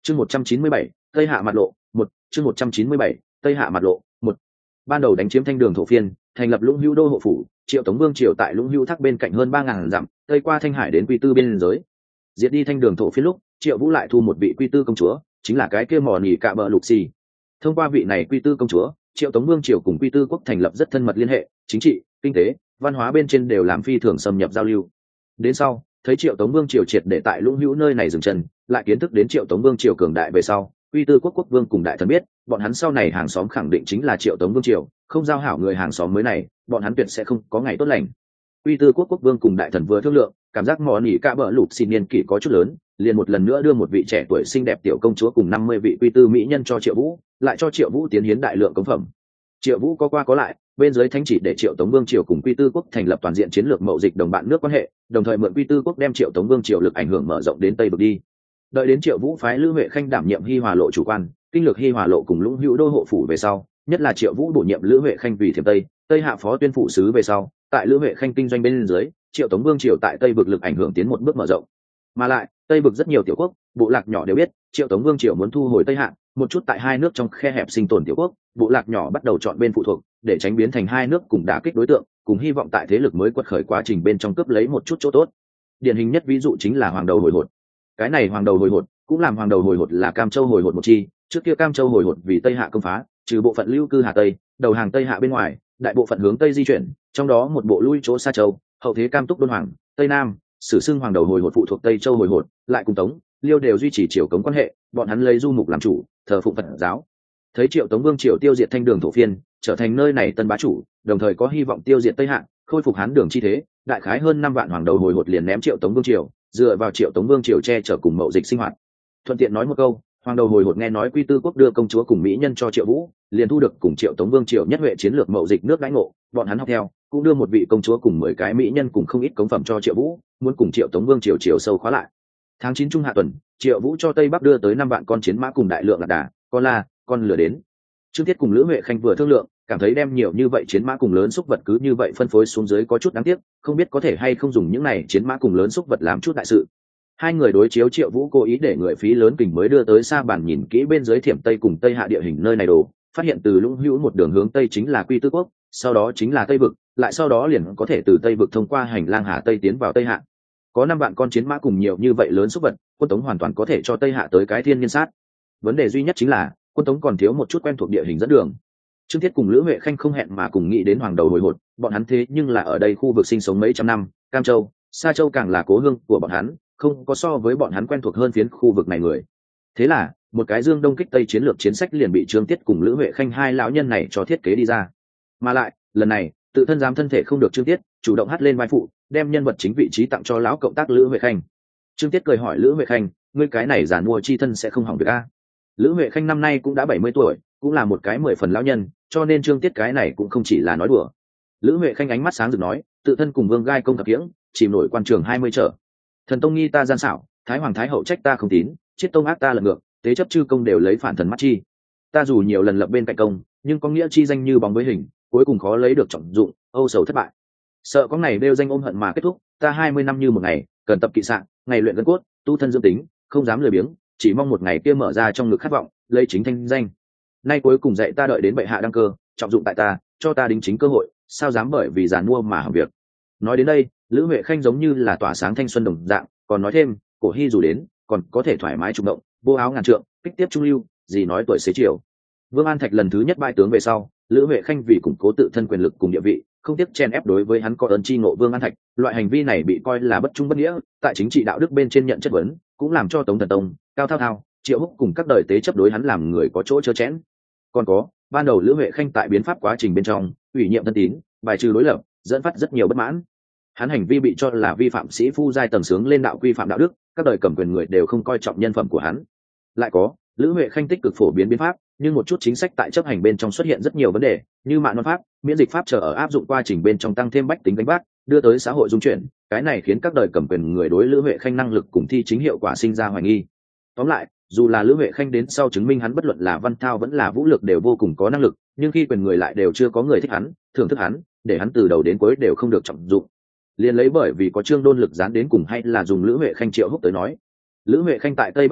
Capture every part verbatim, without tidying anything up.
chương một trăm chín mươi bảy tây hạ mặt lộ một chương một trăm chín mươi bảy tây hạ mặt lộ một ban đầu đánh chiếm Thanh Đường thổ phiên, thành lập Lũng Hữu đô hộ phủ. Triệu Tống vương triều tại Lũng Hữu thác bên cạnh hơn ba ngàn dặm, tây qua Thanh Hải đến Quy Tư biên giới. Diệt đi Thanh Đường thổ phiên lúc, Triệu Vũ lại thu một vị Quy Tư công chúa, chính là cái kia mỏ nỉ cạ bờ lục xì. Thông qua vị này Quy Tư công chúa, Triệu Tống vương triều cùng Quy Tư quốc thành lập rất thân mật liên hệ, chính trị, kinh tế, văn hóa bên trên đều làm phi thường xâm nhập giao lưu. Đến sau, thấy Triệu Tống vương triều triệt để tại Lũng Hữu nơi này dừng chân, lại kiến thức đến Triệu Tống vương triều cường đại về sau, Quy Tư quốc quốc vương cùng đại thần biết, bọn hắn sau này hàng xóm khẳng định chính là Triệu Tống vương triều, không giao hảo người hàng xóm mới này, bọn hắn tuyệt sẽ không có ngày tốt lành. Quy Tư quốc quốc vương cùng đại thần vừa thương lượng, cảm giác mỏ nỉ cạ bờ lục xì niên kỷ có chút lớn, liền một lần nữa đưa một vị trẻ tuổi xinh đẹp tiểu công chúa cùng năm mươi vị Quy Tư mỹ nhân cho Triệu Vũ, lại cho Triệu Vũ tiến hiến đại lượng cống phẩm. Triệu Vũ có qua có lại, bên dưới thánh chỉ để Triệu Tống vương triều cùng Quy Tư quốc thành lập toàn diện chiến lược mậu dịch đồng bạn nước quan hệ, đồng thời mượn Quy Tư quốc đem Triệu Tống vương triều lực ảnh hưởng mở rộng đến Tây vực đi. Đợi đến Triệu Vũ phái Lữ Huệ Khanh đảm nhiệm Hi Hòa lộ chủ quan, kinh lược Hi Hòa lộ cùng Lũng Hữu đô hộ phủ về sau, nhất là Triệu Vũ bổ nhiệm Lữ Huệ Khanh vì thiểm Tây, Tây hạ phó tuyên phụ sứ về sau, tại Lữ Huệ Khanh kinh doanh bên dưới, Triệu Tống vương triều tại Tây vực lực ảnh hưởng tiến một bước mở rộng. Mà lại, Tây vực rất nhiều tiểu quốc, bộ lạc nhỏ đều biết, Triệu Tống vương triều muốn thu hồi Tây hạ, một chút tại hai nước trong khe hẹp sinh tồn tiểu quốc, bộ lạc nhỏ bắt đầu chọn bên phụ thuộc, để tránh biến thành hai nước cùng đả kích đối tượng, cùng hy vọng tại thế lực mới quật khởi quá trình bên trong cướp lấy một chút chỗ tốt. Điển hình nhất ví dụ chính là Hoàng đầu hồi hột. Cái này Hoàng đầu hồi hột, cũng làm Hoàng đầu hồi hột là Cam Châu hồi hột một chi, trước kia Cam Châu hồi hột vì Tây hạ công phá, trừ bộ phận lưu cư Hà Tây, đầu hàng Tây hạ bên ngoài, đại bộ phận hướng Tây di chuyển, trong đó một bộ lui chỗ Sa Châu, hậu thế Cam Túc Đôn Hoàng, Tây Nam, sử xưng Hoàng đầu hồi hột phụ thuộc Tây Châu hồi hột, lại cùng Tống, Liêu đều duy trì triều cống quan hệ, bọn hắn lấy du mục làm chủ, thờ phụng Phật giáo. Thấy Triệu Tống vương triều tiêu diệt Thanh Đường thổ phiên, trở thành nơi này tân bá chủ, đồng thời có hy vọng tiêu diệt Tây hạ, khôi phục Hán Đường chi thế, đại khái hơn năm vạn Hoàng đầu hồi hột liền ném Triệu Tống vương triều, dựa vào Triệu Tống vương triều che chở cùng mậu dịch sinh hoạt. Thuận tiện nói một câu, Hoàng đầu hồi hột nghe nói Quy Tư quốc đưa công chúa cùng mỹ nhân cho Triệu Vũ, liền thu được cùng Triệu Tống vương triều nhất huệ chiến lược mậu dịch nước đãi ngộ, bọn hắn học theo, cũng đưa một vị công chúa cùng mười cái mỹ nhân cùng không ít cống phẩm cho Triệu Vũ, muốn cùng Triệu Tống vương triều chiều sâu khóa lại. Tháng chín trung hạ tuần, Triệu Vũ cho Tây Bắc đưa tới năm vạn con chiến mã cùng đại lượng lạc đà, con la, con lửa đến. Trương Tiết cùng Lữ Huệ Khanh vừa thương lượng, cảm thấy đem nhiều như vậy chiến mã cùng lớn xúc vật cứ như vậy phân phối xuống dưới có chút đáng tiếc, không biết có thể hay không dùng những này chiến mã cùng lớn xúc vật làm chút đại sự. Hai người đối chiếu Triệu Vũ cố ý để người phí lớn kình mới đưa tới Sa Bản nhìn kỹ bên dưới thiểm Tây cùng Tây hạ địa hình nơi này đồ, phát hiện từ Lũng Hữu một đường hướng Tây chính là Quy Tư quốc, sau đó chính là Tây vực, lại sau đó liền có thể từ Tây vực thông qua hành lang Hà Tây tiến vào Tây hạ. Có năm vạn con chiến mã cùng nhiều như vậy lớn xúc vật, quân Tống hoàn toàn có thể cho Tây hạ tới cái thiên nhiên sát. Vấn đề duy nhất chính là quân Tống còn thiếu một chút quen thuộc địa hình dẫn đường. Trương Thiết cùng Lữ Huệ Khanh không hẹn mà cùng nghĩ đến Hoàng đầu hồi hột, bọn hắn thế nhưng là ở đây khu vực sinh sống mấy trăm năm, Cam Châu, Sa Châu càng là cố hương của bọn hắn, không có so với bọn hắn quen thuộc hơn phiến khu vực này người. Thế là, một cái dương đông kích tây chiến lược chiến sách liền bị Trương Tiết cùng Lữ Huệ Khanh hai lão nhân này cho thiết kế đi ra. Mà lại, lần này, tự thân dám thân thể không được Trương Tiết, chủ động hất lên vai phụ, đem nhân vật chính vị trí tặng cho lão cộng tác Lữ Huệ Khanh. Trương Tiết cười hỏi Lữ Huệ Khanh, ngươi cái này giản mua chi thân sẽ không hỏng việc a? Lữ Huệ Khanh năm nay cũng đã bảy mươi tuổi, cũng là một cái mười phần lão nhân, cho nên Trương Tiết cái này cũng không chỉ là nói đùa. Lữ Huệ Khanh ánh mắt sáng rực nói, tự thân cùng Vương Gai công thập kiễng, chìm nổi quan trường hai mươi trở. Thần tông nghi ta gian xảo, Thái hoàng thái hậu trách ta không tín, chiết tông ác ta lật ngược, tế chấp chư công đều lấy phản thần mắt chi. Ta dù nhiều lần lập bên cạnh công, nhưng có nghĩa chi danh như bóng với hình, cuối cùng khó lấy được trọng dụng, âu sầu thất bại. Sợ có này đều danh ôm hận mà kết thúc, ta hai mươi năm như một ngày, cần tập kỵ sạng, ngày luyện gân cốt, tu thân dưỡng tính, không dám lười biếng, chỉ mong một ngày kia mở ra trong ngực khát vọng, lấy chính thanh danh. Nay cuối cùng dạy ta đợi đến bệ hạ đăng cơ, trọng dụng tại ta, cho ta đính chính cơ hội, sao dám bởi vì giàn mua mà hỏng việc. Nói đến đây, Lữ Huệ Khanh giống như là tỏa sáng thanh xuân đồng dạng, còn nói thêm, cổ hy dù đến, còn có thể thoải mái trùng động, vô áo ngàn trượng, kích tiếp trung lưu, gì nói tuổi xế chiều. Vương An Thạch lần thứ nhất bại tướng về sau, Lữ Huệ Khanh vì củng cố tự thân quyền lực cùng địa vị, không tiếc chen ép đối với hắn có ơn chi ngộ Vương An Thạch, loại hành vi này bị coi là bất trung bất nghĩa, tại chính trị đạo đức bên trên nhận chất vấn, cũng làm cho Tống Thần Tông, Cao Thao Thao, Triệu Húc cùng các đời tế chấp đối hắn làm người có chỗ chớ chẽn. Còn có, ban đầu Lữ Huệ Khanh tại biến pháp quá trình bên trong, ủy nhiệm thân tín, bài trừ đối lập, dẫn phát rất nhiều bất mãn. Hắn hành vi bị cho là vi phạm sĩ phu giai tầng sướng lên đạo quy phạm đạo đức, các đời cầm quyền người đều không coi trọng nhân phẩm của hắn. Lại có, Lữ Huệ Khanh tích cực phổ biến biến pháp, nhưng một chút chính sách tại chấp hành bên trong xuất hiện rất nhiều vấn đề, như mạn non pháp, miễn dịch pháp chờ ở áp dụng quá trình bên trong tăng thêm bách tính đánh bác, đưa tới xã hội dung chuyển, cái này khiến các đời cầm quyền người đối Lữ Huệ Khanh năng lực cùng thi chính hiệu quả sinh ra hoài nghi. Tóm lại, dù là Lữ Huệ Khanh đến sau chứng minh hắn bất luận là văn thao vẫn là vũ lực đều vô cùng có năng lực, nhưng khi quyền người lại đều chưa có người thích hắn, thưởng thức hắn, để hắn từ đầu đến cuối đều không được trọng dụng. Liên lấy bởi vì có Trương Đôn lực dán đến cùng hay là dùng Lữ Huệ Khanh Triệu Húc tới nói, Lữ Huệ Khanh tại Tây Bắc lúc,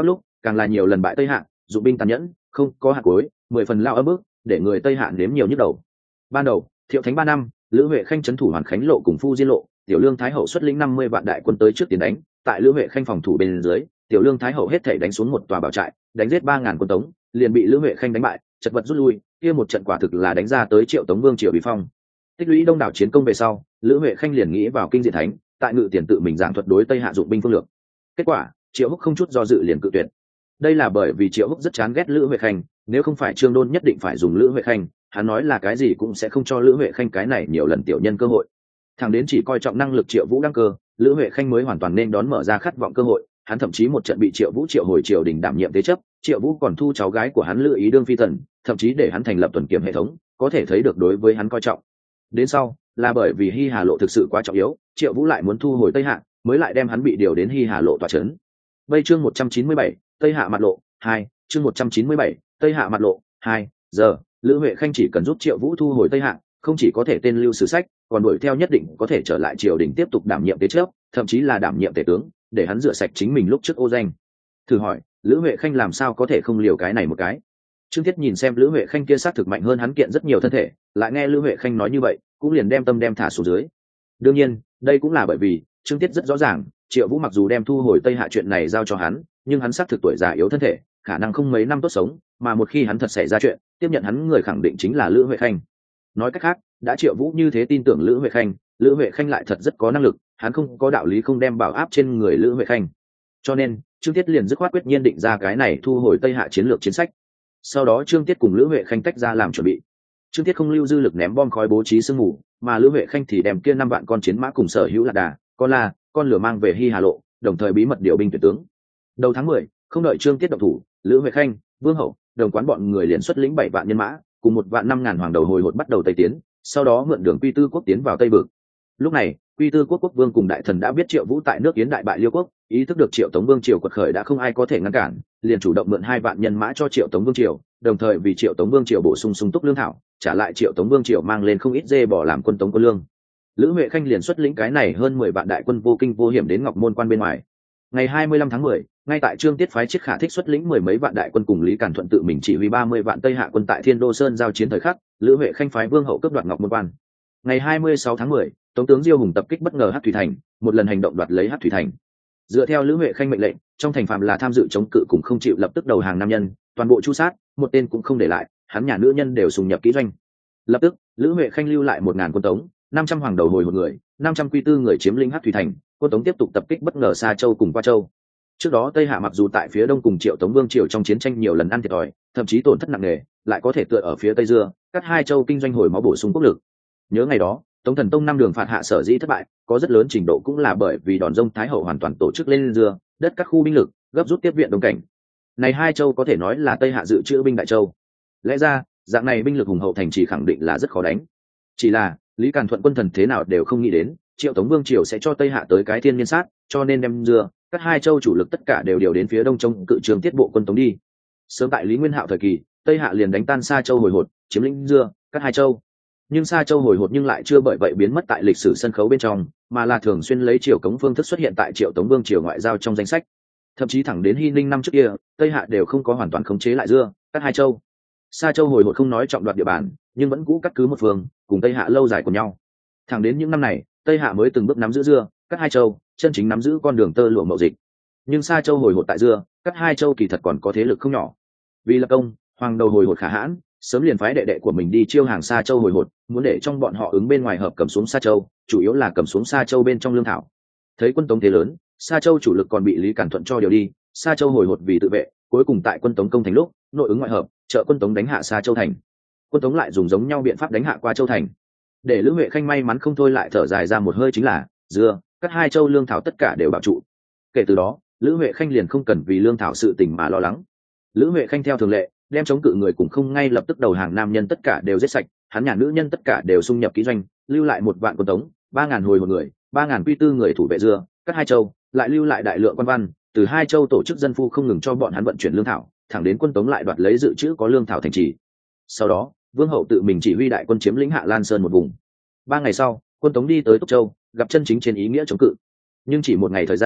càng là nhiều lần bại Tây Hạ, dụng binh tàn nhẫn, không có hạt cuối, mười phần lao ấm ức, để người Tây Hạ nếm nhiều nhức đầu. Ban đầu, Thiệu Thánh ba năm, Lữ Huệ Khanh trấn thủ Hoàn Khánh lộ cùng Phu Diên lộ, Tiểu Lương Thái hậu xuất lĩnh năm mươi vạn đại quân tới trước tiến đánh, tại Lữ Huệ Khanh phòng thủ bên dưới, Tiểu Lương Thái hậu hết thảy đánh xuống một tòa bảo trại, đánh giết ba ngàn quân Tống, liền bị Lữ Huệ Khanh đánh bại, chật vật rút lui, kia một trận quả thực là đánh ra tới Triệu Tống Vương triều bị phong. Tích lũy đông đảo chiến công về sau, Lữ Huệ Khanh liền nghĩ vào kinh diện thánh, tại Ngự Tiền tự mình giảng thuật đối Tây Hạ dụng binh phương lược. Kết quả, Triệu Húc không chút do dự liền cự tuyệt. Đây là bởi vì Triệu Húc rất chán ghét Lữ Huệ Khanh, nếu không phải Trương Đôn nhất định phải dùng Lữ Huệ Khanh, hắn nói là cái gì cũng sẽ không cho Lữ Huệ Khanh cái này nhiều lần tiểu nhân cơ hội. Thằng đến chỉ coi trọng năng lực Triệu Vũ đăng cơ, Lữ Huệ Khanh mới hoàn toàn nên đón mở ra khát vọng cơ hội. Hắn thậm chí một trận bị Triệu Vũ triệu hồi triều đình đảm nhiệm thế chấp, Triệu Vũ còn thu cháu gái của hắn Lữ Ý đương phi tần, thậm chí để hắn thành lập tuần kiểm hệ thống, có thể thấy được đối với hắn coi trọng. Đến sau, là bởi vì Hi Hà lộ thực sự quá trọng yếu, Triệu Vũ lại muốn thu hồi Tây Hạ, mới lại đem hắn bị điều đến Hi Hà lộ tọa trấn. Bây chương một trăm chín mươi bảy, Tây Hạ mặt lộ hai, chương một trăm chín mươi bảy, Tây Hạ mặt lộ hai, giờ, Lữ Huệ Khanh chỉ cần giúp Triệu Vũ thu hồi Tây Hạ, không chỉ có thể tên lưu sử sách, còn đuổi theo nhất định có thể trở lại triều đình tiếp tục đảm nhiệm tế trước, thậm chí là đảm nhiệm tể tướng, để hắn rửa sạch chính mình lúc trước ô danh. Thử hỏi, Lữ Huệ Khanh làm sao có thể không liều cái này một cái? Trương Thiết nhìn xem Lữ Huệ Khanh kia sát thực mạnh hơn hắn kiện rất nhiều thân thể, lại nghe Lữ Huệ Khanh nói như vậy, cũng liền đem tâm đem thả xuống dưới. Đương nhiên, đây cũng là bởi vì Trương Thiết rất rõ ràng, Triệu Vũ mặc dù đem thu hồi Tây Hạ chuyện này giao cho hắn, nhưng hắn sát thực tuổi già yếu thân thể, khả năng không mấy năm tốt sống, mà một khi hắn thật xảy ra chuyện, tiếp nhận hắn người khẳng định chính là Lữ Huệ Khanh. Nói cách khác, đã Triệu Vũ như thế tin tưởng Lữ Huệ Khanh, Lữ Huệ Khanh lại thật rất có năng lực, hắn không có đạo lý không đem bảo áp trên người Lữ Huệ Khanh. Cho nên, Trương Tiết liền dứt khoát quyết nhiên định ra cái này thu hồi Tây Hạ chiến lược chiến sách. Sau đó Trương Tiết cùng Lữ Huệ Khanh tách ra làm chuẩn bị. Trương Tiết không lưu dư lực ném bom khói bố trí sương mù, mà Lữ Huệ Khanh thì đem kia năm vạn con chiến mã cùng sở hữu lạc đà, con la, con lửa mang về Hi Hà lộ, đồng thời bí mật điều binh tuyển tướng. Đầu tháng mười, không đợi Trương Tiết động thủ, Lữ Huệ Khanh, Vương Hậu, đồng quán bọn người liền xuất lĩnh bảy vạn nhân mã, cùng một vạn năm ngàn hoàng đầu hồi hột bắt đầu tây tiến, sau đó mượn đường Quy Tư quốc tiến vào Tây Vực. Lúc này, Quy Tư quốc quốc vương cùng đại thần đã biết Triệu Vũ tại nước Yến đại bại Liêu quốc, ý thức được Triệu Tống vương triều quật khởi đã không ai có thể ngăn cản, liền chủ động mượn hai vạn nhân mã cho Triệu Tống vương triều, đồng thời vì Triệu Tống vương triều bổ sung sung túc lương thảo, trả lại Triệu Tống vương triều mang lên không ít dê bò làm quân tống quân lương. Lữ Huệ Khanh liền xuất lĩnh cái này hơn mười vạn đại quân vô kinh vô hiểm đến Ngọc Môn quan bên ngoài. Ngày hai mươi lăm tháng mười, ngay tại Trương Tiết phái Chiết Khả Thích xuất lĩnh mười mấy vạn đại quân cùng Lý Càn Thuận tự mình chỉ huy ba mươi vạn Tây Hạ quân tại Thiên Đô Sơn giao chiến thời khắc, Lữ Huệ Khanh phái Vương Hậu cướp đoạt Ngọc Môn quan. Ngày hai mươi sáu tháng mười, Tống tướng Diêu Hùng tập kích bất ngờ Hắc Thủy thành, một lần hành động đoạt lấy Hắc Thủy thành. Dựa theo Lữ Huệ Khanh mệnh lệnh, trong thành phạm là tham dự chống cự cùng không chịu lập tức đầu hàng nam nhân, toàn bộ chu sát, một tên cũng không để lại, hắn nhà nữ nhân đều sùng nhập kỹ doanh. Lập tức, Lữ Huệ Khanh lưu lại một ngàn quân Tống, năm trăm hoàng đầu hồi một người, năm trăm quy tư người chiếm lĩnh Hắc Thủy thành, quân Tống tiếp tục tập kích bất ngờ Sa Châu cùng Qua Châu. Trước đó Tây Hạ mặc dù tại phía đông cùng Triệu Tống vương triều trong chiến tranh nhiều lần ăn thiệt thòi, thậm chí tổn thất nặng nề, lại có thể tựa ở phía Tây Dưa, cắt hai châu kinh doanh hồi máu bổ sung quốc lực. Nhớ ngày đó, Tống Thần Tông năm đường phạt hạ sở dĩ thất bại, có rất lớn trình độ cũng là bởi vì đòn rông Thái hậu hoàn toàn tổ chức lên Dưa, đất các khu binh lực, gấp rút tiếp viện đông cảnh. Này hai châu có thể nói là Tây Hạ dự trữ binh đại châu. Lẽ ra, dạng này binh lực hùng hậu thành trì khẳng định là rất khó đánh. Chỉ là, Lý Càn Thuận quân thần thế nào đều không nghĩ đến, Triệu Tống vương triều sẽ cho Tây Hạ tới cái thiên niên sát, cho nên đem Dưa, các hai châu chủ lực tất cả đều điều đến phía đông chống cự trường tiết bộ quân Tống đi. Sớm tại Lý Nguyên Hạo thời kỳ, Tây Hạ liền đánh tan Sa Châu hồi hột, chiếm lĩnh Dưa, các hai châu. Nhưng Sa Châu hồi hột nhưng lại chưa bởi vậy biến mất tại lịch sử sân khấu bên trong, mà là thường xuyên lấy triều cống phương thức xuất hiện tại Triệu Tống vương triều ngoại giao trong danh sách. Thậm chí thẳng đến Hy Ninh năm trước kia, Tây Hạ đều không có hoàn toàn khống chế lại Dưa, các hai châu. Sa Châu hồi hột không nói trọng đoạt địa bàn, nhưng vẫn cũ cắt cứ một phương, cùng Tây Hạ lâu dài của nhau. Thẳng đến những năm này, Tây Hạ mới từng bước nắm giữ Dưa, các hai châu, chân chính nắm giữ con đường tơ lụa mậu dịch. Nhưng Sa Châu hồi hột tại Dưa, các hai châu kỳ thật còn có thế lực không nhỏ. Vì lập công, hoàng đầu hồi hột Khả Hãn sớm liền phái đệ đệ của mình đi chiêu hàng Sa Châu hồi hột, muốn để trong bọn họ ứng bên ngoài hợp cầm xuống Sa Châu, chủ yếu là cầm xuống Sa Châu bên trong lương thảo. Thấy quân Tống thế lớn, Sa Châu chủ lực còn bị Lý Càn Thuận cho điều đi, Sa Châu hồi hột vì tự vệ, cuối cùng tại quân Tống công thành lúc, nội ứng ngoại hợp, trợ quân Tống đánh hạ Sa Châu thành. Quân Tống lại dùng giống nhau biện pháp đánh hạ Qua Châu thành. Để Lữ Huệ Khanh may mắn không thôi lại thở dài ra một hơi chính là, Dưa, các hai châu lương thảo tất cả đều bảo trụ. Kể từ đó, Lữ Huệ Khanh liền không cần vì lương thảo sự tình mà lo lắng. Lữ Huệ Khanh theo thường lệ, đem chống cự người cùng không ngay lập tức đầu hàng nam nhân tất cả đều giết sạch, hắn nhà nữ nhân tất cả đều xung nhập kỹ doanh, lưu lại một vạn quân Tống, ba ngàn hồi một người, ba ngàn quy tư người thủ vệ Dưa, các hai châu, lại lưu lại đại lượng quan văn, từ hai châu tổ chức dân phu không ngừng cho bọn hắn vận chuyển lương thảo, thẳng đến quân Tống lại đoạt lấy dự trữ có lương thảo thành trì. Sau đó, Vương Hậu tự mình chỉ huy đại quân chiếm lĩnh Hạ Lan Sơn một vùng. Ba ngày sau, quân Tống đi tới Túc Châu, gặp chân chính trên ý nghĩa chống cự. Nhưng chỉ một ngày thời gian,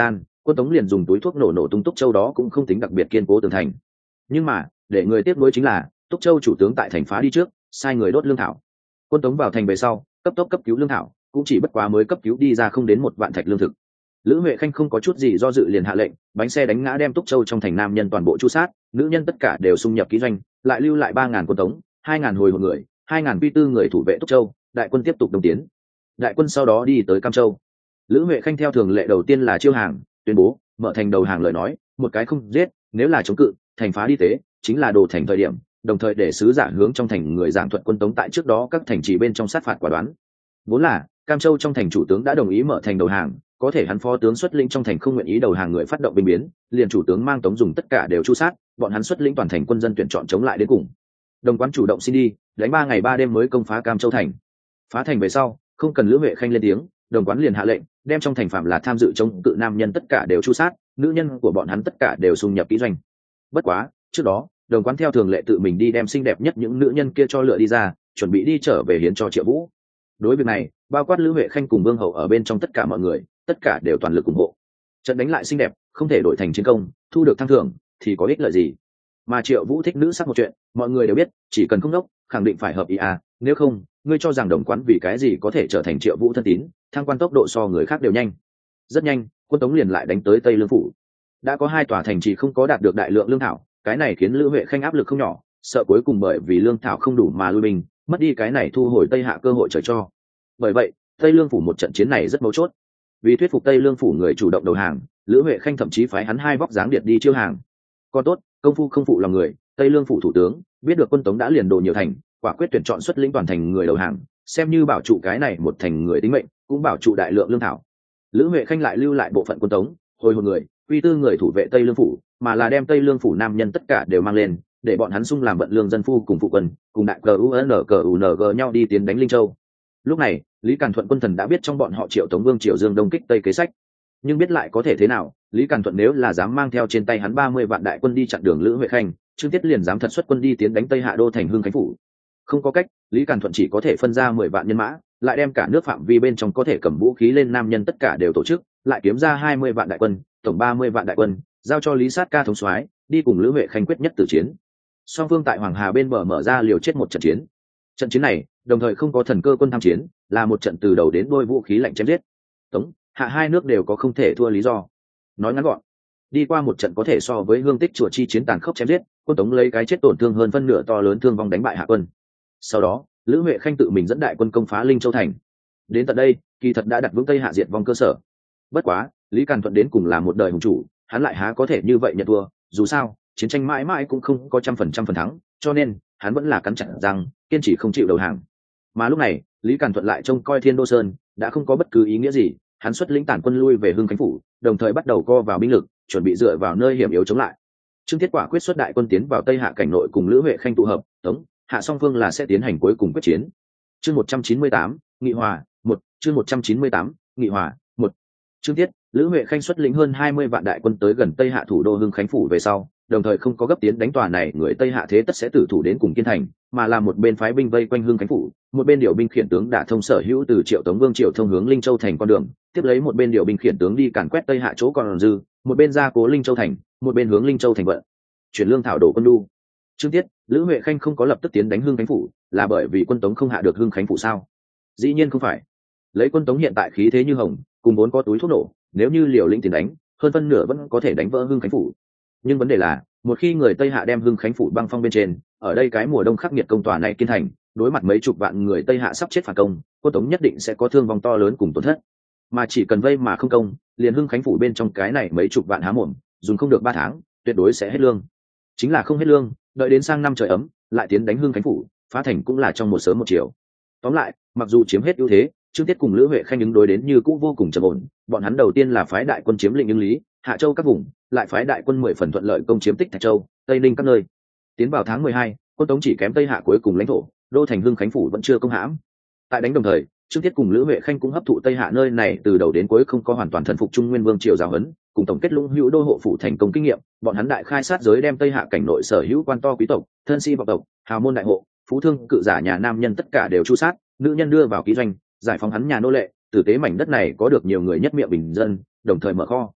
quân Tống liền dùng túi thuốc nổ nổ tung Túc Châu, đó cũng không tính đặc biệt kiên cố tường thành. Nhưng mà để người tiếp nối chính là Túc Châu chủ tướng tại thành phá đi trước, sai người đốt lương thảo. Quân Tống vào thành về sau, cấp tốc cấp cứu lương thảo, cũng chỉ bất quá mới cấp cứu đi ra không đến một vạn thạch lương thực. Lữ Huệ Khanh không có chút gì do dự liền hạ lệnh, bánh xe đánh ngã đem Túc Châu trong thành nam nhân toàn bộ chu sát, nữ nhân tất cả đều xung nhập ký doanh, lại lưu lại ba ngàn quân Tống, hai ngàn hồi hộp người, hai ngàn quy tư người thủ vệ Túc Châu. Đại quân tiếp tục đồng tiến. Đại quân sau đó đi tới Cam Châu. Lữ Huệ Khanh theo thường lệ đầu tiên là chiêu hàng, tuyên bố mở thành đầu hàng lời nói, một cái không giết, nếu là chống cự, thành phá đi tế, chính là đồ thành thời điểm, đồng thời để sứ giả hướng trong thành người giảng thuận quân Tống tại trước đó các thành trì bên trong sát phạt quả đoán. Vốn là Cam Châu trong thành chủ tướng đã đồng ý mở thành đầu hàng, có thể hắn phó tướng xuất lĩnh trong thành không nguyện ý đầu hàng người phát động binh biến, liền chủ tướng mang Tống dùng tất cả đều chu sát, bọn hắn xuất lĩnh toàn thành quân dân tuyển chọn chống lại đến cùng. Đồng Quán chủ động xin đi, đánh ba ngày ba đêm mới công phá Cam Châu thành. Phá thành về sau, không cần Lữ Huệ Khanh lên tiếng, Đồng Quán liền hạ lệnh, đem trong thành phạm là tham dự chống cự nam nhân tất cả đều chu sát, nữ nhân của bọn hắn tất cả đều xung nhập kỹ doanh. Bất quá, trước đó, Đồng Quán theo thường lệ tự mình đi đem xinh đẹp nhất những nữ nhân kia cho lựa đi ra, chuẩn bị đi trở về hiến cho Triệu Vũ. Đối việc này, bao quát Lữ Huệ Khanh cùng Vương Hậu ở bên trong tất cả mọi người, tất cả đều toàn lực ủng hộ. Trận đánh lại xinh đẹp, không thể đổi thành chiến công, thu được thăng thưởng thì có ích lợi gì? Mà Triệu Vũ thích nữ sắc một chuyện, mọi người đều biết, chỉ cần không đốc, khẳng định phải hợp ý à, nếu không, ngươi cho rằng Đồng Quán vì cái gì có thể trở thành Triệu Vũ thân tín, thăng quan tốc độ so người khác đều nhanh. Rất nhanh, quân Tống liền lại đánh tới Tây Lương phủ. Đã có hai tòa thành trì không có đạt được đại lượng lương thảo, cái này khiến Lữ Huệ Khanh áp lực không nhỏ, sợ cuối cùng bởi vì lương thảo không đủ mà lui binh, mất đi cái này thu hồi Tây Hạ cơ hội trời cho. Bởi vậy, Tây Lương phủ một trận chiến này rất mấu chốt. Vì thuyết phục Tây Lương phủ người chủ động đầu hàng, Lữ Huệ Khanh thậm chí phái hắn hai vóc dáng điệt đi chiêu hàng. Còn tốt, công phu không phụ lòng người, Tây Lương phủ thủ tướng biết được quân Tống đã liền đồ nhiều thành, quả quyết tuyển chọn xuất lĩnh toàn thành người đầu hàng, xem như bảo trụ cái này một thành người tính mệnh, cũng bảo trụ đại lượng lương thảo. Lữ Huệ Khanh lại lưu lại bộ phận quân Tống, hồi hồn người, quy tư người thủ vệ Tây Lương phủ, mà là đem Tây Lương phủ nam nhân tất cả đều mang lên, để bọn hắn xung làm vận lương dân phu cùng phụ quân, cùng đại cờ u n cờ u n g nhau đi tiến đánh Linh Châu. Lúc này, Lý Càn Thuận quân thần đã biết trong bọn họ Triệu Tống Vương Triệu Dương đông kích Tây kế sách, nhưng biết lại có thể thế nào, Lý Càn Thuận nếu là dám mang theo trên tay hắn ba mươi vạn đại quân đi chặn đường Lữ Huệ Khanh, Trương Tiết liền dám thật xuất quân đi tiến đánh Tây Hạ đô thành Hưng Khánh phủ. Không có cách, Lý Càn Thuận chỉ có thể phân ra mười vạn nhân mã, lại đem cả nước phạm vi bên trong có thể cầm vũ khí lên nam nhân tất cả đều tổ chức, lại kiếm ra hai mươi vạn đại quân, tổng ba mươi vạn đại quân, giao cho Lý Sát Ca thống soái, đi cùng Lữ Huệ Khanh quyết nhất tử chiến. Song phương tại Hoàng Hà bên bờ mở ra liều chết một trận chiến. Trận chiến này, đồng thời không có thần cơ quân tham chiến, là một trận từ đầu đến đuôi vũ khí lạnh chém giết. Tống, Hạ hai nước đều có không thể thua lý do. Nói ngắn gọn, đi qua một trận có thể so với hương tích chùa chi chiến tàn khốc chém giết, quân Tống lấy cái chết tổn thương hơn phân nửa to lớn thương vong đánh bại Hạ quân. Sau đó, Lữ Huệ Khanh tự mình dẫn đại quân công phá Linh Châu thành. Đến tận đây, kỳ thật đã đặt vững Tây Hạ diệt vong cơ sở. Bất quá, Lý Càn Thuận đến cùng là một đời hùng chủ, hắn lại há có thể như vậy nhận thua, dù sao, chiến tranh mãi mãi cũng không có trăm phần trăm phần thắng, cho nên hắn vẫn là cắn chặt răng, kiên trì không chịu đầu hàng. Mà lúc này, Lý Càn Thuận lại trông coi Thiên Đô Sơn, đã không có bất cứ ý nghĩa gì, hắn xuất lĩnh tản quân lui về Hưng Khánh phủ, đồng thời bắt đầu co vào binh lực, chuẩn bị dựa vào nơi hiểm yếu chống lại. Trương Thiết quả quyết xuất đại quân tiến vào Tây Hạ cảnh nội cùng Lữ Huệ Khanh tụ hợp, Tống, Hạ song phương là sẽ tiến hành cuối cùng quyết chiến. Chương một trăm chín mươi tám, Nghị Hòa, một, chương một trăm chín mươi tám, Nghị Hòa, một. Trương Thiết, Lữ Huệ Khanh xuất lĩnh hơn hai mươi vạn đại quân tới gần Tây Hạ thủ đô Hưng Khánh phủ về sau, đồng thời không có gấp tiến đánh tòa này, người Tây Hạ thế tất sẽ tử thủ đến cùng kiên thành, mà là một bên phái binh vây quanh Hưng Khánh phủ, một bên điều binh khiển tướng đả thông sở hữu từ Triệu Tống Vương Triệu thông hướng Linh Châu thành con đường, tiếp lấy một bên điều binh khiển tướng đi càn quét Tây Hạ chỗ còn dư, một bên gia cố Linh Châu thành, một bên hướng Linh Châu thành vận chuyển lương thảo đổ quân đu. Trương Tiết, Lữ Huệ Khanh không có lập tức tiến đánh Hưng Khánh phủ, là bởi vì quân Tống không hạ được Hưng Khánh phủ sao? Dĩ nhiên không phải. Lấy quân Tống hiện tại khí thế như hồng, cùng vốn có túi thuốc nổ, nếu như liều lĩnh tiền đánh, hơn phân nửa vẫn có thể đánh vỡ Hưng Khánh phủ. Nhưng vấn đề là, một khi người Tây Hạ đem Hưng Khánh phủ băng phong bên trên, ở đây cái mùa đông khắc nghiệt công tòa này kiên thành, đối mặt mấy chục vạn người Tây Hạ sắp chết phản công, quân Tống nhất định sẽ có thương vong to lớn cùng tổn thất. Mà chỉ cần vây mà không công, liền Hưng Khánh phủ bên trong cái này mấy chục vạn há mồm, dùng không được ba tháng, tuyệt đối sẽ hết lương. Chính là không hết lương, đợi đến sang năm trời ấm, lại tiến đánh Hưng Khánh phủ, phá thành cũng là trong một sớm một chiều. Tóm lại, mặc dù chiếm hết ưu thế, Trương Tiết cùng Lữ Huệ Khanh ứng đối đến như cũ vô cùng trầm ổn, bọn hắn đầu tiên là phái đại quân chiếm lĩnh ứng lý, Hạ Châu các vùng, lại phái đại quân mười phần thuận lợi công chiếm Tích Thạch Châu, Tây Ninh các nơi. Tiến vào tháng mười hai, quân Tống chỉ kém Tây Hạ cuối cùng lãnh thổ, đô thành Hưng Khánh phủ vẫn chưa công hãm. Tại đánh đồng thời, Trương Tiết cùng Lữ Huệ Khanh cũng hấp thụ Tây Hạ nơi này từ đầu đến cuối không có hoàn toàn thần phục Trung Nguyên Vương triều giáo huấn, cùng tổng kết lũng hữu đô hộ phủ thành công kinh nghiệm, bọn hắn đại khai sát giới đem Tây Hạ cảnh nội sở hữu quan to quý tộc, thân si vọng tộc, hào môn đại hộ, phú thương cự giả nhà nam nhân tất cả đều chu sát, nữ nhân đưa vào ký doanh, giải phóng hắn nhà nô lệ, tử tế mảnh đất này có được nhiều người nhất miệng bình dân, đồng thời mở kho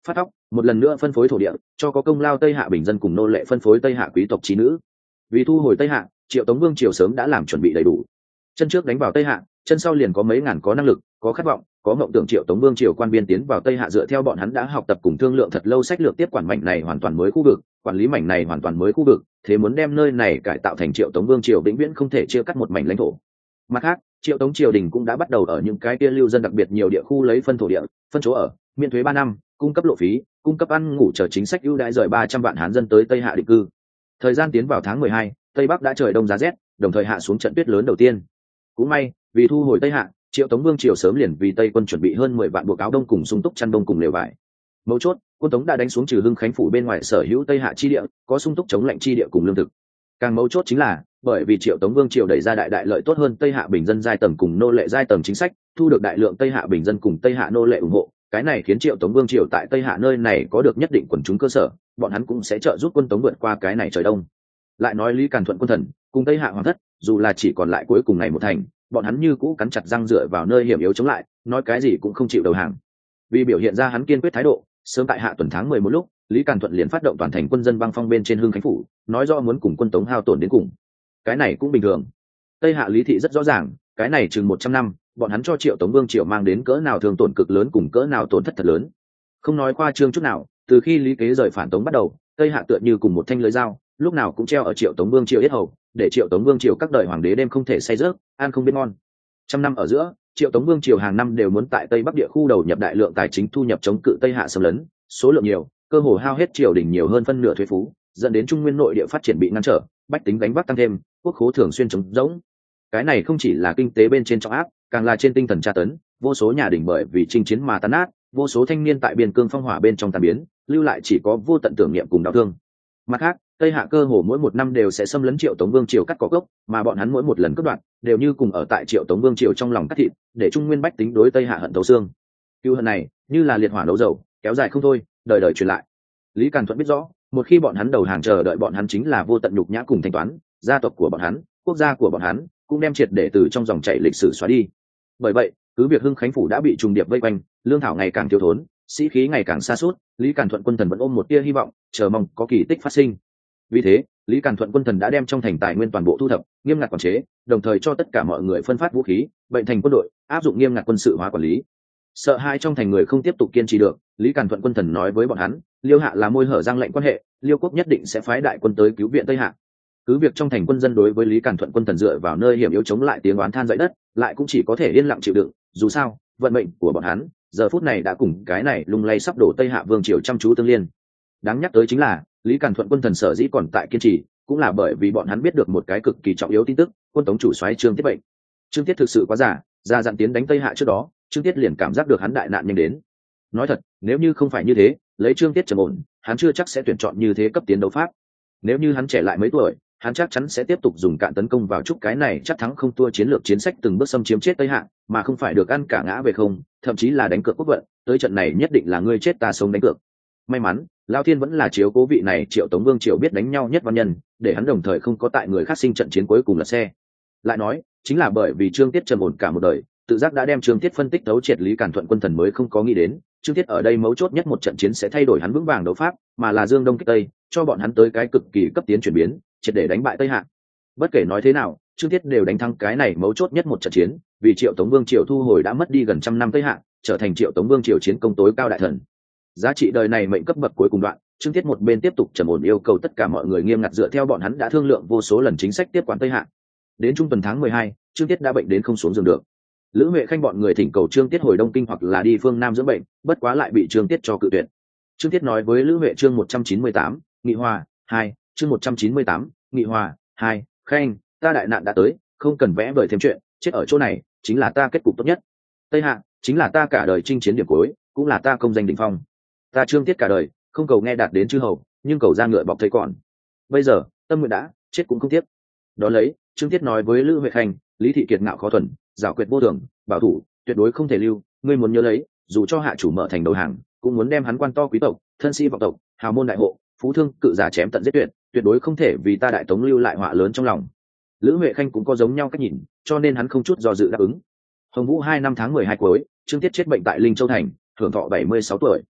phát tóc một lần nữa phân phối thổ địa cho có công lao Tây Hạ bình dân cùng nô lệ phân phối Tây Hạ quý tộc trí nữ. Vì thu hồi Tây Hạ, Triệu Tống Vương triều sớm đã làm chuẩn bị đầy đủ. Chân trước đánh vào Tây Hạ, chân sau liền có mấy ngàn có năng lực, có khát vọng, có mộng tưởng Triệu Tống Vương triều quan biên tiến vào Tây Hạ dựa theo bọn hắn đã học tập cùng thương lượng thật lâu sách lược tiếp quản mảnh này hoàn toàn mới khu vực, quản lý mảnh này hoàn toàn mới khu vực, thế muốn đem nơi này cải tạo thành Triệu Tống Vương triều vĩnh viễn không thể chia cắt một mảnh lãnh thổ. Mặt khác, Triệu Tống triều đình cũng đã bắt đầu ở những cái kia lưu dân đặc biệt nhiều địa khu lấy phân thổ địa, phân chỗ ở, miễn thuế ba năm, cung cấp lộ phí, cung cấp ăn ngủ chờ chính sách ưu đãi rời ba trăm vạn Hán dân tới Tây Hạ định cư. Thời gian tiến vào tháng mười hai, Tây Bắc đã trời đông giá rét, đồng thời hạ xuống trận tuyết lớn đầu tiên. Cũng may, vì thu hồi Tây Hạ, Triệu Tống Vương triều sớm liền vì Tây quân chuẩn bị hơn mười vạn bộ áo đông cùng sung túc chăn đông cùng lều vải. Mấu chốt, quân Tống đã đánh xuống trừ Hưng Khánh phủ bên ngoài sở hữu Tây Hạ chi địa, có sung túc chống lạnh chi địa cùng lương thực. Càng mấu chốt chính là, bởi vì Triệu Tống Vương triều đẩy ra đại đại lợi tốt hơn Tây Hạ bình dân giai tầng cùng nô lệ giai tầng chính sách, thu được đại lượng Tây Hạ bình dân cùng Tây Hạ nô lệ ủng hộ, cái này khiến Triệu Tống Vương triều tại Tây Hạ nơi này có được nhất định quần chúng cơ sở, bọn hắn cũng sẽ trợ giúp quân Tống vượt qua cái này trời đông. Lại nói Lý Càn Thuận quân thần cùng Tây Hạ hoàng thất, dù là chỉ còn lại cuối cùng ngày một thành, bọn hắn như cũ cắn chặt răng dựa vào nơi hiểm yếu chống lại, nói cái gì cũng không chịu đầu hàng. Vì biểu hiện ra hắn kiên quyết thái độ, sớm tại hạ tuần tháng mười một lúc, Lý Càn Thuận liền phát động toàn thành quân dân băng phong bên trên Hưng Khánh phủ, nói rõ muốn cùng quân Tống hao tổn đến cùng. Cái này cũng bình thường. Tây Hạ lý thị rất rõ ràng, cái này chừng một trăm năm, bọn hắn cho Triệu Tống Vương triều mang đến cỡ nào thương tổn cực lớn cùng cỡ nào tổn thất thật lớn. Không nói khoa trương chút nào, từ khi Lý Kế rời phản Tống bắt đầu, Tây Hạ tựa như cùng một thanh lưới dao, lúc nào cũng treo ở Triệu Tống Vương triều yết hầu, để Triệu Tống Vương triều các đời hoàng đế đêm không thể say giấc, ăn không biết ngon. Trăm năm ở giữa, Triệu Tống Vương triều hàng năm đều muốn tại Tây Bắc địa khu đầu nhập đại lượng tài chính thu nhập chống cự Tây Hạ xâm lấn, số lượng nhiều, cơ hồ hao hết triều đình nhiều hơn phân nửa thuế phú, dẫn đến Trung Nguyên nội địa phát triển bị ngăn trở, bách tính đánh vác tăng thêm, quốc khố thường xuyên trống rỗng. Cái này không chỉ là kinh tế bên trên trọng áp, càng là trên tinh thần tra tấn, vô số nhà đình bởi vì chinh chiến mà tan nát, vô số thanh niên tại biên cương phong hỏa bên trong tan biến, lưu lại chỉ có vô tận tưởng niệm cùng đau thương. Mặt khác, Tây Hạ cơ hồ mỗi một năm đều sẽ xâm lấn Triệu Tống Vương triều cắt cỏ gốc, mà bọn hắn mỗi một lần cắt đoạn, đều như cùng ở tại Triệu Tống Vương triều trong lòng cắt thịt, để Trung Nguyên bách tính đối Tây Hạ hận thấu xương. Cừu hận này, như là liệt hỏa nấu dầu, kéo dài không thôi, đời đời truyền lại. Lý Càn Thuận biết rõ, một khi bọn hắn đầu hàng chờ đợi bọn hắn chính là vô tận nhục nhã cùng thanh toán, gia tộc của bọn hắn, quốc gia của bọn hắn cũng đem triệt để từ trong dòng chảy lịch sử xóa đi. Bởi vậy, cứ việc Hưng Khánh phủ đã bị trùng điệp vây quanh, lương thảo ngày càng thiếu thốn, sĩ khí ngày càng sa sút, Lý Càn Thuận quân thần vẫn ôm một tia hy vọng, chờ mong có kỳ tích phát sinh. Vì thế, Lý Càn Thuận quân thần đã đem trong thành tài nguyên toàn bộ thu thập, nghiêm ngặt quản chế, đồng thời cho tất cả mọi người phân phát vũ khí, bệnh thành quân đội, áp dụng nghiêm ngặt quân sự hóa quản lý. Sợ hai trong thành người không tiếp tục kiên trì được, Lý Càn Thuận quân thần nói với bọn hắn, Liêu Hạ là môi hở giang lệnh quan hệ, Liêu quốc nhất định sẽ phái đại quân tới cứu viện Tây Hạ. Cứ việc trong thành quân dân đối với Lý Càn Thuận quân thần dựa vào nơi hiểm yếu chống lại tiếng oán than dậy đất, lại cũng chỉ có thể yên lặng chịu đựng, dù sao, vận mệnh của bọn hắn giờ phút này đã cùng cái này lung lay sắp đổ Tây Hạ vương triều chăm chú tương liên. Đáng nhắc tới chính là, Lý Càn Thuận quân thần sở dĩ còn tại kiên trì, cũng là bởi vì bọn hắn biết được một cái cực kỳ trọng yếu tin tức, quân Tống chủ soái Trương Tiết bệnh. Trương Tiết thực sự quá giả, ra dặn tiến đánh Tây Hạ trước đó, Trương Tiết liền cảm giác được hắn đại nạn nhanh đến. Nói thật, nếu như không phải như thế, lấy Trương Tiết trầm ổn, hắn chưa chắc sẽ tuyển chọn như thế cấp tiến đấu pháp. Nếu như hắn trẻ lại mấy tuổi, hắn chắc chắn sẽ tiếp tục dùng cạn tấn công vào chút cái này chắc thắng không thua chiến lược chiến sách từng bước xâm chiếm chết Tây Hạ, mà không phải được ăn cả ngã về không, thậm chí là đánh cược quốc vận, tới trận này nhất định là ngươi chết ta sống đánh cược. May mắn, Lão Thiên vẫn là chiếu cố vị này Triệu Tống Vương triều biết đánh nhau nhất văn nhân, để hắn đồng thời không có tại người khác sinh trận chiến cuối cùng là xe. Lại nói, chính là bởi vì Trương Tiết trầm ổn cả một đời, tự giác đã đem Trương Tiết phân tích đấu triệt Lý Càn Thuận quân thần mới không có nghĩ đến, Trương Tiết ở đây mấu chốt nhất một trận chiến sẽ thay đổi hắn vững vàng đấu pháp, mà là dương đông kích tây, cho bọn hắn tới cái cực kỳ cấp tiến chuyển biến, triệt để đánh bại Tây Hạ. Bất kể nói thế nào, Trương Tiết đều đánh thắng cái này mấu chốt nhất một trận chiến, vì Triệu Tống Vương triều thu hồi đã mất đi gần trăm năm Tây Hạ, trở thành Triệu Tống Vương triều chiến công tối cao đại thần. Giá trị đời này mệnh cấp bậc cuối cùng đoạn, Trương Tiết một bên tiếp tục trầm ổn yêu cầu tất cả mọi người nghiêm ngặt dựa theo bọn hắn đã thương lượng vô số lần chính sách tiếp quản Tây Hạ. Đến trung tuần tháng mười hai, Trương Tiết đã bệnh đến không xuống giường được. Lữ Huệ Khanh bọn người thỉnh cầu Trương Tiết hồi Đông Kinh hoặc là đi phương Nam dưỡng bệnh, bất quá lại bị Trương Tiết cho cự tuyệt. Trương Tiết nói với Lữ Huệ chương một trăm chín mươi tám, Nghị Hòa, hai, chương một trăm chín mươi tám, Nghị Hòa, hai, Khanh, ta đại nạn đã tới, không cần vẽ vời thêm chuyện, chết ở chỗ này chính là ta kết cục tốt nhất. Tây Hạ chính là ta cả đời chinh chiến điểm cuối, cũng là ta công danh đỉnh phong. Ta Trương Tiết cả đời không cầu nghe đạt đến chư hầu, nhưng cầu ra ngựa bọc thấy còn. Bây giờ, tâm nguyện đã, chết cũng không tiếc. Đó lấy, Trương Tiết nói với Lữ Huệ Khanh, Lý thị kiệt ngạo khó thuần, giảo quyệt vô thường, bảo thủ, tuyệt đối không thể lưu, ngươi muốn nhớ lấy, dù cho hạ chủ mở thành đầu hàng, cũng muốn đem hắn quan to quý tộc, thân sĩ vọng tộc, hào môn đại hộ, phú thương, cự giả chém tận giết tuyệt, tuyệt đối không thể vì ta đại tống lưu lại họa lớn trong lòng. Lữ Huệ Khanh cũng có giống nhau cách nhìn, cho nên hắn không chút do dự đáp ứng. Hồng Vũ hai năm tháng mười hai cuối, Trương Tiết chết bệnh tại Linh Châu thành, hưởng thọ bảy mươi sáu tuổi.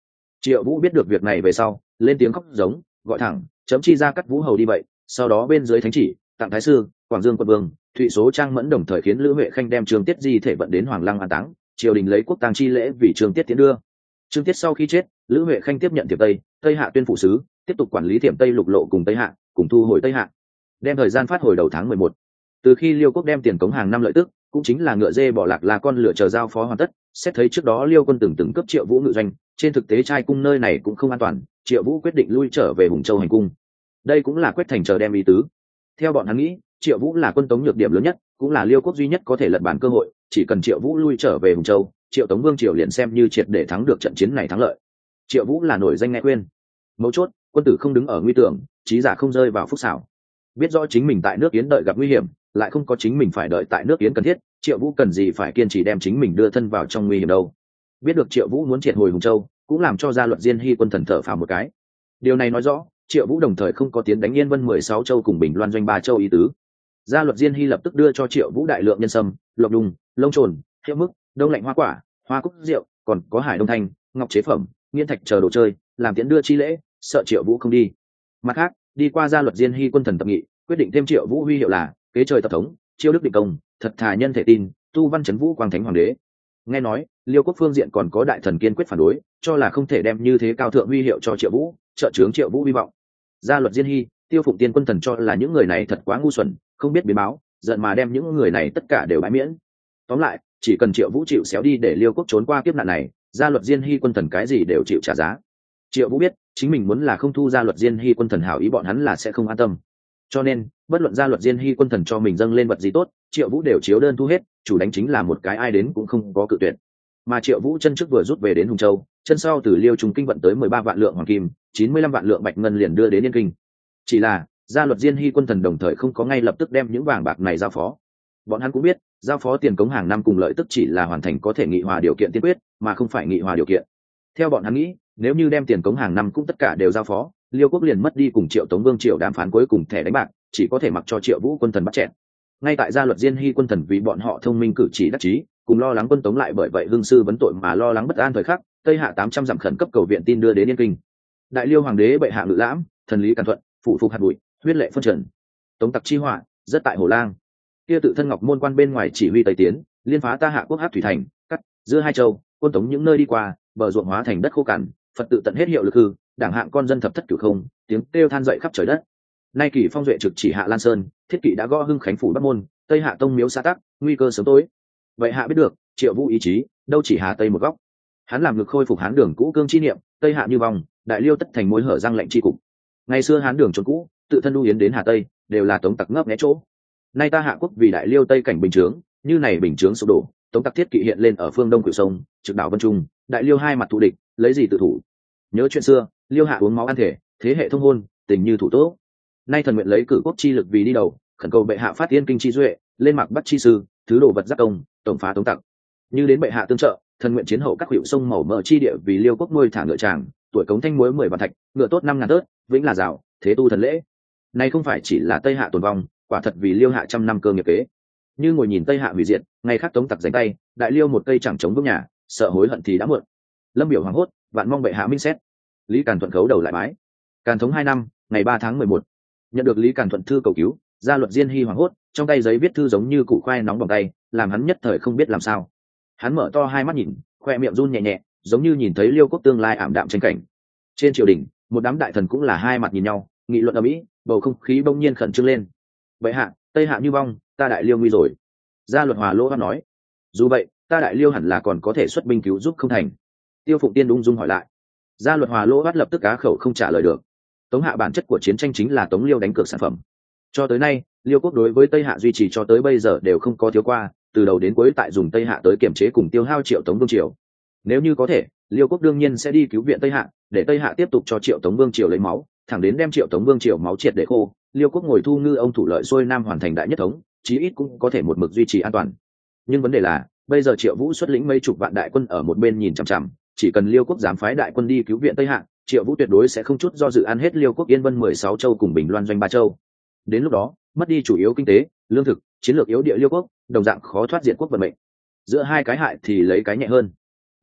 Triệu Vũ biết được việc này về sau lên tiếng khóc giống, gọi thẳng chấm chi ra cắt Vũ hầu đi vậy. Sau đó bên dưới thánh chỉ tặng thái sư, Quảng Dương quận vương, Thụy số Trang Mẫn đồng thời khiến Lữ Huệ Khanh đem Trương Tiết di thể vận đến Hoàng Lăng an táng, triều đình lấy quốc tang chi lễ vì Trương Tiết tiến đưa. Trương Tiết sau khi chết, Lữ Huệ Khanh tiếp nhận Thiểm Tây, Tây Hạ tuyên phụ sứ, tiếp tục quản lý Thiểm Tây lục lộ cùng Tây Hạ, cùng thu hồi Tây Hạ. Đem thời gian phát hồi đầu tháng mười một. Từ khi Liêu quốc đem tiền cống hàng năm lợi tức, cũng chính là ngựa dê bỏ lạc là con lựa chờ giao phó hoàn tất, xét thấy trước đó Liêu quân từng từng cấp Triệu Vũ ngự doanh, trên thực tế trai cung nơi này cũng không an toàn, Triệu Vũ quyết định lui trở về Hùng Châu hành cung. Đây cũng là Quách Thành chờ đem ý tứ. Theo bọn hắn nghĩ, Triệu Vũ là quân Tống nhược điểm lớn nhất, cũng là Liêu quốc duy nhất có thể lật bàn cơ hội, chỉ cần Triệu Vũ lui trở về Hùng Châu, Triệu Tống vương triều liền xem như triệt để thắng được trận chiến này thắng lợi. Triệu Vũ là nổi danh nghe khuyên. Mấu chốt, quân tử không đứng ở nguy tưởng, trí giả không rơi vào phúc xảo. Biết rõ chính mình tại nước Yến đợi gặp nguy hiểm, lại không có chính mình phải đợi tại nước Yến cần thiết, Triệu Vũ cần gì phải kiên trì đem chính mình đưa thân vào trong nguy hiểm đâu. Biết được Triệu Vũ muốn triệt hồi Hùng Châu, cũng làm cho gia luật Diên Hy quân thần thở phào một cái. Điều này nói rõ, Triệu Vũ đồng thời không có tiến đánh Yên Vân mười sáu châu cùng Bình Loan doanh ba châu ý tứ. Gia luật Diên Hy lập tức đưa cho Triệu Vũ đại lượng nhân sâm, lộc đùng, lông trồn, hiệu mức, đông lạnh hoa quả, hoa cúc rượu, còn có hải đông thanh, ngọc chế phẩm, nghiên thạch chờ đồ chơi, làm tiễn đưa chi lễ, sợ Triệu Vũ không đi. Mặt khác, đi qua gia luật Diên Hy quân thần tập nghị, quyết định thêm Triệu Vũ huy hiệu là kế trời tập thống, chiêu đức định công, thật thà nhân thể tin, tu văn chấn vũ quang thánh hoàng đế. Nghe nói Liêu quốc phương diện còn có đại thần kiên quyết phản đối, cho là không thể đem như thế cao thượng huy hiệu cho Triệu Vũ, trợ chướng Triệu Vũ hy vọng. Gia luật Diên Hy, Tiêu Phụng Tiên quân thần cho là những người này thật quá ngu xuẩn, không biết biến báo, giận mà đem những người này tất cả đều bãi miễn. Tóm lại, chỉ cần Triệu Vũ chịu xéo đi để Liêu quốc trốn qua kiếp nạn này, gia luật Diên Hy quân thần cái gì đều chịu trả giá. Triệu Vũ biết, chính mình muốn là không thu gia luật Diên Hy quân thần hảo ý bọn hắn là sẽ không an tâm. Cho nên, bất luận gia luật Diên Hy quân thần cho mình dâng lên vật gì tốt, Triệu Vũ đều chiếu đơn thu hết, chủ đánh chính là một cái ai đến cũng không có cự tuyệt. Mà Triệu Vũ chân trước vừa rút về đến Hùng Châu, chân sau từ Liêu Trung kinh vận tới mười ba vạn lượng hoàng kim, chín mươi lăm vạn lượng bạch ngân liền đưa đến Yên Kinh. Chỉ là, gia luật Diên Hy quân thần đồng thời không có ngay lập tức đem những vàng bạc này giao phó. Bọn hắn cũng biết, giao phó tiền cống hàng năm cùng lợi tức chỉ là hoàn thành có thể nghị hòa điều kiện tiên quyết, mà không phải nghị hòa điều kiện. Theo bọn hắn nghĩ, nếu như đem tiền cống hàng năm cũng tất cả đều giao phó, Liêu quốc liền mất đi cùng Triệu Tống vương triều đàm phán cuối cùng thẻ đánh bạc, chỉ có thể mặc cho Triệu Vũ quân thần bắt chẹn. Ngay tại gia luật Diên Hy quân thần vì bọn họ thông minh cử chỉ đắc chí, cùng lo lắng quân Tống lại bởi vậy hương sư vấn tội mà lo lắng bất an thời khắc, Tây Hạ tám trăm dặm khẩn cấp cầu viện tin đưa đến Yên Kinh. Đại Liêu hoàng đế bệ hạ ngự lãm, thần lý càn thuận, phụ phục hạt bụi, huyết lệ phân trần. Tống tặc chi họa, rất tại Hồ Lang. Kia tự thân Ngọc Môn quan bên ngoài chỉ huy Tây tiến, liên phá ta hạ quốc hát thủy thành, cắt giữa hai châu, quân Tống những nơi đi qua, bờ ruộng hóa thành đất khô cằn, Phật tự tận hết hiệu lực hư, đảng hạng con dân thập thất cửu không, tiếng kêu than dậy khắp trời đất. Nay kỳ phong duệ trực chỉ hạ Lan Sơn, thiết kỵ đã gõ hưng khánh phủ Bắc môn, Tây Hạ tông miếu xã tắc, nguy cơ sớm tối. Vậy hạ biết được, Triệu Vũ ý chí, đâu chỉ Hà Tây một góc. Hắn làm ngực khôi phục Hán đường cũ cương chi niệm, Tây Hạ như vòng, Đại Liêu tất thành mối hở răng lệnh chi cục. Ngày xưa Hán đường trốn cũ, tự thân đu yến đến Hà Tây, đều là Tống tặc ngấp nghé chỗ. Nay ta hạ quốc vì Đại Liêu Tây cảnh bình chướng, như này bình chướng sụp đổ, Tống tặc thiết kỵ hiện lên ở phương đông cửu sông, trực đảo Vân Trung, Đại Liêu hai mặt thù địch, lấy gì tự thủ? Nhớ chuyện xưa, Liêu hạ uống máu ăn thể, thế hệ thông hôn, tình như thủ tố. Nay thần nguyện lấy cử quốc chi lực vì đi đầu, khẩn cầu bệ hạ phát Yên Kinh chi duệ, lên mạc bắt chi sư, thứ đồ vật giác công, tổng phá Tống tặc. Như đến bệ hạ tương trợ, thần nguyện chiến hậu các hữu sông màu mỡ chi địa vì Liêu quốc nuôi thả ngựa tràng, tuổi cống thanh muối mười vạn thạch, ngựa tốt năm ngàn tớt, vĩnh là rào, thế tu thần lễ. Nay không phải chỉ là Tây Hạ tồn vong, quả thật vì Liêu hạ trăm năm cơ nghiệp kế. Như ngồi nhìn Tây Hạ hủy diệt, ngày khác Tống tặc giành tay, Đại Liêu một cây chẳng chống vững nhà, sợ hối hận thì đã muộn. Lâm biểu hoàng hốt, vạn mong bệ hạ minh xét. Lý Càn Thuận khấu đầu lại bái. Càn thống hai năm, ngày ba tháng mười một, nhận được Lý Càn Thuận thư cầu cứu, gia luật Diên Hy hoàng hốt, trong tay giấy viết thư giống như củ khoai nóng bằng tay, làm hắn nhất thời không biết làm sao. Hắn mở to hai mắt nhìn, khoe miệng run nhẹ nhẹ, giống như nhìn thấy Liêu quốc tương lai ảm đạm tranh cảnh. Trên triều đình, một đám đại thần cũng là hai mặt nhìn nhau, nghị luận ầm ĩ, bầu không khí bỗng nhiên khẩn trương lên. Bệ hạ, Tây Hạ như vong, ta Đại Liêu nguy rồi. Gia luật Hòa Lỗ Hoan nói. Dù vậy, ta Đại Liêu hẳn là còn có thể xuất binh cứu giúp không thành? Tiêu Phụng Tiên ung dung hỏi lại. Gia luật Hòa Lỗ Hoan lập tức á khẩu không trả lời được. Tống Hạ bản chất của chiến tranh chính là Tống Liêu đánh cược sản phẩm. Cho tới nay, Liêu quốc đối với Tây Hạ duy trì cho tới bây giờ đều không có thiếu qua, từ đầu đến cuối tại dùng Tây Hạ tới kiểm chế cùng tiêu hao Triệu Tống vương triều. Nếu như có thể, Liêu quốc đương nhiên sẽ đi cứu viện Tây Hạ, để Tây Hạ tiếp tục cho Triệu Tống vương triều lấy máu, thẳng đến đem Triệu Tống vương triều máu triệt để khô, Liêu quốc ngồi thu ngư ông thủ lợi xuôi nam hoàn thành đại nhất thống, chí ít cũng có thể một mực duy trì an toàn. Nhưng vấn đề là, bây giờ Triệu Vũ xuất lĩnh mấy chục vạn đại quân ở một bên nhìn chằm chằm, chỉ cần Liêu quốc dám phái đại quân đi cứu viện Tây Hạ, Triệu Vũ tuyệt đối sẽ không chút do dự ăn hết Liêu quốc Yên Vân mười sáu châu cùng Bình Loan doanh ba châu. Đến lúc đó, mất đi chủ yếu kinh tế, lương thực, chiến lược yếu địa Liêu quốc, đồng dạng khó thoát diện quốc vận mệnh. Giữa hai cái hại thì lấy cái nhẹ hơn.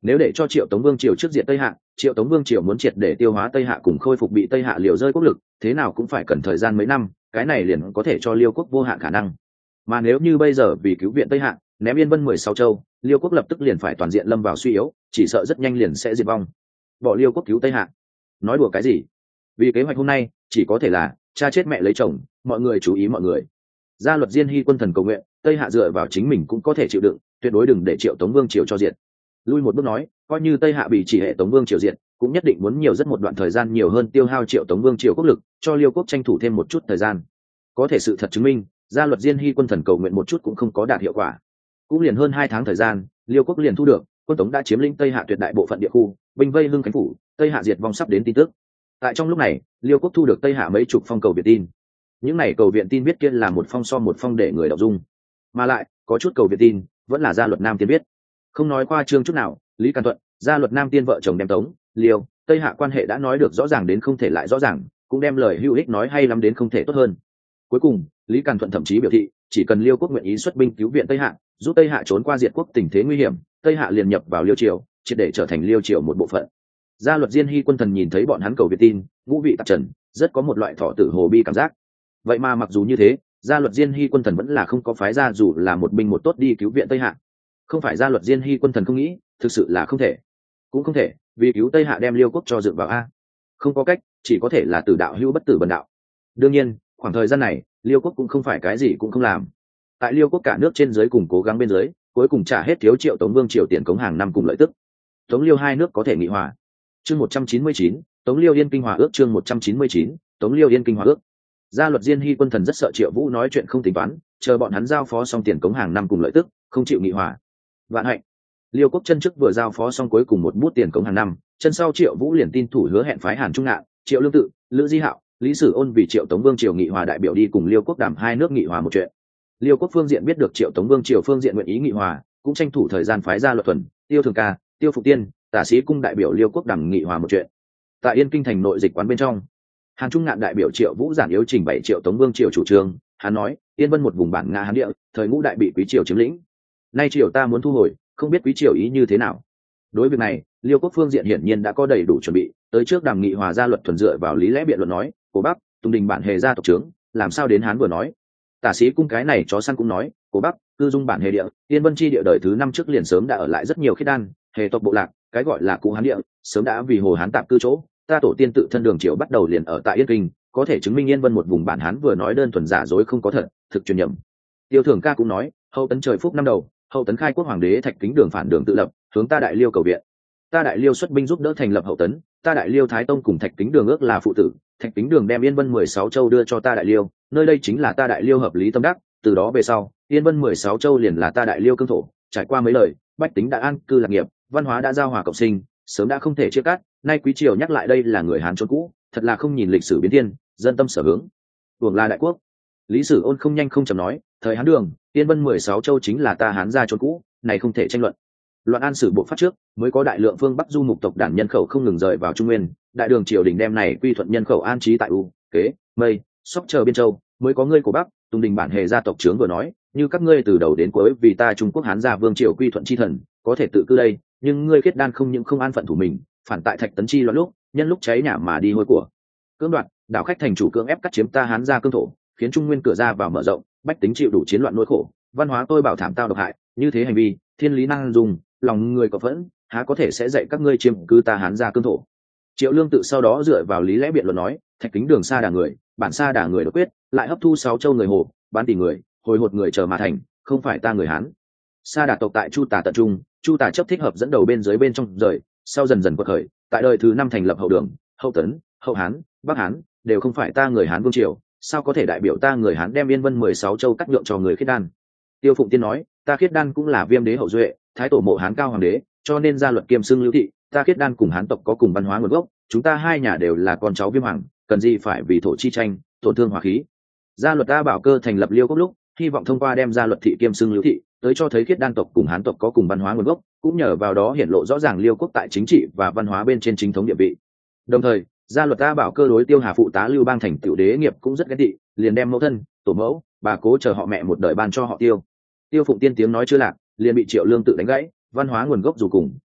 Nếu để cho Triệu Tống Vương triều trước diện Tây Hạ, Triệu Tống Vương triều muốn triệt để tiêu hóa Tây Hạ cùng khôi phục bị Tây Hạ liều rơi quốc lực, thế nào cũng phải cần thời gian mấy năm, cái này liền có thể cho Liêu quốc vô hạn khả năng. Mà nếu như bây giờ vì cứu viện Tây Hạ, ném Yên Vân mười sáu châu, Liêu quốc lập tức liền phải toàn diện lâm vào suy yếu, chỉ sợ rất nhanh liền sẽ diệt vong. Bỏ Liêu quốc cứu Tây Hạ, nói đùa cái gì? Vì kế hoạch hôm nay, chỉ có thể là cha chết mẹ lấy chồng, mọi người chú ý mọi người. Gia luật Diên Hy quân thần cầu nguyện, Tây Hạ dựa vào chính mình cũng có thể chịu đựng, tuyệt đối đừng để Triệu Tống Vương triều cho diệt. Lui một bước nói, coi như Tây Hạ bị chỉ hệ Tống Vương triều diệt, cũng nhất định muốn nhiều rất một đoạn thời gian nhiều hơn tiêu hao Triệu Tống Vương triều quốc lực, cho Liêu quốc tranh thủ thêm một chút thời gian. Có thể sự thật chứng minh, gia luật Diên Hy quân thần cầu nguyện một chút cũng không có đạt hiệu quả. Cũng liền hơn hai tháng thời gian, Liêu quốc liền thu được quân Tống đã chiếm lĩnh Tây Hạ tuyệt đại bộ phận địa khu, binh vây Hưng Khánh phủ, Tây Hạ diệt vong sắp đến tin tức. Tại trong lúc này, Liêu quốc thu được Tây Hạ mấy chục phong cầu viện tin. Những này cầu viện tin biết kia là một phong so một phong để người đọc dung, mà lại có chút cầu viện tin vẫn là gia luật Nam Tiên viết. Không nói qua trương chút nào, Lý Càn Thuận, gia luật Nam Tiên vợ chồng đem Tống, Liêu, Tây Hạ quan hệ đã nói được rõ ràng đến không thể lại rõ ràng, cũng đem lời hữu ích nói hay lắm đến không thể tốt hơn. Cuối cùng, Lý Càn Thuận thậm chí biểu thị, chỉ cần Liêu quốc nguyện ý xuất binh cứu viện Tây Hạ, giúp Tây Hạ trốn qua diệt quốc tình thế nguy hiểm, Tây Hạ liền nhập vào Liêu triều, triệt để trở thành Liêu triều một bộ phận. Gia luật Diên Hy quân thần nhìn thấy bọn hắn cầu viện tin, ngũ vị tạp trần, rất có một loại thọ tử hồ bi cảm giác. Vậy mà mặc dù như thế, gia luật Diên Hy quân thần vẫn là không có phái ra dù là một binh một tốt đi cứu viện Tây Hạ. Không phải gia luật Diên Hy quân thần không nghĩ, thực sự là không thể. Cũng không thể, vì cứu Tây Hạ đem Liêu quốc cho dựng vào a. Không có cách, chỉ có thể là tử đạo hữu bất tử bần đạo. Đương nhiên, khoảng thời gian này, Liêu quốc cũng không phải cái gì cũng không làm. Tại Liêu quốc cả nước trên dưới cùng cố gắng bên dưới, cuối cùng trả hết thiếu Triệu Tống Vương triều tiền cống hàng năm cùng lợi tức. Tống Liêu hai nước có thể nghị hòa. Chương một trăm chín mươi chín, Tống Liêu Yên Kinh hòa ước chương một trăm chín mươi chín, Tống Liêu Yên Kinh hòa ước. Gia luật Diên Hy quân thần rất sợ Triệu Vũ nói chuyện không tính toán, chờ bọn hắn giao phó xong tiền cống hàng năm cùng lợi tức, không chịu nghị hòa. Vạn hạnh, Liêu quốc chân trước vừa giao phó xong cuối cùng một bút tiền cống hàng năm, chân sau Triệu Vũ liền tin thủ hứa hẹn phái Hàn Trung Ngạn, Triệu Lương Tự, Lữ Di Hạo, Lý Sử Ôn vì Triệu Tống Vương triều nghị hòa đại biểu đi cùng Liêu quốc đàm hai nước nghị hòa một chuyện. Liêu quốc phương diện biết được Triệu Tống Vương triều phương diện nguyện ý nghị hòa, cũng tranh thủ thời gian phái ra Luật Thuần, Tiêu Thường Ca, Tiêu Phục Tiên, Tả Sĩ cung đại biểu Liêu quốc đàm nghị hòa một chuyện. Tại Yên Kinh thành nội dịch quán bên trong, Hàn Trung Ngạn đại biểu Triệu Vũ giản yếu trình bày Triệu Tống Vương triều chủ trương, hắn nói: Yên Vân một vùng bản Nga Hán địa, thời ngũ đại bị Quý triều chiếm lĩnh, nay triều ta muốn thu hồi, không biết Quý triều ý như thế nào. Đối việc này, Liêu quốc phương diện hiển nhiên đã có đầy đủ chuẩn bị, tới trước đàm nghị hòa gia Luật Thuần dựa vào lý lẽ biện luận nói: Cổ Bắc, Tùng Đình bản hề gia tộc trưởng, làm sao đến Hán vừa nói. Tả Sĩ cung cái này chó săn cũng nói: Cổ Bắc, cư dung bản hề địa, Yên Vân chi địa đời thứ năm trước liền sớm đã ở lại rất nhiều khiết đan, hề tộc bộ lạc, cái gọi là cũ Hán địa, sớm đã vì hồ Hán tạm cư chỗ. Ta tổ tiên tự thân đường triều bắt đầu liền ở tại Yên Kinh, có thể chứng minh Yên Vân một vùng bản Hán vừa nói đơn thuần giả dối không có thật, thực truyền nhầm. Tiêu Thường Ca cũng nói: Hậu tấn trời phúc năm đầu, hậu tấn khai quốc hoàng đế Thạch Kính Đường phản đường tự lập, hướng ta Đại Liêu cầu viện. Ta Đại Liêu xuất binh giúp đỡ thành lập hậu tấn, ta Đại Liêu Thái Tông cùng Thạch Kính Đường ước là phụ tử, Thạch Kính Đường đem Yên Vân mười sáu châu đưa cho ta Đại Liêu, nơi đây chính là ta Đại Liêu hợp lý tâm đắc, từ đó về sau, Yên Vân mười sáu châu liền là ta Đại Liêu cương thổ, trải qua mấy lời, bách tính đã an cư lạc nghiệp, văn hóa đã giao hòa cộng sinh, sớm đã không thể chia cắt, nay Quý triều nhắc lại đây là người Hán chốn cũ, thật là không nhìn lịch sử biến thiên, dân tâm sở hướng. Uổng là đại quốc. Lý Sử Ôn không nhanh không chậm nói: Thời Hán Đường, Yên Vân mười sáu châu chính là ta Hán gia chốn cũ, này không thể tranh luận. Loạn an sử bộ phát trước, mới có đại lượng phương Bắc du mục tộc đản nhân khẩu không ngừng rời vào Trung Nguyên, đại đường triều đình đem này quy thuận nhân khẩu an trí tại U, Kế, Mây, Sóc chờ biên châu, mới có ngươi của Bắc, Tùng Đình bản hề gia tộc trưởng vừa nói: Như các ngươi từ đầu đến cuối vì ta Trung Quốc Hán gia vương triều quy thuận chi thần, có thể tự cư đây, nhưng ngươi khiết đan không những không an phận thủ mình, phản tại Thạch Tấn chi loạn lúc, nhân lúc cháy nhà mà đi hôi của, cưỡng đoạt, đảo khách thành chủ cưỡng ép cắt chiếm ta Hán gia cương thổ, khiến Trung Nguyên cửa ra vào mở rộng, bách tính chịu đủ chiến loạn nỗi khổ, văn hóa tôi bảo thảm tao độc hại, như thế hành vi, thiên lý năng dùng, lòng người có phẫn, há có thể sẽ dạy các ngươi chiếm cứ ta Hán gia cương thổ. Triệu Lương Tự sau đó dựa vào lý lẽ biện luận nói: Thạch Kính Đường xa đà người, bản xa đà người độc quyết, lại hấp thu sáu châu người hồ, bán tỷ người, hồi hột người chờ mà thành, không phải ta người Hán. Sa đà tộc tại Chu Tả tận trung, Chu Tả chấp thích hợp dẫn đầu bên dưới bên trong rời, sau dần dần quật khởi, tại đời thứ năm thành lập hậu đường, hậu tấn, hậu Hán, Bắc Hán, đều không phải ta người Hán vương triều, sao có thể đại biểu ta người Hán đem Yên Vân mười sáu châu cắt nhượng cho người khiết đan. Tiêu Phụng Tiên nói: Ta khiết đan cũng là Viêm đế hậu duệ, thái tổ mộ Hán cao hoàng đế, cho nên gia luật kiêm xưng lưu thị, ta khiết đan cùng Hán tộc có cùng văn hóa nguồn gốc, chúng ta hai nhà đều là con cháu Viêm hoàng, cần gì phải vì thổ chi tranh, tổn thương hòa khí. Gia luật ta bảo cơ thành lập Liêu quốc lúc, hy vọng thông qua đem gia luật thị kiêm xưng lưu thị, tới cho thấy khiết đan tộc cùng Hán tộc có cùng văn hóa nguồn gốc, cũng nhờ vào đó hiển lộ rõ ràng Liêu quốc tại chính trị và văn hóa bên trên chính thống địa vị. Đồng thời, gia luật ta bảo cơ đối Tiêu Hà phụ tá Lưu Bang thành tiểu đế nghiệp cũng rất ghét tị, liền đem mẫu thân, tổ mẫu, bà cố chờ họ mẹ một đời ban cho họ Tiêu. Tiêu Phụng Tiên tiếng nói chưa lạc, liền bị Triệu Lương Tự đánh gãy: văn hóa nguồn gốc dù cùng,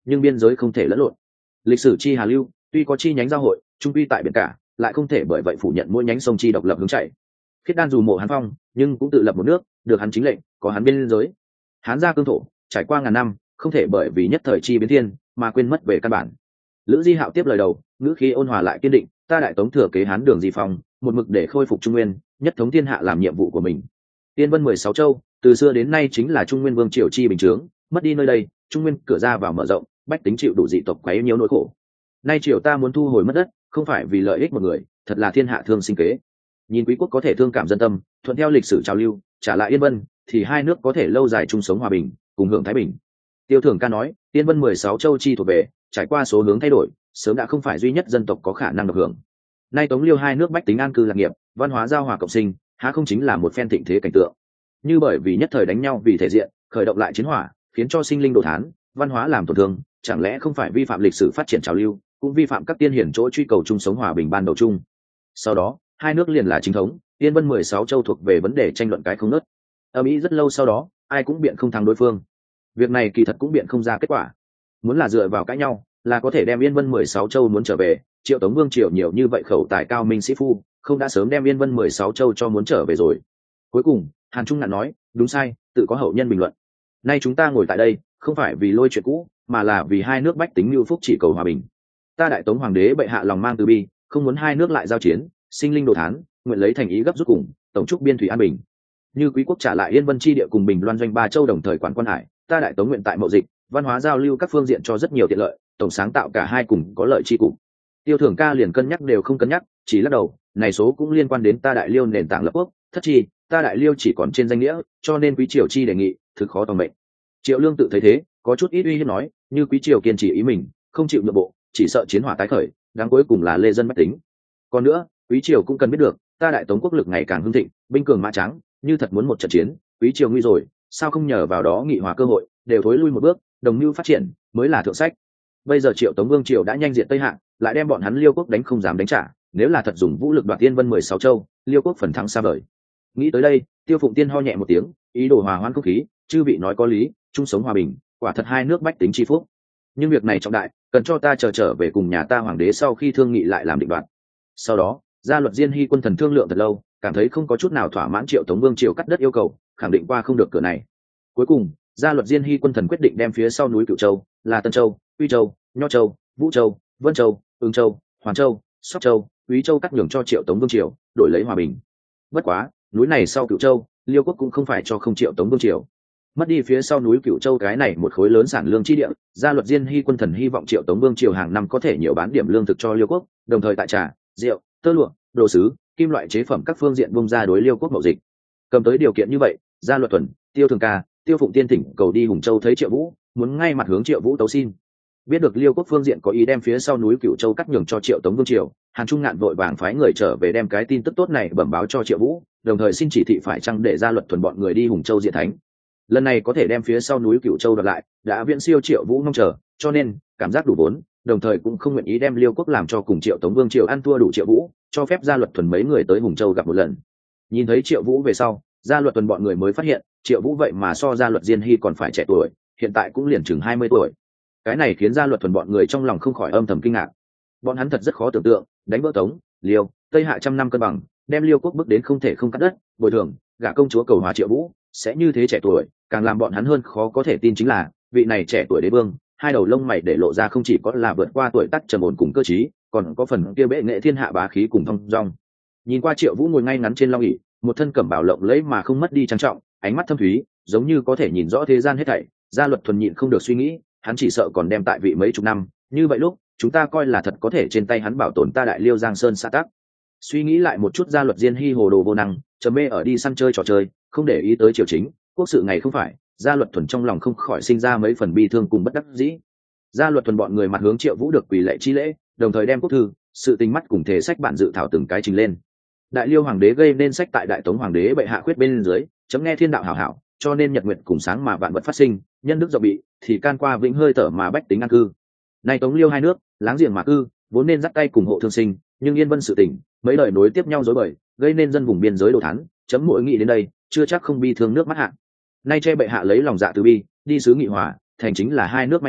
nhưng biên giới không thể lẫn lộn. Lịch sử chi hà lưu tuy có chi nhánh giao hội trung quy tại biển cả, lại không thể bởi vậy phủ nhận mỗi nhánh sông chi độc lập hướng chảy. Khiết Đan dù mộ Hán Phong, nhưng cũng tự lập một nước, được hắn chính lệnh, có hắn biên giới. Hán gia cương thổ, trải qua ngàn năm, không thể bởi vì nhất thời chi biến thiên mà quên mất về căn bản. Lữ Di Hạo tiếp lời đầu, ngữ khí ôn hòa lại kiên định, ta đại tống thừa kế Hán Đường Di Phong, một mực để khôi phục Trung Nguyên, nhất thống thiên hạ làm nhiệm vụ của mình. Tiên Vân mười sáu châu, từ xưa đến nay chính là Trung Nguyên vương triều chi bình chướng, mất đi nơi đây, Trung Nguyên cửa ra vào mở rộng, bách tính chịu đủ dị tộc quấy nhiễu nỗi khổ. Nay triều ta muốn thu hồi mất đất, không phải vì lợi ích một người, thật là thiên hạ thương sinh kế. Nhìn quý quốc có thể thương cảm dân tâm, thuận theo lịch sử trào lưu, trả lại Yên Vân, thì hai nước có thể lâu dài chung sống hòa bình, cùng hưởng thái bình. Tiêu Thường ca nói, Yên Vân mười sáu châu chi thuộc về, trải qua số hướng thay đổi, sớm đã không phải duy nhất dân tộc có khả năng được hưởng. Nay Tống Liêu hai nước bách tính an cư lạc nghiệp, văn hóa giao hòa cộng sinh, há không chính là một phen thịnh thế cảnh tượng. Như bởi vì nhất thời đánh nhau vì thể diện, khởi động lại chiến hỏa, khiến cho sinh linh đồ thán, văn hóa làm tổn thương, chẳng lẽ không phải vi phạm lịch sử phát triển trào lưu, cũng vi phạm các tiên hiển chỗ truy cầu chung sống hòa bình ban đầu chung. Sau đó, hai nước liền là chính thống, Yên Vân mười sáu châu thuộc về vấn đề tranh luận cái không nớt. Ở Mỹ rất lâu sau đó, ai cũng biện không thắng đối phương. Việc này kỳ thật cũng biện không ra kết quả. Muốn là dựa vào cãi nhau, là có thể đem Yên Vân mười sáu châu muốn trở về, Triệu Tống Vương triều nhiều như vậy khẩu tài cao minh sĩ phu, không đã sớm đem Yên Vân mười sáu châu cho muốn trở về rồi. Cuối cùng, Hàn Trung ngạn nói, đúng sai, tự có hậu nhân bình luận. Nay chúng ta ngồi tại đây, không phải vì lôi chuyện cũ, mà là vì hai nước bách tính lưu phúc chỉ cầu hòa bình. Ta đại tống hoàng đế bệ hạ lòng mang từ bi, không muốn hai nước lại giao chiến, sinh linh đồ thán, nguyện lấy thành ý gấp rút cùng, tổng trúc biên thủy an bình. Như quý quốc trả lại Yên Vân chi địa cùng Bình Loan doanh ba châu đồng thời quản quan hải, ta đại tống nguyện tại mậu dịch, văn hóa giao lưu các phương diện cho rất nhiều tiện lợi, tổng sáng tạo cả hai cùng có lợi chi cùng. Tiêu Thường ca liền cân nhắc đều không cân nhắc, chỉ lắc đầu, này số cũng liên quan đến ta đại liêu nền tảng lập quốc, thất chi, ta đại liêu chỉ còn trên danh nghĩa, cho nên quý triều chi đề nghị, thực khó toàn mệnh. Triệu Lương tự thấy thế, có chút ít uy hiếp nói, như quý triều kiên trì ý mình, không chịu nhượng bộ, chỉ sợ chiến hỏa tái khởi, đáng cuối cùng là lê dân bách tính. Còn nữa, quý triều cũng cần biết được, ta đại tống quốc lực ngày càng hưng thịnh, binh cường mã trắng, như thật muốn một trận chiến, quý triều nguy rồi, sao không nhờ vào đó nghị hòa cơ hội, đều thối lui một bước, đồng mưu phát triển, mới là thượng sách. Bây giờ Triệu Tống Vương triều đã nhanh diện Tây Hạ, lại đem bọn hắn Liêu quốc đánh không dám đánh trả, nếu là thật dùng vũ lực đoạt Yên Vân mười sáu châu, Liêu quốc phần thắng xa vời. Nghĩ tới đây, Tiêu Phụng Tiên ho nhẹ một tiếng, ý đồ hòa hoãn không khí, chư vị nói có lý, chung sống hòa bình, quả thật hai nước bách tính chi phúc. Nhưng việc này trọng đại, cần cho ta chờ trở về cùng nhà ta hoàng đế sau khi thương nghị lại làm định đoạt. Sau đó, gia luật Diên Hy quân thần thương lượng thật lâu, cảm thấy không có chút nào thỏa mãn Triệu Tống Vương triều cắt đất yêu cầu, khẳng định qua không được cửa này. Cuối cùng, gia luật Diên Hy quân thần quyết định đem phía sau núi Cửu Châu, là Tân Châu, Uy Châu, Nho Châu, Vũ Châu, Vân Châu, Ưng Châu, Hoàn Châu, Sóc Châu, Úy Châu cắt nhường cho Triệu Tống Vương triều, đổi lấy hòa bình. Bất quá, núi này sau Cửu Châu, Liêu quốc cũng không phải cho không Triệu Tống Vương triều. Mất đi phía sau núi Cửu Châu cái này một khối lớn sản lương chi địa, gia luật Diên Hy quân thần hy vọng Triệu Tống Vương triều hàng năm có thể nhiều bán điểm lương thực cho Liêu quốc, đồng thời tại trà, rượu, tơ lụa, đồ sứ, kim loại chế phẩm các phương diện bung ra đối Liêu quốc mậu dịch. Cầm tới điều kiện như vậy, gia luật Thuần, Tiêu Thường ca, Tiêu Phụng Tiên thỉnh cầu đi Hùng Châu thấy Triệu Vũ, muốn ngay mặt hướng Triệu Vũ tấu xin. Biết được Liêu quốc phương diện có ý đem phía sau núi Cửu Châu cắt nhường cho Triệu Tống Vương triều, Hàn Trung ngạn vội vàng phái người trở về đem cái tin tức tốt này bẩm báo cho Triệu Vũ, đồng thời xin chỉ thị phải chăng để gia luật Thuần bọn người đi Hùng Châu diện thánh. Lần này có thể đem phía sau núi Cửu Châu đoạt lại, đã viễn siêu Triệu Vũ mong chờ, cho nên cảm giác đủ vốn, đồng thời cũng không nguyện ý đem Liêu quốc làm cho cùng Triệu Tống Vương triều ăn thua đủ Triệu Vũ, cho phép gia luật Thuần mấy người tới Hùng Châu gặp một lần. Nhìn thấy Triệu Vũ về sau, gia luật Thuần bọn người mới phát hiện, Triệu Vũ vậy mà so gia luật Diên Hy còn phải trẻ tuổi, hiện tại cũng liền chừng hai mươi tuổi. Cái này khiến gia luật Thuần bọn người trong lòng không khỏi âm thầm kinh ngạc. Bọn hắn thật rất khó tưởng tượng, đánh vỡ Tống, Liêu, Tây Hạ trăm năm cân bằng, đem Liêu quốc bước đến không thể không cắt đất, bồi thường, gả công chúa cầu hòa Triệu Vũ, sẽ như thế trẻ tuổi, càng làm bọn hắn hơn khó có thể tin chính là, vị này trẻ tuổi đế vương, hai đầu lông mày để lộ ra không chỉ có là vượt qua tuổi tác trầm ổn cùng cơ trí, còn có phần kia bệ nghệ thiên hạ bá khí cùng thông dong. Nhìn qua Triệu Vũ ngồi ngay ngắn trên long ỷ, một thân cẩm bào lộng lẫy mà không mất đi trang trọng, ánh mắt thâm thúy, giống như có thể nhìn rõ thế gian hết thảy. Gia luật Thuần nhịn không được suy nghĩ, hắn chỉ sợ còn đem tại vị mấy chục năm, như vậy lúc chúng ta coi là thật có thể trên tay hắn bảo tồn ta đại liêu giang sơn xã tắc. Suy nghĩ lại một chút, gia luật Diên Hy hồ đồ vô năng, trầm mê ở đi săn chơi trò chơi, không để ý tới triều chính, quốc sự ngày không phải, gia luật Thuần trong lòng không khỏi sinh ra mấy phần bi thương cùng bất đắc dĩ. Gia luật Thuần bọn người mặt hướng Triệu Vũ được quỳ lệ chi lễ, đồng thời đem quốc thư, sự tình mắt cùng thể sách bản dự thảo từng cái trình lên. Đại liêu hoàng đế gây nên sách tại đại tống hoàng đế bệ hạ khuyết bên dưới, chấm nghe thiên đạo hảo hảo, cho nên nhật nguyện cùng sáng mà vạn vật phát sinh, nhân đức rộng bị, thì can qua vĩnh hơi thở mà bách tính an cư. Nay tống liêu hai nước láng giềng mà cư, vốn nên dắt tay cùng hộ thương sinh, nhưng Yên Vân sự tình, mấy lời nối tiếp nhau dối bời, gây nên dân vùng biên giới đồ thán, chấm mỗi nghĩ đến đây, chưa chắc không bi thương nước mắt hạ. Nay che bệ hạ lấy lòng dạ từ bi, đi sứ nghị hòa, thành chính là hai nước may mắn,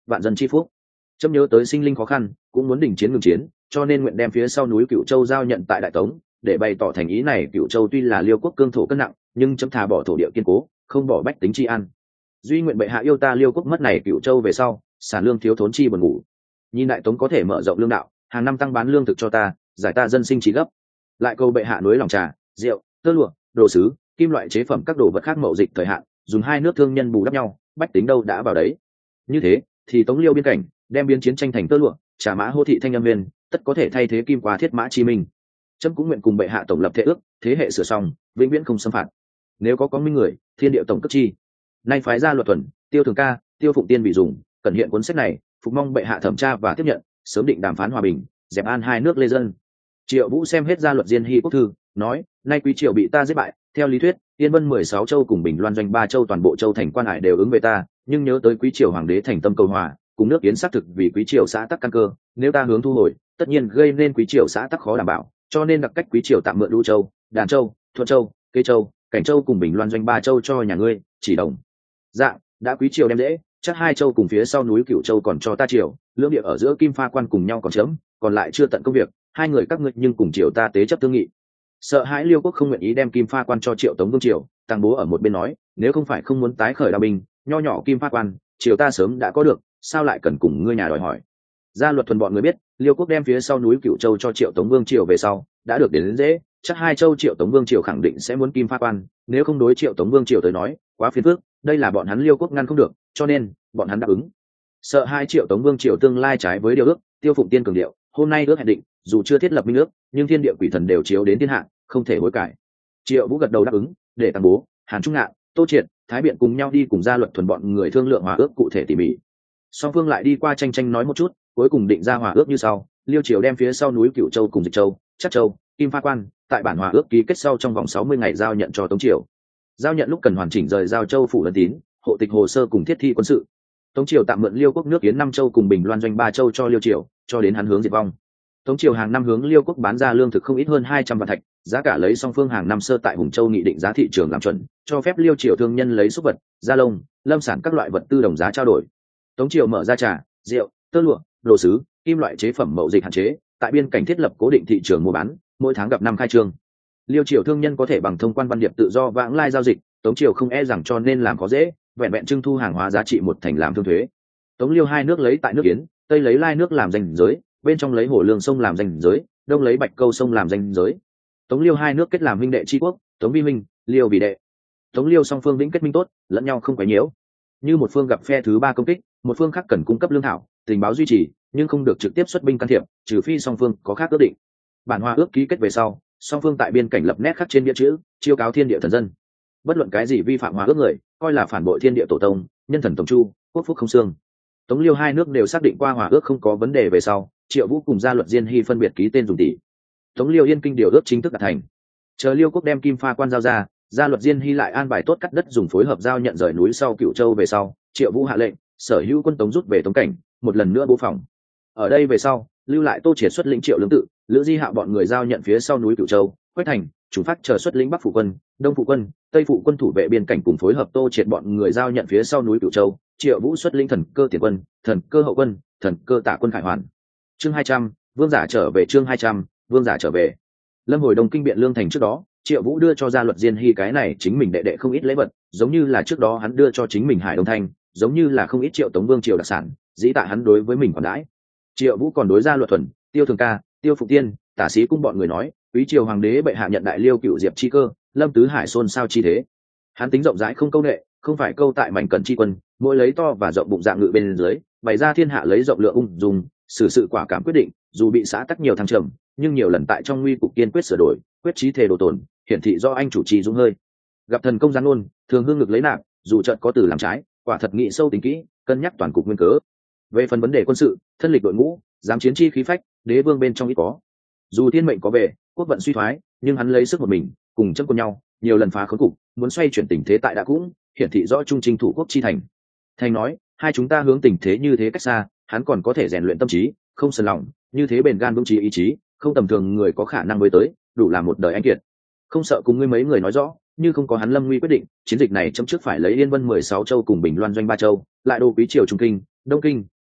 vạn dân chi phúc. Chấm nhớ tới sinh linh khó khăn, cũng muốn đình chiến ngừng chiến, cho nên nguyện đem phía sau núi Cửu Châu giao nhận tại Đại Tống, để bày tỏ thành ý này. Cửu Châu tuy là Liêu quốc cương thổ cân nặng, nhưng chấm thà bỏ thổ địa kiên cố, không bỏ bách tính tri an. Duy nguyện bệ hạ yêu ta Liêu quốc mất này Cửu Châu về sau, sản lương thiếu thốn chi buồn ngủ. Nhìn Đại Tống có thể mở rộng lương đạo, hàng năm tăng bán lương thực cho ta, giải ta dân sinh trí gấp. Lại cầu bệ hạ núi lòng trà, rượu, tơ lụa, đồ sứ, kim loại chế phẩm các đồ vật khác mậu dịch thời hạn, dùng hai nước thương nhân bù đắp nhau, bách tính đâu đã vào đấy. Như thế thì Tống Liêu biên cảnh đem biến chiến tranh thành tơ lụa, trà mã hô thị thanh âm viên, tất có thể thay thế kim qua thiết mã chi minh. Trẫm cũng nguyện cùng bệ hạ tổng lập thể ước, thế hệ sửa xong, vĩnh viễn không xâm phạt. Nếu có có minh người, thiên địa tổng cấp chi. Nay phái ra luật thuần, Tiêu Thường Ca, Tiêu Phụng Tiên bị dùng, cần hiện cuốn sách này, phục mong bệ hạ thẩm tra và tiếp nhận, sớm định đàm phán hòa bình, dẹp an hai nước lê dân. Triệu Vũ xem hết ra luật diên hy quốc thư, nói: nay quý triều bị ta giết bại, theo lý thuyết Yên Vân mười sáu châu cùng Bình Loan doanh ba châu toàn bộ châu thành quan hải đều ứng về ta, nhưng nhớ tới quý triều hoàng đế thành tâm cầu hòa, cùng nước Yến xác thực vì quý triều xã tắc căn cơ, nếu ta hướng thu hồi, tất nhiên gây nên quý triều xã tắc khó đảm bảo, cho nên đặc cách quý triều tạm mượn Lưu Châu, Đàn Châu, Thuận Châu, Kê Châu, Cảnh Châu cùng Bình Loan doanh ba châu cho nhà ngươi, chỉ đồng dạng đã quý triều đem dễ, chắc hai châu cùng phía sau núi Cửu Châu còn cho ta triều, lưỡng địa ở giữa Kim Pha quan cùng nhau còn chấm, còn lại chưa tận công việc, hai người các ngươi nhưng cùng triều ta tế chấp thương nghị. Sợ hãi Liêu quốc không nguyện ý đem Kim Pha quan cho Triệu Tống vương triều, Tăng Bố ở một bên nói: nếu không phải không muốn tái khởi đao binh, nho nhỏ Kim Pha quan triều ta sớm đã có được, sao lại cần cùng ngươi nhà đòi hỏi. Gia luật thuần bọn người biết, Liêu quốc đem phía sau núi Cửu Châu cho Triệu Tống vương triều về sau, đã được đến, đến dễ, chắc hai châu Triệu Tống vương triều khẳng định sẽ muốn Kim Pha quan, nếu không đối Triệu Tống vương triều tới nói, quá phiền phức, đây là bọn hắn Liêu quốc ngăn không được, cho nên bọn hắn đáp ứng. Sợ hai Triệu Tống vương triều tương lai trái với điều ước, Tiêu Phụng Tiên cường điệu: hôm nay ước hẹn định, dù chưa thiết lập minh ước, nhưng thiên địa quỷ thần đều chiếu đến thiên hạ, không thể hối cải. Triệu Vũ gật đầu đáp ứng, để Tăng Bố, Hàn Trung Ngạn, Tô Triệt, Thái Biện cùng nhau đi cùng gia luật thuần bọn người thương lượng hòa ước cụ thể tỉ mỉ. Song phương lại đi qua tranh tranh nói một chút, cuối cùng định ra hòa ước như sau: Liêu triều đem phía sau núi Cửu Châu cùng Dịch Châu, Chắc Châu, Kim Pha quan, tại bản hòa ước ký kết sau trong vòng sáu mươi ngày giao nhận cho Tống triều. Giao nhận lúc cần hoàn chỉnh rời giao châu phủ lân tín, hộ tịch hồ sơ cùng thiết thi quân sự. Tống triều tạm mượn Liêu quốc nước Yến năm châu cùng Bình Loan doanh ba châu cho Liêu triều, cho đến hắn hướng diệt vong. Tống triều hàng năm hướng Liêu quốc bán ra lương thực không ít hơn hai trăm vạn thạch, giá cả lấy song phương hàng năm sơ tại Hùng Châu nghị định giá thị trường làm chuẩn, cho phép Liêu triều thương nhân lấy súc vật, da lông, lâm sản các loại vật tư đồng giá trao đổi. Tống triều mở ra trà, rượu, tơ lụa, đồ sứ, kim loại chế phẩm mậu dịch hạn chế, tại biên cảnh thiết lập cố định thị trường mua bán, mỗi tháng gặp năm khai trương. Liêu triều thương nhân có thể bằng thông quan văn điệp tự do vãng lai giao dịch, Tống triều không e rằng cho nên làm khó dễ, vẹn vẹn trưng thu hàng hóa giá trị một thành làm thương thuế. Tống Liêu hai nước lấy tại nước Yến, tây lấy Lai nước làm danh giới, bên trong lấy Hồ Lương sông làm danh giới, đông lấy Bạch Câu sông làm danh giới. Tống Liêu hai nước kết làm huynh đệ tri quốc, Tống vi minh, Liêu vì đệ. Tống Liêu song phương vĩnh kết minh tốt, lẫn nhau không quấy nhiễu. Như một phương gặp phe thứ ba công kích, một phương khác cần cung cấp lương thảo, tình báo duy trì, nhưng không được trực tiếp xuất binh can thiệp, trừ phi song phương có khác ước định. Bản hòa ước ký kết về sau, song phương tại biên cảnh lập nét khắc trên bia chữ, chiêu cáo thiên địa thần dân. Bất luận cái gì vi phạm hòa ước người, coi là phản bội thiên địa tổ tông, nhân thần tổng chu, quốc phúc không xương. Tống Liêu hai nước đều xác định qua hòa ước không có vấn đề về sau, Triệu Vũ cùng gia luật diên hy phân biệt ký tên dùng tỷ. Tống Liêu Yên Kinh điều ước chính thức đạt thành. Chờ Liêu quốc đem Kim Pha quan giao ra, gia luật diên hy lại an bài tốt cắt đất dùng phối hợp giao nhận rời núi sau Cửu Châu về sau, Triệu Vũ hạ lệnh, sở hữu quân Tống rút về Tống cảnh, một lần nữa bố phòng. Ở đây về sau, lưu lại Tô Triệt xuất lĩnh Triệu Lương Tự, Lữ Di Hạo bọn người giao nhận phía sau núi Cửu Châu, Quách Thành, Chủ Phát chờ xuất lĩnh Bắc Phủ quân, Đông Phủ quân, Tây Phủ quân thủ vệ biên cảnh cùng phối hợp Tô Triệt bọn người giao nhận phía sau núi Cửu Châu, Triệu Vũ xuất lĩnh thần cơ tiền quân, thần cơ hậu quân, thần cơ tạ quân khải hoàn. Chương hai trăm, vương giả trở về. Chương hai trăm, vương giả trở về. Lâm hồi Đông kinh biện lương thành trước đó, Triệu Vũ đưa cho gia luật diên hy cái này chính mình đệ đệ không ít lễ vật, giống như là trước đó hắn đưa cho chính mình Hải Đông Thanh, giống như là không ít Triệu Tống vương triều đặc sản, dĩ tạ hắn đối với mình còn đãi. Triệu Vũ còn đối gia luật thuần, Tiêu Thường Ca, Tiêu Phục Tiên, Tả Sĩ cung bọn người nói, quý triều hoàng đế bệ hạ nhận đại Liêu cựu diệp chi cơ, Lâm tứ hải xôn sao chi thế. Hắn tính rộng rãi không câu nệ, không phải câu tại mảnh cẩn chi quân, mỗi lấy to và rộng bụng dạng ngự bên dưới, bày ra thiên hạ lấy rộng lượng ung dung, xử sự quả cảm quyết định, dù bị xã tắc nhiều thăng trầm, nhưng nhiều lần tại trong nguy cục kiên quyết sửa đổi, quyết chí thề đồ tồn, hiển thị do anh chủ trì dũng hơi. Gặp thần công gián ôn, thường hương ngực lấy nạp, dù trận có từ làm trái, quả thật nghĩ sâu tính kỹ, cân nhắc toàn cục nguyên cớ. Về phần vấn đề quân sự, thân lịch đội ngũ, dám chiến chi khí phách, đế vương bên trong ít có. Dù thiên mệnh có về, quốc vận suy thoái, nhưng hắn lấy sức một mình, cùng châm quân nhau, nhiều lần phá khốn cục, muốn xoay chuyển tình thế tại đã cũng, hiển thị rõ trung trinh thủ quốc chi thành. Thành nói, hai chúng ta hướng tình thế như thế cách xa, hắn còn có thể rèn luyện tâm trí, không sờn lòng, như thế bền gan vững trí ý chí, không tầm thường người có khả năng mới tới, đủ làm một đời anh kiệt. Không sợ cùng ngươi mấy người nói rõ, như không có hắn lâm nguy quyết định, chiến dịch này chấm trước phải lấy Yên Vân mười sáu châu cùng Bình Loan doanh ba châu, lại đô quý triều trung kinh, đông kinh,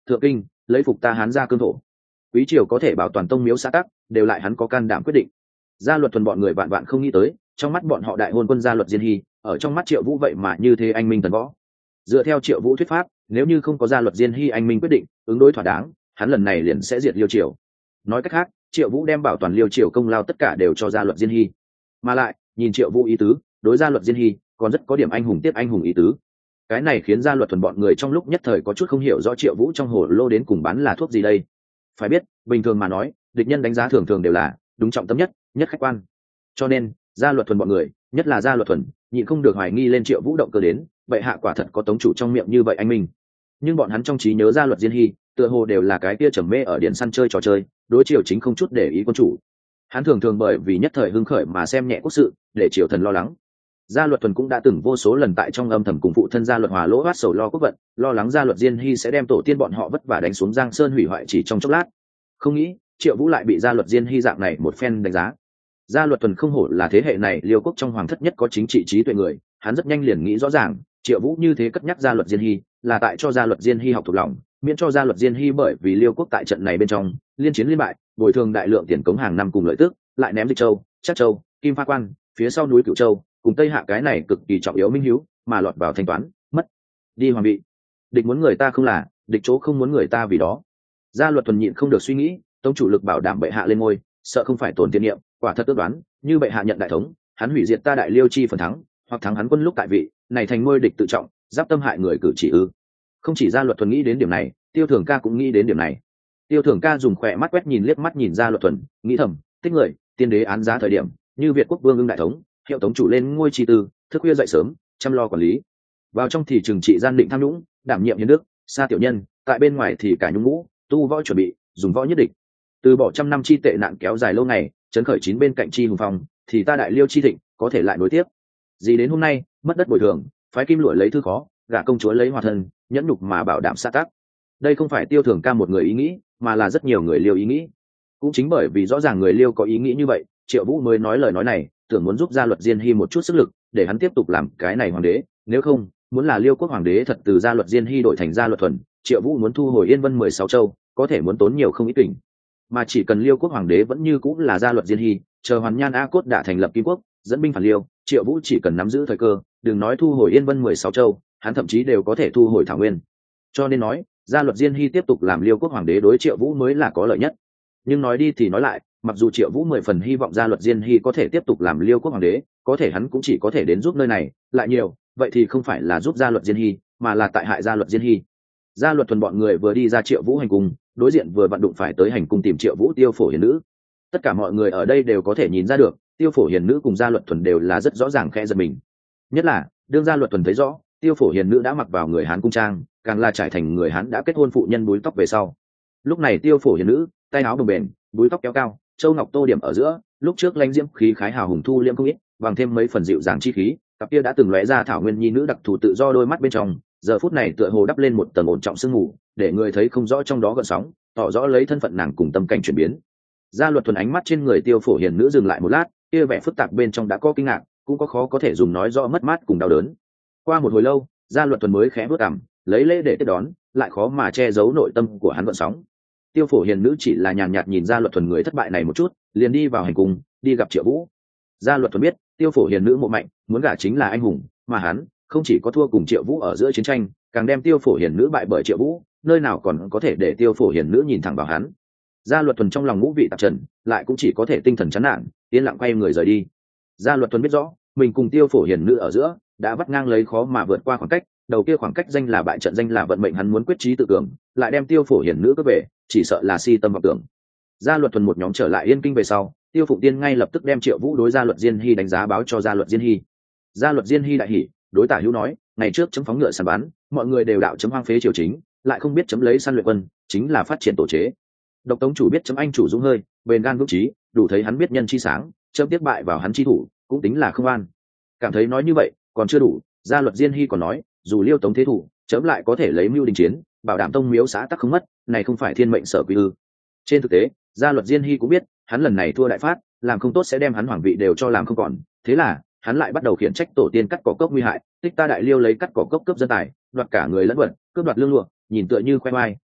thượng kinh lấy phục ta hán ra cương thổ. Quý triều có thể bảo toàn tông miếu xã tắc, đều lại hắn có can đảm quyết định. Gia luật thuần bọn người vạn vạn không nghĩ tới, trong mắt bọn họ đại hôn quân gia luật diên hy, ở trong mắt Triệu Vũ vậy mà như thế anh minh thần võ. Dựa theo Triệu Vũ thuyết pháp, nếu như không có gia luật diên hy anh minh quyết định ứng đối thỏa đáng, hắn lần này liền sẽ diệt Liêu triều. Nói cách khác, Triệu Vũ đem bảo toàn Liêu triều công lao tất cả đều cho gia luật diên hy. Mà lại, nhìn Triệu Vũ ý tứ, đối gia luật diên hy còn rất có điểm anh hùng tiếp anh hùng ý tứ. Cái này khiến gia luật thuần bọn người trong lúc nhất thời có chút không hiểu rõ Triệu Vũ trong hồ lô đến cùng bán là thuốc gì đây. Phải biết, bình thường mà nói, địch nhân đánh giá thường thường đều là đúng trọng tâm nhất, nhất khách quan. Cho nên, gia luật thuần bọn người, nhất là gia luật thuần, nhịn không được hoài nghi lên Triệu Vũ động cơ đến, vậy hạ quả thật có tống chủ trong miệng như vậy anh minh. Nhưng bọn hắn trong trí nhớ gia luật diên hy, tựa hồ đều là cái kia trầm mê ở điện săn chơi trò chơi, đối triều chính không chút để ý quân chủ. Hắn thường thường bởi vì nhất thời hưng khởi mà xem nhẹ quốc sự, để triều thần lo lắng. Gia luật thuần cũng đã từng vô số lần tại trong âm thầm cùng phụ thân gia luật hòa lỗ hoát sầu lo quốc vận, lo lắng gia luật diên hy sẽ đem tổ tiên bọn họ vất vả đánh xuống giang sơn hủy hoại chỉ trong chốc lát. Không nghĩ Triệu Vũ lại bị gia luật diên hy dạng này một phen đánh giá. Gia luật thuần không hổ là thế hệ này Liêu quốc trong hoàng thất nhất có chính trị trí tuệ người, hắn rất nhanh liền nghĩ rõ ràng, Triệu Vũ như thế cất nhắc gia luật diên hy là tại cho gia luật diên hy học thuộc lòng, miễn cho gia luật diên hy bởi vì Liêu quốc tại trận này bên trong liên chiến liên bại, bồi thường đại lượng tiền cống hàng năm cùng lợi tức, lại ném Dịch Châu, Trác Châu, Kim Pha Quan, phía sau núi Cửu Châu, cùng Tây Hạ cái này cực kỳ trọng yếu minh hiếu, mà lọt vào thanh toán, mất đi hoàng vị. Địch muốn người ta không là, địch chỗ không muốn người ta vì đó. Gia luật thuần nhịn không được suy nghĩ, tống chủ lực bảo đảm bệ hạ lên ngôi, sợ không phải tổn tiên niệm, quả thật ước đoán, như bệ hạ nhận đại thống, hắn hủy diệt ta đại Liêu chi phần thắng, hoặc thắng hắn quân lúc tại vị, này thành ngôi địch tự trọng, giáp tâm hại người cử chỉ ư? Không chỉ Gia luật thuần nghĩ đến điểm này, Tiêu Thường Ca cũng nghĩ đến điểm này. Tiêu Thường Ca dùng khỏe mắt quét nhìn liếc mắt nhìn Gia luật thuần, nghĩ thầm, tích người, tiên đế án giá thời điểm, như Việt quốc vương ưng đại thống, hiệu tống chủ lên ngôi chi tư, thức khuya dậy sớm, chăm lo quản lý. Vào trong thì trừng trị gian định tham nhũng, đảm nhiệm hiến đức, xa tiểu nhân, tại bên ngoài thì cả nhung ngũ, tu võ chuẩn bị, dùng võ nhất địch. Từ bỏ trăm năm chi tệ nạn kéo dài lâu ngày, chấn khởi chín bên cạnh chi hùng phong, thì ta đại Liêu chi thịnh có thể lại nối tiếp. Gì đến hôm nay, mất đất bồi thường, phái kim lụa lấy thư khó, gả công chúa lấy hòa thân, nhẫn nhục mà bảo đảm xã tắc. Đây không phải Tiêu Thường Ca một người ý nghĩ, mà là rất nhiều người Liêu ý nghĩ. Cũng chính bởi vì rõ ràng người Liêu có ý nghĩ như vậy, Triệu Vũ mới nói lời nói này, tưởng muốn giúp gia luật diên hy một chút sức lực, để hắn tiếp tục làm cái này hoàng đế. Nếu không, muốn là Liêu quốc hoàng đế thật từ gia luật diên hy đổi thành gia luật thuần, Triệu Vũ muốn thu hồi Yên Vân mười sáu châu, có thể muốn tốn nhiều không ít kình. Mà chỉ cần Liêu quốc hoàng đế vẫn như cũng là gia luật diên hy, chờ Hoàn Nhan A Cốt đã thành lập Kim quốc, dẫn binh phản Liêu, Triệu Vũ chỉ cần nắm giữ thời cơ, đừng nói thu hồi Yên Vân mười sáu châu, hắn thậm chí đều có thể thu hồi Thảo Nguyên. Cho nên nói, gia luật diên hy tiếp tục làm Liêu quốc hoàng đế đối Triệu Vũ mới là có lợi nhất. Nhưng nói đi thì nói lại, mặc dù Triệu Vũ mười phần hy vọng gia luật diên hy có thể tiếp tục làm Liêu quốc hoàng đế, có thể hắn cũng chỉ có thể đến giúp nơi này, lại nhiều, vậy thì không phải là giúp gia luật diên hy, mà là tại hại gia luật diên hy. Gia luật thuần bọn người vừa đi ra Triệu Vũ hành cung, đối diện vừa vận đụng phải tới hành cung tìm Triệu Vũ Tiêu Phổ Hiền nữ. Tất cả mọi người ở đây đều có thể nhìn ra được, Tiêu Phổ Hiền nữ cùng gia luật thuần đều là rất rõ ràng khẽ giật mình. Nhất là, đương gia luật thuần thấy rõ, Tiêu Phổ Hiền nữ đã mặc vào người Hán cung trang, càng là trải thành người Hán đã kết hôn phụ nhân búi tóc về sau. Lúc này Tiêu Phổ Hiền nữ, tay áo đồng bền, búi tóc kéo cao, châu ngọc tô điểm ở giữa, lúc trước lãnh diễm khí khái hào hùng thu liễm không ít, bằng thêm mấy phần dịu dàng chi khí, cặp kia đã từng lóe ra thảo nguyên nhi nữ đặc thù tự do đôi mắt bên trong, giờ phút này tựa hồ đắp lên một tầng ổn trọng sương mù, để người thấy không rõ trong đó gợn sóng, tỏ rõ lấy thân phận nàng cùng tâm cảnh chuyển biến. Gia luật thuần ánh mắt trên người Tiêu Phổ Hiền nữ dừng lại một lát, kia vẻ phức tạp bên trong đã có kinh ngạc, cũng có khó có thể dùng nói rõ mất mát cùng đau đớn. Qua một hồi lâu, Gia luật thuần mới khẽ bước cằm, lấy lễ để tiếp đón, lại khó mà che giấu nội tâm của hắn gợn sóng. Tiêu Phổ Hiền nữ chỉ là nhàn nhạt nhìn Gia luật thuần người thất bại này một chút, liền đi vào hành cung, đi gặp Triệu Vũ. Gia luật thuần biết, Tiêu Phổ Hiền nữ mộ mạnh, muốn gả chính là anh hùng, mà hắn không chỉ có thua cùng Triệu Vũ ở giữa chiến tranh, càng đem Tiêu Phổ Hiền nữ bại bởi Triệu Vũ, nơi nào còn có thể để Tiêu Phổ Hiền nữ nhìn thẳng vào hắn. Gia luật thuần trong lòng ngũ vị tạp trần, lại cũng chỉ có thể tinh thần chán nản, yên lặng quay người rời đi. Gia luật thuần biết rõ, mình cùng Tiêu Phổ Hiền nữ ở giữa đã vắt ngang lấy khó mà vượt qua khoảng cách, đầu kia khoảng cách danh là bại trận danh là vận mệnh, hắn muốn quyết chí tự cường, lại đem Tiêu Phổ Hiền nữ cướp về, chỉ sợ là si tâm vọng tưởng. Gia luật thuần một nhóm trở lại Yên Kinh về sau, Tiêu Phụng Tiên ngay lập tức đem Triệu Vũ đối gia luật Diên Hy đánh giá báo cho gia luật Diên Hy. Gia luật Diên Hy đại hỉ, đối Tả Hữu nói, ngày trước chấm phóng ngựa săn bắn, mọi người đều đạo chấm hoang phế triều chính, lại không biết chấm lấy săn luyện quân, chính là phát triển tổ chế. Độc Tống chủ biết chấm anh chủ dũng hơi, bền gan vững chí, đủ thấy hắn biết nhân chi sáng, chấm tiếp bại vào hắn chi thủ, cũng tính là không an. Cảm thấy nói như vậy, còn chưa đủ, gia luật Diên Hy còn nói, dù Liêu Tống thế thủ, chấm lại có thể lấy mưu đình chiến, bảo đảm tông miếu xã tắc không mất, này không phải thiên mệnh sở quy ư? Trên thực tế, gia luật Diên Hy cũng biết, hắn lần này thua đại phát, làm không tốt sẽ đem hắn hoàng vị đều cho làm không còn, thế là hắn lại bắt đầu khiển trách tổ tiên cắt cỏ cốc nguy hại, tích ta đại Liêu lấy cắt cỏ cốc cướp dân tài, đoạt cả người lẫn vật, cướp đoạt lương lụa, nhìn tựa như khoe oai,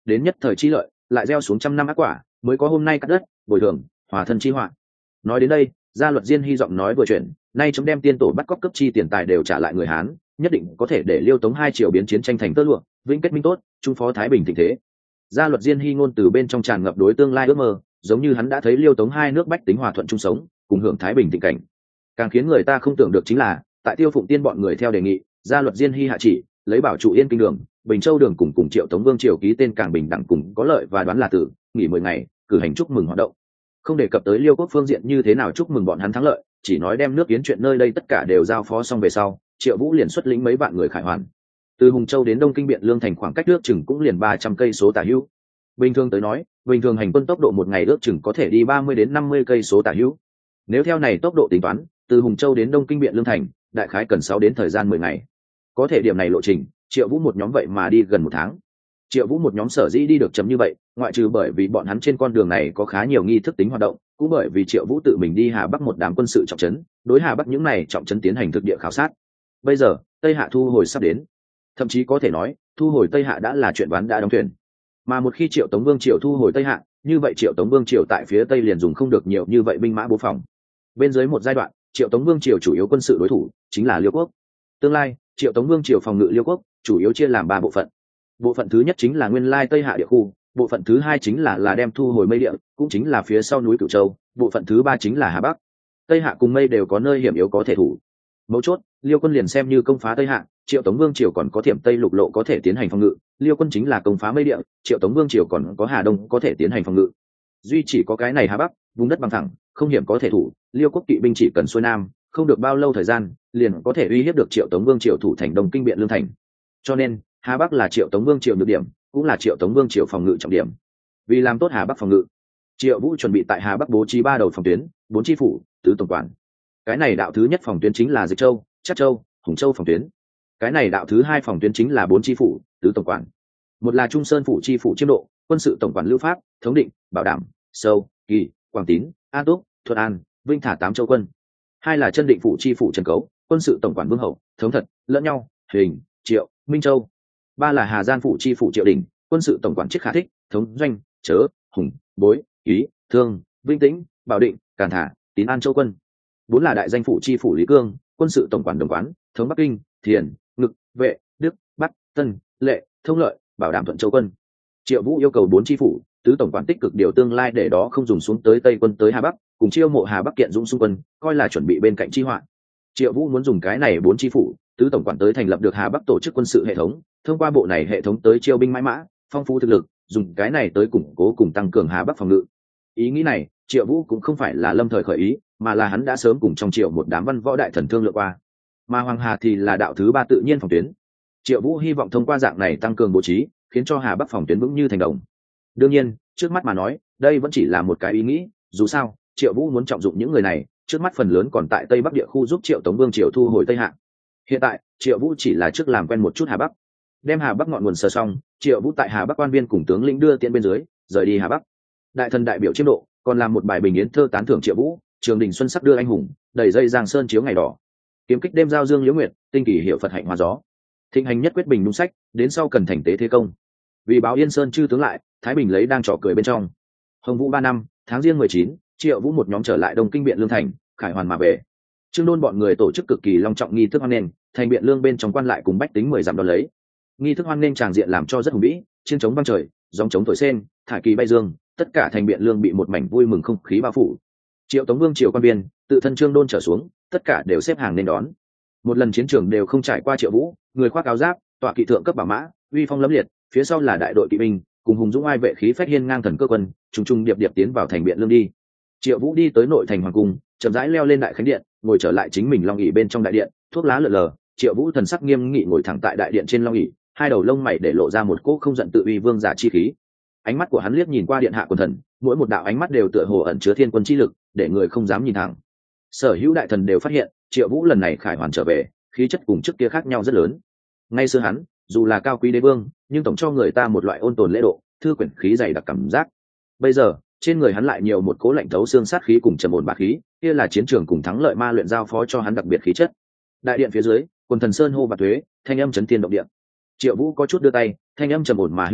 đến nhất thời chi lợi, lại gieo xuống trăm năm ác quả, mới có hôm nay cắt đất bồi thường hòa thân chi họa. Nói đến đây, gia luật diên hy giọng nói vừa chuyển, nay chấm đem tiên tổ bắt cóc cấp chi tiền tài đều trả lại người Hán, nhất định có thể để Liêu Tống hai triều biến chiến tranh thành tơ lụa, vĩnh kết minh tốt, trung phó thái bình thịnh thế. Gia luật diên hy ngôn từ bên trong tràn ngập đối tương lai ước mơ, giống như hắn đã thấy Liêu Tống hai nước bách tính hòa thuận chung sống, cùng hưởng thái bình thịnh cảnh. Càng khiến người ta không tưởng được chính là, tại Tiêu Phụng Tiên bọn người theo đề nghị, gia luật diên hy hạ chỉ, lấy bảo trụ Yên Kinh đường, Bình Châu đường cùng cùng Triệu Tống Vương triều ký tên càng bình đẳng cùng có lợi và đoán là tử, nghỉ mười ngày, cử hành chúc mừng hoạt động. Không đề cập tới Liêu quốc phương diện như thế nào chúc mừng bọn hắn thắng lợi, chỉ nói đem nước Yến chuyện nơi đây tất cả đều giao phó xong về sau, Triệu Vũ liền xuất lĩnh mấy vạn người khải hoàn. Từ Hùng Châu đến Đông Kinh Biện Lương thành khoảng cách nước chừng cũng liền ba trăm cây số tả hữu. Bình thường tới nói, bình thường hành quân tốc độ một ngày ước chừng có thể đi ba mươi đến năm mươi cây số tả hữu. Nếu theo này tốc độ tính toán, từ Hùng Châu đến Đông Kinh Biện Lương thành, đại khái cần sáu đến thời gian mười ngày. Có thể điểm này lộ trình, Triệu Vũ một nhóm vậy mà đi gần một tháng. Triệu Vũ một nhóm sở dĩ đi được chấm như vậy, ngoại trừ bởi vì bọn hắn trên con đường này có khá nhiều nghi thức tính hoạt động, cũng bởi vì Triệu Vũ tự mình đi Hà Bắc một đám quân sự trọng trấn, đối Hà Bắc những này trọng trấn tiến hành thực địa khảo sát. Bây giờ, Tây Hạ thu hồi sắp đến, thậm chí có thể nói, thu hồi Tây Hạ đã là chuyện ván đã đóng thuyền. Mà một khi Triệu Tống Vương triều thu hồi Tây Hạ, như vậy Triệu Tống Vương triều tại phía Tây liền dùng không được nhiều như vậy binh mã bố phòng. Bên dưới một giai đoạn, Triệu Tống Vương triều chủ yếu quân sự đối thủ chính là Liêu quốc. Tương lai, Triệu Tống Vương triều phòng ngự Liêu quốc chủ yếu chia làm ba bộ phận. Bộ phận thứ nhất chính là nguyên lai Tây Hạ địa khu, bộ phận thứ hai chính là là đem thu hồi Mây địa, cũng chính là phía sau núi Cửu Châu, bộ phận thứ ba chính là Hà Bắc. Tây Hạ cùng Mây đều có nơi hiểm yếu có thể thủ. Mấu chốt, Liêu quân liền xem như công phá Tây Hạ, Triệu Tống Vương triều còn có Thiểm Tây lục lộ có thể tiến hành phòng ngự, Liêu quân chính là công phá Mây địa, Triệu Tống Vương triều còn có Hà Đông có thể tiến hành phòng ngự. Duy chỉ có cái này Hà Bắc, vùng đất bằng thẳng, không hiểm có thể thủ, Liêu quốc kỵ binh chỉ cần xuôi nam, không được bao lâu thời gian, liền có thể uy hiếp được Triệu Tống Vương triều thủ thành Đông Kinh Biện Lương thành. Cho nên, Hà Bắc là Triệu Tống Vương triều nhược điểm, cũng là Triệu Tống Vương triều phòng ngự trọng điểm. Vì làm tốt Hà Bắc phòng ngự, Triệu Vũ chuẩn bị tại Hà Bắc bố trí ba đầu phòng tuyến, bốn chi phủ, tứ tổng quản. Cái này đạo thứ nhất phòng tuyến chính là Dịch Châu, Trắc Châu, Hùng Châu phòng tuyến. Cái này đạo thứ hai phòng tuyến chính là bốn chi phủ, tứ tổng quản. Một là Trung Sơn phủ chi phủ chiêm độ, quân sự tổng quản lưu pháp, thống định, bảo đảm, Sâu, Kỳ, Quảng Tín, An Túc, Thuận An, Vinh thả tám châu quân. Hai là Chân Định phủ chi phủ Trần Cấu, quân sự tổng quản Vương Hậu, thống thật, lẫn nhau, Hình, Triệu, Minh Châu. Ba là Hà Gian phủ chi phủ Triệu Đình, quân sự tổng quản Chiết Khả Thích, thống doanh, Chớ, Hùng, Bối, Ý, Thương, Vinh Tĩnh, Bảo Định, Càn Thả, Tín An châu quân. Bốn là Đại Danh phủ chi phủ Lý Cương, quân sự tổng quản Đồng Quán, thống Bắc Kinh, Thiền, Ngực, Vệ, Đức, Bắc, Tân, Lệ, Thông Lợi, bảo đảm Thuận châu quân. Triệu Vũ yêu cầu bốn chi phủ, tứ tổng quản tích cực điều tương lai để đó không dùng xuống tới Tây quân tới Hà Bắc, cùng chiêu mộ Hà Bắc kiện dũng xung quân, coi là chuẩn bị bên cạnh chi họa. Triệu Vũ muốn dùng cái này bốn chi phủ, tứ tổng quản tới thành lập được Hà Bắc tổ chức quân sự hệ thống, thông qua bộ này hệ thống tới chiêu binh mãi mã, phong phú thực lực, dùng cái này tới củng cố cùng tăng cường Hà Bắc phòng ngự. Ý nghĩ này, Triệu Vũ cũng không phải là lâm thời khởi ý, mà là hắn đã sớm cùng trong Triệu một đám văn võ đại thần thương lượng qua. Mà Hoàng Hà thì là đạo thứ ba tự nhiên phòng tuyến. Triệu Vũ hy vọng thông qua dạng này tăng cường bố trí, khiến cho Hà Bắc phòng tuyến vững như thành đồng. Đương nhiên, trước mắt mà nói, đây vẫn chỉ là một cái ý nghĩ, dù sao, Triệu Vũ muốn trọng dụng những người này, trước mắt phần lớn còn tại Tây Bắc địa khu giúp Triệu Tống Vương triều thu hồi Tây Hạ. Hiện tại, Triệu Vũ chỉ là trước làm quen một chút Hà Bắc, đem Hà Bắc ngọn nguồn sờ xong, Triệu Vũ tại Hà Bắc quan viên cùng tướng lĩnh đưa tiễn bên dưới, rời đi Hà Bắc. Đại thần đại biểu chiêm độ, còn làm một bài bình yến thơ tán thưởng Triệu Vũ, Trường Đình Xuân sắc đưa anh hùng, đầy dây giang sơn chiếu ngày đỏ. Kiếm kích đêm giao dương liễu nguyệt, tinh kỳ hiệu Phật hạnh hòa gió. Thịnh hành nhất quyết bình đúng sách, đến sau cần thành tế thế công. Vì báo Yên Sơn chư tướng lại, Thái Bình lấy đang trò cười bên trong. Hồng Vũ ba năm, tháng Giêng mười chín, Triệu Vũ một nhóm trở lại Đông Kinh Biện Lương thành, khải hoàn mà về. Trương Đôn bọn người tổ chức cực kỳ long trọng nghi thức hoan nghênh, thành Biện Lương bên trong quan lại cùng bách tính mười dặm đón lấy. Nghi thức hoan nghênh tràng diện làm cho rất hùng vĩ, chiến trống vang trời, gióng trống thổi sen, thải kỳ bay dương, tất cả thành Biện Lương bị một mảnh vui mừng không khí bao phủ. Triệu Tống Vương triều quan biên, tự thân Trương Đôn trở xuống, tất cả đều xếp hàng nên đón. Một lần chiến trường đều không trải qua Triệu Vũ, người khoác áo giáp, tọa kỵ thượng cấp bảo mã, uy phong lẫm liệt, phía sau là đại đội kỵ binh, cùng hùng dũng ai vệ khí phách hiên ngang thần cơ quân, trùng trùng điệp điệp tiến vào thành Biện Lương đi. Triệu Vũ đi tới nội thành hoàng cung, chậm rãi leo lên đại khánh điện, ngồi trở lại chính mình long ỷ bên trong đại điện, thuốc lá lờ lờ. Triệu Vũ thần sắc nghiêm nghị ngồi thẳng tại đại điện trên long ỷ, hai đầu lông mày để lộ ra một cỗ không giận tự uy vương giả chi khí. Ánh mắt của hắn liếc nhìn qua điện hạ quần thần, mỗi một đạo ánh mắt đều tựa hồ ẩn chứa thiên quân chi lực, để người không dám nhìn thẳng. Sở hữu đại thần đều phát hiện, Triệu Vũ lần này khải hoàn trở về, khí chất cùng trước kia khác nhau rất lớn. Ngay xưa hắn, dù là cao quý đế vương, nhưng tổng cho người ta một loại ôn tồn lễ độ, thư quyển khí dày đặc cảm giác. Bây giờ, trên người hắn lại nhiều một cố lạnh thấu xương sát khí cùng trầm ổn bá khí, kia là chiến trường cùng thắng lợi ma luyện giao phó cho hắn đặc biệt khí chất. Đại điện phía dưới, quần thần sơn hô và thuế, thanh âm chấn thiên động địa. Triệu Vũ có chút đưa tay, thanh âm trầm ổn mà hữu lực,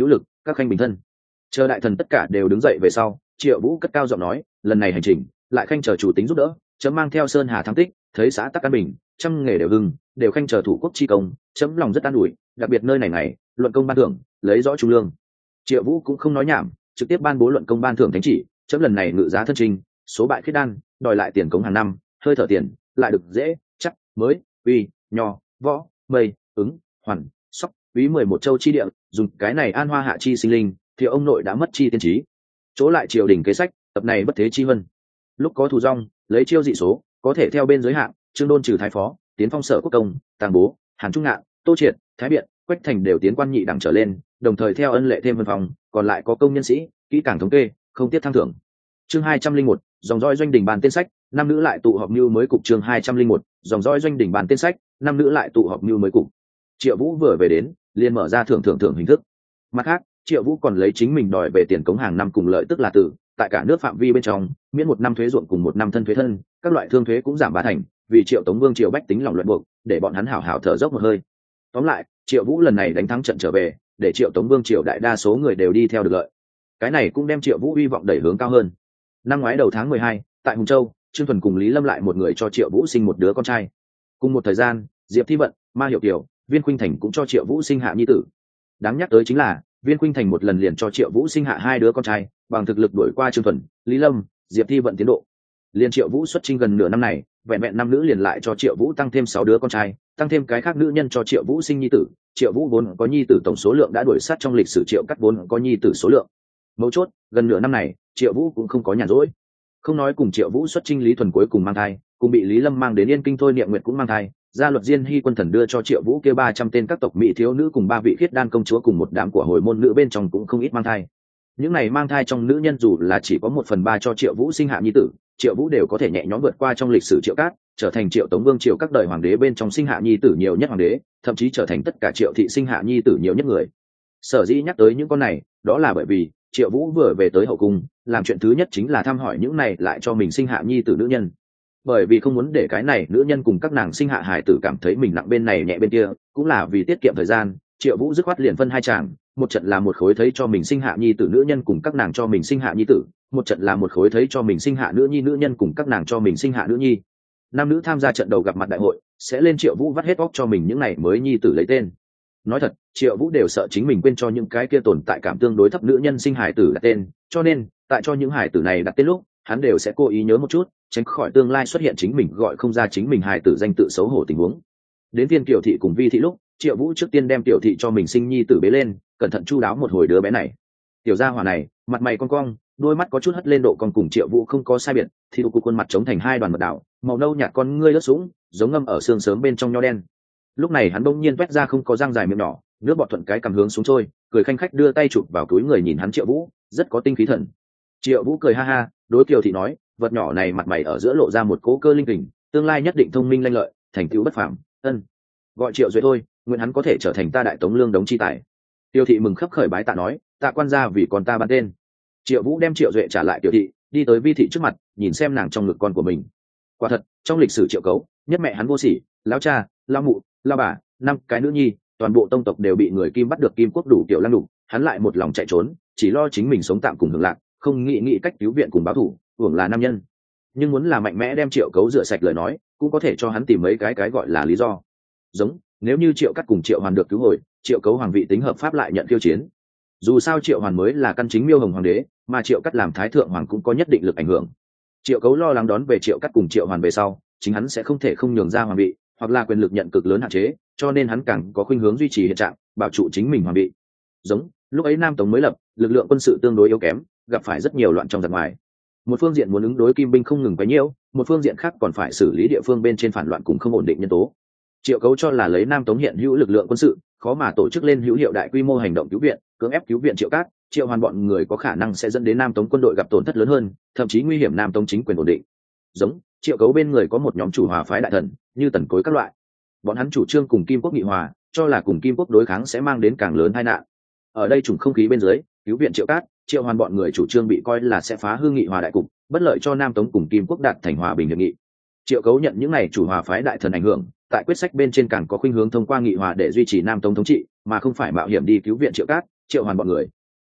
các khanh bình thân. Chờ đại thần tất cả đều đứng dậy về sau, Triệu Vũ cất cao giọng nói, lần này hành trình lại khanh chờ chủ tính giúp đỡ, chấm mang theo sơn hà thắng tích, thấy xã tắc an bình, trăm nghề đều hưng, đều khanh chờ thủ quốc chi công, chấm lòng rất an ủi, đặc biệt nơi này này luận công ban thưởng lấy rõ trung lương. Triệu Vũ cũng không nói nhảm, trực tiếp ban bố luận công ban thưởng thánh chỉ, chấm lần này ngự giá thân trình, số bại khiết đan, đòi lại tiền cống hàng năm, hơi thở tiền lại được dễ chắc mới uy nho võ mây ứng hoàn sóc quý mười một châu chi địa, dùng cái này an hoa hạ chi sinh linh, thì ông nội đã mất chi tiên trí, chỗ lại triều đình kế sách, tập này bất thế chi vân. Lúc có thù rong lấy chiêu dị số, có thể theo bên giới hạn, trương đôn trừ thái phó, tiến phong sở quốc công, tàng bố, hàn trung ngạn, tô triệt, thái biện, quách thành đều tiến quan nhị đẳng trở lên, đồng thời theo ân lệ thêm vân phòng, còn lại có công nhân sĩ kỹ càng thống kê, không tiếp thăng thưởng. Chương hai trăm linh một, dòng dõi doanh đỉnh bàn tên sách, năm nữ lại tụ họp mưu mới cục. Chương hai trăm linh một, dòng dõi doanh đỉnh bàn tên sách, năm nữ lại tụ họp mưu mới cục. Triệu Vũ vừa về đến, liền mở ra thưởng thưởng thưởng hình thức. Mặt khác, Triệu Vũ còn lấy chính mình đòi về tiền cống hàng năm cùng lợi tức là tử, tại cả nước phạm vi bên trong, miễn một năm thuế ruộng cùng một năm thân thuế thân, các loại thương thuế cũng giảm ba thành, vì Triệu Tống Vương Triệu bách tính lòng luận buộc, để bọn hắn hảo hảo thở dốc một hơi. Tóm lại, Triệu Vũ lần này đánh thắng trận trở về, để Triệu Tống Vương Triệu đại đa số người đều đi theo được lợi. Cái này cũng đem Triệu Vũ hy vọng đẩy hướng cao hơn. Năm ngoái đầu tháng mười hai, tại Hùng Châu, Trương Thuần cùng Lý Lâm lại một người cho Triệu Vũ sinh một đứa con trai. Cùng một thời gian, Diệp Thi Vận, Ma Hiểu Kiều, Viên Khuynh Thành cũng cho Triệu Vũ sinh hạ nhi tử. Đáng nhắc tới chính là, Viên Khuynh Thành một lần liền cho Triệu Vũ sinh hạ hai đứa con trai, bằng thực lực đuổi qua Trương Thuần, Lý Lâm, Diệp Thi Vận tiến độ. Liên Triệu Vũ xuất chinh gần nửa năm này, vẹn vẹn năm nữ liền lại cho Triệu Vũ tăng thêm sáu đứa con trai, tăng thêm cái khác nữ nhân cho Triệu Vũ sinh nhi tử, Triệu Vũ vốn có nhi tử tổng số lượng đã đuổi sát trong lịch sử Triệu Cắt vốn có nhi tử số lượng. Mấu chốt, gần nửa năm này, Triệu Vũ cũng không có nhàn rỗi. Không nói cùng Triệu Vũ xuất chinh Lý Thuần cuối cùng mang thai, cùng bị Lý Lâm mang đến Yên Kinh thôi Niệm Nguyệt cũng mang thai, gia luật Diên Hy quân thần đưa cho Triệu Vũ kia ba trăm tên các tộc mỹ thiếu nữ cùng ba vị khiết đan công chúa cùng một đám của hồi môn nữ bên trong cũng không ít mang thai. Những này mang thai trong nữ nhân dù là chỉ có một phần ba cho Triệu Vũ sinh hạ nhi tử, Triệu Vũ đều có thể nhẹ nhõm vượt qua trong lịch sử Triệu Cát, trở thành Triệu Tống Vương Triệu các đời hoàng đế bên trong sinh hạ nhi tử nhiều nhất hoàng đế, thậm chí trở thành tất cả Triệu thị sinh hạ nhi tử nhiều nhất người. Sở dĩ nhắc tới những con này, đó là bởi vì Triệu Vũ vừa về tới hậu cung, làm chuyện thứ nhất chính là thăm hỏi những này lại cho mình sinh hạ nhi tử nữ nhân. Bởi vì không muốn để cái này nữ nhân cùng các nàng sinh hạ hài tử cảm thấy mình nặng bên này nhẹ bên kia, cũng là vì tiết kiệm thời gian, Triệu Vũ dứt khoát liền phân hai chàng, một trận là một khối thấy cho mình sinh hạ nhi tử nữ nhân cùng các nàng cho mình sinh hạ nhi tử, một trận là một khối thấy cho mình sinh hạ nữ nhi nữ nhân cùng các nàng cho mình sinh hạ nữ nhi. Nam nữ tham gia trận đầu gặp mặt đại hội, sẽ lên Triệu Vũ vắt hết óc cho mình những này mới nhi tử lấy tên. Nói thật, Triệu Vũ đều sợ chính mình quên cho những cái kia tồn tại cảm tương đối thấp nữ nhân sinh hài tử đặt tên, cho nên tại cho những hài tử này đặt tên lúc, hắn đều sẽ cố ý nhớ một chút, tránh khỏi tương lai xuất hiện chính mình gọi không ra chính mình hài tử danh tự xấu hổ tình huống. Đến Viên Kiều thị cùng Vi thị lúc, Triệu Vũ trước tiên đem Tiểu thị cho mình sinh nhi tử bế lên, cẩn thận chu đáo một hồi đứa bé này. Tiểu gia hỏa này, mặt mày cong cong, đôi mắt có chút hất lên độ còn cùng Triệu Vũ không có sai biệt, thì độ khuôn mặt chống thành hai đoàn mật đảo, màu nâu nhạt con ngươi lướt sũng, giống ngâm ở xương sớm bên trong nho đen. Lúc này hắn bỗng nhiên vét ra không có răng dài miệng nhỏ, nước bọt thuận cái cầm hướng xuống trôi, cười khanh khách đưa tay chụp vào túi người nhìn hắn Triệu Vũ, rất có tinh khí thần. Triệu Vũ cười ha ha, đối Kiều thị nói, vật nhỏ này mặt mày ở giữa lộ ra một cố cơ linh kình, tương lai nhất định thông minh lanh lợi, thành tựu bất phàm. Ân, gọi Triệu Duệ thôi, nguyện hắn có thể trở thành ta đại tống lương đống chi tài. Tiêu thị mừng khấp khởi bái tạ nói, tạ quan gia vì con ta ban tên. Triệu Vũ đem Triệu Duệ trả lại Tiêu thị, đi tới Vi thị trước mặt, nhìn xem nàng trong ngực con của mình. Quả thật, trong lịch sử Triệu Cấu, nhất mẹ hắn vô sỉ, lão cha, lão mụ, lão bà, năm cái nữ nhi, toàn bộ tông tộc đều bị người Kim bắt được Kim Quốc đủ kiểu lăng đục, hắn lại một lòng chạy trốn, chỉ lo chính mình sống tạm cùng hưởng lạc, không nghĩ nghĩ cách cứu viện cùng báo thù, hưởng là nam nhân. Nhưng muốn là mạnh mẽ đem Triệu Cấu rửa sạch lời nói, cũng có thể cho hắn tìm mấy cái cái gọi là lý do. Giống, nếu như Triệu Cắt cùng Triệu Hoàn được cứu hồi, Triệu Cấu hoàng vị tính hợp pháp lại nhận khiêu chiến. Dù sao Triệu Hoàn mới là căn chính Miêu Hồng hoàng đế, mà Triệu Cắt làm thái thượng hoàng cũng có nhất định lực ảnh hưởng. Triệu Cấu lo lắng đón về Triệu Cắt cùng Triệu Hoàn về sau, chính hắn sẽ không thể không nhường ra hoàng vị, hoặc là quyền lực nhận cực lớn hạn chế, cho nên hắn càng có khuynh hướng duy trì hiện trạng, bảo trụ chính mình hoàng vị. Giống, lúc ấy Nam Tống mới lập, lực lượng quân sự tương đối yếu kém, gặp phải rất nhiều loạn trong giặc ngoài. Một phương diện muốn ứng đối kim binh không ngừng quấy nhiễu, một phương diện khác còn phải xử lý địa phương bên trên phản loạn cùng không ổn định nhân tố. Triệu Cấu cho là lấy Nam Tống hiện hữu lực lượng quân sự, khó mà tổ chức lên hữu hiệu đại quy mô hành động cứu viện, cưỡng ép cứu viện Triệu Cát, Triệu Hoàn bọn người có khả năng sẽ dẫn đến Nam Tống quân đội gặp tổn thất lớn hơn, thậm chí nguy hiểm Nam Tống chính quyền ổn định. Giống, Triệu Cấu bên người có một nhóm chủ hòa phái đại thần, như Tần Cối các loại. Bọn hắn chủ trương cùng Kim Quốc nghị hòa, cho là cùng Kim Quốc đối kháng sẽ mang đến càng lớn tai nạn. Ở đây trùng không khí bên dưới, cứu viện Triệu Cát, Triệu Hoàn bọn người chủ trương bị coi là sẽ phá hư nghị hòa đại cục, bất lợi cho Nam Tống cùng Kim Quốc đạt thành hòa bình hiệp nghị. Triệu Cấu nhận những này chủ hòa phái đại thần ảnh hưởng, tại quyết sách bên trên càng có khuynh hướng thông qua nghị hòa để duy trì Nam Tống thống trị, mà không phải mạo hiểm đi cứu viện Triệu Cát, Triệu Hoàn bọn người.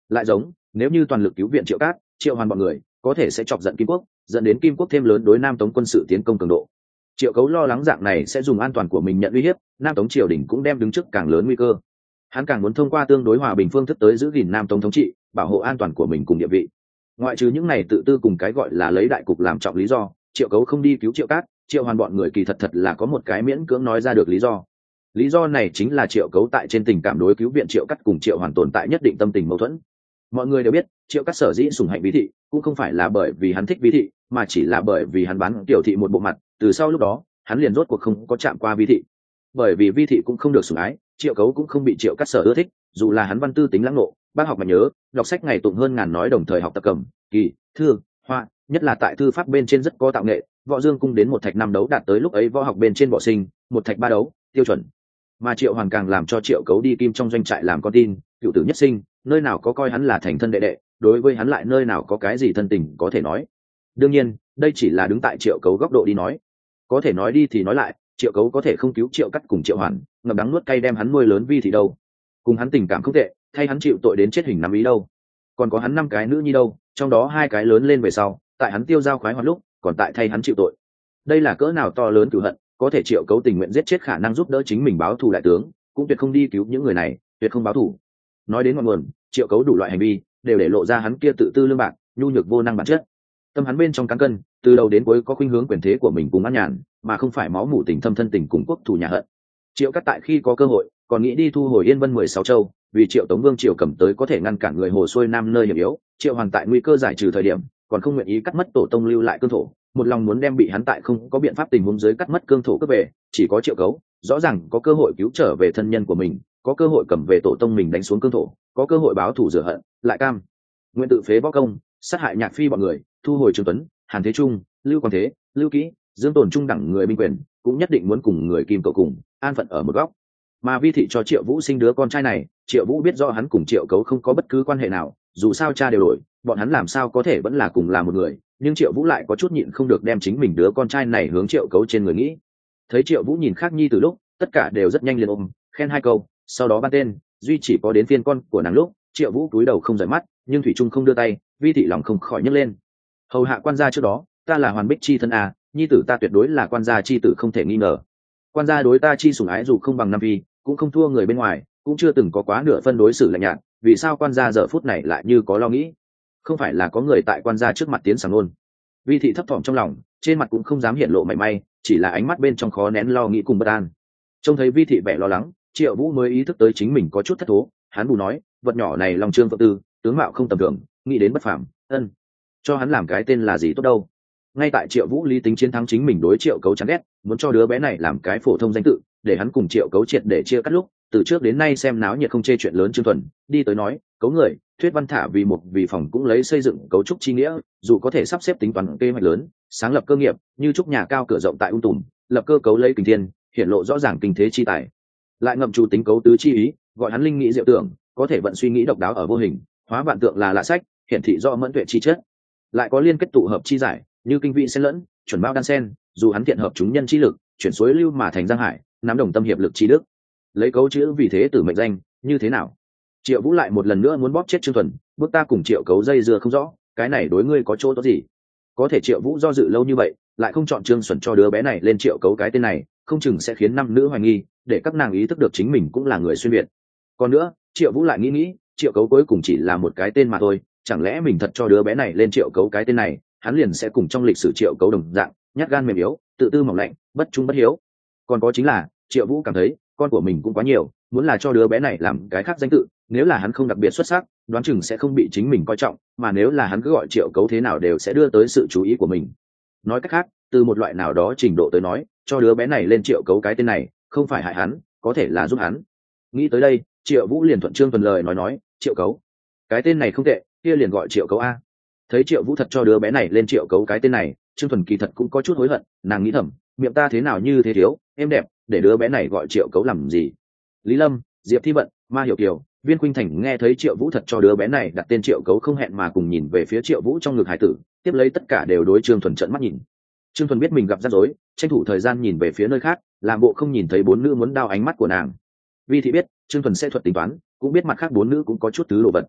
Lại giống nếu như toàn lực cứu viện Triệu Cát, Triệu Hoàn bọn người có thể sẽ chọc giận Kim Quốc, dẫn đến Kim Quốc thêm lớn đối Nam Tống quân sự tiến công cường độ. Triệu Cấu lo lắng dạng này sẽ dùng an toàn của mình nhận uy hiếp, Nam Tống triều đình cũng đem đứng trước càng lớn nguy cơ. Hắn càng muốn thông qua tương đối hòa bình phương thức tới giữ gìn Nam Tống thống trị, bảo hộ an toàn của mình cùng địa vị. Ngoại trừ những này tự tư cùng cái gọi là lấy đại cục làm trọng lý do, Triệu Cấu không đi cứu Triệu Cát, Triệu Hoàn bọn người kỳ thật thật là có một cái miễn cưỡng nói ra được lý do. Lý do này chính là Triệu Cấu tại trên tình cảm đối cứu viện Triệu Cát cùng Triệu Hoàn tồn tại nhất định tâm tình mâu thuẫn. Mọi người đều biết, Triệu Cát sở dĩ sủng hạnh Vi thị, cũng không phải là bởi vì hắn thích Vi thị, mà chỉ là bởi vì hắn bán Tiểu thị một bộ mặt, từ sau lúc đó, hắn liền rốt cuộc không có chạm qua Vi thị. Bởi vì Vi thị cũng không được sủng ái, Triệu Cấu cũng không bị Triệu Cát sở ưa thích, dù là hắn văn tư tính lãng ngộ, bác học mà nhớ, đọc sách ngày tụng hơn ngàn nói đồng thời học tập cầm, kỳ, thư, hoa, nhất là tại thư pháp bên trên rất có tạo nghệ, Võ Dương cung đến một thạch năm đấu đạt tới lúc ấy võ học bên trên võ sinh, một thạch ba đấu, tiêu chuẩn. Mà Triệu Hoàn càng làm cho Triệu Cấu đi kim trong doanh trại làm con tin, cựu tử nhất sinh, nơi nào có coi hắn là thành thân đệ đệ, đối với hắn lại nơi nào có cái gì thân tình có thể nói. Đương nhiên, đây chỉ là đứng tại Triệu Cấu góc độ đi nói. Có thể nói đi thì nói lại, Triệu Cấu có thể không cứu Triệu Cát cùng Triệu Hoàn, ngậm đắng nuốt cay đem hắn nuôi lớn Vi thị đâu. Cùng hắn tình cảm không tệ, thay hắn chịu tội đến chết hình năm ý đâu. Còn có hắn năm cái nữ nhi đâu, trong đó hai cái lớn lên về sau, tại hắn tiêu dao khoái hoạt lúc, còn tại thay hắn chịu tội. Đây là cỡ nào to lớn cửu hận, có thể Triệu Cấu tình nguyện giết chết khả năng giúp đỡ chính mình báo thù đại tướng, cũng tuyệt không đi cứu những người này, tuyệt không báo thù. Nói đến ngọn nguồn, Triệu Cấu đủ loại hành vi đều để lộ ra hắn kia tự tư lương bạc, nhu nhược vô năng bản chất. Tâm hắn bên trong cán cân, từ đầu đến cuối có khuynh hướng quyền thế của mình cùng ăn nhàn, mà không phải máu mủ tình thâm thân tình cùng quốc thù nhà hận. Triệu Cát tại khi có cơ hội, còn nghĩ đi thu hồi Yên Vân mười sáu châu, vì Triệu Tống Vương Triều cầm tới có thể ngăn cản người hồ xuôi nam nơi hiểm yếu, Triệu Hoàn tại nguy cơ giải trừ thời điểm, còn không nguyện ý cắt mất tổ tông lưu lại cương thổ, một lòng muốn đem bị hắn tại không có biện pháp tình huống dưới cắt mất cương thổ cướp về, chỉ có Triệu Cấu, rõ ràng có cơ hội cứu trở về thân nhân của mình, có cơ hội cầm về tổ tông mình đánh xuống cương thổ, có cơ hội báo thù rửa hận, lại cam nguyện tự phế võ công, sát hại Nhạc Phi bọn người, thu hồi Trương Tuấn, Hàn Thế Trung, Lưu Quang Thế, Lưu Kỹ, Dương Tồn Trung đẳng người binh quyền, cũng nhất định muốn cùng người Kim Cậu cùng an phận ở một góc. Mà Vi thị cho Triệu Vũ sinh đứa con trai này, Triệu Vũ biết rõ hắn cùng Triệu Cấu không có bất cứ quan hệ nào, dù sao cha đều đổi, bọn hắn làm sao có thể vẫn là cùng là một người, nhưng Triệu Vũ lại có chút nhịn không được đem chính mình đứa con trai này hướng Triệu Cấu trên người nghĩ. Thấy Triệu Vũ nhìn khác nhi từ lúc, tất cả đều rất nhanh liền ôm, khen hai câu, sau đó ban tên, duy chỉ có đến phiên con của nàng lúc, Triệu Vũ cúi đầu không rời mắt, nhưng thủy trung không đưa tay, Vi thị lòng không khỏi nhấc lên. Hầu hạ quan gia trước đó, ta là Hoàn Bích chi thân à, nhi tử ta tuyệt đối là quan gia chi tử không thể nghi ngờ. Quan gia đối ta chi sủng ái dù không bằng năm Vi, cũng không thua người bên ngoài, cũng chưa từng có quá nửa phân đối xử lạnh nhạt, vì sao quan gia giờ phút này lại như có lo nghĩ? Không phải là có người tại quan gia trước mặt tiến sảng luôn. Vi thị thấp thỏm trong lòng, trên mặt cũng không dám hiện lộ mảy may, chỉ là ánh mắt bên trong khó nén lo nghĩ cùng bất an. Trông thấy Vi thị vẻ lo lắng, Triệu Vũ mới ý thức tới chính mình có chút thất thố, hắn bù nói, vật nhỏ này lòng trương phượng tư, tướng mạo không tầm thường, nghĩ đến bất phàm, ân, cho hắn làm cái tên là gì tốt đâu. Ngay tại Triệu Vũ lý tính chiến thắng chính mình đối Triệu Cấu chán ghét, muốn cho đứa bé này làm cái phổ thông danh tự, để hắn cùng Triệu Cấu triệt để chia cắt lúc, từ trước đến nay xem náo nhiệt không chê chuyện lớn Trương Thuần đi tới nói, Cấu người, Thuyết Văn thả vì một vì phòng cũng lấy xây dựng cấu trúc chi nghĩa, dù có thể sắp xếp tính toán kế hoạch lớn, sáng lập cơ nghiệp, như trúc nhà cao cửa rộng tại ung tùm, lập cơ cấu lấy kinh thiên, hiện lộ rõ ràng kinh thế chi tài, lại ngậm chủ tính cấu tứ chi ý, gọi hắn linh nghĩ diệu tưởng, có thể vận suy nghĩ độc đáo ở vô hình, hóa vạn tượng là lạ sách, hiển thị do mẫn tuệ chi chất, lại có liên kết tụ hợp chi giải, như kinh vị xen lẫn, chuẩn bao đan sen, dù hắn thiện hợp chúng nhân chi lực, chuyển suối lưu mà thành giang hải, nắm đồng tâm hiệp lực chi đức, lấy cấu chữ vì thế tử mệnh danh, như thế nào? Triệu Vũ lại một lần nữa muốn bóp chết Trương Thuần, bước ta cùng Triệu Cấu dây dưa không rõ, cái này đối ngươi có chỗ tốt gì? Có thể Triệu Vũ do dự lâu như vậy, lại không chọn Trương Xuẩn cho đứa bé này lên Triệu Cấu cái tên này, không chừng sẽ khiến năm nữ hoài nghi, để các nàng ý thức được chính mình cũng là người xuyên việt. Còn nữa, Triệu Vũ lại nghĩ nghĩ, Triệu Cấu cuối cùng chỉ là một cái tên mà thôi, chẳng lẽ mình thật cho đứa bé này lên Triệu Cấu cái tên này, hắn liền sẽ cùng trong lịch sử Triệu Cấu đồng dạng, nhát gan mềm yếu, tự tư mỏng lạnh, bất trung bất hiếu. Còn có chính là, Triệu Vũ cảm thấy, con của mình cũng quá nhiều, muốn là cho đứa bé này làm cái khác danh tự, nếu là hắn không đặc biệt xuất sắc, đoán chừng sẽ không bị chính mình coi trọng, mà nếu là hắn cứ gọi Triệu Cấu thế nào đều sẽ đưa tới sự chú ý của mình. Nói cách khác, từ một loại nào đó trình độ tới nói, cho đứa bé này lên Triệu Cấu cái tên này, không phải hại hắn, có thể là giúp hắn. Nghĩ tới đây, Triệu Vũ liền thuận Trương Thuần lời nói nói, Triệu Cấu, cái tên này không tệ, kia liền gọi Triệu Cấu a. Thấy Triệu Vũ thật cho đứa bé này lên Triệu Cấu cái tên này, Trương Thuần kỳ thật cũng có chút hối hận, nàng nghĩ thầm, miệng ta thế nào như thế thiếu, em đẹp, để đứa bé này gọi Triệu Cấu làm gì? Lý Lâm, Diệp Thi Vận, Ma Hiểu Kiều, Viên Khuynh Thành nghe thấy Triệu Vũ thật cho đứa bé này đặt tên Triệu Cấu không hẹn mà cùng nhìn về phía Triệu Vũ trong ngực hải tử, tiếp lấy tất cả đều đối Trương Thuần trợn mắt nhìn. Trương Thuần biết mình gặp rắc rối, tranh thủ thời gian nhìn về phía nơi khác, làm bộ không nhìn thấy bốn nữ muốn đao ánh mắt của nàng. Vi thị biết Trương Thuần sẽ thuật tính toán, cũng biết mặt khác bốn nữ cũng có chút thứ đồ vật.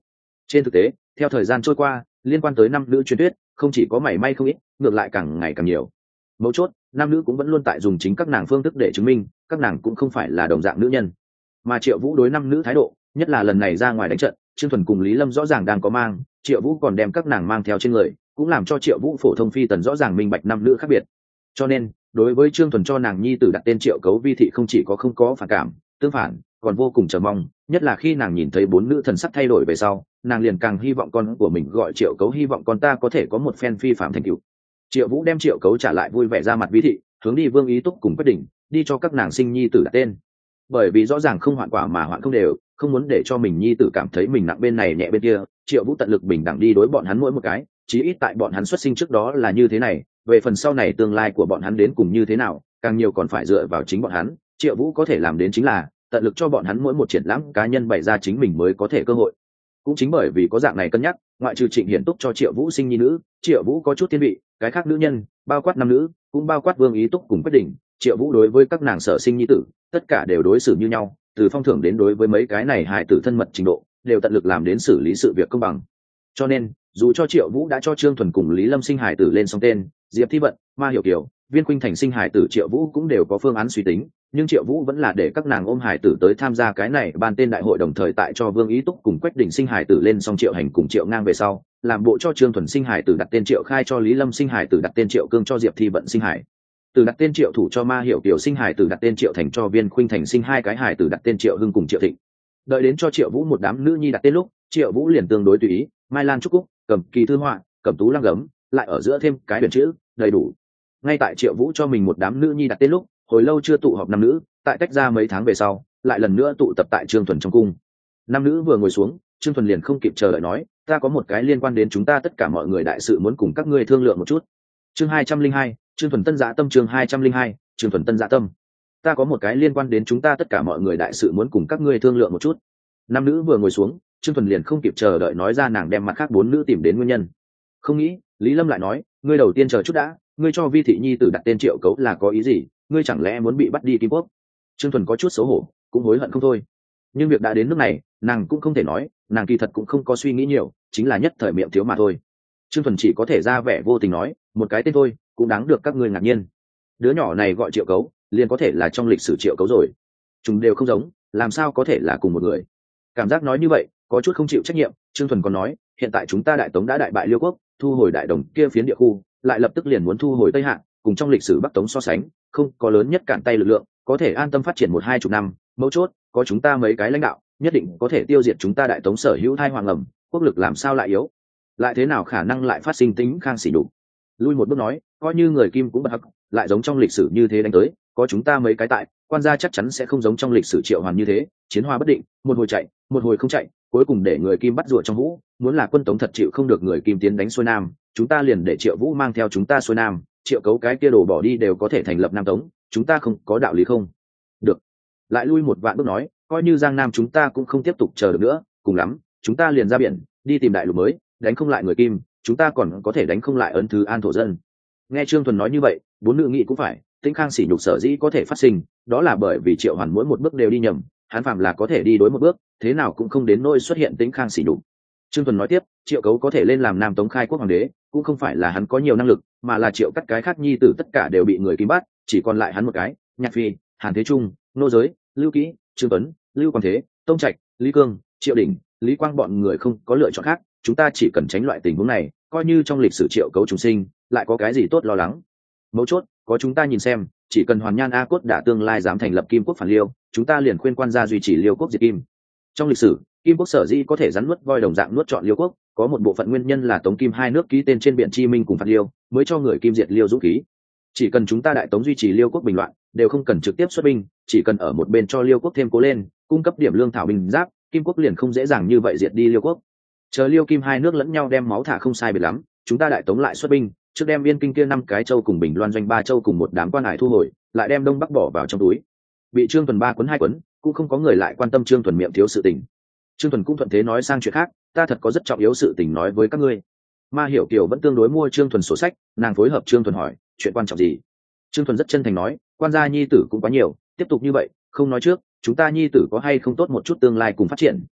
Trên thực tế, theo thời gian trôi qua, liên quan tới nam nữ truyền thuyết không chỉ có mảy may không ít, ngược lại càng ngày càng nhiều. Mấu chốt, nam nữ cũng vẫn luôn tại dùng chính các nàng phương thức để chứng minh các nàng cũng không phải là đồng dạng nữ nhân. Mà Triệu Vũ đối nam nữ thái độ, nhất là lần này ra ngoài đánh trận, Trương Thuần cùng Lý Lâm rõ ràng đang có mang, Triệu Vũ còn đem các nàng mang theo trên người, cũng làm cho Triệu Vũ phổ thông phi tần rõ ràng minh bạch nam nữ khác biệt. Cho nên, đối với Trương Thuần cho nàng nhi tử đặt tên Triệu Cấu Vi thị không chỉ có không có phản cảm, tương phản, còn vô cùng chờ mong, nhất là khi nàng nhìn thấy bốn nữ thần sắc thay đổi về sau, nàng liền càng hy vọng con của mình gọi Triệu Cấu, hy vọng con ta có thể có một phen phi phạm thành tựu. Triệu Vũ đem Triệu Cấu trả lại vui vẻ ra mặt Vi thị, hướng đi Vương Ý Túc cùng quyết định, đi cho các nàng sinh nhi tử đặt tên. Bởi vì rõ ràng không hoạn quả mà hoạn không đều, không muốn để cho mình nhi tử cảm thấy mình nặng bên này nhẹ bên kia, Triệu Vũ tận lực bình đẳng đi đối bọn hắn mỗi một cái, chí ít tại bọn hắn xuất sinh trước đó là như thế này, về phần sau này tương lai của bọn hắn đến cùng như thế nào, càng nhiều còn phải dựa vào chính bọn hắn. Triệu Vũ có thể làm đến chính là tận lực cho bọn hắn mỗi một triển lãm cá nhân bày ra chính mình mới có thể cơ hội. Cũng chính bởi vì có dạng này cân nhắc, ngoại trừ Trịnh Hiển Túc cho Triệu Vũ sinh nhi nữ, Triệu Vũ có chút thiên vị, cái khác nữ nhân, bao quát nam nữ, cũng bao quát Vương Ý Túc cùng quyết định, Triệu Vũ đối với các nàng sở sinh nhi tử, tất cả đều đối xử như nhau, từ phong thưởng đến đối với mấy cái này hài tử thân mật trình độ, đều tận lực làm đến xử lý sự việc công bằng. Cho nên, dù cho Triệu Vũ đã cho Trương Thuần cùng Lý Lâm sinh hài tử lên xong tên, Diệp Thi Vận, Ma Hiểu Kiều, Viên Khuynh Thành sinh hài tử Triệu Vũ cũng đều có phương án suy tính, nhưng Triệu Vũ vẫn là để các nàng ôm hài tử tới tham gia cái này ban tên đại hội, đồng thời tại cho Vương Ý Túc cùng Quách Đình sinh hài tử lên xong Triệu Hành cùng Triệu Ngang về sau, làm bộ cho Trương Thuần sinh hài tử đặt tên Triệu Khai, cho Lý Lâm sinh hài tử đặt tên Triệu Cương, cho Diệp Thi Vận sinh hài tử đặt tên Triệu Thủ, cho Ma Hiểu Kiều sinh hài tử đặt tên Triệu Thành, cho Viên Khuynh Thành sinh hai cái hài tử đặt tên Triệu Hưng cùng Triệu Thịnh. Đợi đến cho Triệu Vũ một đám nữ nhi đặt tên lúc, Triệu Vũ liền tương đối tùy ý, Mai Lan Trúc Cúc, Cẩm Kỳ Thư Họa, Cẩm Tú Lăng Gấm, lại ở giữa thêm cái huyền chữ, đầy đủ. Ngay tại Triệu Vũ cho mình một đám nữ nhi đặt tên lúc, hồi lâu chưa tụ họp nam nữ, tại tách ra mấy tháng về sau, lại lần nữa tụ tập tại Trương Thuần trong cung. Nam nữ vừa ngồi xuống, Trương Thuần liền không kịp chờ đợi nói, ta có một cái liên quan đến chúng ta tất cả mọi người đại sự muốn cùng các ngươi thương lượng một chút. Chương hai trăm linh hai, Trương Thuần Tân Dạ Tâm. Chương hai trăm linh hai, Trương Thuần Tân Dạ Tâm. Ta có một cái liên quan đến chúng ta tất cả mọi người đại sự muốn cùng các ngươi thương lượng một chút. Nam nữ vừa ngồi xuống, Trương Thuần liền không kịp chờ đợi nói ra nàng đem mặt khác bốn nữ tìm đến nguyên nhân. Không nghĩ, Lý Lâm lại nói, ngươi đầu tiên chờ chút đã, ngươi cho Vi thị nhi tử đặt tên Triệu Cấu là có ý gì? Ngươi chẳng lẽ muốn bị bắt đi Kim Quốc? Trương Thuần có chút xấu hổ, cũng hối hận không thôi. Nhưng việc đã đến nước này, nàng cũng không thể nói, nàng kỳ thật cũng không có suy nghĩ nhiều, chính là nhất thời miệng thiếu mà thôi. Trương Thuần chỉ có thể ra vẻ vô tình nói, một cái tên thôi, cũng đáng được các ngươi ngạc nhiên. Đứa nhỏ này gọi Triệu Cấu, liền có thể là trong lịch sử Triệu Cấu rồi. Chúng đều không giống, làm sao có thể là cùng một người? Cảm giác nói như vậy, có chút không chịu trách nhiệm. Trương Thuần còn nói, hiện tại chúng ta Đại Tống đã đại bại Liêu Quốc, thu hồi Đại Đồng kia phiến địa khu, lại lập tức liền muốn thu hồi Tây Hạ, cùng trong lịch sử Bắc Tống so sánh, không có lớn nhất cản tay lực lượng, có thể an tâm phát triển một hai chục năm. Mấu chốt, có chúng ta mấy cái lãnh đạo, nhất định có thể tiêu diệt chúng ta Đại Tống sở hữu thai hoàng ẩm, quốc lực làm sao lại yếu, lại thế nào khả năng lại phát sinh tính khang xỉ đục. Lui một bước nói, coi như người Kim cũng bật hắc, lại giống trong lịch sử như thế đánh tới, có chúng ta mấy cái tại, quan gia chắc chắn sẽ không giống trong lịch sử Triệu Hoàn như thế, chiến hoa bất định, một hồi chạy, một hồi không chạy, cuối cùng để người Kim bắt rùa trong hũ. Muốn là quân Tống thật chịu không được người Kim tiến đánh xuôi Nam, chúng ta liền để Triệu Vũ mang theo chúng ta xuôi Nam, Triệu Cấu cái kia đồ bỏ đi đều có thể thành lập Nam Tống, chúng ta không có đạo lý không? Được. Lại lui một vạn bước nói, coi như Giang Nam chúng ta cũng không tiếp tục chờ được nữa, cùng lắm, chúng ta liền ra biển, đi tìm đại lục mới, đánh không lại người Kim, chúng ta còn có thể đánh không lại ấn thứ An thổ dân. Nghe Trương Thuần nói như vậy, bốn nữ nghị cũng phải, Tĩnh Khang sỉ nhục sở dĩ có thể phát sinh, đó là bởi vì Triệu Hoàn mỗi một bước đều đi nhầm, hắn phàm là có thể đi đối một bước, thế nào cũng không đến nỗi xuất hiện Tĩnh Khang sỉ nhục. Trương Thuần nói tiếp, Triệu Cấu có thể lên làm Nam Tống khai quốc hoàng đế, cũng không phải là hắn có nhiều năng lực, mà là Triệu cắt cái khác nhi tử tất cả đều bị người Kim bắt, chỉ còn lại hắn một cái, Nhạc Phi, Hàn Thế Trung, Nô Giới, Lưu Kỹ, Trương Tuấn, Lưu Quang Thế, Tông Trạch, Lý Cương, Triệu Đỉnh, Lý Quang bọn người không có lựa chọn khác, chúng ta chỉ cần tránh loại tình huống này, coi như trong lịch sử Triệu Cấu trùng sinh, lại có cái gì tốt lo lắng. Mấu chốt, có chúng ta nhìn xem, chỉ cần Hoàn Nhan A Cốt đã tương lai dám thành lập Kim Quốc phản Liêu, chúng ta liền khuyên quan gia duy trì Liêu Quốc diệt Kim. Trong lịch sử, Kim Quốc sở dĩ có thể rắn nuốt voi đồng dạng nuốt chọn Liêu Quốc, có một bộ phận nguyên nhân là Tống Kim hai nước ký tên trên biển Chi Minh cùng phạt Liêu, mới cho người Kim diệt Liêu dũng khí. Chỉ cần chúng ta Đại Tống duy trì Liêu Quốc bình loạn, đều không cần trực tiếp xuất binh, chỉ cần ở một bên cho Liêu Quốc thêm cố lên, cung cấp điểm lương thảo binh giáp, Kim Quốc liền không dễ dàng như vậy diệt đi Liêu Quốc. Chờ Liêu Kim hai nước lẫn nhau đem máu thả không sai biệt lắm, chúng ta Đại Tống lại xuất binh, trước đem Yên Kinh kia năm cái châu cùng Bình Loan doanh ba châu cùng một đám quan hải thu hồi, lại đem Đông Bắc bỏ vào trong túi. Bị Trương Thuần ba quấn hai quấn, cũng không có người lại quan tâm Trương Thuần miệng thiếu sự tình. Trương Thuần cũng thuận thế nói sang chuyện khác, ta thật có rất trọng yếu sự tình nói với các ngươi. Ma Hiểu Kiều vẫn tương đối mua Trương Thuần sổ sách, nàng phối hợp Trương Thuần hỏi, chuyện quan trọng gì? Trương Thuần rất chân thành nói, quan gia nhi tử cũng quá nhiều, tiếp tục như vậy, không nói trước, chúng ta nhi tử có hay không tốt một chút tương lai cùng phát triển,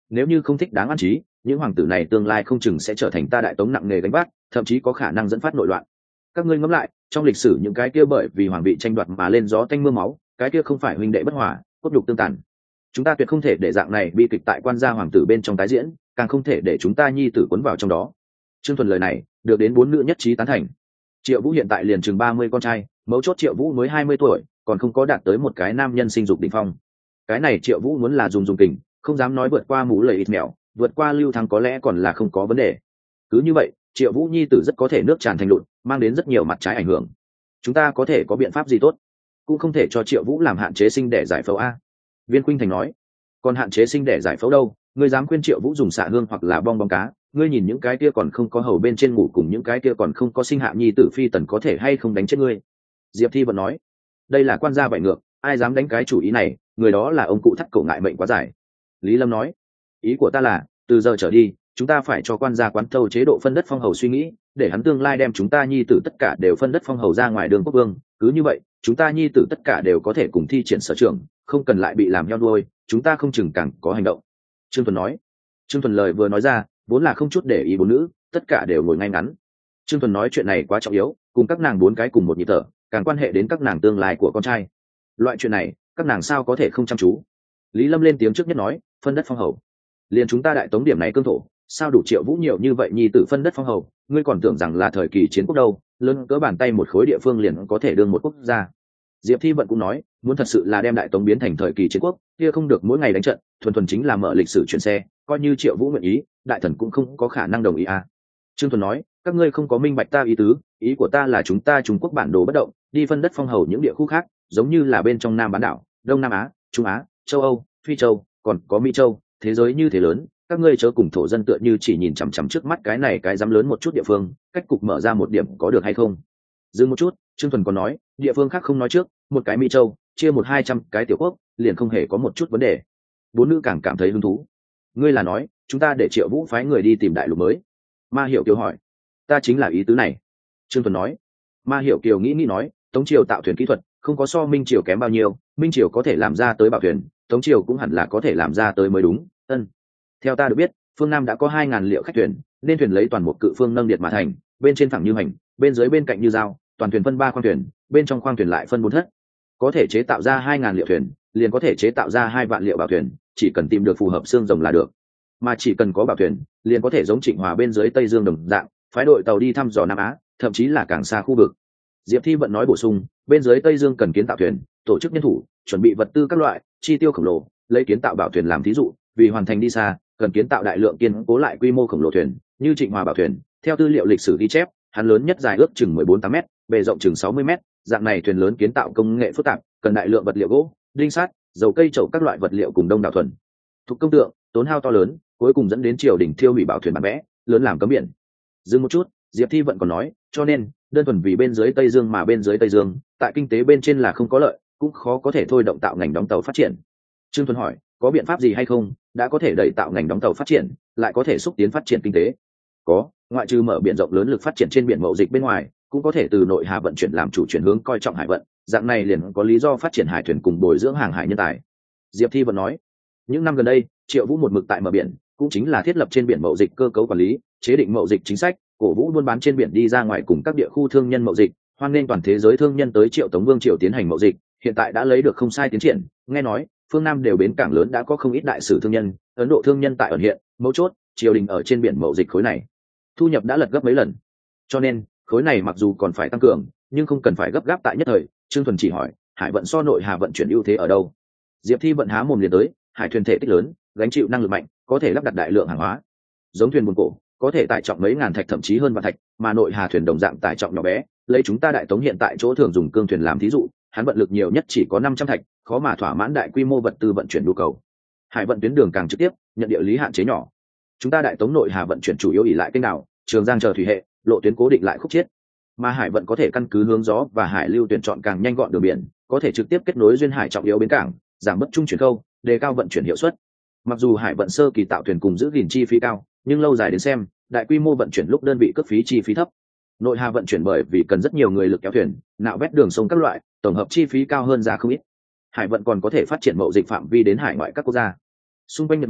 nếu như không thích đáng an trí, những hoàng tử này tương lai không chừng sẽ trở thành ta đại tống nặng nề gánh vác, thậm chí có khả năng dẫn phát nội loạn. Các ngươi ngẫm lại, trong lịch sử những cái kia bởi vì hoàng vị tranh đoạt mà lên gió tanh mưa máu, cái kia không phải huynh đệ bất hòa, cốt nhục tương tàn. Chúng ta tuyệt không thể để dạng này bi kịch tại quan gia hoàng tử bên trong tái diễn, càng không thể để chúng ta nhi tử cuốn vào trong đó. Trương Thuần lời này được đến bốn nữ nhất trí tán thành. Triệu Vũ hiện tại liền chừng ba mươi con trai, mấu chốt Triệu Vũ mới hai mươi tuổi, còn không có đạt tới một cái nam nhân sinh dục đỉnh phong. Cái này Triệu Vũ muốn là dùng dùng kình, không dám nói vượt qua mũ lầy ít mèo, vượt qua Lưu Thắng có lẽ còn là không có vấn đề. Cứ như vậy, Triệu Vũ nhi tử rất có thể nước tràn thành lụt, mang đến rất nhiều mặt trái ảnh hưởng. Chúng ta có thể có biện pháp gì tốt? Cũng không thể cho Triệu Vũ làm hạn chế sinh đẻ giải phẫu a. Viên Khuynh Thành nói. Còn hạn chế sinh đẻ giải phẫu đâu? Ngươi dám khuyên Triệu Vũ dùng xạ hương hoặc là bong bóng cá? Ngươi nhìn những cái kia còn không có hầu bên trên ngủ cùng những cái kia còn không có sinh hạ nhi tử phi tần có thể hay không đánh chết ngươi? Diệp Thi vẫn nói. Đây là quan gia bại ngược, ai dám đánh cái chủ ý này, người đó là ông cụ thắt cổ ngại mệnh quá dài. Lý Lâm nói. Ý của ta là, từ giờ trở đi, chúng ta phải cho quan gia quán thâu chế độ phân đất phong hầu suy nghĩ, để hắn tương lai đem chúng ta nhi tử tất cả đều phân đất phong hầu ra ngoài đường quốc vương, cứ như vậy chúng ta nhi tử tất cả đều có thể cùng thi triển sở trường, không cần lại bị làm heo đuôi, chúng ta không chừng càng có hành động. Trương Thuần nói. Trương Thuần lời vừa nói ra, vốn là không chút để ý bốn nữ, tất cả đều ngồi ngay ngắn. Trương Thuần nói chuyện này quá trọng yếu, cùng các nàng bốn cái cùng một nhịp thở, càng quan hệ đến các nàng tương lai của con trai. Loại chuyện này các nàng sao có thể không chăm chú. Lý Lâm lên tiếng trước nhất nói, phân đất phong hầu, liền chúng ta đại tống điểm này cương thổ, sao đủ Triệu Vũ nhiều như vậy nhi tử phân đất phong hầu, ngươi còn tưởng rằng là thời kỳ chiến quốc đâu, lớn cỡ bàn tay một khối địa phương liền có thể đương một quốc gia. Diệp Thi Vận cũng nói, muốn thật sự là đem đại tống biến thành thời kỳ chiến quốc, kia không được mỗi ngày đánh trận, thuần thuần chính là mở lịch sử chuyển xe, coi như Triệu Vũ nguyện ý, đại thần cũng không có khả năng đồng ý à. Trương Thuần nói, các ngươi không có minh bạch ta ý tứ, ý của ta là chúng ta Trung Quốc bản đồ bất động, đi phân đất phong hầu những địa khu khác, giống như là bên trong Nam bán đảo, Đông Nam Á, Trung Á, châu Âu, Phi châu, còn có Mỹ châu, thế giới như thế lớn, các ngươi chớ cùng thổ dân tựa như chỉ nhìn chằm chằm trước mắt cái này cái dám lớn một chút địa phương, cách cục mở ra một điểm có được hay không? Dừng một chút, Trương Thuần còn nói, địa phương khác không nói trước, một cái Mỹ châu, chia một hai trăm cái tiểu quốc, liền không hề có một chút vấn đề. Bốn nữ càng cảm thấy hứng thú. Ngươi là nói, chúng ta để Triệu Vũ phái người đi tìm đại lục mới? Ma Hiểu Kiều hỏi. Ta chính là ý tứ này. Trương Thuần nói. Ma Hiểu Kiều nghĩ nghĩ nói, Tống Triều tạo thuyền kỹ thuật không có so Minh Triều kém bao nhiêu, Minh Triều có thể làm ra tới bảo thuyền, Tống Triều cũng hẳn là có thể làm ra tới mới đúng. Ân. Theo ta được biết, phương Nam đã có hai ngàn liệu khách thuyền, nên thuyền lấy toàn một cự phương nâng điệt mà thành, bên trên thẳng như hành, bên dưới bên cạnh như dao, toàn thuyền phân ba khoang thuyền, bên trong khoang thuyền lại phân bốn thất, có thể chế tạo ra hai ngàn liệu thuyền, liền có thể chế tạo ra hai vạn liệu bảo thuyền, chỉ cần tìm được phù hợp xương rồng là được. Mà chỉ cần có bảo thuyền, liền có thể giống Trịnh Hòa bên dưới Tây Dương đồng dạng, phái đội tàu đi thăm dò Nam Á, thậm chí là càng xa khu vực. Diệp Thi Vận nói bổ sung, bên dưới Tây Dương cần kiến tạo thuyền, tổ chức nhân thủ, chuẩn bị vật tư các loại, chi tiêu khổng lồ, lấy kiến tạo bảo thuyền làm thí dụ, vì hoàn thành đi xa, cần kiến tạo đại lượng kiên cố lại quy mô khổng lồ thuyền, như Trịnh Hòa bảo thuyền, theo tư liệu lịch sử ghi chép, hắn lớn nhất dài ước chừng mười bốn tám mét, bề rộng chừng sáu mươi mét, dạng này thuyền lớn kiến tạo công nghệ phức tạp, cần đại lượng vật liệu gỗ, đinh sắt, dầu cây trậu các loại vật liệu cùng đông đảo thuần thuộc công tượng, tốn hao to lớn, cuối cùng dẫn đến triều đình thiêu hủy bảo thuyền bản vẽ, lớn làm cấm biển. Dừng một chút, Diệp Thi Vận còn nói, cho nên đơn thuần vì bên dưới Tây Dương mà bên dưới Tây Dương, tại kinh tế bên trên là không có lợi, cũng khó có thể thôi động tạo ngành đóng tàu phát triển. Trương Thuần hỏi, có biện pháp gì hay không, đã có thể đẩy tạo ngành đóng tàu phát triển, lại có thể xúc tiến phát triển kinh tế? Có, ngoại trừ mở biển rộng lớn lực phát triển trên biển mậu dịch bên ngoài, cũng có thể từ nội hà vận chuyển làm chủ chuyển hướng coi trọng hải vận, dạng này liền có lý do phát triển hải thuyền cùng bồi dưỡng hàng hải nhân tài. Diệp Thi Vận nói, những năm gần đây, Triệu Vũ một mực tại mở biển, cũng chính là thiết lập trên biển mậu dịch cơ cấu quản lý, chế định mậu dịch chính sách, cổ vũ buôn bán trên biển đi ra ngoài cùng các địa khu thương nhân mậu dịch, hoan nghênh toàn thế giới thương nhân tới Triệu Tống Vương triều tiến hành mậu dịch, hiện tại đã lấy được không sai tiến triển, nghe nói phương Nam đều bến cảng lớn đã có không ít đại sử thương nhân, Ấn Độ thương nhân tại ẩn hiện, mấu chốt, triều đình ở trên biển mậu dịch khối này, thu nhập đã lật gấp mấy lần. Cho nên, khối này mặc dù còn phải tăng cường, nhưng không cần phải gấp gáp tại nhất thời. Trương Thuần chỉ hỏi, hải vận so nội hà vận chuyển ưu thế ở đâu? Diệp Thi Vận há mồm liền tới, hải thuyền thể tích lớn, gánh chịu năng lực mạnh, có thể lắp đặt đại lượng hàng hóa. Giống thuyền buồn cổ, có thể tải trọng mấy ngàn thạch thậm chí hơn vạn thạch, mà nội hà thuyền đồng dạng tải trọng nhỏ bé, lấy chúng ta đại tống hiện tại chỗ thường dùng cương thuyền làm thí dụ, hắn vận lực nhiều nhất chỉ có năm trăm thạch, khó mà thỏa mãn đại quy mô vật tư vận chuyển nhu cầu. Hải vận tuyến đường càng trực tiếp, nhận địa lý hạn chế nhỏ. Chúng ta đại tống nội hà vận chuyển chủ yếu ỷ lại kênh đảo, Trường Giang chờ thủy hệ, lộ tuyến cố định lại khúc chiết. Mà hải vận có thể căn cứ hướng gió và hải lưu tuyển chọn càng nhanh gọn đường biển, có thể trực tiếp kết nối duyên hải trọng yếu bến cảng, giảm bất trung chuyển khâu, đề cao vận chuyển hiệu suất. Mặc dù hải vận sơ kỳ tạo thuyền cùng giữ gìn chi phí cao, nhưng lâu dài đến xem, đại quy mô vận chuyển lúc đơn vị cước phí chi phí thấp. Nội hà vận chuyển bởi vì cần rất nhiều người lực kéo thuyền, nạo vét đường sông các loại, tổng hợp chi phí cao hơn giá không ít. Hải vận còn có thể phát triển mậu dịch phạm vi đến hải ngoại các quốc gia. Xung quanh Nhật Bản,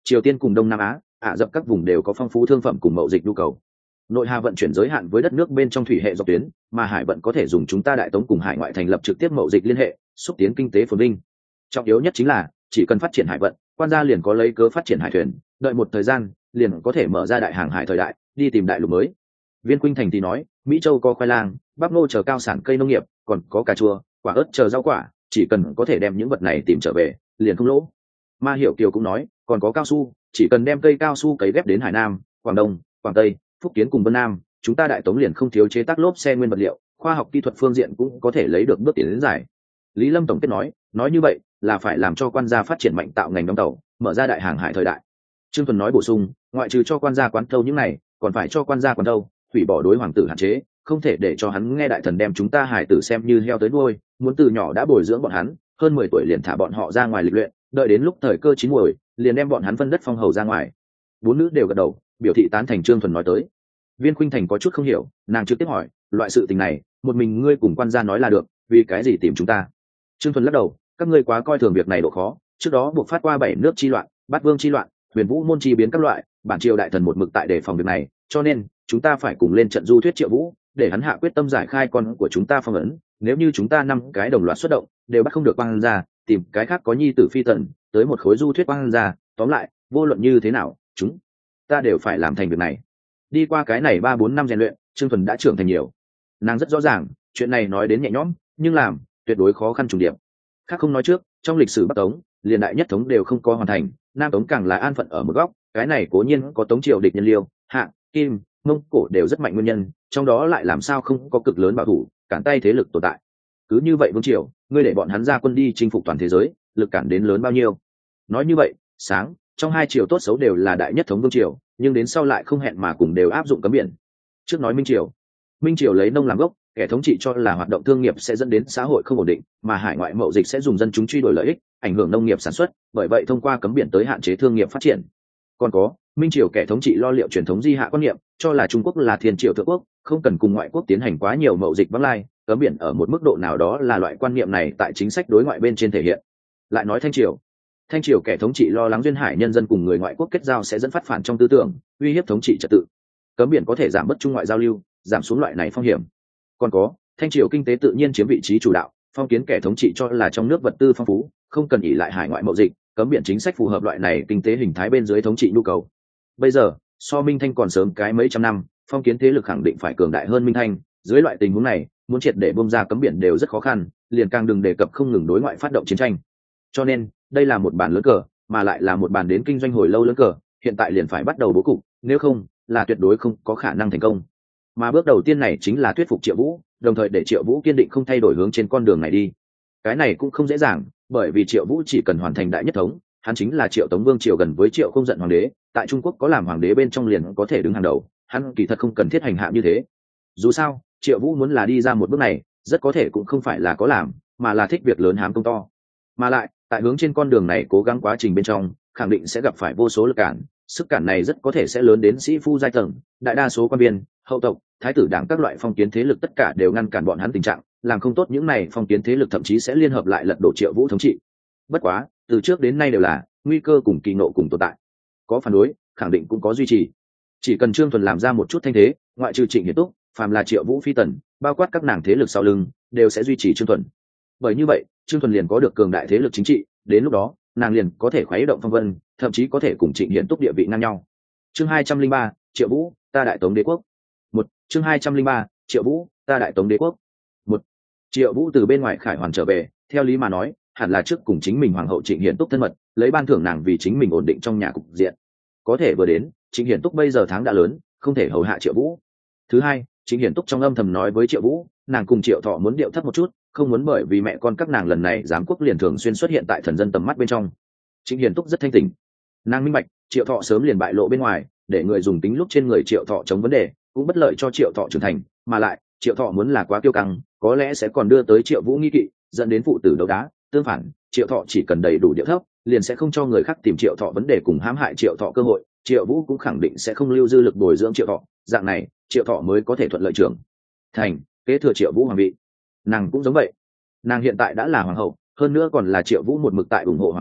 Triều Tiên cùng Đông Nam Á, Ả Rập các vùng đều có phong phú thương phẩm cùng mậu dịch nhu cầu. Nội hà vận chuyển giới hạn với đất nước bên trong thủy hệ dọc tuyến, mà hải vận có thể dùng chúng ta đại tống cùng hải ngoại thành lập trực tiếp mậu dịch liên hệ, xúc tiến kinh tế phồn vinh. Trọng yếu nhất chính là chỉ cần phát triển hải vận, quan gia liền có lấy cớ phát triển hải thuyền, đợi một thời gian liền có thể mở ra đại hàng hải thời đại, đi tìm đại lục mới. Viên Khuynh Thành thì nói, Mỹ Châu có khoai lang, bắp ngô chờ cao sản cây nông nghiệp, còn có cà chua, quả ớt chờ rau quả, chỉ cần có thể đem những vật này tìm trở về, liền không lỗ. Ma Hiểu Kiều cũng nói, còn có cao su, chỉ cần đem cây cao su cấy ghép đến Hải Nam, Quảng Đông, Quảng Tây, Phúc Kiến cùng Vân Nam, chúng ta đại tống liền không thiếu chế tác lốp xe nguyên vật liệu, khoa học kỹ thuật phương diện cũng có thể lấy được bước tiến đến giải. Lý Lâm tổng kết nói, nói như vậy là phải làm cho quan gia phát triển mạnh tạo ngành đóng tàu, mở ra đại hàng hải thời đại. Trương Thuần nói bổ sung, ngoại trừ cho quan gia quán thâu những này, còn phải cho quan gia quán thâu, hủy bỏ đối hoàng tử hạn chế, không thể để cho hắn nghe đại thần đem chúng ta hải tử xem như heo tới nuôi, muốn từ nhỏ đã bồi dưỡng bọn hắn, hơn mười tuổi liền thả bọn họ ra ngoài lịch luyện, đợi đến lúc thời cơ chín muồi, liền đem bọn hắn phân đất phong hầu ra ngoài. Bốn nữ đều gật đầu, biểu thị tán thành Trương Thuần nói tới. Viên Khuynh Thành có chút không hiểu, nàng trực tiếp hỏi, loại sự tình này, một mình ngươi cùng quan gia nói là được, vì cái gì tìm chúng ta? Trương Thuần lắc đầu, các ngươi quá coi thường việc này độ khó, trước đó buộc phát qua bảy nước chi loạn, bát vương chi loạn, huyền vũ môn chi biến các loại, bản triều đại thần một mực tại đề phòng việc này, cho nên chúng ta phải cùng lên trận du thuyết Triệu Vũ, để hắn hạ quyết tâm giải khai con của chúng ta phong ấn. Nếu như chúng ta năm cái đồng loạt xuất động, đều bắt không được quan gia, tìm cái khác có nhi tử phi tần, tới một khối du thuyết quan gia, tóm lại, vô luận như thế nào, chúng ta đều phải làm thành việc này. Đi qua cái này ba bốn năm rèn luyện, Trương Thuần đã trưởng thành nhiều. Nàng rất rõ ràng, chuyện này nói đến nhẹ nhõm, nhưng làm tuyệt đối khó khăn trùng điệp. Khác không nói trước, trong lịch sử Bắc Tống, liền đại nhất thống đều không có hoàn thành, Nam Tống càng là an phận ở một góc, cái này cố nhiên có Tống triều địch nhân Liêu, Hạ, Kim, Mông Cổ đều rất mạnh nguyên nhân, trong đó lại làm sao không có cực lớn bảo thủ, cản tay thế lực tồn tại. Cứ như vậy vương triều, ngươi để bọn hắn ra quân đi chinh phục toàn thế giới, lực cản đến lớn bao nhiêu? Nói như vậy, sáng, trong hai triều tốt xấu đều là đại nhất thống vương triều, nhưng đến sau lại không hẹn mà cùng đều áp dụng cấm biển. Trước nói Minh triều, Minh triều lấy nông làm gốc, kẻ thống trị cho là hoạt động thương nghiệp sẽ dẫn đến xã hội không ổn định, mà hải ngoại mậu dịch sẽ dùng dân chúng truy đuổi lợi ích, ảnh hưởng nông nghiệp sản xuất, bởi vậy thông qua cấm biển tới hạn chế thương nghiệp phát triển. Còn có, Minh triều kẻ thống trị lo liệu truyền thống di hạ quan niệm, cho là Trung Quốc là thiên triều thượng quốc, không cần cùng ngoại quốc tiến hành quá nhiều mậu dịch vắng lai, cấm biển ở một mức độ nào đó là loại quan niệm này tại chính sách đối ngoại bên trên thể hiện. Lại nói Thanh triều, Thanh triều kẻ thống trị lo lắng duyên hải nhân dân cùng người ngoại quốc kết giao sẽ dẫn phát phản trong tư tưởng, uy hiếp thống trị trật tự. Cấm biển có thể giảm bớt trung ngoại giao lưu, giảm xuống loại này phong hiểm. Còn có, Thanh triều kinh tế tự nhiên chiếm vị trí chủ đạo, phong kiến kẻ thống trị cho là trong nước vật tư phong phú, không cần ỷ lại hải ngoại mậu dịch, cấm biển chính sách phù hợp loại này kinh tế hình thái bên dưới thống trị nhu cầu. Bây giờ, so Minh Thanh còn sớm cái mấy trăm năm, phong kiến thế lực khẳng định phải cường đại hơn Minh Thanh, dưới loại tình huống này, muốn triệt để bung ra cấm biển đều rất khó khăn, liền càng đừng đề cập không ngừng đối ngoại phát động chiến tranh. Cho nên, đây là một bàn lớn cờ, mà lại là một bàn đến kinh doanh hồi lâu lớn cờ, hiện tại liền phải bắt đầu bố cục, nếu không, là tuyệt đối không có khả năng thành công. Mà bước đầu tiên này chính là thuyết phục Triệu Vũ, đồng thời để Triệu Vũ kiên định không thay đổi hướng trên con đường này đi. Cái này cũng không dễ dàng, bởi vì Triệu Vũ chỉ cần hoàn thành đại nhất thống, hắn chính là Triệu Tống Vương triều gần với Triệu Không Giận hoàng đế, tại Trung Quốc có làm hoàng đế bên trong liền có thể đứng hàng đầu, hắn kỳ thật không cần thiết hành hạ như thế. Dù sao, Triệu Vũ muốn là đi ra một bước này, rất có thể cũng không phải là có làm, mà là thích việc lớn hám công to. Mà lại, tại hướng trên con đường này cố gắng quá trình bên trong, khẳng định sẽ gặp phải vô số lực cản, sức cản này rất có thể sẽ lớn đến sĩ phu giai tầng, đại đa số quan viên, hậu tộc, thái tử đảng các loại phong kiến thế lực tất cả đều ngăn cản bọn hắn tình trạng, làm không tốt những này phong kiến thế lực thậm chí sẽ liên hợp lại lật đổ Triệu Vũ thống trị. Bất quá, từ trước đến nay đều là nguy cơ cùng kỳ nộ cùng tồn tại, có phản đối, khẳng định cũng có duy trì. Chỉ cần Trương Thuần làm ra một chút thanh thế, ngoại trừ Trịnh Hiển Túc, phàm là Triệu Vũ phi tần, bao quát các nàng thế lực sau lưng, đều sẽ duy trì Trương Thuần. Bởi như vậy, Trương Thuần liền có được cường đại thế lực chính trị, đến lúc đó, nàng liền có thể khuấy động phong vân, thậm chí có thể cùng Trịnh Hiển Túc địa vị ngang nhau. Chương hai trăm linh ba, Triệu Vũ, ta đại tống đế quốc. Một, chương hai trăm linh ba, Triệu Vũ, ta đại tống đế quốc. Một, Triệu Vũ từ bên ngoài khải hoàn trở về, theo lý mà nói, hẳn là trước cùng chính mình hoàng hậu Trịnh Hiển Túc thân mật, lấy ban thưởng nàng vì chính mình ổn định trong nhà cục diện. Có thể vừa đến, Trịnh Hiển Túc bây giờ tháng đã lớn, không thể hầu hạ Triệu Vũ. Thứ hai, Trịnh Hiển Túc trong âm thầm nói với Triệu Vũ, nàng cùng Triệu Thọ muốn điệu thấp một chút, không muốn bởi vì mẹ con các nàng lần này giám quốc liền thường xuyên xuất hiện tại thần dân tầm mắt bên trong. Trịnh Hiển Túc rất thanh tỉnh, nàng minh bạch Triệu Thọ sớm liền bại lộ bên ngoài, để người dùng tính lúc trên người Triệu Thọ chống vấn đề, cũng bất lợi cho Triệu Thọ trưởng thành, mà lại Triệu Thọ muốn là quá kiêu căng, có lẽ sẽ còn đưa tới Triệu Vũ nghi kỵ, dẫn đến phụ tử đấu đá. Tương phản, Triệu Thọ chỉ cần đầy đủ điệu thấp, liền sẽ không cho người khác tìm Triệu Thọ vấn đề cùng hãm hại Triệu Thọ cơ hội, Triệu Vũ cũng khẳng định sẽ không lưu dư lực bồi dưỡng Triệu Thọ, dạng này Triệu Thọ mới có thể thuận lợi trưởng thành, kế thừa Triệu Vũ hoàng vị. Nàng cũng giống vậy, nàng hiện tại đã là hoàng hậu, hơn nữa còn là Triệu Vũ một mực tại ủng hộ hoàng hậu,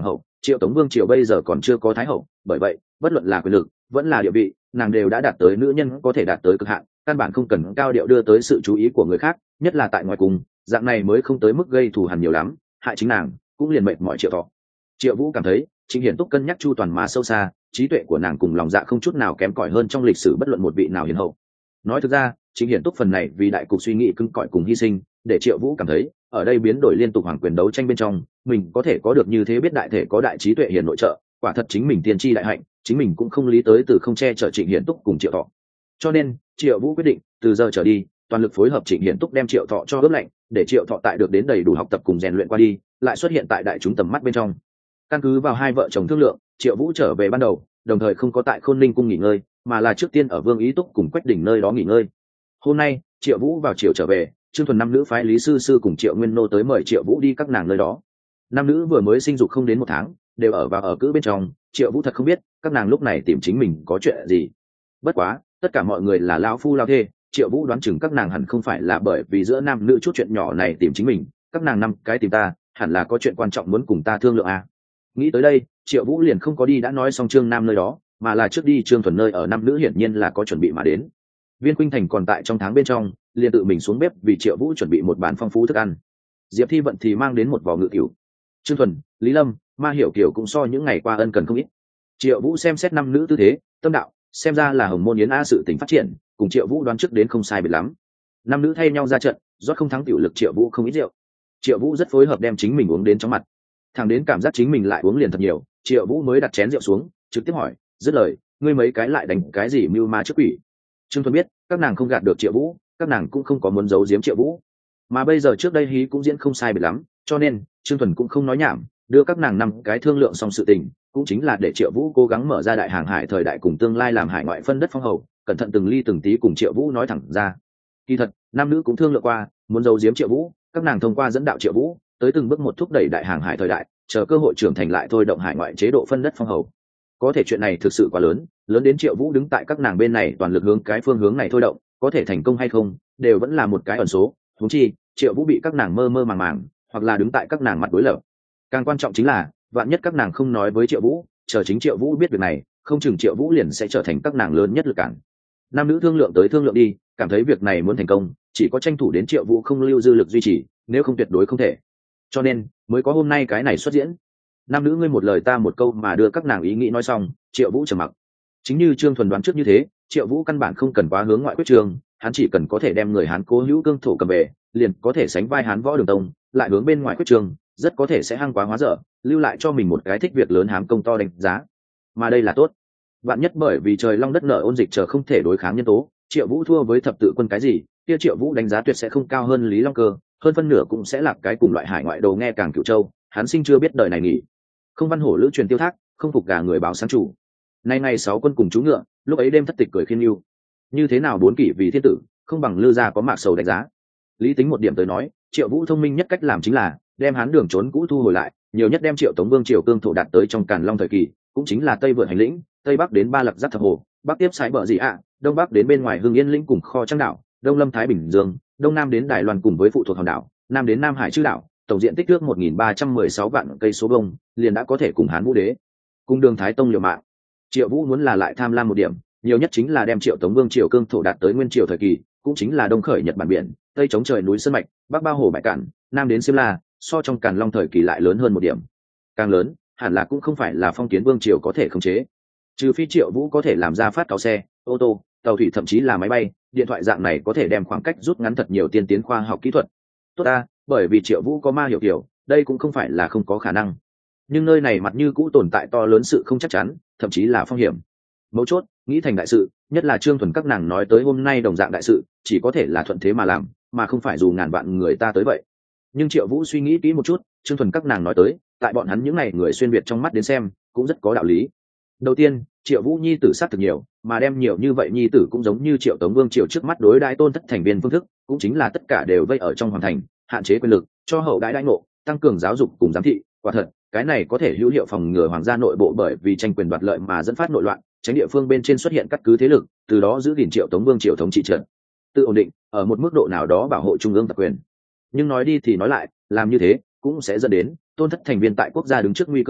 triệu tống vương triều bây giờ còn chưa có thái hậu, bởi vậy bất luận là quyền lực vẫn là địa vị, nàng đều đã đạt tới nữ nhân có thể đạt tới cực hạn, căn bản không cần cao điệu đưa tới sự chú ý của người khác, nhất là tại ngoài cùng, dạng này mới không tới mức gây thù hằn nhiều lắm, hại chính nàng cũng liền mệt mỏi triệu thọ. Triệu Vũ cảm thấy Trịnh Hiển Túc cân nhắc chu toàn mà sâu xa, trí tuệ của nàng cùng lòng dạ không chút nào kém cỏi hơn trong lịch sử bất luận một vị nào hiền hậu. Nói thực ra, Trịnh Hiển Túc phần này vì đại cục suy nghĩ cứng cỏi cùng hy sinh, để Triệu Vũ cảm thấy, ở đây biến đổi liên tục hoàng quyền đấu tranh bên trong, mình có thể có được như thế biết đại thể có đại trí tuệ hiền nội trợ, quả thật chính mình tiên tri đại hạnh, chính mình cũng không lý tới từ không che chở Trịnh Hiển Túc cùng Triệu Thọ. Cho nên, Triệu Vũ quyết định, từ giờ trở đi, toàn lực phối hợp Trịnh Hiển Túc đem Triệu Thọ cho ướp lạnh, để Triệu Thọ tại được đến đầy đủ học tập cùng rèn luyện qua đi, lại xuất hiện tại đại chúng tầm mắt bên trong. Căn cứ vào hai vợ chồng thương lượng, Triệu Vũ trở về ban đầu, đồng thời không có tại Khôn Ninh cung nghỉ ngơi, mà là trước tiên ở Vương Ý Túc cùng Quách Đỉnh nơi đó nghỉ ngơi. Hôm nay, Triệu Vũ vào chiều trở về, Trương Thuần năm nữ phái Lý Sư Sư cùng Triệu Nguyên Nô tới mời Triệu Vũ đi các nàng nơi đó. Năm nữ vừa mới sinh dục không đến một tháng, đều ở và ở cữ bên trong, Triệu Vũ thật không biết các nàng lúc này tìm chính mình có chuyện gì. Bất quá, tất cả mọi người là lão phu lao thê, Triệu Vũ đoán chừng các nàng hẳn không phải là bởi vì giữa nam nữ chút chuyện nhỏ này tìm chính mình, các nàng năm cái tìm ta, hẳn là có chuyện quan trọng muốn cùng ta thương lượng à. Nghĩ tới đây, Triệu Vũ liền không có đi đã nói xong Trương Nam nơi đó, mà là trước đi Trương Thuần nơi ở năm nữ hiển nhiên là có chuẩn bị mà đến. Viên Khuynh Thành còn tại trong tháng bên trong, liền tự mình xuống bếp vì Triệu Vũ chuẩn bị một bàn phong phú thức ăn. Diệp Thi Vận thì mang đến một vò ngự cửu. Trương Thuần, Lý Lâm, Ma Hiểu Kiều cũng so những ngày qua ân cần không ít. Triệu Vũ xem xét năm nữ tư thế, tâm đạo, xem ra là Hồng Môn Yến A sự tình phát triển, cùng Triệu Vũ đoán trước đến không sai biệt lắm. Năm nữ thay nhau ra trận, rót không thắng tiểu lực Triệu Vũ không ít rượu. Triệu Vũ rất phối hợp đem chính mình uống đến trong mặt. Thằng đến cảm giác chính mình lại uống liền thật nhiều, Triệu Vũ mới đặt chén rượu xuống, trực tiếp hỏi, dứt lời, ngươi mấy cái lại đánh cái gì mưu ma trước quỷ? Trương Thuần biết, các nàng không gạt được Triệu Vũ, các nàng cũng không có muốn giấu giếm Triệu Vũ. Mà bây giờ trước đây hí cũng diễn không sai biệt lắm, cho nên Trương Thuần cũng không nói nhảm, đưa các nàng năm cái thương lượng xong sự tình, cũng chính là để Triệu Vũ cố gắng mở ra đại hàng hải thời đại cùng tương lai làm hải ngoại phân đất phong hầu, cẩn thận từng ly từng tí cùng Triệu Vũ nói thẳng ra. Kỳ thật, nam nữ cũng thương lượng qua, muốn giấu giếm Triệu Vũ, các nàng thông qua dẫn đạo Triệu Vũ, tới từng bước một thúc đẩy đại hàng hải thời đại, chờ cơ hội trưởng thành lại thôi động hải ngoại chế độ phân đất phong hầu. Có thể chuyện này thực sự quá lớn, lớn đến Triệu Vũ đứng tại các nàng bên này toàn lực hướng cái phương hướng này thôi động, có thể thành công hay không, đều vẫn là một cái ẩn số. Huống chi, Triệu Vũ bị các nàng mơ mơ màng màng, hoặc là đứng tại các nàng mặt đối lập. Càng quan trọng chính là, vạn nhất các nàng không nói với Triệu Vũ, chờ chính Triệu Vũ biết việc này, không chừng Triệu Vũ liền sẽ trở thành các nàng lớn nhất lực cản. Nam nữ thương lượng tới thương lượng đi, cảm thấy việc này muốn thành công, chỉ có tranh thủ đến Triệu Vũ không lưu dư lực duy trì, nếu không tuyệt đối không thể. Cho nên, mới có hôm nay cái này xuất diễn. Nam nữ ngươi một lời ta một câu mà đưa các nàng ý nghĩ nói xong, Triệu Vũ trầm mặc. Chính như Trương Thuần đoán trước như thế, Triệu Vũ căn bản không cần quá hướng ngoại quyết trường, hắn chỉ cần có thể đem người Hán cố hữu cương thổ cầm về, liền có thể sánh vai Hán võ đường tông, lại hướng bên ngoài quyết trường, rất có thể sẽ hăng quá hóa dở, lưu lại cho mình một cái thích việc lớn hám công to đánh giá. Mà đây là tốt. Vạn nhất bởi vì trời long đất nở ôn dịch chờ không thể đối kháng nhân tố, Triệu Vũ thua với thập tự quân cái gì, kia Triệu Vũ đánh giá tuyệt sẽ không cao hơn Lý Long Cơ, hơn phân nửa cũng sẽ là cái cùng loại hải ngoại đầu nghe càng Cửu Châu, hắn sinh chưa biết đời này nghỉ. Không văn hổ lữ truyền tiêu thác, không phục gà người báo sáng chủ. Nay ngày sáu quân cùng chú ngựa, lúc ấy đêm thất tịch cười khiên yêu. Như thế nào bốn kỷ vì thiên tử, không bằng Lư gia có mạc sầu đánh giá. Lý Tính một điểm tới nói, Triệu Vũ thông minh nhất cách làm chính là đem hắn đường trốn cũ thu hồi lại, nhiều nhất đem Triệu Tống Vương triều cương thổ đạt tới trong Càn Long thời kỳ, cũng chính là Tây vượt hành lĩnh, Tây Bắc đến Ba Lập Giáp Thập Hồ, Bắc tiếp sái bờ dị ạ, Đông Bắc đến bên ngoài Hưng Yên lĩnh cùng kho Trăng đảo, Đông Lâm Thái Bình Dương, Đông Nam đến Đài Loan cùng với phụ thuộc hòn đảo, Nam đến Nam Hải chư đảo, tổng diện tích nước một nghìn ba trăm mười sáu vạn cây số vuông, liền đã có thể cùng Hán Vũ Đế, cùng Đường Thái Tông liều mạng. Triệu Vũ muốn là lại tham lam một điểm, nhiều nhất chính là đem Triệu Tống Vương triều cương thổ đạt tới nguyên triều thời kỳ, cũng chính là đông khởi Nhật Bản biển, tây chống trời núi sơn mạch, bắc bao hồ bãi cạn, nam đến Xiêm La, so trong Càn Long thời kỳ lại lớn hơn một điểm. Càng lớn, hẳn là cũng không phải là Phong Kiến Vương triều có thể khống chế. Trừ phi Triệu Vũ có thể làm ra phát cáo xe, ô tô, tàu thủy thậm chí là máy bay, điện thoại dạng này có thể đem khoảng cách rút ngắn thật nhiều tiên tiến khoa học kỹ thuật. Tốt ta, bởi vì Triệu Vũ có Ma Hiểu Kiều, đây cũng không phải là không có khả năng. Nhưng nơi này mặt như cũ tồn tại to lớn sự không chắc chắn, thậm chí là phong hiểm. Mấu chốt, nghĩ thành đại sự, nhất là Trương Thuần các nàng nói tới hôm nay đồng dạng đại sự, chỉ có thể là thuận thế mà làm, mà không phải dù ngàn vạn người ta tới vậy. Nhưng Triệu Vũ suy nghĩ kỹ một chút, Trương Thuần các nàng nói tới, tại bọn hắn những này người xuyên việt trong mắt đến xem, cũng rất có đạo lý. Đầu tiên, Triệu Vũ nhi tử sát thực nhiều, mà đem nhiều như vậy nhi tử cũng giống như Triệu Tống Vương triều trước mắt đối đãi tôn thất thành viên phương thức, cũng chính là tất cả đều vây ở trong hoàng thành, hạn chế quyền lực, cho hậu đãi đãi ngộ, tăng cường giáo dục cùng giám thị. Quả thật, cái này có thể hữu hiệu phòng ngừa hoàng gia nội bộ bởi vì tranh quyền đoạt lợi mà dẫn phát nội loạn, tránh địa phương bên trên xuất hiện cắt cứ thế lực, từ đó giữ gìn Triệu Tống Vương triều thống trị trận tự ổn định, ở một mức độ nào đó bảo hộ trung ương tập quyền. Nhưng nói đi thì nói lại, làm như thế cũng sẽ dẫn đến tôn thất thành viên tại quốc gia đứng trước nguy cơ lúc,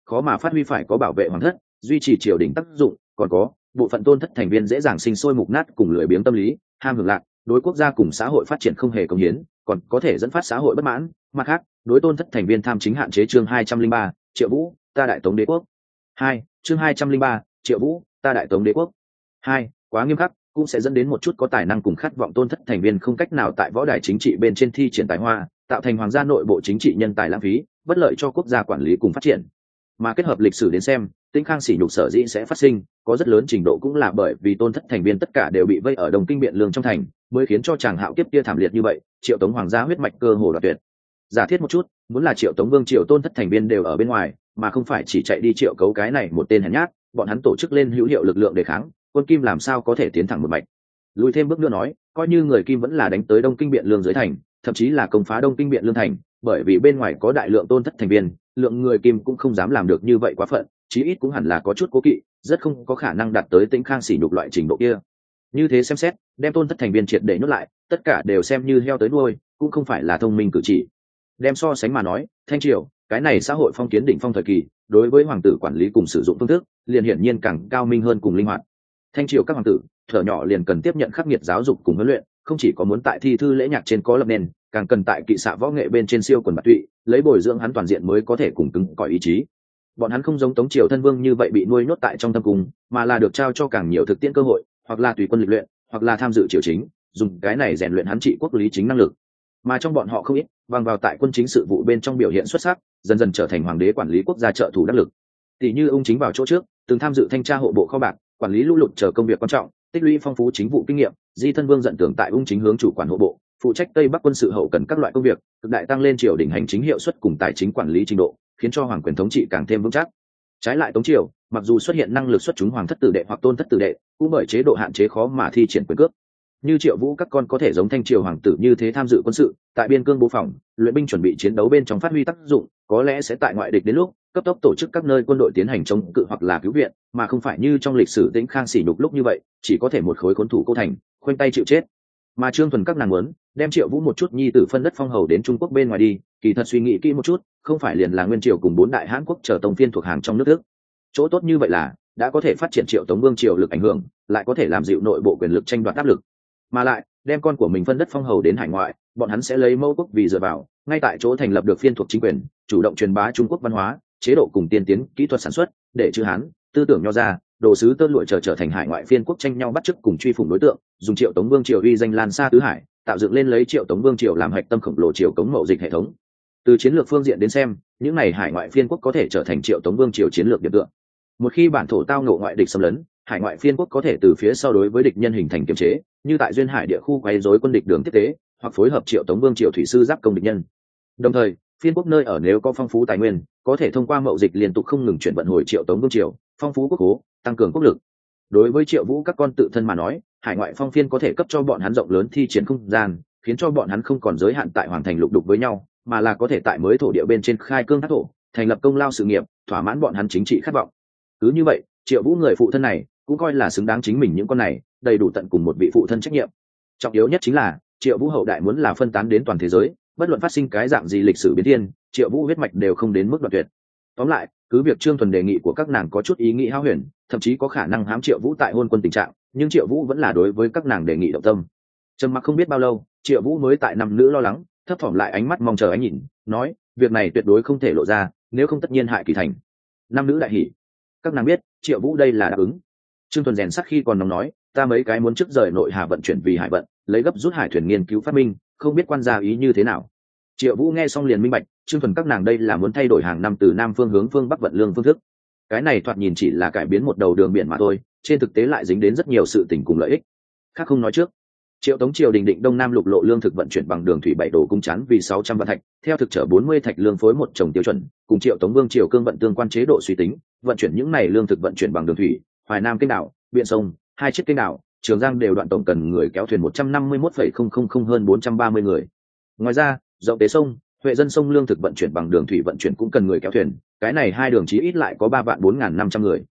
khó mà phát huy phải có bảo vệ hoàng thất, duy trì triều đình tác dụng, còn có bộ phận tôn thất thành viên dễ dàng sinh sôi mục nát cùng lười biếng tâm lý, ham hưởng lạc, đối quốc gia cùng xã hội phát triển không hề công hiến, còn có thể dẫn phát xã hội bất mãn. Mặt khác, đối tôn thất thành viên tham chính hạn chế. Chương hai trăm linh ba, Triệu Vũ, ta đại tống đế quốc. Hai, chương hai trăm linh ba, Triệu Vũ, ta đại tống đế quốc. Hai, quá nghiêm khắc cũng sẽ dẫn đến một chút có tài năng cùng khát vọng tôn thất thành viên không cách nào tại võ đài chính trị bên trên thi triển tài hoa, tạo thành hoàng gia nội bộ chính trị nhân tài lãng phí, bất lợi cho quốc gia quản lý cùng phát triển. Mà kết hợp lịch sử đến xem, Tĩnh Khang sỉ nhục sở dĩ sẽ phát sinh, có rất lớn trình độ cũng là bởi vì tôn thất thành viên tất cả đều bị vây ở Đồng Kinh Biện Lương trong thành, mới khiến cho chàng hạo kiếp kia thảm liệt như vậy, Triệu Tống hoàng gia huyết mạch cơ hồ đoạt tuyệt. Giả thiết một chút, muốn là Triệu Tống vương Triệu tôn thất thành viên đều ở bên ngoài, mà không phải chỉ chạy đi Triệu Cấu cái này một tên hèn nhát, bọn hắn tổ chức lên hữu hiệu lực lượng để kháng, quân Kim làm sao có thể tiến thẳng một mạch. Lùi thêm bước nữa nói, coi như người Kim vẫn là đánh tới Đông Kinh Biện Lương dưới thành, thậm chí là công phá Đông Kinh Biện Lương thành, bởi vì bên ngoài có đại lượng tôn thất thành viên, lượng người Kim cũng không dám làm được như vậy quá phận, chí ít cũng hẳn là có chút cố kỵ, rất không có khả năng đạt tới Tĩnh Khang sỉ nhục loại trình độ kia. Như thế xem xét, đem tôn thất thành viên triệt để nhốt lại, tất cả đều xem như heo tới đuôi, cũng không phải là thông minh cử chỉ. Đem so sánh mà nói, Thanh triều, cái này xã hội phong kiến đỉnh phong thời kỳ, đối với hoàng tử quản lý cùng sử dụng phương thức, liền hiển nhiên càng cao minh hơn cùng linh hoạt. Thanh triều các hoàng tử, thở nhỏ liền cần tiếp nhận khắc nghiệt giáo dục cùng huấn luyện, không chỉ có muốn tại thi thư lễ nhạc trên có lập nền, càng cần tại kỵ xạ võ nghệ bên trên siêu quần bạt tụy, lấy bồi dưỡng hắn toàn diện mới có thể cùng cứng cỏi ý chí. Bọn hắn không giống Tống triều thân vương như vậy bị nuôi nhốt tại trong thâm cung, mà là được trao cho càng nhiều thực tiễn cơ hội, hoặc là tùy quân lịch luyện, hoặc là tham dự triều chính, dùng cái này rèn luyện hắn trị quốc lý chính năng lực. Mà trong bọn họ không ít, bằng vào tại quân chính sự vụ bên trong biểu hiện xuất sắc, dần dần trở thành hoàng đế quản lý quốc gia trợ thủ đắc lực. Tỷ như ung chính vào chỗ trước, từng tham dự thanh tra hộ bộ kho bạc, quản lý lũ lụt chờ công việc quan trọng, tích lũy phong phú chính vụ kinh nghiệm. Di thân vương giận tưởng tại ung chính hướng chủ quản hộ bộ, phụ trách tây bắc quân sự hậu cần các loại công việc, cực đại tăng lên triều đình hành chính hiệu suất cùng tài chính quản lý trình độ, khiến cho hoàng quyền thống trị càng thêm vững chắc. Trái lại Tống triều, mặc dù xuất hiện năng lực xuất chúng hoàng thất tử đệ hoặc tôn thất tử đệ, cũng bởi chế độ hạn chế khó mà thi triển quyền cước. Như Triệu Vũ các con có thể giống Thanh triều hoàng tử như thế tham dự quân sự, tại biên cương bố phòng, luyện binh chuẩn bị chiến đấu bên trong phát huy tác dụng, có lẽ sẽ tại ngoại địch đến lúc cấp tốc tổ chức các nơi quân đội tiến hành chống cự hoặc là cứu viện, mà không phải như trong lịch sử Tĩnh Khang sỉ nhục lúc như vậy, chỉ có thể một khối khốn thủ cô thành, khoanh tay chịu chết. Mà Trương Thuần các nàng muốn đem Triệu Vũ một chút nhi tử phân đất phong hầu đến Trung Quốc bên ngoài đi, kỳ thật suy nghĩ kỹ một chút, không phải liền là Nguyên triều cùng bốn đại Hán quốc chờ tông phiên thuộc hàng trong nước Đức. Chỗ tốt như vậy là đã có thể phát triển Triệu Tống vương triều lực ảnh hưởng, lại có thể làm dịu nội bộ quyền lực tranh đoạt áp lực, mà lại đem con của mình phân đất phong hầu đến hải ngoại, bọn hắn sẽ lấy mẫu quốc vì dựa vào, ngay tại chỗ thành lập được phiên thuộc chính quyền, chủ động truyền bá Trung Quốc văn hóa, chế độ cùng tiên tiến kỹ thuật sản xuất, để chữ Hán, tư tưởng nho ra, đồ sứ tơ lụa trở trở thành hải ngoại phiên quốc tranh nhau bắt chước cùng truy phủng đối tượng, dùng Triệu Tống vương triều uy danh lan xa tứ hải, tạo dựng lên lấy Triệu Tống vương triều làm hạch tâm khổng lồ triều cống mậu dịch hệ thống. Từ chiến lược phương diện đến xem, những này hải ngoại phiên quốc có thể trở thành Triệu Tống vương triều chiến lược điểm tựa. Một khi bản thổ tao ngộ ngoại địch xâm lấn, hải ngoại phiên quốc có thể từ phía sau đối với địch nhân hình thành kiềm chế, như tại duyên hải địa khu quấy rối quân địch đường tiếp tế, hoặc phối hợp Triệu Tống vương triều thủy sư giáp công địch nhân. Đồng thời, phiên quốc nơi ở nếu có phong phú tài nguyên, có thể thông qua mậu dịch liên tục không ngừng chuyển vận hồi Triệu Tống vương triều, phong phú quốc khố, tăng cường quốc lực. Đối với Triệu Vũ các con tự thân mà nói, hải ngoại phong phiên có thể cấp cho bọn hắn rộng lớn thi chiến không gian, khiến cho bọn hắn không còn giới hạn tại hoàng thành lục đục với nhau, mà là có thể tại mới thổ địa bên trên khai cương thác thổ, thành lập công lao sự nghiệp, thỏa mãn bọn hắn chính trị khát vọng. Cứ như vậy, Triệu Vũ người phụ thân này cũng coi là xứng đáng chính mình những con này, đầy đủ tận cùng một vị phụ thân trách nhiệm. Trọng yếu nhất chính là Triệu Vũ hậu đại muốn là phân tán đến toàn thế giới, bất luận phát sinh cái dạng gì lịch sử biến thiên, Triệu Vũ huyết mạch đều không đến mức đoạn tuyệt. Tóm lại, cứ việc Trương Thuần đề nghị của các nàng có chút ý nghĩ hão huyền, thậm chí có khả năng hãm Triệu Vũ tại hôn quân tình trạng, nhưng Triệu Vũ vẫn là đối với các nàng đề nghị động tâm. Trầm mặc không biết bao lâu, Triệu Vũ mới tại năm nữ lo lắng, thấp thỏm lại ánh mắt mong chờ ánh nhìn, nói, việc này tuyệt đối không thể lộ ra, nếu không tất nhiên hại kỳ thành. Năm nữ đại hỉ. Các nàng biết, Triệu Vũ đây là đáp ứng. Trương Thuần rèn sắc khi còn nóng nói, ta mấy cái muốn trước rời nội hà vận chuyển vì hải vận, lấy gấp rút hải thuyền nghiên cứu phát minh, không biết quan gia ý như thế nào. Triệu Vũ nghe xong liền minh bạch, Trương Thuần các nàng đây là muốn thay đổi hàng năm từ nam phương hướng phương bắc vận lương phương thức. Cái này thoạt nhìn chỉ là cải biến một đầu đường biển mà thôi, trên thực tế lại dính đến rất nhiều sự tình cùng lợi ích. Khác không nói trước, Triệu Tống triều đình định đông nam lục lộ lương thực vận chuyển bằng đường thủy bảy đồ cung chắn vì sáu trăm vạn thạch, theo thực chở bốn mươi thạch lương phối một chồng tiêu chuẩn, cùng Triệu Tống vương triều cương vận tương quan chế độ suy tính, vận chuyển những này lương thực vận chuyển bằng đường thủy, Hoài Nam kênh đảo, Biện sông, hai chiếc kênh đảo, Trường Giang đều đoạn tổng cần người kéo thuyền một trăm năm mươi mốt phẩy không không không hơn bốn trăm ba mươi người. Ngoài ra, rộng tế sông, Huệ dân sông lương thực vận chuyển bằng đường thủy vận chuyển cũng cần người kéo thuyền, cái này hai đường chí ít lại có ba vạn bốn nghìn năm trăm người.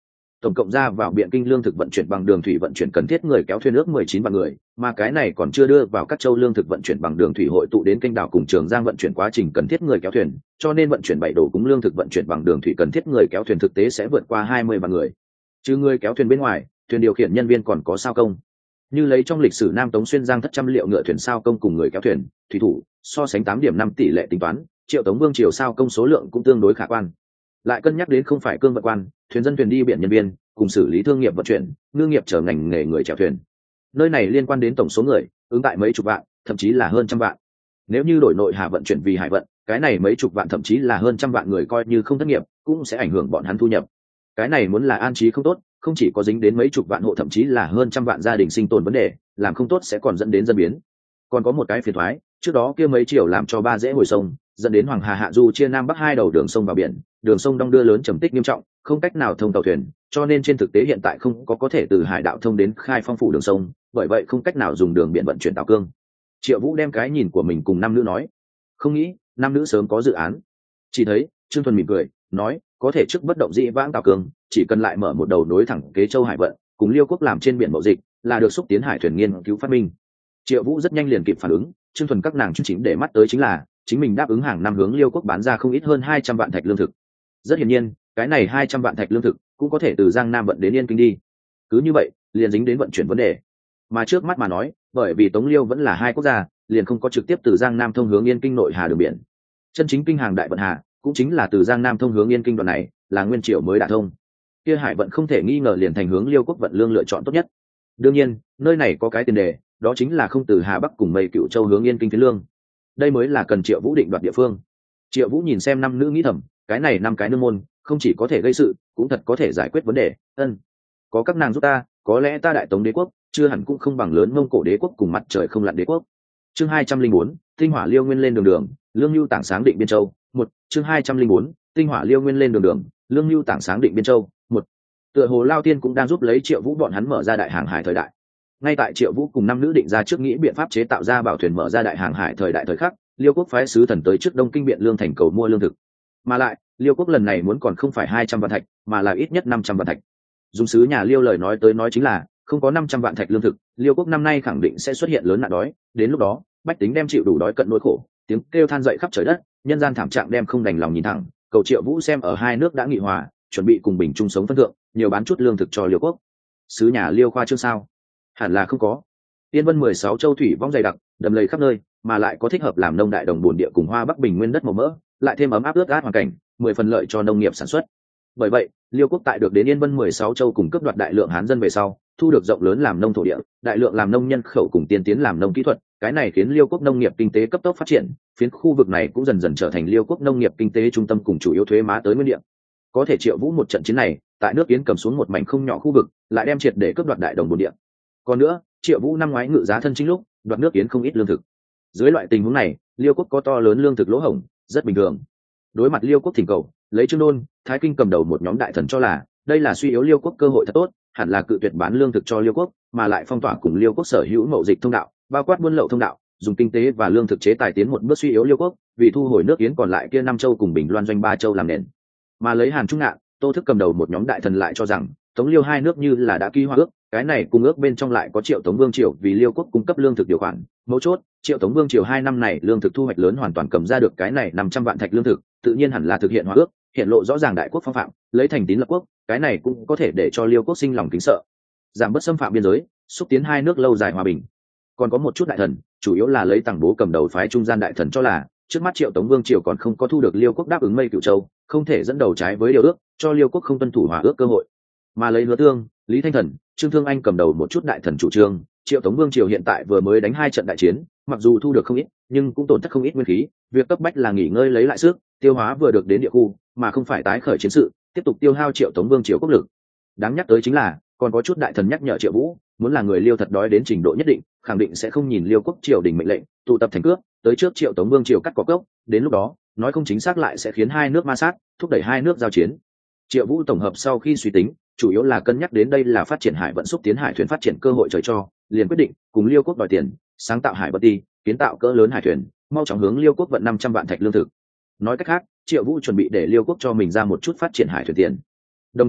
tổng cộng ra vào biện kinh lương thực vận chuyển bằng đường thủy vận chuyển cần thiết người kéo thuyền ước mười chín vạn người, mà cái này còn chưa đưa vào các châu lương thực vận chuyển bằng đường thủy hội tụ đến kênh đảo cùng Trường Giang vận chuyển quá trình cần thiết người kéo thuyền, cho nên vận chuyển bảy đồ cúng lương thực vận chuyển bằng đường thủy cần thiết người kéo thuyền thực tế sẽ vượt qua hai mươi vạn người. Chứ người kéo thuyền bên ngoài, thuyền điều khiển nhân viên còn có sao công. Như lấy trong lịch sử Nam Tống xuyên giang thất trăm liệu ngựa thuyền sao công cùng người kéo thuyền, thủy thủ, so sánh tám điểm năm tỷ lệ tính toán, Triệu Tống Vương triều sao công số lượng cũng tương đối khả quan. Lại cân nhắc đến không phải cương vận quan, thuyền dân thuyền đi biển nhân viên, cùng xử lý thương nghiệp vận chuyển, ngư nghiệp trở ngành nghề người chèo thuyền. Nơi này liên quan đến tổng số người, ứng tại mấy chục vạn, thậm chí là hơn trăm vạn. Nếu như đổi nội hà vận chuyển vì hải vận, cái này mấy chục vạn thậm chí là hơn trăm vạn người coi như không thất nghiệp, cũng sẽ ảnh hưởng bọn hắn thu nhập. Cái này muốn là an trí không tốt, không chỉ có dính đến mấy chục vạn hộ thậm chí là hơn trăm vạn gia đình sinh tồn vấn đề, làm không tốt sẽ còn dẫn đến dân biến. Còn có một cái phiền toái, trước đó kia mấy triều làm cho ba dễ hồi sông, dẫn đến Hoàng Hà hạ du chia nam bắc hai đầu đường sông vào biển, đường sông đong đưa lớn trầm tích nghiêm trọng, không cách nào thông tàu thuyền, cho nên trên thực tế hiện tại không có có thể từ hải đạo thông đến Khai Phong phủ đường sông, bởi vậy không cách nào dùng đường biển vận chuyển tàu cương. Triệu Vũ đem cái nhìn của mình cùng nam nữ nói, không nghĩ nam nữ sớm có dự án. Chỉ thấy Trương Thuần mỉm cười nói, có thể trước bất động dĩ vãng tàu cương, chỉ cần lại mở một đầu nối thẳng kế châu hải vận, cùng Liêu quốc làm trên biển mậu dịch, là được xúc tiến hải thuyền nghiên cứu phát minh. Triệu Vũ rất nhanh liền kịp phản ứng, Trương Thuần các nàng chính để mắt tới chính là chính mình đáp ứng hàng năm hướng Liêu quốc bán ra không ít hơn hai trăm vạn thạch lương thực. Rất hiển nhiên, cái này hai trăm vạn thạch lương thực cũng có thể từ Giang Nam vận đến Yên Kinh đi. Cứ như vậy, liền dính đến vận chuyển vấn đề. Mà trước mắt mà nói, bởi vì Tống Liêu vẫn là hai quốc gia, liền không có trực tiếp từ Giang Nam thông hướng Yên Kinh nội hà đường biển. Chân chính kinh hàng đại vận hà, cũng chính là từ Giang Nam thông hướng Yên Kinh đoạn này, là nguyên triều mới đả thông. Kia hải vận không thể nghi ngờ liền thành hướng Liêu quốc vận lương lựa chọn tốt nhất. Đương nhiên, nơi này có cái tiền đề, đó chính là không từ Hà Bắc cùng Mây Cựu Châu hướng Yên Kinh phiến lương. Đây mới là cần Triệu Vũ định đoạt địa phương. Triệu Vũ nhìn xem năm nữ nghĩ thầm, cái này năm cái nương môn, không chỉ có thể gây sự, cũng thật có thể giải quyết vấn đề. Ân, có các nàng giúp ta, có lẽ ta Đại Tống đế quốc chưa hẳn cũng không bằng lớn Mông Cổ đế quốc cùng mặt trời không lặn đế quốc. Chương hai trăm linh bốn, tinh hỏa liêu nguyên lên đường đường, lương lưu tảng sáng định biên châu. Một, chương hai trăm linh bốn, tinh hỏa liêu nguyên lên đường đường, lương lưu tảng sáng định biên châu. Một, tựa hồ Lao Tiên cũng đang giúp lấy Triệu Vũ bọn hắn mở ra đại hàng hải thời đại. Ngay tại Triệu Vũ cùng năm nữ định ra trước nghĩ biện pháp chế tạo ra bảo thuyền mở ra đại hàng hải thời đại thời khắc, Liêu quốc phái sứ thần tới trước Đông Kinh Biện Lương thành cầu mua lương thực. Mà lại, Liêu quốc lần này muốn còn không phải hai trăm vạn thạch, mà là ít nhất năm trăm vạn thạch. Dùng sứ nhà Liêu lời nói tới nói chính là, không có năm trăm vạn thạch lương thực, Liêu quốc năm nay khẳng định sẽ xuất hiện lớn nạn đói, đến lúc đó, bách tính đem chịu đủ đói cận nỗi khổ, tiếng kêu than dậy khắp trời đất, nhân gian thảm trạng đem không đành lòng nhìn thẳng, cầu Triệu Vũ xem ở hai nước đã nghị hòa, chuẩn bị cùng bình chung sống phân thượng, nhiều bán chút lương thực cho Liêu quốc. Sứ nhà Liêu khoa trương sao? Hẳn là không có. Tiên Vân mười sáu châu thủy vong dày đặc, đầm lầy khắp nơi, mà lại có thích hợp làm nông đại đồng bồn địa cùng Hoa Bắc bình nguyên đất màu mỡ, lại thêm ấm áp ướt át hoàn cảnh, mười phần lợi cho nông nghiệp sản xuất. Bởi vậy, Liêu quốc tại được đến Yên Vân mười sáu châu cùng cướp đoạt đại lượng hán dân về sau, thu được rộng lớn làm nông thổ địa, đại lượng làm nông nhân khẩu cùng tiên tiến làm nông kỹ thuật, cái này khiến Liêu quốc nông nghiệp kinh tế cấp tốc phát triển, phiến khu vực này cũng dần dần trở thành Liêu quốc nông nghiệp kinh tế trung tâm cùng chủ yếu thuế má tới nguyên địa. Có thể Triệu Vũ một trận chiến này, tại nước Yến cầm xuống một mảnh không nhỏ khu vực, lại đem triệt để cướp đoạt đại đồng bồn địa. Còn nữa, Triệu Vũ năm ngoái ngự giá thân chính lúc, đoạt nước Yến không ít lương thực. Dưới loại tình huống này, Liêu quốc có to lớn lương thực lỗ hổng, rất bình thường. Đối mặt Liêu quốc thỉnh cầu, lấy Trương Đôn, Thái Kinh cầm đầu một nhóm đại thần cho là, đây là suy yếu Liêu quốc cơ hội thật tốt, hẳn là cự tuyệt bán lương thực cho Liêu quốc, mà lại phong tỏa cùng Liêu quốc sở hữu mậu dịch thông đạo, bao quát buôn lậu thông đạo, dùng kinh tế và lương thực chế tài tiến một bước suy yếu Liêu quốc, vì thu hồi nước Yến còn lại kia năm châu cùng Bình Loan doanh ba châu làm nền. Mà lấy Hàn Trung Ngạn, Tô Thức cầm đầu một nhóm đại thần lại cho rằng, Tống Liêu hai nước như là đã ký hòa ước, cái này cung ước bên trong lại có Triệu Tống Vương triều vì Liêu quốc cung cấp lương thực điều khoản, mấu chốt, Triệu Tống Vương triều hai năm này lương thực thu hoạch lớn hoàn toàn cầm ra được cái này năm trăm vạn thạch lương thực, tự nhiên hẳn là thực hiện hòa ước, hiện lộ rõ ràng đại quốc phong phạm, lấy thành tín lập quốc, cái này cũng có thể để cho Liêu quốc sinh lòng kính sợ, giảm bớt xâm phạm biên giới, xúc tiến hai nước lâu dài hòa bình. Còn có một chút đại thần, chủ yếu là lấy Tằng Bố cầm đầu phái trung gian đại thần cho là, trước mắt Triệu Tống Vương triều còn không có thu được Liêu quốc đáp ứng Mây Cửu Châu, không thể dẫn đầu trái với điều ước, cho Liêu quốc không tuân thủ hòa ước cơ hội. Mà lấy Hứa Tương, Lý Thanh Thần, Trương Thương Anh cầm đầu một chút đại thần chủ trương, Triệu Tống Vương triều hiện tại vừa mới đánh hai trận đại chiến, mặc dù thu được không ít, nhưng cũng tổn thất không ít nguyên khí, việc cấp bách là nghỉ ngơi lấy lại sức, tiêu hóa vừa được đến địa khu, mà không phải tái khởi chiến sự, tiếp tục tiêu hao Triệu Tống Vương triều quốc lực. Đáng nhắc tới chính là, còn có chút đại thần nhắc nhở Triệu Vũ, muốn là người Liêu thật đói đến trình độ nhất định, khẳng định sẽ không nhìn Liêu quốc triều đình mệnh lệnh, tụ tập thành cướp, tới trước Triệu Tống Vương triều cắt cỏ cốc, đến lúc đó, nói không chính xác lại sẽ khiến hai nước ma sát, thúc đẩy hai nước giao chiến. Triệu Vũ tổng hợp sau khi suy tính, chủ yếu là cân nhắc đến đây là phát triển hải vận xúc tiến hải thuyền phát triển cơ hội trời cho, liền quyết định cùng Liêu quốc đòi tiền, sáng tạo hải vận đi, kiến tạo cỡ lớn hải thuyền, mau chóng hướng Liêu quốc vận năm trăm vạn thạch lương thực. Nói cách khác, Triệu Vũ chuẩn bị để Liêu quốc cho mình ra một chút phát triển hải thuyền tiền. Đồng thời,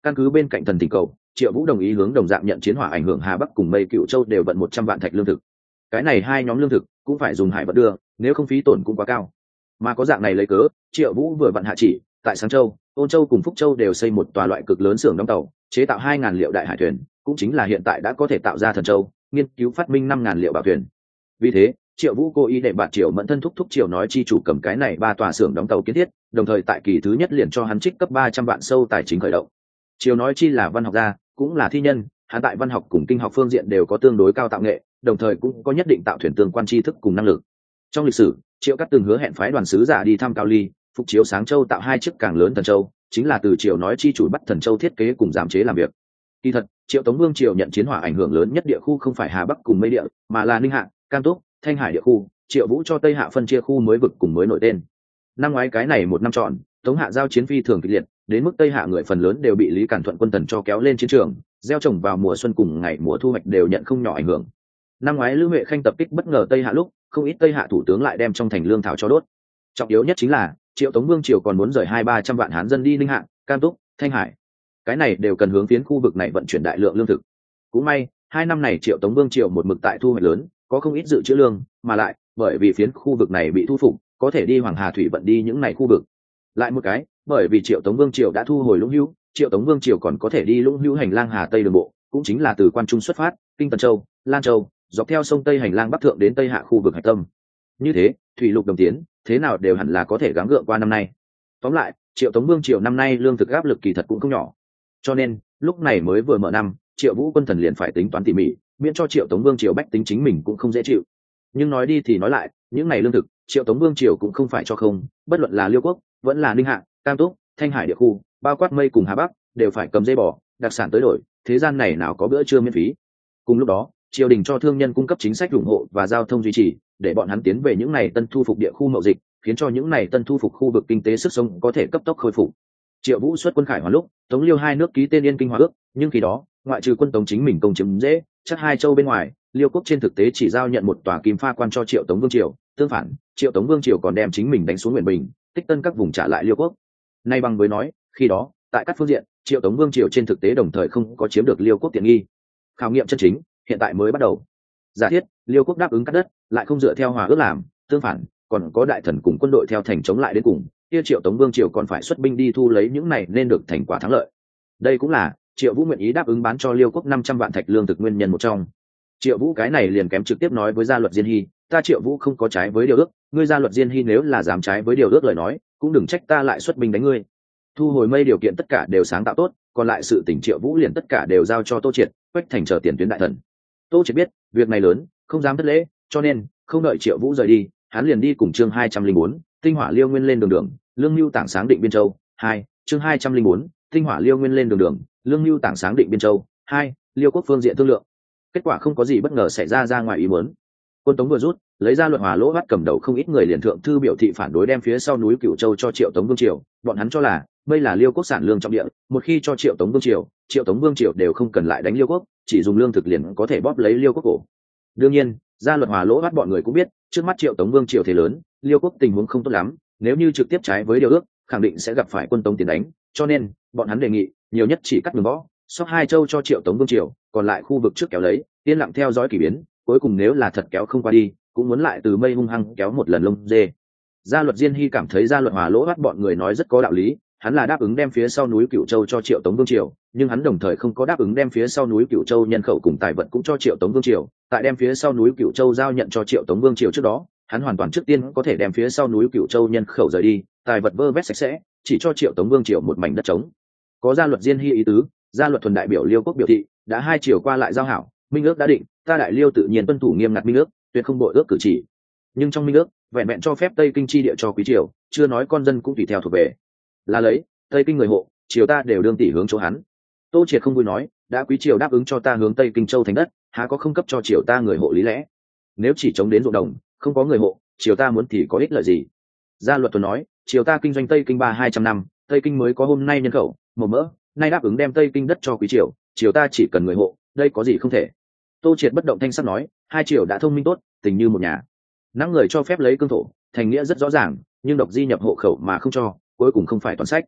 căn cứ bên cạnh thần tình cầu, Triệu Vũ đồng ý hướng đồng dạng nhận chiến hỏa ảnh hưởng Hà Bắc cùng Mây Cựu Châu đều vận một trăm vạn thạch lương thực. Cái này hai nhóm lương thực cũng phải dùng hải vận đưa, nếu không phí tổn cũng quá cao. Mà có dạng này lấy cớ, Triệu Vũ vừa vận hạ chỉ, tại Sáng Châu, Ôn Châu cùng Phúc Châu đều xây một tòa loại cực lớn xưởng đóng tàu, chế tạo hai ngàn liệu đại hải thuyền, cũng chính là hiện tại đã có thể tạo ra Thần Châu, nghiên cứu phát minh năm ngàn liệu bảo thuyền. Vì thế, Triệu Vũ cố ý để bạn Triệu Mẫn thân thúc thúc Triệu nói chi chủ cầm cái này ba tòa xưởng đóng tàu kiến thiết, đồng thời tại kỳ thứ nhất liền cho hắn trích cấp ba trăm vạn sâu tài chính khởi động. Triệu nói chi là văn học gia, cũng là thi nhân, hắn tại văn học cùng kinh học phương diện đều có tương đối cao tạo nghệ, đồng thời cũng có nhất định tạo thuyền tương quan tri thức cùng năng lực. Trong lịch sử, Triệu Cát từng hứa hẹn phái đoàn sứ giả đi thăm Cao Ly, phục chiếu Sáng Châu tạo hai chiếc càng lớn Thần Châu, chính là từ Triệu nói chi chủ bắt Thần Châu thiết kế cùng giám chế làm việc. Kỳ thật, Triệu Tống Vương Triều nhận chiến hỏa ảnh hưởng lớn nhất địa khu không phải Hà Bắc cùng Mây Địa, mà là Ninh Hạ, Cam Túc, Thanh Hải địa khu. Triệu Vũ cho Tây Hạ phân chia khu mới vực cùng mới nổi tên. Năm ngoái cái này một năm trọn, Tống Hạ giao chiến phi thường kịch liệt, đến mức Tây Hạ người phần lớn đều bị Lý Cản Thuận quân Tần cho kéo lên chiến trường, gieo trồng vào mùa xuân cùng ngày mùa thu hoạch đều nhận không nhỏ ảnh hưởng. Năm ngoái Lữ Huệ Khanh tập kích bất ngờ Tây Hạ lúc, không ít Tây Hạ thủ tướng lại đem trong thành lương thảo cho đốt. Trọng yếu nhất chính là Triệu Tống Vương Triều còn muốn rời hai ba trăm vạn hán dân đi Ninh Hạ, Cam Túc, Thanh Hải. Cái này đều cần hướng phiến khu vực này vận chuyển đại lượng lương thực. Cũng may, hai năm này Triệu Tống Vương Triều một mực tại thu hoạch lớn, có không ít dự trữ lương, mà lại bởi vì phiến khu vực này bị thu phục, có thể đi Hoàng Hà thủy vận đi những này khu vực. Lại một cái, bởi vì Triệu Tống Vương Triều đã thu hồi Lũng Hữu, Triệu Tống Vương Triều còn có thể đi Lũng Hữu hành lang Hà Tây đường bộ, cũng chính là từ Quan Trung xuất phát, kinh Tần Châu, Lan Châu, dọc theo sông Tây hành lang bắc thượng đến Tây Hạ khu vực hạch tâm. Như thế, thủy lục đồng tiến, thế nào đều hẳn là có thể gắng gượng qua năm nay. Tóm lại, Triệu Tống Vương Triều năm nay lương thực áp lực kỳ thật cũng không nhỏ. Cho nên, lúc này mới vừa mở năm, Triệu Vũ quân thần liền phải tính toán tỉ mỉ, miễn cho Triệu Tống Vương Triều bách tính chính mình cũng không dễ chịu. Nhưng nói đi thì nói lại, những này lương thực, Triệu Tống Vương Triều cũng không phải cho không, bất luận là Liêu Quốc, vẫn là Ninh Hạ, Cam Túc, Thanh Hải địa khu, bao quát Mây cùng Hà Bắc, đều phải cầm dây bò, đặc sản tới đổi, thế gian này nào có bữa trưa miễn phí. Cùng lúc đó, triều đình cho thương nhân cung cấp chính sách ủng hộ và giao thông duy trì, để bọn hắn tiến về những này tân thu phục địa khu mậu dịch, khiến cho những này tân thu phục khu vực kinh tế sức sống có thể cấp tốc khôi phục. Triệu Vũ xuất quân khải hoàn lúc, Tống Liêu hai nước ký tên Yên Kinh Hòa ước, nhưng khi đó, ngoại trừ quân Tống chính mình công chiếm dễ, chắc hai châu bên ngoài, Liêu quốc trên thực tế chỉ giao nhận một tòa kim pha quan cho Triệu Tống Vương Triều, tương phản, Triệu Tống Vương Triều còn đem chính mình đánh xuống Nguyện Bình, tích tân các vùng trả lại Liêu quốc. Nay bằng với nói, khi đó, tại các phương diện, Triệu Tống Vương Triều trên thực tế đồng thời không có chiếm được Liêu quốc tiện nghi. Khảo nghiệm chân chính, hiện tại mới bắt đầu. Giả thiết, Liêu quốc đáp ứng cắt đất, lại không dựa theo hòa ước làm, tương phản, còn có đại thần cùng quân đội theo thành chống lại đến cùng, kia Triệu Tống Vương Triều còn phải xuất binh đi thu lấy những này nên được thành quả thắng lợi. Đây cũng là Triệu Vũ nguyện ý đáp ứng bán cho Liêu quốc năm trăm vạn thạch lương thực nguyên nhân một trong. Triệu Vũ cái này liền kém trực tiếp nói với Gia Luật Diên Hy, ta Triệu Vũ không có trái với điều ước, ngươi Gia Luật Diên Hy nếu là dám trái với điều ước lời nói, cũng đừng trách ta lại xuất binh đánh ngươi. Thu hồi mây điều kiện tất cả đều sáng tạo tốt, còn lại sự tình Triệu Vũ liền tất cả đều giao cho Tô Triệt, Quách Thành chờ tiền tuyến đại thần. Tô Triệt biết việc này lớn, không dám thất lễ, cho nên không đợi Triệu Vũ rời đi, hắn liền đi cùng chương hai trăm linh bốn, tinh hỏa liêu nguyên lên đường đường, lương lưu tảng sáng định biên châu. Hai, chương hai trăm linh bốn, tinh hỏa liêu nguyên lên đường đường, lương lưu tảng sáng định biên châu. Hai, Liêu quốc phương diện thương lượng. Kết quả không có gì bất ngờ xảy ra ra ngoài ý muốn. Quân Tống vừa rút, lấy ra Luật Hòa Lỗ bắt cầm đầu không ít người liền thượng thư biểu thị phản đối đem phía sau núi Cửu Châu cho Triệu Tống Vương Triều, bọn hắn cho là đây là Liêu quốc sản lương trọng địa, một khi cho Triệu Tống Vương Triều, Triệu Tống Vương Triều đều không cần lại đánh Liêu quốc, chỉ dùng lương thực liền có thể bóp lấy Liêu quốc cổ. Đương nhiên, ra Luật Hòa Lỗ bắt bọn người cũng biết, trước mắt Triệu Tống Vương Triều thế lớn, Liêu quốc tình huống không tốt lắm, nếu như trực tiếp trái với điều ước, khẳng định sẽ gặp phải quân Tống tiến đánh, cho nên bọn hắn đề nghị nhiều nhất chỉ cắt đường võ, sóc hai châu cho Triệu Tống Vương Triều, còn lại khu vực trước kéo lấy, yên lặng theo dõi kỳ biến, cuối cùng nếu là thật kéo không qua đi, cũng muốn lại từ mây hung hăng kéo một lần lông dê. Gia Luật Diên Hy cảm thấy Gia Luật Hòa Lỗ bắt bọn người nói rất có đạo lý, hắn là đáp ứng đem phía sau núi Cửu Châu cho Triệu Tống Vương Triều, nhưng hắn đồng thời không có đáp ứng đem phía sau núi Cửu Châu nhân khẩu cùng tài vật cũng cho Triệu Tống Vương Triều, tại đem phía sau núi Cửu Châu giao nhận cho Triệu Tống Vương Triều trước đó, hắn hoàn toàn trước tiên có thể đem phía sau núi Cửu Châu nhân khẩu rời đi, tài vật vơ vét sạch sẽ, chỉ cho Triệu Tống Vương Triều một mảnh đất trống. Có Gia Luật Diên Hy ý tứ, Gia Luật Thuần đại biểu Liêu quốc biểu thị, đã hai triều qua lại giao hảo, minh ước đã định, ta đại Liêu tự nhiên tuân thủ nghiêm ngặt minh ước, tuyệt không bội ước cử chỉ. Nhưng trong minh ước, vẹn vẹn cho phép Tây Kinh chi địa cho quý triều, chưa nói con dân cũng tùy theo thuộc về. Là lấy, Tây Kinh người hộ, triều ta đều đương tỷ hướng chỗ hắn. Tô Triệt không vui nói, đã quý triều đáp ứng cho ta hướng Tây Kinh châu thành đất, há có không cấp cho triều ta người hộ lý lẽ? Nếu chỉ chống đến ruộng đồng, không có người hộ, triều ta muốn thì có ích lợi gì? Gia Luật Thuần nói, triều ta kinh doanh Tây Kinh ba hai trăm năm, Tây Kinh mới có hôm nay nhân khẩu, màu mỡ, nay đáp ứng đem Tây Kinh đất cho quý triều, triều ta chỉ cần người hộ, đây có gì không thể? Tô Triệt bất động thanh sắc nói, hai triều đã thông minh tốt, tình như một nhà. Nắng người cho phép lấy cương thổ, thành nghĩa rất rõ ràng, nhưng độc di nhập hộ khẩu mà không cho, cuối cùng không phải toàn sách.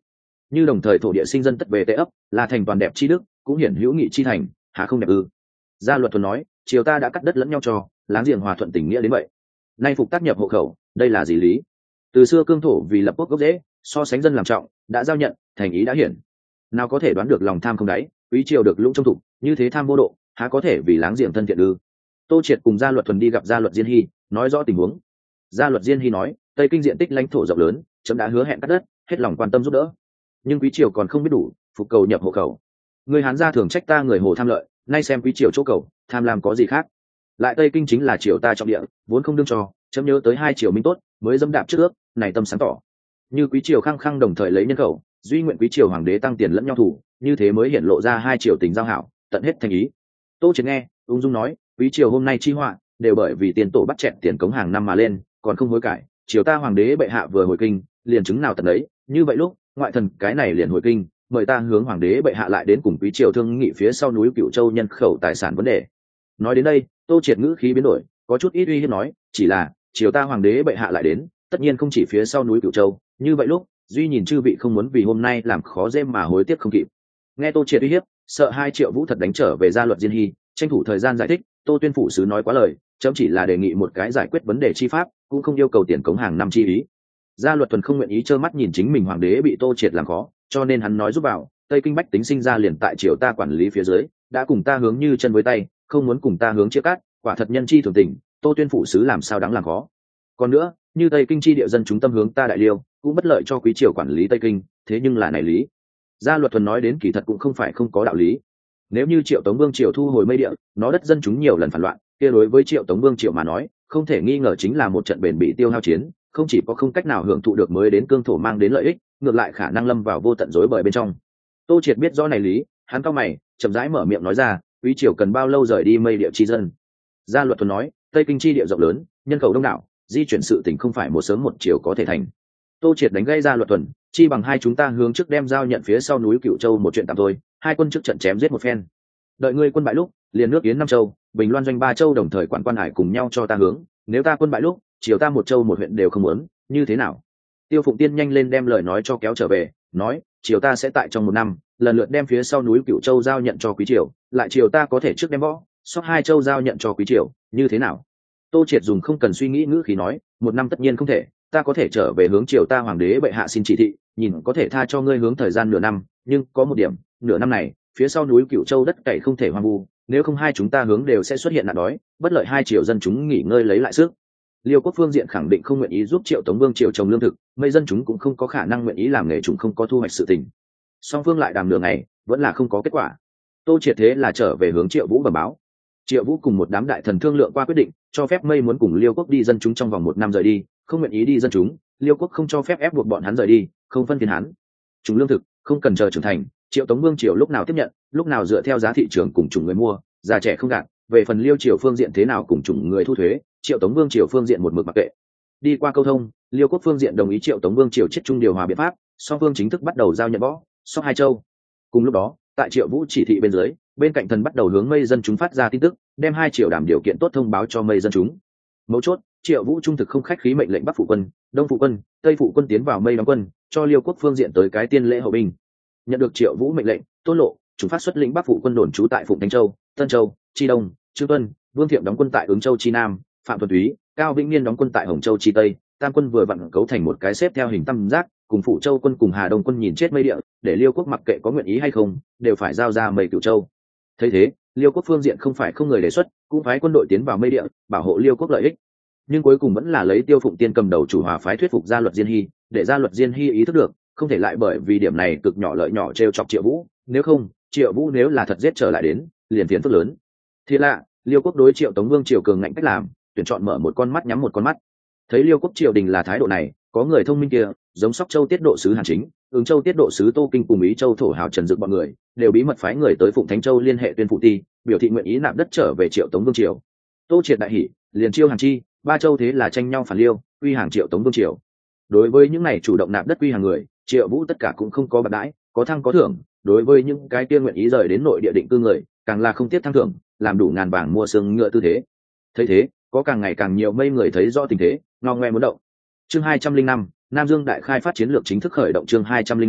như đồng thời thổ địa sinh dân tất về tệ ấp, là thành toàn đẹp chi đức, cũng hiển hữu nghị chi thành, há không đẹp ư? Gia Luật Thuần nói, triều ta đã cắt đất lẫn nhau cho, láng giềng hòa thuận tình nghĩa đến vậy, nay phục tác nhập hộ khẩu, đây là gì lý? Từ xưa cương thổ vì lập quốc gốc rễ, so sánh dân làm trọng, đã giao nhận, thành ý đã hiển, nào có thể đoán được lòng tham không đáy, quý triều được lũng trong thục, như thế tham vô độ, há có thể vì láng giềng thân thiện ư? Tô Triệt cùng Gia Luật Thuần đi gặp Gia Luật Diên Hy, nói rõ tình huống. Gia Luật Diên Hy nói, tây kinh diện tích lãnh thổ rộng lớn, chấm đã hứa hẹn cắt đất, hết lòng quan tâm giúp đỡ, nhưng quý triều còn không biết đủ, phục cầu nhập hộ khẩu. Người Hán gia thường trách ta người Hồ tham lợi, nay xem quý triều chỗ cầu, tham lam có gì khác? Lại tây kinh chính là triều ta trọng địa, vốn không đương cho, chấm nhớ tới hai triều minh tốt, mới dâm đạp trước ước, này tâm sáng tỏ. Như quý triều khăng khăng đồng thời lấy nhân khẩu, duy nguyện quý triều hoàng đế tăng tiền lẫn nhau thủ, như thế mới hiện lộ ra hai triều tình giao hảo, tận hết thành ý. Tô Triệt nghe, ung dung nói, quý triều hôm nay chi họa, đều bởi vì tiền tổ bắt chẹt tiền cống hàng năm mà lên, còn không hối cải. Triều ta hoàng đế bệ hạ vừa hồi kinh, liền chứng nào tận ấy, như vậy lúc ngoại thần cái này liền hồi kinh, mời ta hướng hoàng đế bệ hạ lại đến cùng quý triều thương nghị phía sau núi Cửu Châu nhân khẩu tài sản vấn đề. Nói đến đây, Tô Triệt ngữ khí biến đổi, có chút ít uy hiếp nói, chỉ là triều ta hoàng đế bệ hạ lại đến, tất nhiên không chỉ phía sau núi Cửu Châu, như vậy lúc duy nhìn chư vị không muốn vì hôm nay làm khó dễ mà hối tiếc không kịp. Nghe Tô Triệt uy hiếp, sợ hai triệu vũ thật đánh trở về Gia Luật Diên Hy, tranh thủ thời gian giải thích. Tô Tuyên phủ sứ nói quá lời, chấm chỉ là đề nghị một cái giải quyết vấn đề chi pháp, cũng không yêu cầu tiền cống hàng năm chi ý. Gia Luật Thuần không nguyện ý trơ mắt nhìn chính mình hoàng đế bị Tô Triệt làm khó, cho nên hắn nói giúp vào, tây kinh bách tính sinh ra liền tại triều ta quản lý phía dưới, đã cùng ta hướng như chân với tay, không muốn cùng ta hướng chia cắt, quả thật nhân chi thường tình, Tô Tuyên phủ sứ làm sao đáng làm khó. Còn nữa, như tây kinh chi địa dân chúng tâm hướng ta đại liêu, cũng bất lợi cho quý triều quản lý tây kinh, thế nhưng là này lý. Gia Luật Thuần nói đến kỳ thật cũng không phải không có đạo lý. Nếu như Triệu Tống Vương triều thu hồi mây địa, nó đất dân chúng nhiều lần phản loạn, kia đối với Triệu Tống Vương triều mà nói, không thể nghi ngờ chính là một trận bền bỉ tiêu hao chiến, không chỉ có không cách nào hưởng thụ được mới đến cương thổ mang đến lợi ích, ngược lại khả năng lâm vào vô tận rối bời bên trong. Tô Triệt biết rõ này lý, hắn cao mày, chậm rãi mở miệng nói ra, quý triều cần bao lâu rời đi mây địa chi dân? Gia Luật Thuần nói, tây kinh chi địa rộng lớn, nhân khẩu đông đảo, di chuyển sự tình không phải một sớm một chiều có thể thành. Tô Triệt đánh gây Gia Luật Thuần, chi bằng hai chúng ta hướng trước đem giao nhận phía sau núi Cửu Châu một chuyện tạm thôi, hai quân trước trận chém giết một phen. Đợi ngươi quân bại lúc, liền nước Yến năm châu, Bình Loan doanh ba châu đồng thời quản quan hải cùng nhau cho ta hướng, nếu ta quân bại lúc, triều ta một châu một huyện đều không muốn, như thế nào? Tiêu Phụng Tiên nhanh lên đem lời nói cho kéo trở về, nói, triều ta sẽ tại trong một năm, lần lượt đem phía sau núi Cửu Châu giao nhận cho quý triều, lại triều ta có thể trước đem võ, sót hai châu giao nhận cho quý triều, như thế nào? Tô Triệt dùng không cần suy nghĩ ngữ khí nói, một năm tất nhiên không thể, ta có thể trở về hướng triều ta hoàng đế bệ hạ xin chỉ thị, nhìn có thể tha cho ngươi hướng thời gian nửa năm, nhưng có một điểm, nửa năm này, phía sau núi Cửu Châu đất cày không thể hoang vu, nếu không hai chúng ta hướng đều sẽ xuất hiện nạn đói, bất lợi hai triều dân chúng nghỉ ngơi lấy lại sức. Liêu quốc phương diện khẳng định không nguyện ý giúp Triệu Tống Vương triều trồng lương thực, mấy dân chúng cũng không có khả năng nguyện ý làm nghề chúng không có thu hoạch sự tình. Song phương lại đàm nửa ngày, vẫn là không có kết quả. Tô Triệt thế là trở về hướng Triệu Vũ bẩm báo. Triệu Vũ cùng một đám đại thần thương lượng qua quyết định, cho phép Mây muốn cùng Liêu quốc đi dân chúng trong vòng một năm rời đi, không nguyện ý đi dân chúng, Liêu quốc không cho phép ép buộc bọn hắn rời đi, không phân phiên hắn. Chúng lương thực không cần chờ trưởng thành, Triệu Tống Vương triều lúc nào tiếp nhận, lúc nào dựa theo giá thị trường cùng chủng người mua, già trẻ không gạt. Về phần Liêu triều phương diện thế nào cùng chủng người thu thuế, Triệu Tống Vương triều phương diện một mực mặc kệ. Đi qua câu thông, Liêu quốc phương diện đồng ý Triệu Tống Vương triều chiết trung điều hòa biện pháp, song phương chính thức bắt đầu giao nhận võ, song hai châu. Cùng lúc đó, tại Triệu Vũ chỉ thị bên dưới, bên cạnh thần bắt đầu hướng Mây dân chúng phát ra tin tức, đem hai triều đảm điều kiện tốt thông báo cho Mây dân chúng. Mấu chốt, Triệu Vũ trung thực không khách khí mệnh lệnh Bắc phụ quân, Đông phụ quân, Tây phụ quân tiến vào Mây đóng quân, cho Liêu quốc phương diện tới cái tiên lễ hậu binh. Nhận được Triệu Vũ mệnh lệnh, Tôn Lộ, chúng phát xuất lĩnh Bắc phụ quân đồn trú tại Phụng Thánh Châu, Tân Châu, Chi Đông, Trương Tuân, Vương Thiệm đóng quân tại Ứng Châu Chi Nam, Phạm Thuần Túy, Cao Vĩnh Niên đóng quân tại Hồng Châu Chi Tây, tam quân vừa vặn cấu thành một cái xếp theo hình tam giác, cùng Phụ Châu quân cùng Hà Đông quân nhìn chết Mây địa, để Liêu quốc mặc kệ có nguyện ý hay không, đều phải giao ra Mây Cửu Châu. Thấy thế, Liêu quốc phương diện không phải không người đề xuất, cũng phái quân đội tiến vào Mây địa, bảo hộ Liêu quốc lợi ích. Nhưng cuối cùng vẫn là lấy Tiêu Phụng Tiên cầm đầu chủ hòa phái thuyết phục Gia Luật Diên Hy, để Gia Luật Diên Hy ý thức được, không thể lại bởi vì điểm này cực nhỏ lợi nhỏ trêu chọc Triệu Vũ, nếu không, Triệu Vũ nếu là thật giết trở lại đến, liền phiền phức lớn. Thì lạ, Liêu quốc đối Triệu Tống Vương triều cường ngạnh cách làm, tuyển chọn mở một con mắt nhắm một con mắt. Thấy Liêu quốc triều đình là thái độ này, có người thông minh kia, giống Sóc Châu tiết độ sứ Hàn Chính, Ứng Châu tiết độ sứ Tô Kinh cùng Ý Châu thổ hào Trần Dực bọn người, đều bí mật phái người tới Phụng Thánh Châu liên hệ Tuyên Phụ Ti, biểu thị nguyện ý nạp đất trở về Triệu Tống Vương triều. Tô Triệt đại hỉ, liền chiêu Hàn Chi, ba châu thế là tranh nhau phản Liêu, quy hàng Triệu Tống Vương triều. Đối với những này chủ động nạp đất quy hàng người, Triệu Vũ tất cả cũng không có bạc đãi, có thăng có thưởng, đối với những cái tiên nguyện ý rời đến nội địa định cư người, càng là không tiếc thăng thưởng, làm đủ ngàn vàng mua xương ngựa tư thế. Thấy thế, có càng ngày càng nhiều Mây người thấy rõ tình thế, ngao ngoe muốn động. Chương hai trăm linh năm, Nam Dương đại khai phát chiến lược chính thức khởi động. Chương hai trăm linh năm,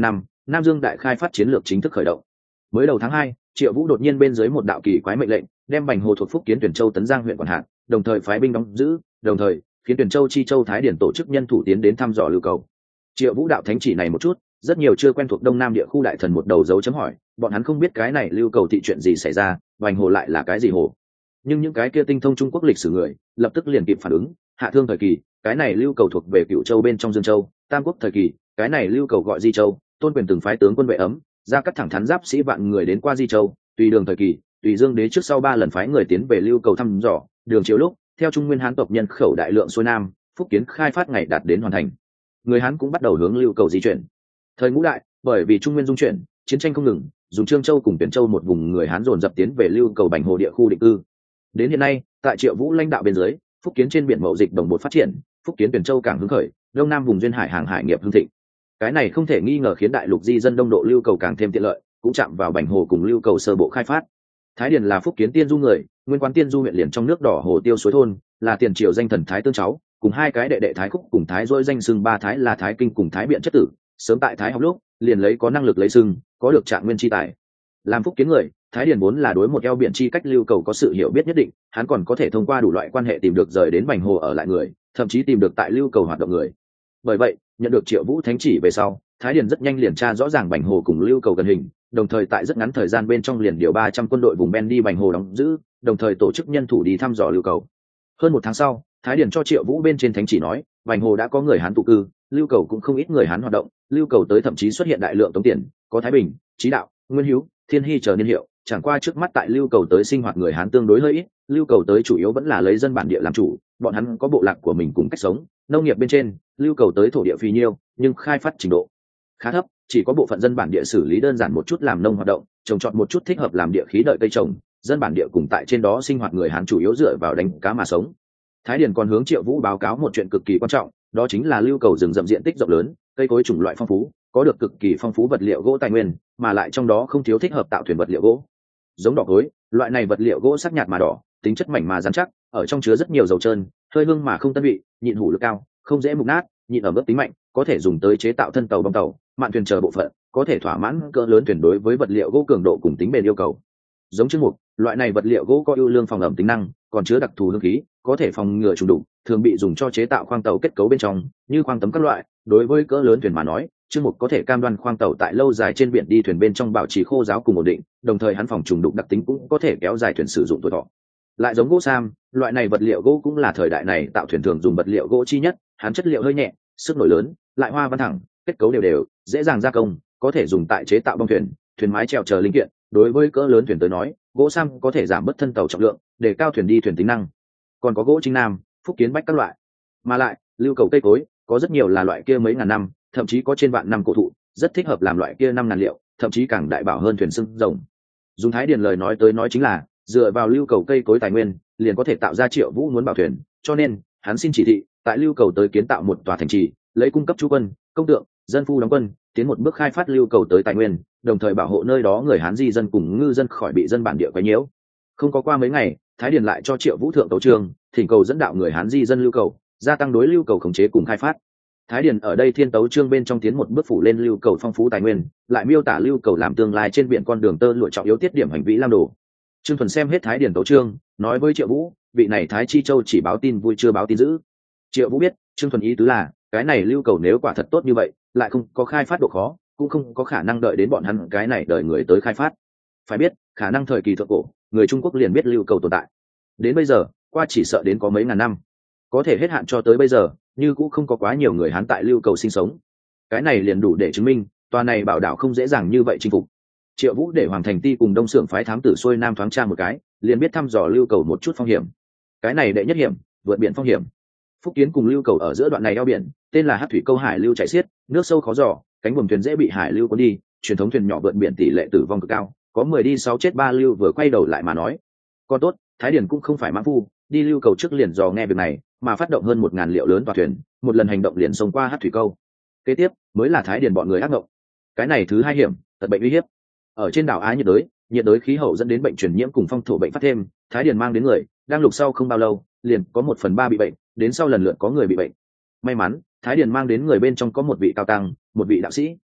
Nam Dương đại khai phát chiến lược chính thức khởi động. Mới đầu tháng hai, Triệu Vũ đột nhiên bên dưới một đạo kỳ quái mệnh lệnh, đem Bành Hồ thuộc Phúc Kiến Tuyển Châu Tấn Giang huyện quản hạt, đồng thời phái binh đóng giữ, đồng thời khiến Tuyển Châu Chi Châu Thái Điển tổ chức nhân thủ tiến đến thăm dò lưu cầu. Triệu Vũ đạo thánh chỉ này một chút, rất nhiều chưa quen thuộc Đông Nam địa khu đại thần một đầu dấu chấm hỏi, bọn hắn không biết cái này lưu cầu thị chuyện gì xảy ra, Bành Hồ lại là cái gì hồ. Nhưng những cái kia tinh thông Trung Quốc lịch sử người, lập tức liền kịp phản ứng, Hạ Thương thời kỳ, cái này lưu cầu thuộc về Cửu Châu bên trong Dương Châu, Tam Quốc thời kỳ, cái này lưu cầu gọi Di Châu, Tôn Quyền từng phái tướng quân vệ ấm, ra cắt thẳng thắn giáp sĩ vạn người đến qua Di Châu, tùy Đường thời kỳ, tùy Dương đế trước sau ba lần phái người tiến về lưu cầu thăm dò, Đường Chiếu lúc, theo Trung Nguyên Hán tộc nhân khẩu đại lượng xuôi nam, Phúc Kiến khai phát ngày đạt đến hoàn thành. Người Hán cũng bắt đầu hướng lưu cầu di chuyển. Thời Ngũ Đại, bởi vì Trung Nguyên dung chuyển, chiến tranh không ngừng, dùng Trương Châu cùng Tuyển Châu một vùng người Hán dồn dập tiến về lưu cầu Bành Hồ địa khu định cư. Đến hiện nay, tại Triệu Vũ lãnh đạo bên dưới, Phúc Kiến trên biển mậu dịch đồng bộ phát triển, Phúc Kiến Tuyển Châu càng hứng khởi, Đông Nam vùng duyên hải hàng hải nghiệp hưng thịnh. Cái này không thể nghi ngờ khiến đại lục di dân đông độ lưu cầu càng thêm tiện lợi, cũng chạm vào Bành Hồ cùng lưu cầu sơ bộ khai phát. Thái Điền là Phúc Kiến Tiên Du người, nguyên quán Tiên Du huyện liền trong nước đỏ hồ tiêu suối thôn, là tiền triều danh thần Thái Tương cháu, cùng hai cái đệ đệ Thái Khúc cùng Thái Dỗi danh xưng ba Thái là Thái Kinh cùng Thái Biện chất tử, sớm tại Thái học lúc, liền lấy có năng lực lấy xưng, có được trạng nguyên chi tài. Làm Phúc Kiến người, Thái Điền vốn là đối một eo biển chi cách lưu cầu có sự hiểu biết nhất định, hắn còn có thể thông qua đủ loại quan hệ tìm được rời đến Bành Hồ ở lại người, thậm chí tìm được tại lưu cầu hoạt động người. Bởi vậy, nhận được Triệu Vũ thánh chỉ về sau, Thái Điền rất nhanh liền tra rõ ràng Bành Hồ cùng lưu cầu gần hình, đồng thời tại rất ngắn thời gian bên trong liền điều ba trăm quân đội vùng ven đi Bành Hồ đóng giữ, đồng thời tổ chức nhân thủ đi thăm dò lưu cầu. Hơn một tháng sau, Thái Điền cho Triệu Vũ bên trên thánh chỉ nói, Bành Hồ đã có người Hán tụ cư, lưu cầu cũng không ít người Hán hoạt động, lưu cầu tới thậm chí xuất hiện đại lượng tống tiền, có Thái Bình, Chí Đạo, Nguyên Hữu, Thiên Hy chờ niên hiệu, chẳng qua trước mắt tại lưu cầu tới sinh hoạt người Hán tương đối hơi ít, lưu cầu tới chủ yếu vẫn là lấy dân bản địa làm chủ, bọn hắn có bộ lạc của mình cùng cách sống, nông nghiệp bên trên, lưu cầu tới thổ địa phì nhiêu, nhưng khai phát trình độ khá thấp, chỉ có bộ phận dân bản địa xử lý đơn giản một chút làm nông hoạt động, trồng trọt một chút thích hợp làm địa khí đợi cây trồng, dân bản địa cùng tại trên đó sinh hoạt người Hán chủ yếu dựa vào đánh cá mà sống. Thái Điền còn hướng Triệu Vũ báo cáo một chuyện cực kỳ quan trọng, đó chính là lưu cầu rừng rậm diện tích rộng lớn, cây cối chủng loại phong phú, có được cực kỳ phong phú vật liệu gỗ tài nguyên, mà lại trong đó không thiếu thích hợp tạo thuyền vật liệu gỗ. Giống đỏ cối, loại này vật liệu gỗ sắc nhạt mà đỏ, tính chất mảnh mà rắn chắc, ở trong chứa rất nhiều dầu trơn, hơi hương mà không tân vị, nhịn hủ lực cao, không dễ mục nát, nhịn ở mức tính mạnh, có thể dùng tới chế tạo thân tàu bong tàu, mạn thuyền chờ bộ phận, có thể thỏa mãn cỡ lớn thuyền đối với vật liệu gỗ cường độ cùng tính bền yêu cầu. Giống chương mục, loại này vật liệu gỗ có ưu lương phòng ẩm tính năng, còn chứa đặc thù hương khí, có thể phòng ngừa trùng đục, thường bị dùng cho chế tạo khoang tàu kết cấu bên trong, như khoang tấm các loại. Đối với cỡ lớn thuyền mà nói, chương mục có thể cam đoan khoang tàu tại lâu dài trên biển đi thuyền bên trong bảo trì khô ráo cùng ổn định, đồng thời hắn phòng trùng đục đặc tính cũng có thể kéo dài thuyền sử dụng tuổi thọ. Lại giống gỗ sam, loại này vật liệu gỗ cũng là thời đại này tạo thuyền thường dùng vật liệu gỗ chi nhất, hắn chất liệu hơi nhẹ, sức nổi lớn, lại hoa văn thẳng, kết cấu đều đều, dễ dàng gia công, có thể dùng tại chế tạo bong thuyền, thuyền mái chèo chờ linh kiện. Đối với cỡ lớn thuyền tới nói, gỗ sam có thể giảm bớt thân tàu trọng lượng, để cao thuyền đi thuyền tính năng. Còn có gỗ Trinh Nam, Phúc Kiến Bách các loại. Mà lại, lưu cầu cây cối có rất nhiều là loại kia mấy ngàn năm, thậm chí có trên vạn năm cổ thụ, rất thích hợp làm loại kia năm ngàn liệu, thậm chí càng đại bảo hơn thuyền sưng rồng. Dùng Thái Điền lời nói tới nói chính là, dựa vào lưu cầu cây cối tài nguyên, liền có thể tạo ra Triệu Vũ muốn bảo thuyền, cho nên hắn xin chỉ thị, tại lưu cầu tới kiến tạo một tòa thành trì, lấy cung cấp chú quân, công tượng, dân phu đóng quân, tiến một bước khai phát lưu cầu tới tài nguyên, đồng thời bảo hộ nơi đó người Hán di dân cùng ngư dân khỏi bị dân bản địa quấy nhiễu. Không có qua mấy ngày, Thái Điền lại cho Triệu Vũ thượng tấu chương, thỉnh cầu dẫn đạo người Hán di dân lưu cầu, gia tăng đối lưu cầu khống chế cùng khai phát. Thái Điền ở đây thiên tấu chương bên trong tiến một bước phủ lên lưu cầu phong phú tài nguyên, lại miêu tả lưu cầu làm tương lai trên biển con đường tơ lụa trọng yếu tiết điểm hành vi lam đồ. Trương Thuần xem hết Thái Điền tấu chương, nói với Triệu Vũ, vị này Thái Chi Châu chỉ báo tin vui chưa báo tin dữ. Triệu Vũ biết, Trương Thuần ý tứ là, cái này lưu cầu nếu quả thật tốt như vậy, lại không có khai phát độ khó, cũng không có khả năng đợi đến bọn hắn cái này đợi người tới khai phát. Phải biết, khả năng thời kỳ thượng cổ, người Trung Quốc liền biết lưu cầu tồn tại. Đến bây giờ, qua chỉ sợ đến có mấy ngàn năm, có thể hết hạn cho tới bây giờ, như cũng không có quá nhiều người Hán tại lưu cầu sinh sống. Cái này liền đủ để chứng minh, tòa này bảo đảo không dễ dàng như vậy chinh phục. Triệu Vũ để Hoàng Thành Ti cùng Đông Sưởng phái thám tử xuôi nam thoáng tra một cái, liền biết thăm dò lưu cầu một chút phong hiểm. Cái này đệ nhất hiểm, vượt biển phong hiểm. Phúc Kiến cùng lưu cầu ở giữa đoạn này eo biển, tên là Hắc Thủy Câu hải lưu chảy xiết, nước sâu khó dò, cánh buồm thuyền dễ bị hải lưu cuốn đi, truyền thống thuyền nhỏ vượt biển tỷ lệ tử vong cực cao, có mười đi sáu chết ba lưu vừa quay đầu lại mà nói. Còn tốt, Thái Điền cũng không phải mãng phu, đi lưu cầu trước liền dò nghe việc này, mà phát động hơn một ngàn liệu lớn tòa thuyền, một lần hành động liền xông qua Hắc Thủy Câu. Kế tiếp mới là Thái Điền bọn người ác ngộng. Cái này thứ hai hiểm, tật bệnh uy hiếp. Ở trên đảo Á nhiệt đới, nhiệt đới khí hậu dẫn đến bệnh truyền nhiễm cùng phong thổ bệnh phát thêm, Thái Điền mang đến người, đang lục sau không bao lâu, liền có một phần ba bị bệnh, đến sau lần lượt có người bị bệnh. May mắn, Thái Điền mang đến người bên trong có một vị cao tăng, một vị đạo sĩ.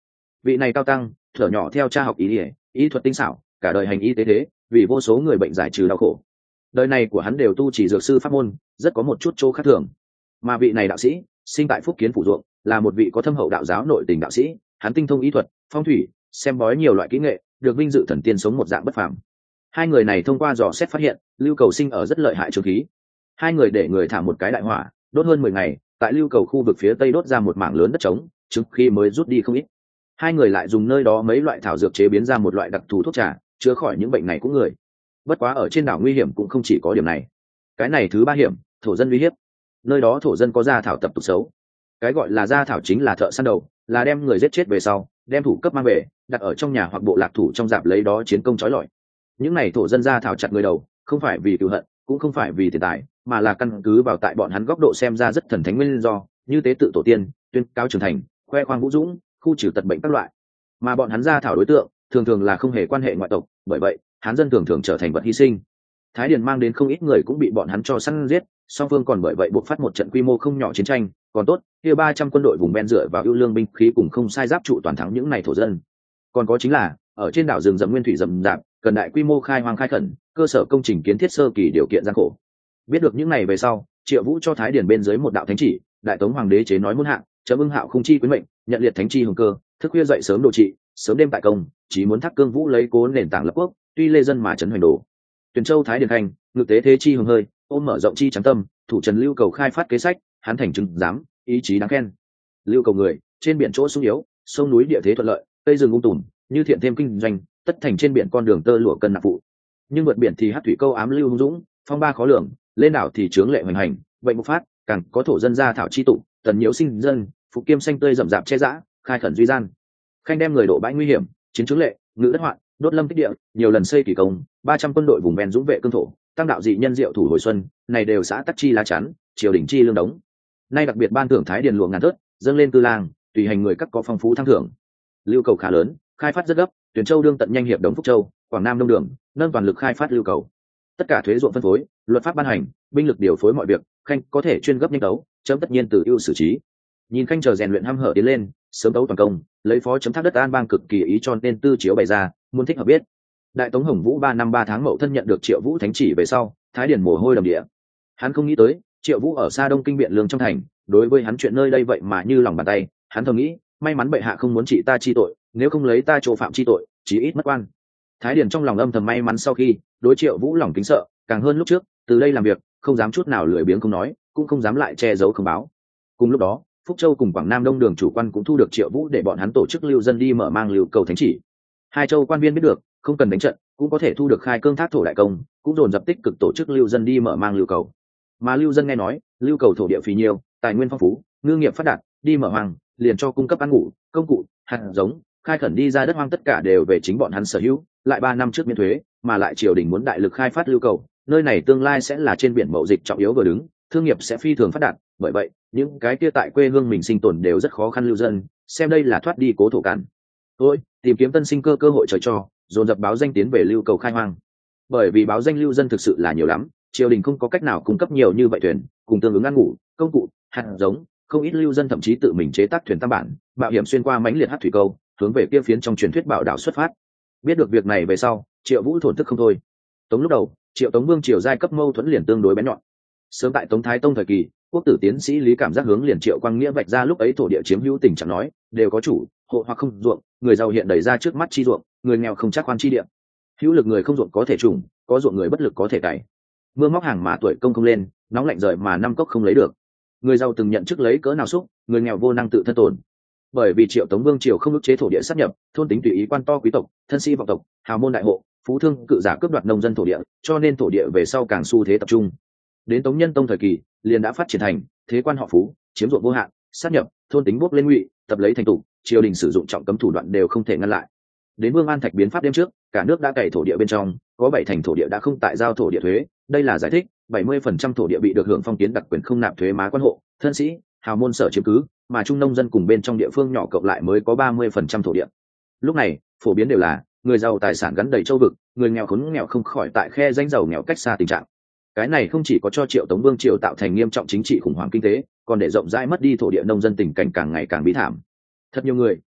Vị này cao tăng thở nhỏ theo cha học y y, y thuật tinh xảo, cả đời hành y tế thế, vì vô số người bệnh giải trừ đau khổ. Đời này của hắn đều tu chỉ dược sư pháp môn, rất có một chút chỗ khác thường. Mà vị này đạo sĩ sinh tại Phúc Kiến phủ ruộng, là một vị có thâm hậu đạo giáo nội tình đạo sĩ, hắn tinh thông y thuật, phong thủy, xem bói nhiều loại kỹ nghệ, được vinh dự thần tiên sống một dạng bất phàm. Hai người này thông qua dò xét phát hiện lưu cầu sinh ở rất lợi hại trường khí. Hai người để người thả một cái đại hỏa, đốt hơn mười ngày, tại lưu cầu khu vực phía tây đốt ra một mảng lớn đất trống, chứng khi mới rút đi không ít. Hai người lại dùng nơi đó mấy loại thảo dược chế biến ra một loại đặc thù thuốc trà, chữa khỏi những bệnh này của người. Bất quá ở trên đảo nguy hiểm cũng không chỉ có điểm này. Cái này thứ ba hiểm, thổ dân uy hiếp. Nơi đó thổ dân có gia thảo tập tục xấu. Cái gọi là gia thảo chính là thợ săn đầu, là đem người giết chết về sau, đem thủ cấp mang về, đặt ở trong nhà hoặc bộ lạc thủ trong dạp lấy đó chiến công trói lọi. Những này thổ dân gia thảo chặt người đầu, không phải vì cừu hận, cũng không phải vì tiền tài, mà là căn cứ vào tại bọn hắn góc độ xem ra rất thần thánh nguyên do, như tế tự tổ tiên, tuyên cáo trưởng thành, khoe khoang vũ dũng, khu trừ tật bệnh các loại. Mà bọn hắn gia thảo đối tượng thường thường là không hề quan hệ ngoại tộc, bởi vậy hán dân thường thường trở thành vật hy sinh. Thái Điền mang đến không ít người cũng bị bọn hắn cho săn giết, song phương còn bởi vậy buộc phát một trận quy mô không nhỏ chiến tranh. Còn tốt, kia ba trăm quân đội vùng ven dựa vào ưu lương binh khí cùng không sai giáp trụ toàn thắng những này thổ dân. Còn có chính là ở trên đảo rừng rậm nguyên thủy rậm rạp, cần đại quy mô khai hoang khai khẩn, cơ sở công trình kiến thiết sơ kỳ điều kiện gian khổ. Biết được những này về sau, Triệu Vũ cho Thái Điền bên dưới một đạo thánh chỉ, đại tống hoàng đế chế nói muôn hạng, chấm ưng hạo không chi quyến mệnh, nhận liệt thánh chi hùng cơ, thức khuya dậy sớm đồ trị, sớm đêm tại công, chỉ muốn thác cương vũ lấy cố nền tảng lập quốc, tuy lê dân mà trấn hoành đồ. Tuyền Châu Thái Điền Khanh, ngự tế thế chi hùng hơi, ôm mở rộng chi trắng tâm, thủ trần lưu cầu khai phát kế sách, hắn thành chứng dám, ý chí đáng khen. Lưu cầu người, trên biển chỗ sung yếu, sông núi địa thế thuận lợi, cây rừng ung tùm, như thiện thêm kinh doanh, tất thành trên biển con đường tơ lụa cân nạp phụ. Nhưng vượt biển thì hát thủy câu ám lưu hung dũng, phong ba khó lường, lên đảo thì trướng lệ hoành hành, vậy bộc phát, càng có thổ dân gia thảo chi tụ, tần nhiễu sinh dân, phục kiêm xanh tươi rậm rạp che dã, khai khẩn duy gian. Khanh đem người độ bãi nguy hiểm, chiến trướng lệ, ngự đất hoạn, đốt lâm tích địa, nhiều lần xây kỳ công, ba trăm quân đội vùng ven dũng vệ cương thổ, tăng đạo dị nhân diệu thủ hồi xuân, này đều xã tắc chi lá chắn, triều đình chi lương đống. Nay đặc biệt ban thưởng Thái Điền luồng ngàn thớt, dâng lên cư lang, tùy hành người các có phong phú thăng thưởng. Lưu cầu khá lớn, khai phát rất gấp, Tuyền Châu đương tận nhanh hiệp đống Phúc Châu, Quảng Nam đông đường, nâng toàn lực khai phát lưu cầu. Tất cả thuế ruộng phân phối, luật pháp ban hành, binh lực điều phối mọi việc, Khanh có thể chuyên gấp nhanh đấu, chấm tất nhiên từ ưu xử trí. Nhìn Khanh chờ rèn luyện hăm hở tiến lên, sớm đấu toàn công, lấy phó chấm thác đất an bang cực kỳ ý cho nên tư chiếu bày ra, muốn thích hợp biết. Đại tống Hồng Vũ ba năm ba tháng Mậu thân nhận được Triệu Vũ thánh chỉ về sau, Thái Điền mồ hôi đầm địa. Hắn không nghĩ tới, Triệu Vũ ở xa Đông Kinh Biện Lương trong thành, đối với hắn chuyện nơi đây vậy mà như lòng bàn tay, hắn thầm nghĩ, may mắn bệ hạ không muốn trị ta chi tội, nếu không lấy ta chỗ phạm chi tội, chí ít mất quan. Thái Điền trong lòng âm thầm may mắn sau khi, đối Triệu Vũ lòng kính sợ, càng hơn lúc trước, từ đây làm việc, không dám chút nào lười biếng không nói, cũng không dám lại che giấu không báo. Cùng lúc đó, Phúc Châu cùng Quảng Nam đông đường chủ quan cũng thu được Triệu Vũ để bọn hắn tổ chức lưu dân đi mở mang lưu cầu thánh chỉ. Hai châu quan viên biết được, không cần đánh trận, cũng có thể thu được khai cương thác thổ đại công, cũng dồn dập tích cực tổ chức lưu dân đi mở mang lưu cầu. Mà lưu dân nghe nói, lưu cầu thổ địa phì nhiều, tài nguyên phong phú, ngư nghiệp phát đạt, đi mở hoang, liền cho cung cấp ăn ngủ, công cụ, hạt giống, khai khẩn đi ra đất hoang tất cả đều về chính bọn hắn sở hữu, lại ba năm trước miễn thuế, mà lại triều đình muốn đại lực khai phát lưu cầu, nơi này tương lai sẽ là trên biển mậu dịch trọng yếu vừa đứng, thương nghiệp sẽ phi thường phát đạt, bởi vậy, những cái kia tại quê hương mình sinh tồn đều rất khó khăn lưu dân, xem đây là thoát đi cố thổ cản. Thôi, tìm kiếm tân sinh cơ cơ hội trời cho, dồn dập báo danh tiến về lưu cầu khai hoang. Bởi vì báo danh lưu dân thực sự là nhiều lắm, triều đình không có cách nào cung cấp nhiều như vậy thuyền, cùng tương ứng ăn ngủ, công cụ, hạt giống, không ít lưu dân thậm chí tự mình chế tác thuyền tam bản, mạo hiểm xuyên qua mãnh liệt hát thủy câu, hướng về kia phiến trong truyền thuyết bảo đảo xuất phát. Biết được việc này về sau, Triệu Vũ thổn thức không thôi. Tống lúc đầu, Triệu Tống Vương triều giai cấp mâu thuẫn liền tương đối bén nhọn. Sớm tại Tống Thái Tông thời kỳ, quốc tử tiến sĩ Lý Cảm Giác hướng liền Triệu Quang Nghĩa vạch ra lúc ấy thổ địa chiếm hữu tình trạng nói, đều có chủ, hộ hoặc không ruộng, người giàu hiện đẩy ra trước mắt chi ruộng, người nghèo không chắc khoan chi địa. Hữu lực người không ruộng có thể trùng, có ruộng người bất lực có thể cày. Mưa móc hàng mà tuổi công không lên, nóng lạnh rời mà năm cốc không lấy được. Người giàu từng nhận chức lấy cỡ nào xúc, người nghèo vô năng tự thân tồn. Bởi vì Triệu Tống Vương triều không ức chế thổ địa sáp nhập, thôn tính tùy ý quan to quý tộc, thân sĩ vọng tộc, hào môn đại hộ, phú thương cự giả cướp đoạt nông dân thổ địa, cho nên thổ địa về sau càng xu thế tập trung. Đến Tống Nhân Tông thời kỳ, liền đã phát triển thành thế quan họ phú, chiếm ruộng vô hạn, sáp nhập, thôn tính bốc lên ngụy, tập lấy thành tụ, triều đình sử dụng trọng cấm thủ đoạn đều không thể ngăn lại. Đến Vương An Thạch biến pháp đêm trước, cả nước đã cày thổ địa bên trong, có bảy thành thổ địa đã không tại giao thổ địa thuế, đây là giải thích bảy mươi phần trăm thổ địa bị được hưởng phong kiến đặc quyền không nạp thuế má quan hộ, thân sĩ, hào môn sở chiếm cứ, mà trung nông dân cùng bên trong địa phương nhỏ cộng lại mới có ba mươi phần trăm thổ địa. Lúc này, phổ biến đều là người giàu tài sản gắn đầy châu vực, người nghèo khốn nghèo không khỏi tại khe danh giàu nghèo cách xa tình trạng. Cái này không chỉ có cho Triệu Tống Vương triều tạo thành nghiêm trọng chính trị khủng hoảng kinh tế, còn để rộng rãi mất đi thổ địa nông dân tình cảnh càng ngày càng bí thảm. Thật nhiều người,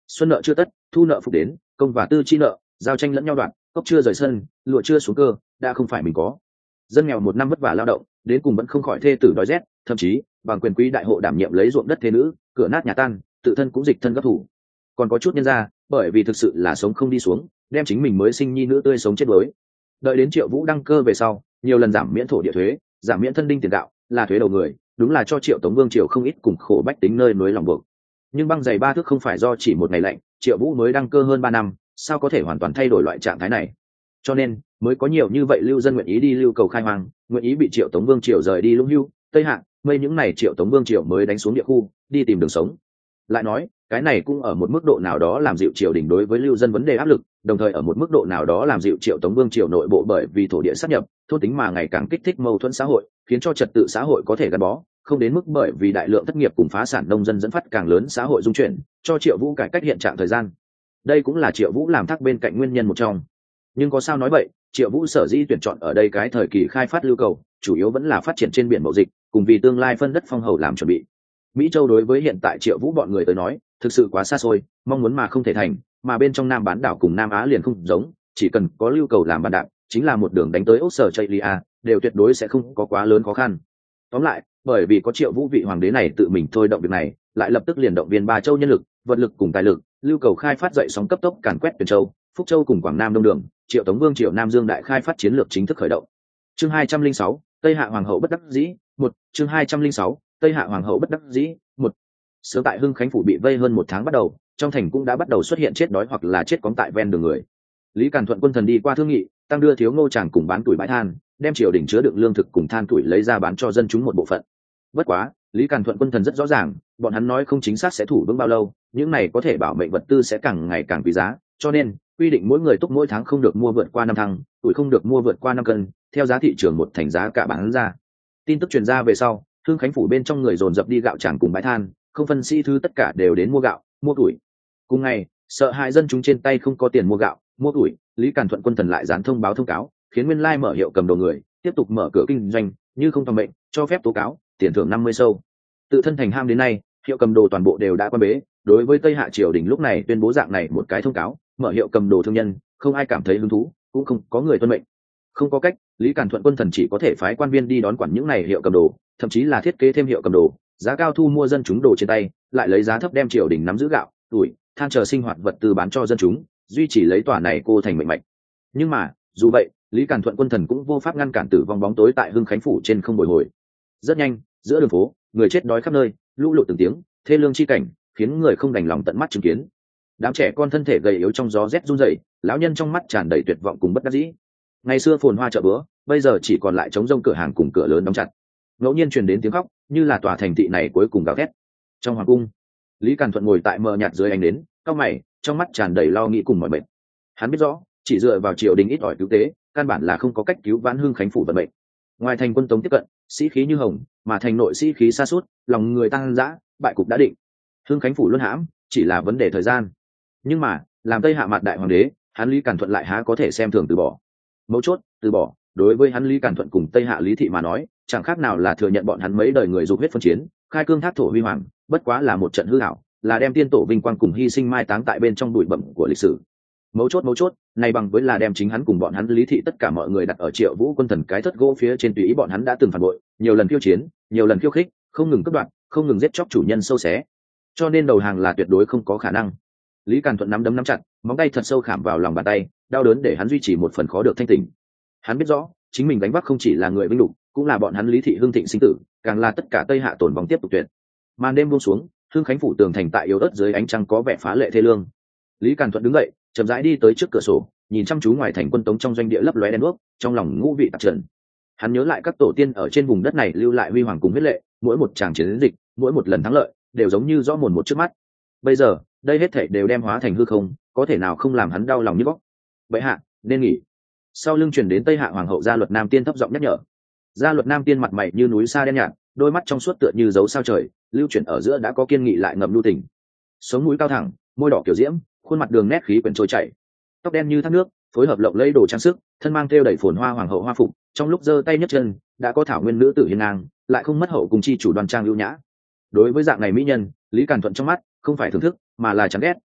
Xuân nợ chưa tất, thu nợ phục đến, công và tư chi nợ, giao tranh lẫn nhau đoạn, cốc chưa rời sân, lụa chưa xuống cơ, đã không phải mình có. Dân nghèo một năm vất vả lao động, đến cùng vẫn không khỏi thê tử đói rét, thậm chí bằng quyền quý đại hộ đảm nhiệm lấy ruộng đất thế nữ, cửa nát nhà tan, tự thân cũng dịch thân gấp thủ. Còn có chút nhân gia, bởi vì thực sự là sống không đi xuống, đem chính mình mới sinh nhi nữ tươi sống chết đuối. Đợi đến Triệu Vũ đăng cơ về sau, nhiều lần giảm miễn thổ địa thuế, giảm miễn thân đinh tiền gạo, là thuế đầu người, đúng là cho Triệu Tống Vương Triều không ít cùng khổ bách tính nơi núi lòng buộc. Nhưng băng dày ba thước không phải do chỉ một ngày lạnh, Triệu Vũ mới đăng cơ hơn ba năm, sao có thể hoàn toàn thay đổi loại trạng thái này? Cho nên mới có nhiều như vậy lưu dân nguyện ý đi lưu cầu khai hoang, nguyện ý bị Triệu Tống Vương Triều rời đi Lũng Hưu, Tây Hạ, mây những này Triệu Tống Vương Triều mới đánh xuống địa khu, đi tìm đường sống. Lại nói, cái này cũng ở một mức độ nào đó làm dịu triều đình đối với lưu dân vấn đề áp lực, đồng thời ở một mức độ nào đó làm dịu Triệu Tống Vương Triều nội bộ bởi vì thổ địa sát nhập, thôn tính mà ngày càng kích thích mâu thuẫn xã hội, khiến cho trật tự xã hội có thể gắn bó, không đến mức bởi vì đại lượng thất nghiệp cùng phá sản nông dân dẫn phát càng lớn xã hội dung chuyển, cho Triệu Vũ cải cách hiện trạng thời gian. Đây cũng là Triệu Vũ làm thác bên cạnh nguyên nhân một trong. Nhưng có sao nói vậy, Triệu Vũ sở dĩ tuyển chọn ở đây cái thời kỳ khai phát lưu cầu, chủ yếu vẫn là phát triển trên biển mậu dịch, cùng vì tương lai phân đất phong hầu làm chuẩn bị. Mỹ Châu đối với hiện tại Triệu Vũ bọn người tới nói, thực sự quá xa xôi, mong muốn mà không thể thành, mà bên trong Nam bán đảo cùng Nam Á liền không giống, chỉ cần có lưu cầu làm bàn đạp, chính là một đường đánh tới Australia, đều tuyệt đối sẽ không có quá lớn khó khăn. Tóm lại, bởi vì có Triệu Vũ vị hoàng đế này tự mình thôi động việc này, lại lập tức liền động viên ba châu nhân lực, vật lực cùng tài lực, lưu cầu khai phát dậy sóng cấp tốc càn quét Tuyền Châu, Phúc Châu cùng Quảng Nam Đông Đường, Triệu Tống Vương Triệu Nam Dương đại khai phát chiến lược chính thức khởi động. Chương hai trăm linh sáu, Tây Hạ hoàng hậu bất đắc dĩ, một, chương hai trăm linh sáu, Tây Hạ hoàng hậu bất đắc dĩ, một. Sớm tại Hưng Khánh phủ bị vây hơn một tháng bắt đầu, trong thành cũng đã bắt đầu xuất hiện chết đói hoặc là chết cóng tại ven đường người. Lý Càn Thuận quân thần đi qua thương nghị, tăng đưa thiếu ngô tràng cùng bán tuổi bãi than, đem triều đình chứa đựng lương thực cùng than tuổi lấy ra bán cho dân chúng một bộ phận. Bất quá, Lý Càn Thuận quân thần rất rõ ràng, bọn hắn nói không chính xác sẽ thủ vững bao lâu, những này có thể bảo mệnh vật tư sẽ càng ngày càng quý giá, cho nên quy định mỗi người túc mỗi tháng không được mua vượt qua năm thăng, tuổi không được mua vượt qua năm cân, theo giá thị trường một thành giá cả bán ra. Tin tức truyền ra về sau, Hưng Khánh phủ bên trong người dồn dập đi gạo tràng cùng bãi than, không phân sĩ thứ tất cả đều đến mua gạo, mua tuổi. Cùng ngày, sợ hại dân chúng trên tay không có tiền mua gạo, mua tuổi, Lý Càn Thuận quân thần lại dán thông báo thông cáo, khiến nguyên lai mở hiệu cầm đồ người tiếp tục mở cửa kinh doanh, như không toàn mệnh, cho phép tố cáo, tiền thưởng năm mươi sâu. Tự thân thành ham đến nay, hiệu cầm đồ toàn bộ đều đã quan bế. Đối với Tây Hạ triều đình lúc này tuyên bố dạng này một cái thông cáo, mở hiệu cầm đồ thương nhân, không ai cảm thấy hứng thú, cũng không có người tuân mệnh. Không có cách, Lý Càn Thuận quân thần chỉ có thể phái quan viên đi đón quản những này hiệu cầm đồ, thậm chí là thiết kế thêm hiệu cầm đồ, giá cao thu mua dân chúng đồ trên tay, lại lấy giá thấp đem triều đình nắm giữ gạo, tuổi, than chờ sinh hoạt vật tư bán cho dân chúng, duy trì lấy tòa này cô thành mệnh mạch. Nhưng mà, dù vậy, Lý Càn Thuận quân thần cũng vô pháp ngăn cản tử vong bóng tối tại Hưng Khánh phủ trên không bồi hồi. Rất nhanh, giữa đường phố, người chết đói khắp nơi, lũ lụt từng tiếng, thê lương chi cảnh, khiến người không đành lòng tận mắt chứng kiến. Đám trẻ con thân thể gầy yếu trong gió rét run rẩy, lão nhân trong mắt tràn đầy tuyệt vọng cùng bất đắc dĩ. Ngày xưa phồn hoa chợ búa, bây giờ chỉ còn lại trống rông cửa hàng cùng cửa lớn đóng chặt. Ngẫu nhiên truyền đến tiếng khóc, như là tòa thành thị này cuối cùng gào thét. Trong hoàng cung, Lý Càn Thuận ngồi tại mờ nhạt dưới ánh nến, cau mày, trong mắt tràn đầy lo nghĩ cùng mỏi mệt. Hắn biết rõ, chỉ dựa vào triều đình ít ỏi cứu tế, căn bản là không có cách cứu vãn Hưng Khánh phủ vận mệnh. Ngoài thành quân tống tiếp cận, sĩ khí như hồng, mà thành nội sĩ khí sa sút, lòng người tăng dã, bại cục đã định. Hưng Khánh phủ luân hãm, chỉ là vấn đề thời gian. Nhưng mà, làm Tây Hạ mặt đại hoàng đế, hắn Lý Càn Thuận lại há có thể xem thường từ bỏ. Mấu chốt, từ bỏ, đối với hắn Lý Càn Thuận cùng Tây Hạ Lý thị mà nói, chẳng khác nào là thừa nhận bọn hắn mấy đời người dục huyết phân chiến, khai cương thác thổ huy hoàng, bất quá là một trận hư ảo, là đem tiên tổ vinh quang cùng hy sinh mai táng tại bên trong bụi bặm của lịch sử. Mấu chốt mấu chốt, này bằng với là đem chính hắn cùng bọn hắn Lý thị tất cả mọi người đặt ở Triệu Vũ quân thần cái thất gỗ phía trên, tùy ý bọn hắn đã từng phản bội, nhiều lần khiêu chiến, nhiều lần khiêu khích, không ngừng cướp đoạt, không ngừng giết chóc chủ nhân sâu xé. Cho nên đầu hàng là tuyệt đối không có khả năng. Lý Càn Thuận nắm đấm nắm chặt, móng tay thật sâu khảm vào lòng bàn tay, đau đớn để hắn duy trì một phần khó được thanh tỉnh. Hắn biết rõ, chính mình đánh vác không chỉ là người vinh lục, cũng là bọn hắn Lý thị hưng thịnh sinh tử, càng là tất cả Tây Hạ tồn vong tiếp tục tuyệt. Màn đêm buông xuống, Hưng Khánh phủ tường thành tại yếu ớt dưới ánh trăng có vẻ phá lệ thê lương. Lý Càn Thuận đứng dậy, chậm rãi đi tới trước cửa sổ, nhìn chăm chú ngoài thành quân tống trong doanh địa lấp lóe đèn đuốc, trong lòng ngũ vị tạp trần. Hắn nhớ lại các tổ tiên ở trên vùng đất này lưu lại huy hoàng cùng huyết lệ, mỗi một tràng chiến dịch, mỗi một lần thắng lợi, đều giống như rõ mồn một trước mắt. Bây giờ, đây hết thảy đều đem hóa thành hư không, có thể nào không làm hắn đau lòng như góc. Vậy hạ, nên nghỉ. Sau lưng truyền đến Tây Hạ hoàng hậu Gia Luật Nam Tiên thấp giọng nhắc nhở. Gia Luật Nam Tiên mặt mày như núi sa đen nhạt, đôi mắt trong suốt tựa như dấu sao trời, lưu chuyển ở giữa đã có kiên nghị lại ngậm lưu tình. Sống mũi cao thẳng, môi đỏ kiểu diễm, khuôn mặt đường nét khí quyển trôi chảy, tóc đen như thác nước, phối hợp lộng lẫy đồ trang sức, thân mang thêu đầy phồn hoa hoàng hậu hoa phục, trong lúc giơ tay nhấc chân, đã có thảo nguyên nữ tử hiên ngang, lại không mất hậu cùng chi chủ đoan trang lưu nhã. Đối với dạng này mỹ nhân, Lý Càn Thuận trong mắt không phải thưởng thức, mà là chán ghét,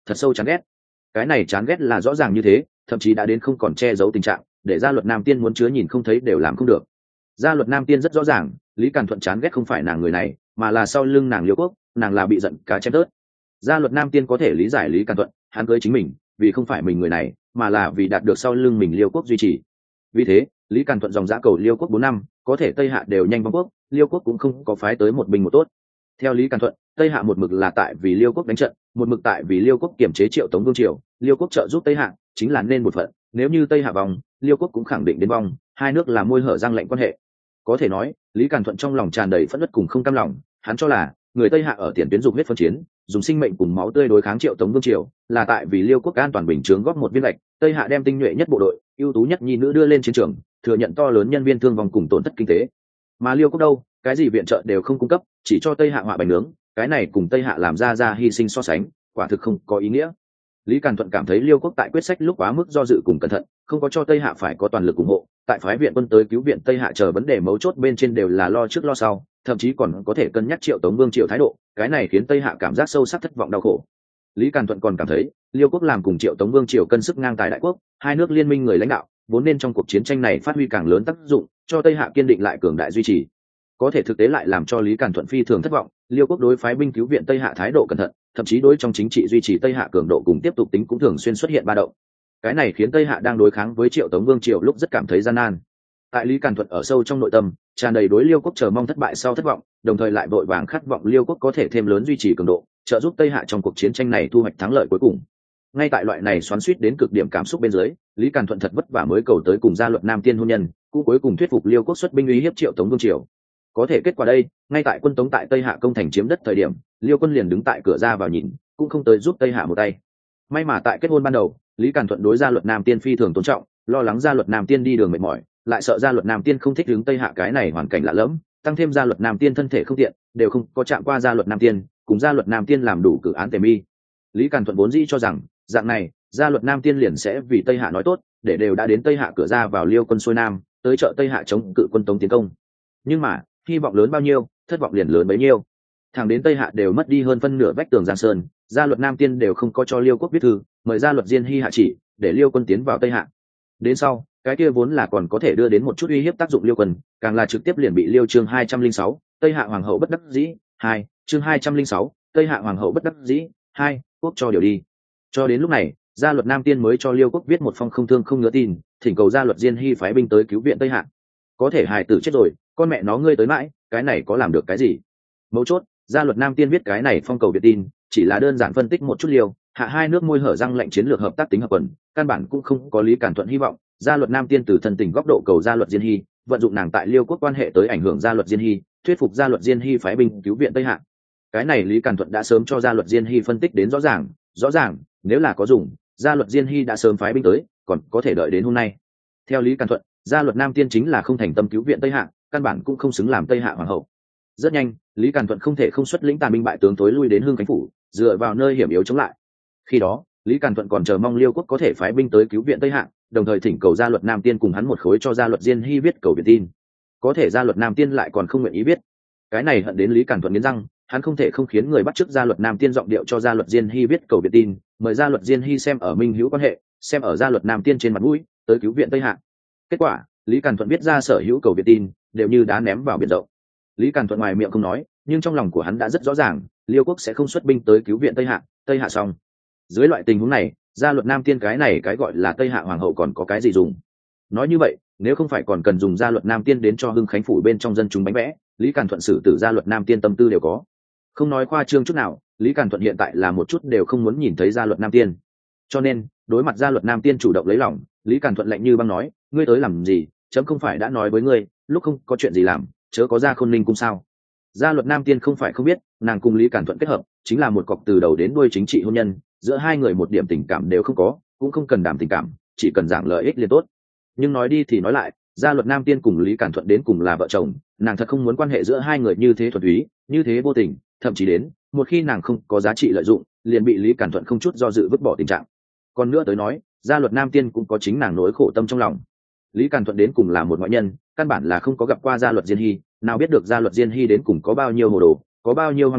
thật sâu chán ghét. Cái này chán ghét là rõ ràng như thế, thậm chí đã đến không còn che giấu tình trạng, để gia luật nam tiên muốn chứa nhìn không thấy đều làm không được. Gia luật nam tiên rất rõ ràng, Lý Càn Thuận chán ghét không phải nàng người này, mà là sau lưng nàng Liêu Quốc, nàng là bị giận cá chém tớt. Gia luật nam tiên có thể lý giải Lý Càn Thuận, hắn cưới chính mình vì không phải mình người này, mà là vì đạt được sau lưng mình Liêu Quốc duy trì. Vì thế Lý Càn Thuận dòng dã cầu Liêu Quốc bốn năm, có thể Tây Hạ đều nhanh vong quốc, Liêu Quốc cũng không có phái tới một binh một tốt. Theo Lý Càn Thuận, Tây Hạ một mực là tại vì Liêu Quốc đánh trận, một mực tại vì Liêu Quốc kiểm chế Triệu Tống vương triều, Liêu Quốc trợ giúp Tây Hạ chính là nên một phận, nếu như Tây Hạ vong, Liêu Quốc cũng khẳng định đến vong, hai nước là môi hở răng lạnh quan hệ. Có thể nói Lý Càn Thuận trong lòng tràn đầy phẫn nộ cùng không cam lòng, hắn cho là người Tây Hạ ở tiền tuyến dùng huyết phân chiến, dùng sinh mệnh cùng máu tươi đối kháng Triệu Tống vương triều, là tại vì Liêu Quốc an toàn bình chướng góp một viên gạch, Tây Hạ đem tinh nhuệ nhất bộ đội, ưu tú nhất nhi nữ đưa lên chiến trường, thừa nhận to lớn nhân viên thương vong cùng tổn thất kinh tế. Mà Liêu Quốc đâu, cái gì viện trợ đều không cung cấp, chỉ cho Tây Hạ họa bánh nướng, cái này cùng Tây Hạ làm ra ra hy sinh so sánh, quả thực không có ý nghĩa. Lý Càn Thuận cảm thấy Liêu Quốc tại quyết sách lúc quá mức do dự cùng cẩn thận, không có cho Tây Hạ phải có toàn lực ủng hộ, tại phái viện quân tới cứu viện Tây Hạ chờ vấn đề mấu chốt bên trên đều là lo trước lo sau, thậm chí còn có thể cân nhắc Triệu Tống vương triều thái độ, cái này khiến Tây Hạ cảm giác sâu sắc thất vọng đau khổ. Lý Càn Thuận còn cảm thấy Liêu Quốc làm cùng Triệu Tống vương triều cân sức ngang tài đại quốc, hai nước liên minh người lãnh đạo vốn nên trong cuộc chiến tranh này phát huy càng lớn tác dụng, cho Tây Hạ kiên định lại cường đại duy trì. Có thể thực tế lại làm cho Lý Càn Thuận phi thường thất vọng, Liêu Quốc đối phái binh cứu viện Tây Hạ thái độ cẩn thận, thậm chí đối trong chính trị duy trì Tây Hạ cường độ cùng tiếp tục tính cũng thường xuyên xuất hiện ba động. Cái này khiến Tây Hạ đang đối kháng với Triệu Tống vương triều lúc rất cảm thấy gian nan. Tại Lý Càn Thuận ở sâu trong nội tâm tràn đầy đối Liêu Quốc chờ mong thất bại sau thất vọng, đồng thời lại vội vàng khát vọng Liêu Quốc có thể thêm lớn duy trì cường độ, trợ giúp Tây Hạ trong cuộc chiến tranh này thu hoạch thắng lợi cuối cùng. Ngay tại loại này xoắn xuýt đến cực điểm cảm xúc bên dưới, Lý Càn Thuận thật vất vả mới cầu tới cùng gia luật nam tiên hôn nhân, cũng cuối cùng thuyết phục Liêu Quốc xuất binh uy hiếp Triệu Tống vương triều. Có thể kết quả đây, ngay tại quân Tống tại Tây Hạ công thành chiếm đất thời điểm, Liêu quân liền đứng tại cửa ra vào nhìn, cũng không tới giúp Tây Hạ một tay. May mà tại kết hôn ban đầu, Lý Càn Thuận đối gia luật nam tiên phi thường tôn trọng, lo lắng gia luật nam tiên đi đường mệt mỏi, lại sợ gia luật nam tiên không thích hướng Tây Hạ cái này hoàn cảnh lạ lẫm, tăng thêm gia luật nam tiên thân thể không tiện, đều không có chạm qua gia luật nam tiên, cùng gia luật nam tiên làm đủ cử án tề mi. Lý Càn Thuận vốn dĩ cho rằng dạng này gia luật nam tiên liền sẽ vì Tây Hạ nói tốt, để đều đã đến Tây Hạ cửa ra vào Liêu quân xuôi nam, tới trợ Tây Hạ chống cự quân Tống tiến công. Nhưng mà hy vọng lớn bao nhiêu, thất vọng liền lớn bấy nhiêu. Thẳng đến Tây Hạ đều mất đi hơn phân nửa vách tường Giang Sơn, gia luật nam tiên đều không có cho Liêu Quốc viết thư mời gia luật Diên Hy hạ chỉ, để Liêu quân tiến vào Tây Hạ. Đến sau, cái kia vốn là còn có thể đưa đến một chút uy hiếp tác dụng Liêu quân, càng là trực tiếp liền bị Liêu chương hai trăm linh sáu, Tây Hạ hoàng hậu bất đắc dĩ, hai, chương hai trăm linh sáu, Tây Hạ hoàng hậu bất đắc dĩ, hai, quốc cho điều đi. Cho đến lúc này, gia luật nam tiên mới cho Liêu Quốc viết một phong không thương không ngứa tin, thỉnh cầu gia luật Diên Hy phái binh tới cứu viện Tây Hạ. Có thể hài tử chết rồi, con mẹ nó ngươi tới mãi, cái này có làm được cái gì? Mấu chốt, gia luật nam tiên viết cái này phong cầu việt tin, chỉ là đơn giản phân tích một chút Liêu Hạ hai nước môi hở răng lệnh chiến lược hợp tác tính hợp quần, căn bản cũng không có Lý Càn Thuận hy vọng. Gia luật nam tiên từ thân tình góc độ cầu gia luật Diên Hy, vận dụng nàng tại Liêu Quốc quan hệ tới ảnh hưởng gia luật Diên Hy, thuyết phục gia luật Diên Hy phái binh cứu viện Tây Hạ. Cái này Lý Càn Thuận đã sớm cho gia luật Diên Hy phân tích đến rõ ràng, rõ ràng, nếu là có dùng, gia luật Diên Hy đã sớm phái binh tới, còn có thể đợi đến hôm nay. Theo Lý Càn Thuận, gia luật nam tiên chính là không thành tâm cứu viện Tây Hạ, căn bản cũng không xứng làm Tây Hạ hoàng hậu. Rất nhanh, Lý Càn Thuận không thể không xuất lĩnh tàn binh bại tướng tối lui đến Hương Khánh phủ, dựa vào nơi hiểm yếu chống lại. Khi đó, Lý Càn Thuận còn chờ mong Liêu Quốc có thể phái binh tới cứu viện Tây Hạ, đồng thời thỉnh cầu gia luật nam tiên cùng hắn một khối cho gia luật Diên Hy viết cầu viện tin. Có thể gia luật nam tiên lại còn không nguyện ý viết. Cái này hận đến Lý Càn Thuận nghiến răng, hắn không thể không khiến người bắt chước gia luật nam tiên giọng điệu cho gia luật Diên Hy viết cầu viện tin, mời gia luật Diên Hy xem ở minh hữu quan hệ, xem ở gia luật nam tiên trên mặt mũi, tới cứu viện Tây Hạ. Kết quả, Lý Càn Thuận viết ra sở hữu cầu viện tin, đều như đá ném vào biển rộng. Lý Càn Thuận ngoài miệng không nói, nhưng trong lòng của hắn đã rất rõ ràng, Liêu Quốc sẽ không xuất binh tới cứu viện Tây Hạ, Tây Hạ xong. Dưới loại tình huống này, gia luật nam tiên cái này cái gọi là Tây Hạ hoàng hậu còn có cái gì dùng? Nói như vậy, nếu không phải còn cần dùng gia luật nam tiên đến cho Hưng Khánh phủ bên trong dân chúng bánh vẽ, Lý Càn Thuận xử tử gia luật nam tiên tâm tư đều có. Không nói khoa trương chút nào, Lý Càn Thuận hiện tại là một chút đều không muốn nhìn thấy gia luật nam tiên. Cho nên, đối mặt gia luật nam tiên chủ động lấy lòng, Lý Càn Thuận lạnh như băng nói, ngươi tới làm gì, chấm không phải đã nói với ngươi, lúc không có chuyện gì làm, chớ có ra Khôn Ninh cung sao? Gia luật nam tiên không phải không biết, nàng cùng Lý Càn Thuận kết hợp chính là một cọc từ đầu đến đuôi chính trị hôn nhân, giữa hai người một điểm tình cảm đều không có, cũng không cần đảm tình cảm, chỉ cần giảng lợi ích liền tốt. Nhưng nói đi thì nói lại, gia luật nam tiên cùng Lý Càn Thuận đến cùng là vợ chồng, nàng thật không muốn quan hệ giữa hai người như thế thuần túy, như thế vô tình, thậm chí đến một khi nàng không có giá trị lợi dụng, liền bị Lý Càn Thuận không chút do dự vứt bỏ tình trạng. Còn nữa tới nói, gia luật nam tiên cũng có chính nàng nỗi khổ tâm trong lòng. Lý Càn Thuận đến cùng là một ngoại nhân, căn bản là không có gặp qua gia luật Diên Hy, nào biết được gia luật Diên Hy đến cùng có bao nhiêu hồ đồ, có bao nhiêu hoang đường,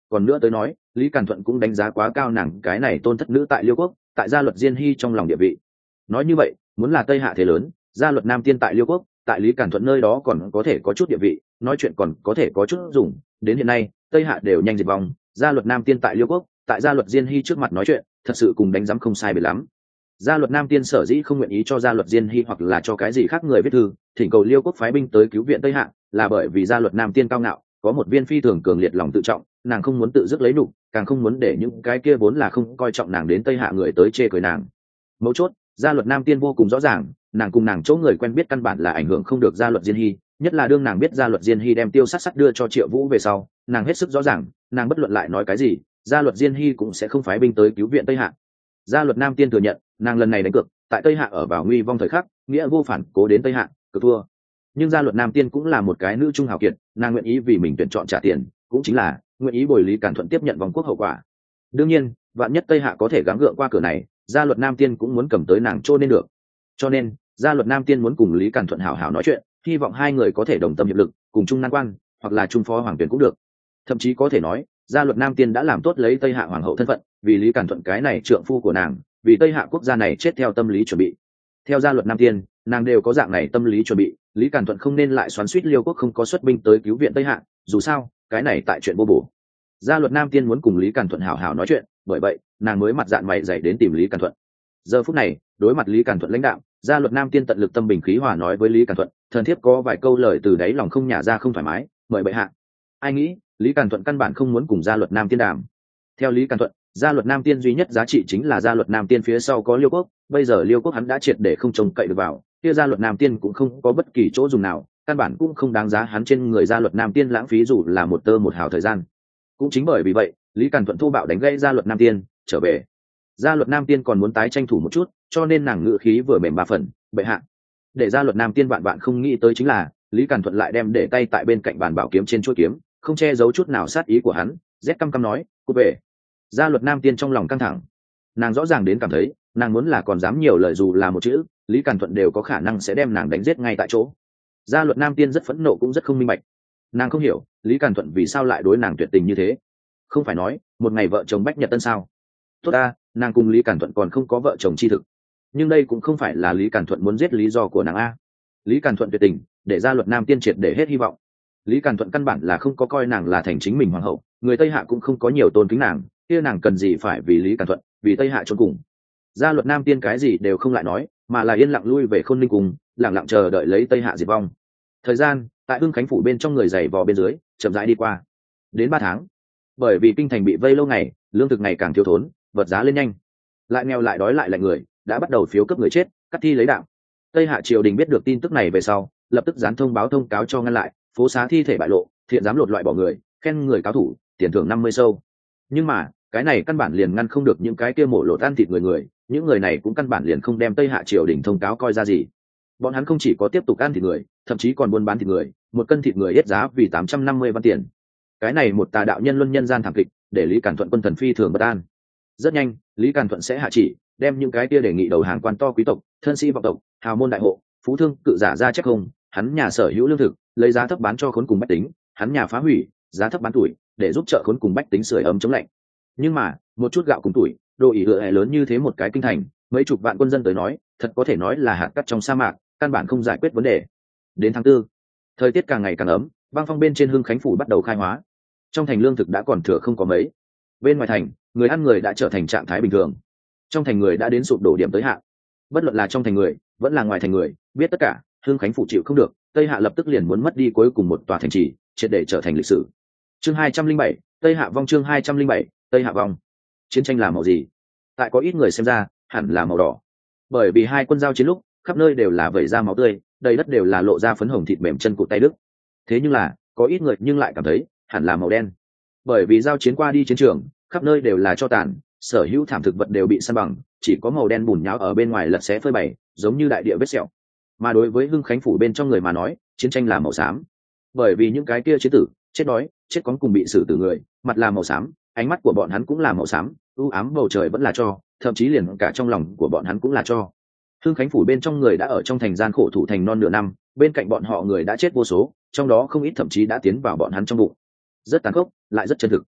còn nữa tới nói lý càn thuận cũng đánh giá quá cao nàng cái này tôn thất nữ tại liêu quốc, tại gia luật diên hy trong lòng địa vị. Nói như vậy muốn là tây hạ thế lớn, gia luật nam tiên tại liêu quốc tại lý càn thuận nơi đó còn có thể có chút địa vị, nói chuyện còn có thể có chút dùng. Đến hiện nay tây hạ đều nhanh diệt vong, gia luật nam tiên tại liêu quốc tại gia luật diên hy trước mặt nói chuyện thật sự cùng đánh giám không sai biệt lắm. Gia luật nam tiên sở dĩ không nguyện ý cho gia luật diên hy hoặc là cho cái gì khác người viết thư thỉnh cầu liêu quốc phái binh tới cứu viện tây hạ, là bởi vì gia luật nam tiên cao ngạo, có một viên phi thường cường liệt lòng tự trọng, nàng không muốn tự dứt lấy nụ, càng không muốn để những cái kia vốn là không coi trọng nàng đến tây hạ người tới chê cười nàng. Mấu chốt gia luật nam tiên vô cùng rõ ràng, nàng cùng nàng chỗ người quen biết căn bản là ảnh hưởng không được gia luật diên hy, nhất là đương nàng biết gia luật diên hy đem tiêu sát sắt đưa cho triệu vũ về sau, nàng hết sức rõ ràng nàng bất luận lại nói cái gì gia luật diên hy cũng sẽ không phái binh tới cứu viện tây hạ. Gia luật nam tiên thừa nhận nàng lần này đánh cược tại tây hạ ở vào nguy vong thời khắc, nghĩa vô phản cố đến tây hạ cực thua. Nhưng gia luật nam tiên cũng là một cái nữ trung hào kiệt, nàng nguyện ý vì mình tuyển chọn trả tiền, cũng chính là nguyện ý bồi lý càn thuận tiếp nhận vòng quốc hậu quả. Đương nhiên vạn nhất tây hạ có thể gắng gượng qua cửa này, gia luật nam tiên cũng muốn cầm tới nàng trô nên được. Cho nên gia luật nam tiên muốn cùng lý càn thuận hảo hảo nói chuyện, hy vọng hai người có thể đồng tâm hiệp lực, cùng chung nan quan, hoặc là chung phó hoàng tuyển cũng được. Thậm chí có thể nói gia luật nam tiên đã làm tốt lấy tây hạ hoàng hậu thân phận, vì lý càn thuận cái này trượng phu của nàng, vì tây hạ quốc gia này chết theo tâm lý chuẩn bị. Theo gia luật nam tiên, nàng đều có dạng này tâm lý chuẩn bị, lý càn thuận không nên lại xoắn suýt liêu quốc không có xuất binh tới cứu viện tây hạ, dù sao cái này tại chuyện vô bổ. Gia luật nam tiên muốn cùng lý càn thuận hảo hảo nói chuyện, bởi vậy nàng mới mặt dạng mày dày đến tìm lý càn thuận. Giờ phút này đối mặt lý càn thuận lãnh đạo, gia luật nam tiên tận lực tâm bình khí hòa nói với lý càn thuận, thần thiếp có vài câu lời từ đáy lòng không nhả ra không thoải mái, mời bệ hạ. Ai nghĩ lý càn thuận căn bản không muốn cùng gia luật nam tiên đàm. Theo lý càn thuận, gia luật nam tiên duy nhất giá trị chính là gia luật nam tiên phía sau có liêu quốc, bây giờ liêu quốc hắn đã triệt để không trông cậy được vào, kia gia luật nam tiên cũng không có bất kỳ chỗ dùng nào, căn bản cũng không đáng giá hắn trên người gia luật nam tiên lãng phí dù là một tơ một hào thời gian. Cũng chính bởi vì vậy lý càn thuận thô bạo đánh gãy gia luật nam tiên trở về. Gia luật nam tiên còn muốn tái tranh thủ một chút, cho nên nàng ngự khí vừa mềm ba phần, bệ hạ. Để gia luật nam tiên vạn vạn không nghĩ tới chính là lý càn thuận lại đem để tay tại bên cạnh bàn bảo kiếm trên chuôi kiếm, không che giấu chút nào sát ý của hắn, rét căm căm nói, cút về. Gia luật nam tiên trong lòng căng thẳng, nàng rõ ràng đến cảm thấy nàng muốn là còn dám nhiều lời dù là một chữ, lý càn thuận đều có khả năng sẽ đem nàng đánh giết ngay tại chỗ. Gia luật nam tiên rất phẫn nộ cũng rất không minh bạch, nàng không hiểu lý càn thuận vì sao lại đối nàng tuyệt tình như thế. Không phải nói một ngày vợ chồng bách nhật tân sao? Tốt ta, nàng cùng lý càn thuận còn không có vợ chồng chi thực, nhưng đây cũng không phải là lý càn thuận muốn giết lý do của nàng a. Lý càn thuận tuyệt tình để gia luật nam tiên triệt để hết hy vọng. Lý càn thuận căn bản là không có coi nàng là thành chính mình hoàng hậu, người tây hạ cũng không có nhiều tôn kính nàng, kia nàng cần gì phải vì lý càn thuận, vì tây hạ chôn cùng. Gia luật nam tiên cái gì đều không lại nói, mà là yên lặng lui về khôn ninh cùng, lặng lặng chờ đợi lấy tây hạ diệt vong. Thời gian tại hưng khánh phủ bên trong người dày vò bên dưới chậm rãi đi qua đến ba tháng. Bởi vì kinh thành bị vây lâu ngày, lương thực ngày càng thiếu thốn, vật giá lên nhanh, lại nghèo lại đói lại lạnh người đã bắt đầu phiếu cấp người chết, cắt thi lấy đạo. Tây hạ triều đình biết được tin tức này về sau lập tức dán thông báo thông cáo cho ngăn lại, phố xá thi thể bại lộ, thiện dám lột loại bỏ người, khen người cáo thủ, tiền thưởng năm mươi sâu. Nhưng mà cái này căn bản liền ngăn không được những cái kia mổ lột ăn thịt người người, những người này cũng căn bản liền không đem Tây hạ triều đình thông cáo coi ra gì. Bọn hắn không chỉ có tiếp tục ăn thịt người, thậm chí còn buôn bán thịt người, một cân thịt người hết giá vì tám trăm năm mươi văn tiền. Cái này một tà đạo nhân luân nhân gian thảm kịch, để lý càn thuận quân thần phi thường bất an. Rất nhanh lý càn thuận sẽ hạ chỉ đem những cái kia đề nghị đầu hàng quan to quý tộc, thân sĩ vọng tộc, hào môn đại hộ, phú thương cự giả ra chắc không, hắn nhà sở hữu lương thực lấy giá thấp bán cho khốn cùng bách tính, hắn nhà phá hủy giá thấp bán tuổi để giúp trợ khốn cùng bách tính sưởi ấm chống lạnh. Nhưng mà một chút gạo cùng tuổi, đồ ỉ hựa hẹ lớn như thế một cái kinh thành, mấy chục vạn quân dân tới nói thật có thể nói là hạt cát trong sa mạc, căn bản không giải quyết vấn đề. Đến tháng tư, thời tiết càng ngày càng ấm, băng phong bên trên hưng khánh phủ bắt đầu khai hóa, trong thành lương thực đã còn thừa không có mấy. Bên ngoài thành người ăn người đã trở thành trạng thái bình thường, trong thành người đã đến sụp đổ điểm tới hạn. Bất luận là trong thành người vẫn là ngoài thành người biết tất cả hưng khánh phủ chịu không được, tây hạ lập tức liền muốn mất đi cuối cùng một tòa thành trì, triệt để trở thành lịch sử. Chương hai trăm linh bảy, tây hạ vong. Chương hai trăm linh bảy, tây hạ vong. Chiến tranh là màu gì? Tại có ít người xem ra hẳn là màu đỏ, bởi vì hai quân giao chiến lúc khắp nơi đều là vẩy ra máu tươi, đầy đất đều là lộ ra phấn hồng thịt mềm chân cụt tay đứt. Thế nhưng là có ít người nhưng lại cảm thấy hẳn là màu đen, bởi vì giao chiến qua đi chiến trường khắp nơi đều là tro tàn, sở hữu thảm thực vật đều bị săn bằng, chỉ có màu đen bùn nhão ở bên ngoài lật xé phơi bày, giống như đại địa vết sẹo. Mà đối với hưng khánh phủ bên trong người mà nói, chiến tranh là màu xám, bởi vì những cái kia chiến tử chết đói chết cóng cùng bị xử tử người mặt là màu xám, ánh mắt của bọn hắn cũng là màu xám, u ám bầu trời vẫn là tro, thậm chí liền cả trong lòng của bọn hắn cũng là tro. Hưng khánh phủ bên trong người đã ở trong thành gian khổ thủ thành non nửa năm, bên cạnh bọn họ người đã chết vô số, trong đó không ít thậm chí đã tiến vào bọn hắn trong bụng. Rất tàn khốc lại rất chân thực.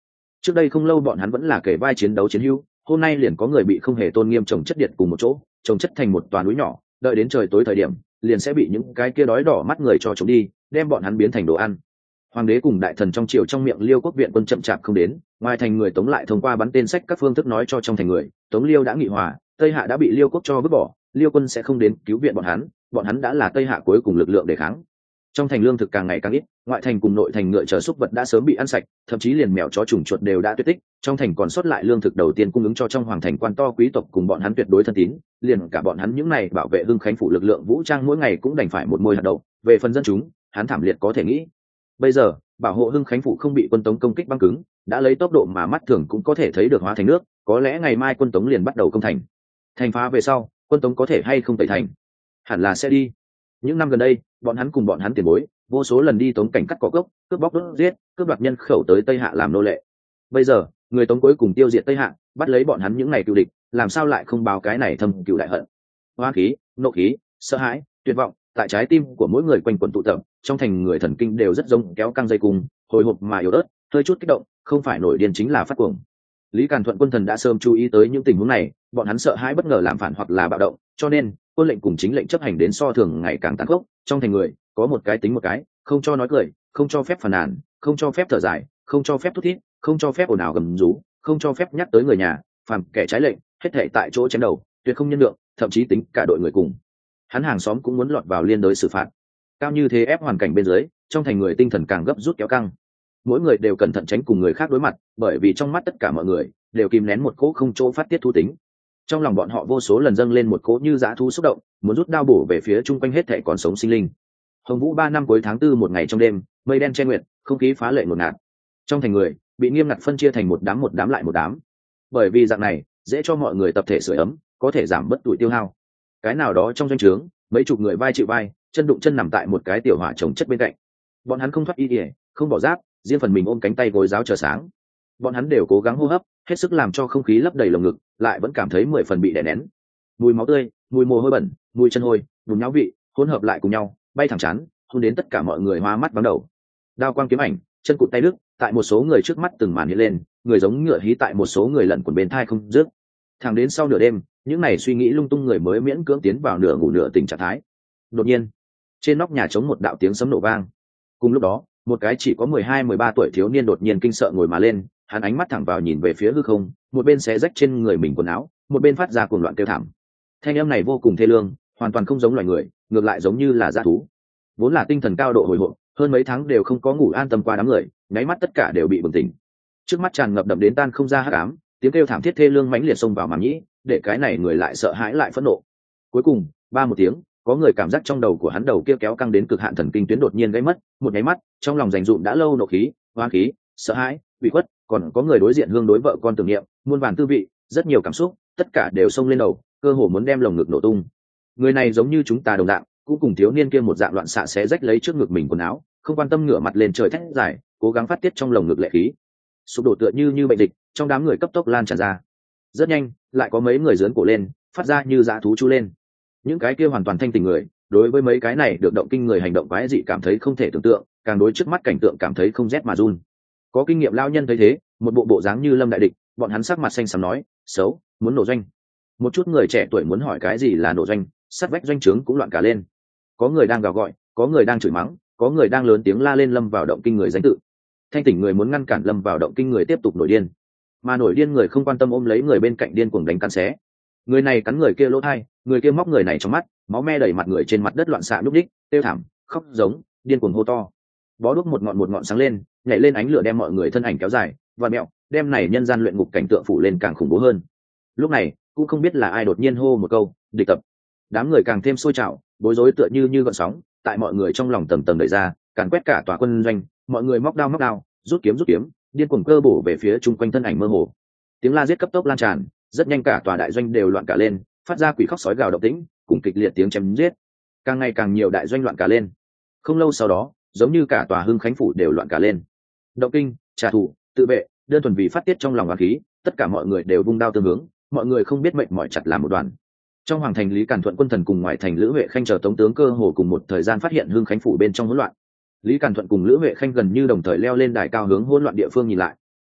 Trước đây không lâu bọn hắn vẫn là kể vai chiến đấu chiến hữu, hôm nay liền có người bị không hề tôn nghiêm trồng chất điện cùng một chỗ, trồng chất thành một toàn núi nhỏ, đợi đến trời tối thời điểm liền sẽ bị những cái kia đói đỏ mắt người cho chúng đi, đem bọn hắn biến thành đồ ăn. Hoàng đế cùng đại thần trong triều trong miệng Liêu quốc viện quân chậm chạp không đến, ngoài thành người Tống lại thông qua bắn tên sách các phương thức nói cho trong thành người, Tống Liêu đã nghị hòa, Tây Hạ đã bị Liêu quốc cho vứt bỏ, Liêu quân sẽ không đến cứu viện bọn hắn, bọn hắn đã là Tây Hạ cuối cùng lực lượng để kháng. Trong thành lương thực càng ngày càng ít, ngoại thành cùng nội thành ngựa chở súc vật đã sớm bị ăn sạch, thậm chí liền mèo chó trùng chuột đều đã tuyệt tích. Trong thành còn sót lại lương thực đầu tiên cung ứng cho trong hoàng thành quan to quý tộc cùng bọn hắn tuyệt đối thân tín, liền cả bọn hắn những này bảo vệ Hưng Khánh phủ lực lượng vũ trang mỗi ngày cũng đành phải một môi hạt đậu. Về phần dân chúng, hắn thảm liệt có thể nghĩ. Bây giờ bảo hộ Hưng Khánh phủ không bị quân Tống công kích băng cứng, đã lấy tốc độ mà mắt thường cũng có thể thấy được hóa thành nước, có lẽ ngày mai quân Tống liền bắt đầu công thành. Thành phá về sau, quân Tống có thể hay không tẩy thành? Hẳn là sẽ đi. Những năm gần đây, bọn hắn cùng bọn hắn tiền bối vô số lần đi Tống cảnh cắt cỏ gốc, cướp bóc đốt giết, cướp đoạt nhân khẩu tới Tây Hạ làm nô lệ. Bây giờ người Tống cuối cùng tiêu diệt Tây Hạ, bắt lấy bọn hắn những ngày cựu địch, làm sao lại không báo cái này thâm cựu đại hận? Hoa khí, nộ khí, sợ hãi, tuyệt vọng tại trái tim của mỗi người quanh quẩn tụ tập, trong thành người thần kinh đều rất giống kéo căng dây cung, hồi hộp mà yếu ớt, hơi chút kích động, không phải nổi điên chính là phát cuồng. Lý Càn Thuận quân thần đã sớm chú ý tới những tình huống này, bọn hắn sợ hãi bất ngờ làm phản hoặc là bạo động, cho nên quân lệnh cùng chính lệnh chấp hành đến so thường ngày càng tàn khốc. Trong thành người có một cái tính một cái, không cho nói cười, không cho phép phàn nàn, không cho phép thở dài, không cho phép thút thít, không cho phép ồn ào gầm rú, không cho phép nhắc tới người nhà, phàm kẻ trái lệnh hết thảy tại chỗ chém đầu, tuyệt không nhân lượng, thậm chí tính cả đội người cùng hắn hàng xóm cũng muốn lọt vào liên đối xử phạt. Cao như thế ép hoàn cảnh bên dưới, trong thành người tinh thần càng gấp rút kéo căng, mỗi người đều cẩn thận tránh cùng người khác đối mặt, bởi vì trong mắt tất cả mọi người đều kìm nén một cỗ không chỗ phát tiết thú tính. Trong lòng bọn họ vô số lần dâng lên một cỗ như dã thú xúc động, muốn rút đao bổ về phía chung quanh hết thảy còn sống sinh linh. Hồng Vũ ba năm cuối tháng tư một ngày trong đêm, mây đen che nguyệt, không khí phá lệ ngột ngạt. Trong thành người bị nghiêm ngặt phân chia thành một đám một đám lại một đám, bởi vì dạng này dễ cho mọi người tập thể sưởi ấm, có thể giảm bớt tuổi tiêu hao. Cái nào đó trong doanh trướng, mấy chục người vai chịu vai, chân đụng chân nằm tại một cái tiểu hỏa chồng chất bên cạnh. Bọn hắn không thoát y ỉa, không bỏ giáp, riêng phần mình ôm cánh tay gối giáo chờ sáng. Bọn hắn đều cố gắng hô hấp, hết sức làm cho không khí lấp đầy lồng ngực, lại vẫn cảm thấy mười phần bị đè nén. Mùi máu tươi, mùi mồ hôi bẩn, mùi chân hôi, bùn nhão vị hỗn hợp lại cùng nhau, bay thẳng chán, hôn đến tất cả mọi người hoa mắt vắng đầu. Đao quang kiếm ảnh, chân cụt tay đứt, tại một số người trước mắt từng màn hiện lên, người giống ngựa hí tại một số người lẩn quẩn bên thai không dứt. Thẳng đến sau nửa đêm, những này suy nghĩ lung tung người mới miễn cưỡng tiến vào nửa ngủ nửa tỉnh trạng thái. Đột nhiên, trên nóc nhà trống một đạo tiếng sấm nổ vang. Cùng lúc đó, một cái chỉ có mười hai mười ba tuổi thiếu niên đột nhiên kinh sợ ngồi mà lên, hắn ánh mắt thẳng vào nhìn về phía hư không, một bên xé rách trên người mình quần áo, một bên phát ra cuồng loạn kêu thảm. Thanh âm này vô cùng thê lương, hoàn toàn không giống loài người, ngược lại giống như là dã thú. Vốn là tinh thần cao độ hồi hộp, hơn mấy tháng đều không có ngủ an tâm qua đám người, nháy mắt tất cả đều bị bừng tỉnh. Trước mắt tràn ngập đậm đến tan không ra hắc ám, tiếng kêu thảm thiết thê lương mãnh liệt xông vào màng nhĩ, để cái này người lại sợ hãi lại phẫn nộ. Cuối cùng, ba một tiếng, có người cảm giác trong đầu của hắn đầu kia kéo căng đến cực hạn thần kinh tuyến đột nhiên gãy mất, một nháy mắt, trong lòng dành dụm đã lâu nộ khí, oán khí, sợ hãi, ủy khuất, còn có người đối diện hương đối vợ con tưởng niệm, muôn vàn tư vị, rất nhiều cảm xúc, tất cả đều xông lên đầu, cơ hồ muốn đem lồng ngực nổ tung. Người này giống như chúng ta đồng dạng, cũng cùng thiếu niên kia một dạng loạn xạ xé rách lấy trước ngực mình quần áo, không quan tâm ngửa mặt lên trời thét dài, cố gắng phát tiết trong lồng ngực lệ khí. Sụp đổ tựa như như bệnh dịch, trong đám người cấp tốc lan tràn ra. Rất nhanh, lại có mấy người giớn cổ lên, phát ra như dã thú chu lên. Những cái kia hoàn toàn thanh tình người, đối với mấy cái này được động kinh người hành động quái dị cảm thấy không thể tưởng tượng, càng đối trước mắt cảnh tượng cảm thấy không rét mà run. Có kinh nghiệm lao nhân thấy thế, một bộ bộ dáng như lâm đại địch, bọn hắn sắc mặt xanh xám nói, xấu, muốn nổ doanh. Một chút người trẻ tuổi muốn hỏi cái gì là nổ doanh, sát vách doanh trướng cũng loạn cả lên. Có người đang gào gọi, có người đang chửi mắng, có người đang lớn tiếng la lên lâm vào động kinh người danh tự. Thanh tỉnh người muốn ngăn cản lâm vào động kinh người tiếp tục nổi điên, mà nổi điên người không quan tâm ôm lấy người bên cạnh điên cuồng đánh cắn xé. Người này cắn người kia lỗ thai, người kia móc người này trong mắt, máu me đầy mặt người trên mặt đất loạn xạ núp đích, tiêu thảm, khóc giống, điên cuồng hô to. Bó đuốc một ngọn một ngọn sáng lên, nhảy lên ánh lửa đem mọi người thân ảnh kéo dài và mẹo, đem này nhân gian luyện ngục cảnh tượng phủ lên càng khủng bố hơn. Lúc này cũng không biết là ai đột nhiên hô một câu địch tập, đám người càng thêm sôi trào, bối rối tựa như như gợn sóng tại mọi người trong lòng tầng tầng đẩy ra, càn quét cả tòa quân doanh. Mọi người móc đao móc đao, rút kiếm rút kiếm, điên cuồng cơ bổ về phía chung quanh thân ảnh mơ hồ. Tiếng la giết cấp tốc lan tràn, rất nhanh cả tòa đại doanh đều loạn cả lên, phát ra quỷ khóc sói gào động tĩnh, cùng kịch liệt tiếng chém giết. Càng ngày càng nhiều đại doanh loạn cả lên. Không lâu sau đó, giống như cả tòa Hưng Khánh phủ đều loạn cả lên. Động kinh, trả thù, tự vệ, đơn thuần vì phát tiết trong lòng oán khí, tất cả mọi người đều vung đao tương hướng, mọi người không biết mệnh mỏi chặt làm một đoàn. Trong hoàng thành Lý Càn Thuận quân thần cùng ngoại thành Lữ Huệ Khanh chờ Tống tướng cơ hồ cùng một thời gian phát hiện Hưng Khánh phủ bên trong hỗn loạn. Lý Càn Thuận cùng Lữ Huệ Khanh gần như đồng thời leo lên đài cao hướng hỗn loạn địa phương nhìn lại.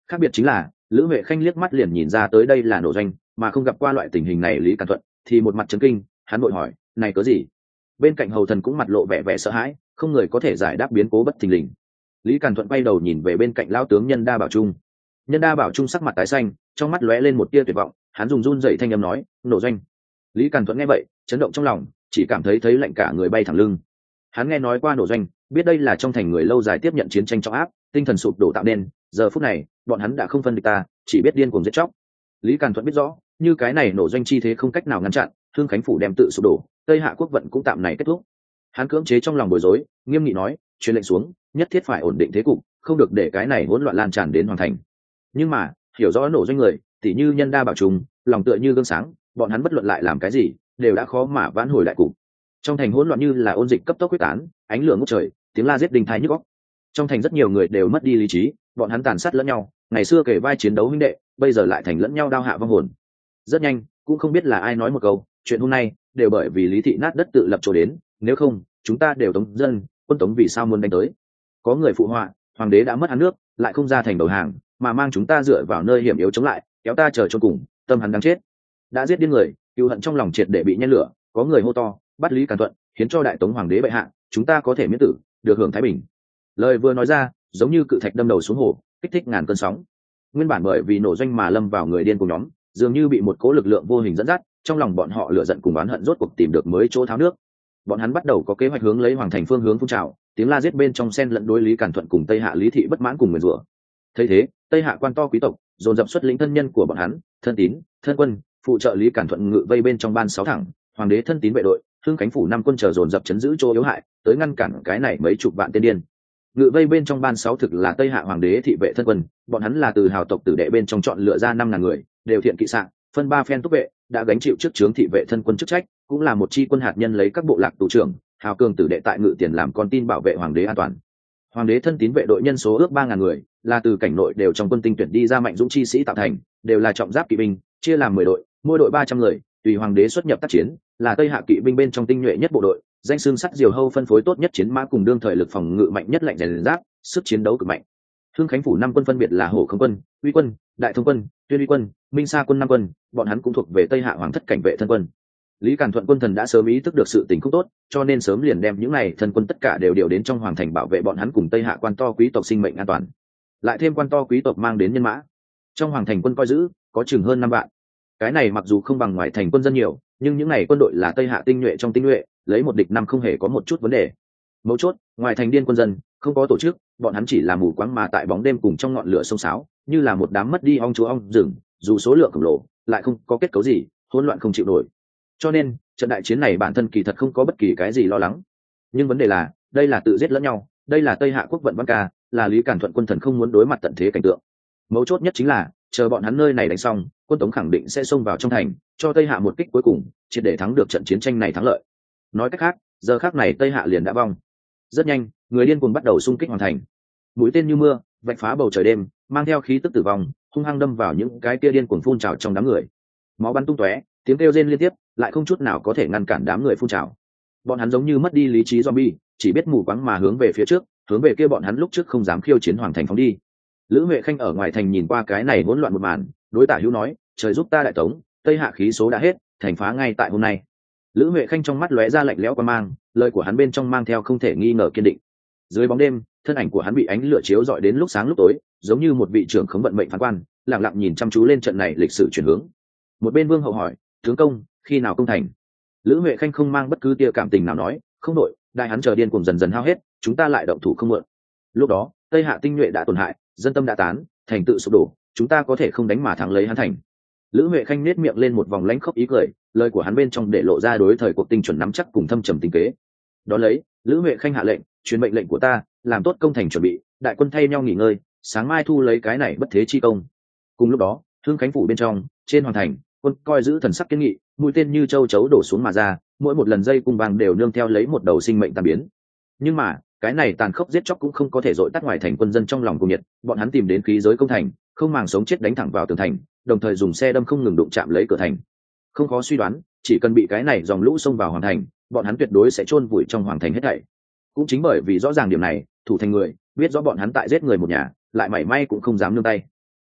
Khác biệt chính là Lữ Huệ Khanh liếc mắt liền nhìn ra tới đây là nổ doanh, mà không gặp qua loại tình hình này Lý Càn Thuận thì một mặt chấn kinh, hắn vội hỏi này cớ gì. Bên cạnh hầu thần cũng mặt lộ vẻ vẻ sợ hãi, không người có thể giải đáp biến cố bất thình lình. Lý Càn Thuận quay đầu nhìn về bên cạnh lão tướng Nhân Đa Bảo Trung. Nhân Đa Bảo Trung sắc mặt tái xanh, trong mắt lóe lên một tia tuyệt vọng, hắn dùng run rẩy thanh âm nói nổ doanh. Lý Càn Thuận nghe vậy chấn động trong lòng, chỉ cảm thấy thấy lạnh cả người bay thẳng lưng. Hắn nghe nói qua nổ doanh, biết đây là trong thành người lâu dài tiếp nhận chiến tranh trọng áp, tinh thần sụp đổ tạo nên, giờ phút này bọn hắn đã không phân địch ta, chỉ biết điên cuồng giết chóc. Lý Càn Thuận biết rõ, như cái này nổ doanh chi thế không cách nào ngăn chặn, Thương Khánh phủ đem tự sụp đổ, Tây Hạ quốc vận cũng tạm này kết thúc. Hắn cưỡng chế trong lòng bối rối, nghiêm nghị nói truyền lệnh xuống, nhất thiết phải ổn định thế cục, không được để cái này hỗn loạn lan tràn đến hoàng thành. Nhưng mà hiểu rõ nổ doanh người tỉ như Nhân Đa Bảo Trung, lòng tựa như gương sáng, bọn hắn bất luận lại làm cái gì đều đã khó mà vãn hồi lại cục. Trong thành hỗn loạn như là ôn dịch cấp tốc quyết tán, ánh lửa ngút trời, tiếng la giết đình thái nhức óc. Trong thành rất nhiều người đều mất đi lý trí, bọn hắn tàn sát lẫn nhau, ngày xưa kể vai chiến đấu huynh đệ, bây giờ lại thành lẫn nhau đao hạ vong hồn. Rất nhanh cũng không biết là ai nói một câu, chuyện hôm nay đều bởi vì Lý thị nát đất tự lập chỗ đến, nếu không chúng ta đều tống dân, quân tống vì sao muốn đánh tới. Có người phụ họa, hoàng đế đã mất hắn nước, lại không ra thành đầu hàng, mà mang chúng ta dựa vào nơi hiểm yếu chống lại, kéo ta chờ cho cùng, tâm hắn đáng chết. Đã giết điên người, cừu hận trong lòng triệt để bị nhen lửa. Có người hô to bắt Lý Càn Thuận, hiến cho đại tống hoàng đế bệ hạ, chúng ta có thể miễn tử, được hưởng thái bình. Lời vừa nói ra giống như cự thạch đâm đầu xuống hồ, kích thích ngàn cơn sóng. Nguyên bản bởi vì nổ doanh mà lâm vào người điên cùng nhóm, dường như bị một cỗ lực lượng vô hình dẫn dắt, trong lòng bọn họ lửa giận cùng oán hận rốt cuộc tìm được mới chỗ tháo nước. Bọn hắn bắt đầu có kế hoạch hướng lấy hoàng thành phương hướng phun trào, tiếng la giết bên trong xen lẫn đối Lý Càn Thuận cùng Tây Hạ Lý thị bất mãn cùng nguyền rủa. Thấy thế, Tây Hạ quan to quý tộc dồn dập xuất lĩnh thân nhân của bọn hắn, thân tín, thân quân, phụ trợ Lý Càn Thuận ngự vây bên trong ban sáu thẳng, hoàng đế thân tín vệ đội, Hương Khánh phủ năm quân chờ dồn dập chấn giữ chỗ yếu hại, tới ngăn cản cái này mấy chục vạn tên điên. Ngự vây bên trong ban sáu thực là Tây Hạ hoàng đế thị vệ thân quân, bọn hắn là từ hào tộc tử đệ bên trong chọn lựa ra năm ngàn người, đều thiện kỵ sạng, phân ba phen túc vệ, đã gánh chịu trước trướng thị vệ thân quân chức trách, cũng là một chi quân hạt nhân lấy các bộ lạc tù trưởng, hào cường tử đệ tại ngự tiền làm con tin bảo vệ hoàng đế an toàn. Hoàng đế thân tín vệ đội nhân số ước ba ngàn người, là từ cảnh nội đều trong quân tinh tuyển đi ra mạnh dũng chi sĩ tạo thành, đều là trọng giáp kỵ binh, chia làm mười đội, mỗi đội ba trăm người, tùy hoàng đế xuất nhập tác chiến, là Tây Hạ kỵ binh bên trong tinh nhuệ nhất bộ đội, danh xương sắt diều hâu phân phối tốt nhất chiến mã cùng đương thời lực phòng ngự mạnh nhất lạnh rèn giáp, sức chiến đấu cực mạnh. Hương Khánh phủ năm quân phân biệt là Hổ Không quân, Uy quân, Đại Thông quân, Tuyên Uy quân, Minh Sa quân năm quân, bọn hắn cũng thuộc về Tây Hạ hoàng thất cảnh vệ thân quân. Lý Càn Thuận quân thần đã sớm ý thức được sự tình không tốt, cho nên sớm liền đem những này thân quân tất cả đều điều đến trong hoàng thành bảo vệ bọn hắn cùng Tây Hạ quan to quý tộc sinh mệnh an toàn. Lại thêm quan to quý tộc mang đến nhân mã, trong hoàng thành quân coi giữ có chừng hơn năm vạn. Cái này mặc dù không bằng ngoài thành quân dân nhiều, nhưng những này quân đội là Tây Hạ tinh nhuệ trong tinh nhuệ, lấy một địch năm không hề có một chút vấn đề. Mấu chốt, ngoài thành điên quân dân không có tổ chức, bọn hắn chỉ là mù quáng mà tại bóng đêm cùng trong ngọn lửa sông sáo, như là một đám mất đi ong chúa ong rừng, dù số lượng khổng lồ, lại không có kết cấu gì, hỗn loạn không chịu nổi. Cho nên trận đại chiến này bản thân kỳ thật không có bất kỳ cái gì lo lắng. Nhưng vấn đề là, đây là tự giết lẫn nhau, đây là Tây Hạ quốc vận văn ca, là Lý Càn Thuận quân thần không muốn đối mặt tận thế cảnh tượng. Mấu chốt nhất chính là, chờ bọn hắn nơi này đánh xong, quân tống khẳng định sẽ xông vào trong thành, cho Tây Hạ một kích cuối cùng, triệt để thắng được trận chiến tranh này thắng lợi. Nói cách khác, giờ khác này Tây Hạ liền đã vong. Rất nhanh, người điên cuồng bắt đầu xung kích hoàn thành. Mũi tên như mưa, vạch phá bầu trời đêm, mang theo khí tức tử vong, hung hăng đâm vào những cái kia điên cuồng phun trào trong đám người. Máu bắn tung tóe, tiếng kêu rên liên tiếp, lại không chút nào có thể ngăn cản đám người phun trào. Bọn hắn giống như mất đi lý trí zombie, chỉ biết mù quáng mà hướng về phía trước, hướng về kia bọn hắn lúc trước không dám khiêu chiến hoàng thành phóng đi. Lữ Huệ Khanh ở ngoài thành nhìn qua cái này hỗn loạn một màn, đối Tả Hữu nói, trời giúp ta đại tống, Tây Hạ khí số đã hết, thành phá ngay tại hôm nay. Lữ Huệ Khanh trong mắt lóe ra lạnh lẽo quan mang, lời của hắn bên trong mang theo không thể nghi ngờ kiên định. Dưới bóng đêm, thân ảnh của hắn bị ánh lửa chiếu rọi đến lúc sáng lúc tối, giống như một vị trưởng khống vận mệnh phán quan, lặng lặng nhìn chăm chú lên trận này lịch sử chuyển hướng. Một bên Vương Hậu hỏi, tướng công, khi nào công thành? Lữ Huệ Khanh không mang bất cứ tia cảm tình nào nói, không đội, đại hắn chờ điên cuồng dần dần hao hết, chúng ta lại động thủ không muộn. Lúc đó, Tây Hạ tinh nhuệ đã tổn hại, dân tâm đã tán, thành tự sụp đổ, chúng ta có thể không đánh mà thắng lấy hắn thành. Lữ Huệ Khanh nét miệng lên một vòng lãnh khốc ý cười, lời của hắn bên trong để lộ ra đối thời cuộc tinh chuẩn nắm chắc cùng thâm trầm tình kế. Đó lấy, Lữ Huệ Khanh hạ lệnh, truyền mệnh lệnh của ta, làm tốt công thành chuẩn bị, đại quân thay nhau nghỉ ngơi, sáng mai thu lấy cái này bất thế chi công. Cùng lúc đó, Hương Khánh phủ bên trong, trên hoàng thành, quân coi giữ thần sắc kiên nghị, mũi tên như châu chấu đổ xuống mà ra, mỗi một lần dây cung vàng đều nương theo lấy một đầu sinh mệnh tan biến. Nhưng mà, cái này tàn khốc giết chóc cũng không có thể dội tắt ngoài thành quân dân trong lòng cùng nhiệt, bọn hắn tìm đến khí giới công thành, không màng sống chết đánh thẳng vào tường thành, đồng thời dùng xe đâm không ngừng đụng chạm lấy cửa thành. Không khó suy đoán, chỉ cần bị cái này dòng lũ xông vào hoàng thành, bọn hắn tuyệt đối sẽ chôn vùi trong hoàng thành hết thảy. Cũng chính bởi vì rõ ràng điểm này, thủ thành người biết rõ bọn hắn tại giết người một nhà, lại mảy may cũng không dám nương tay.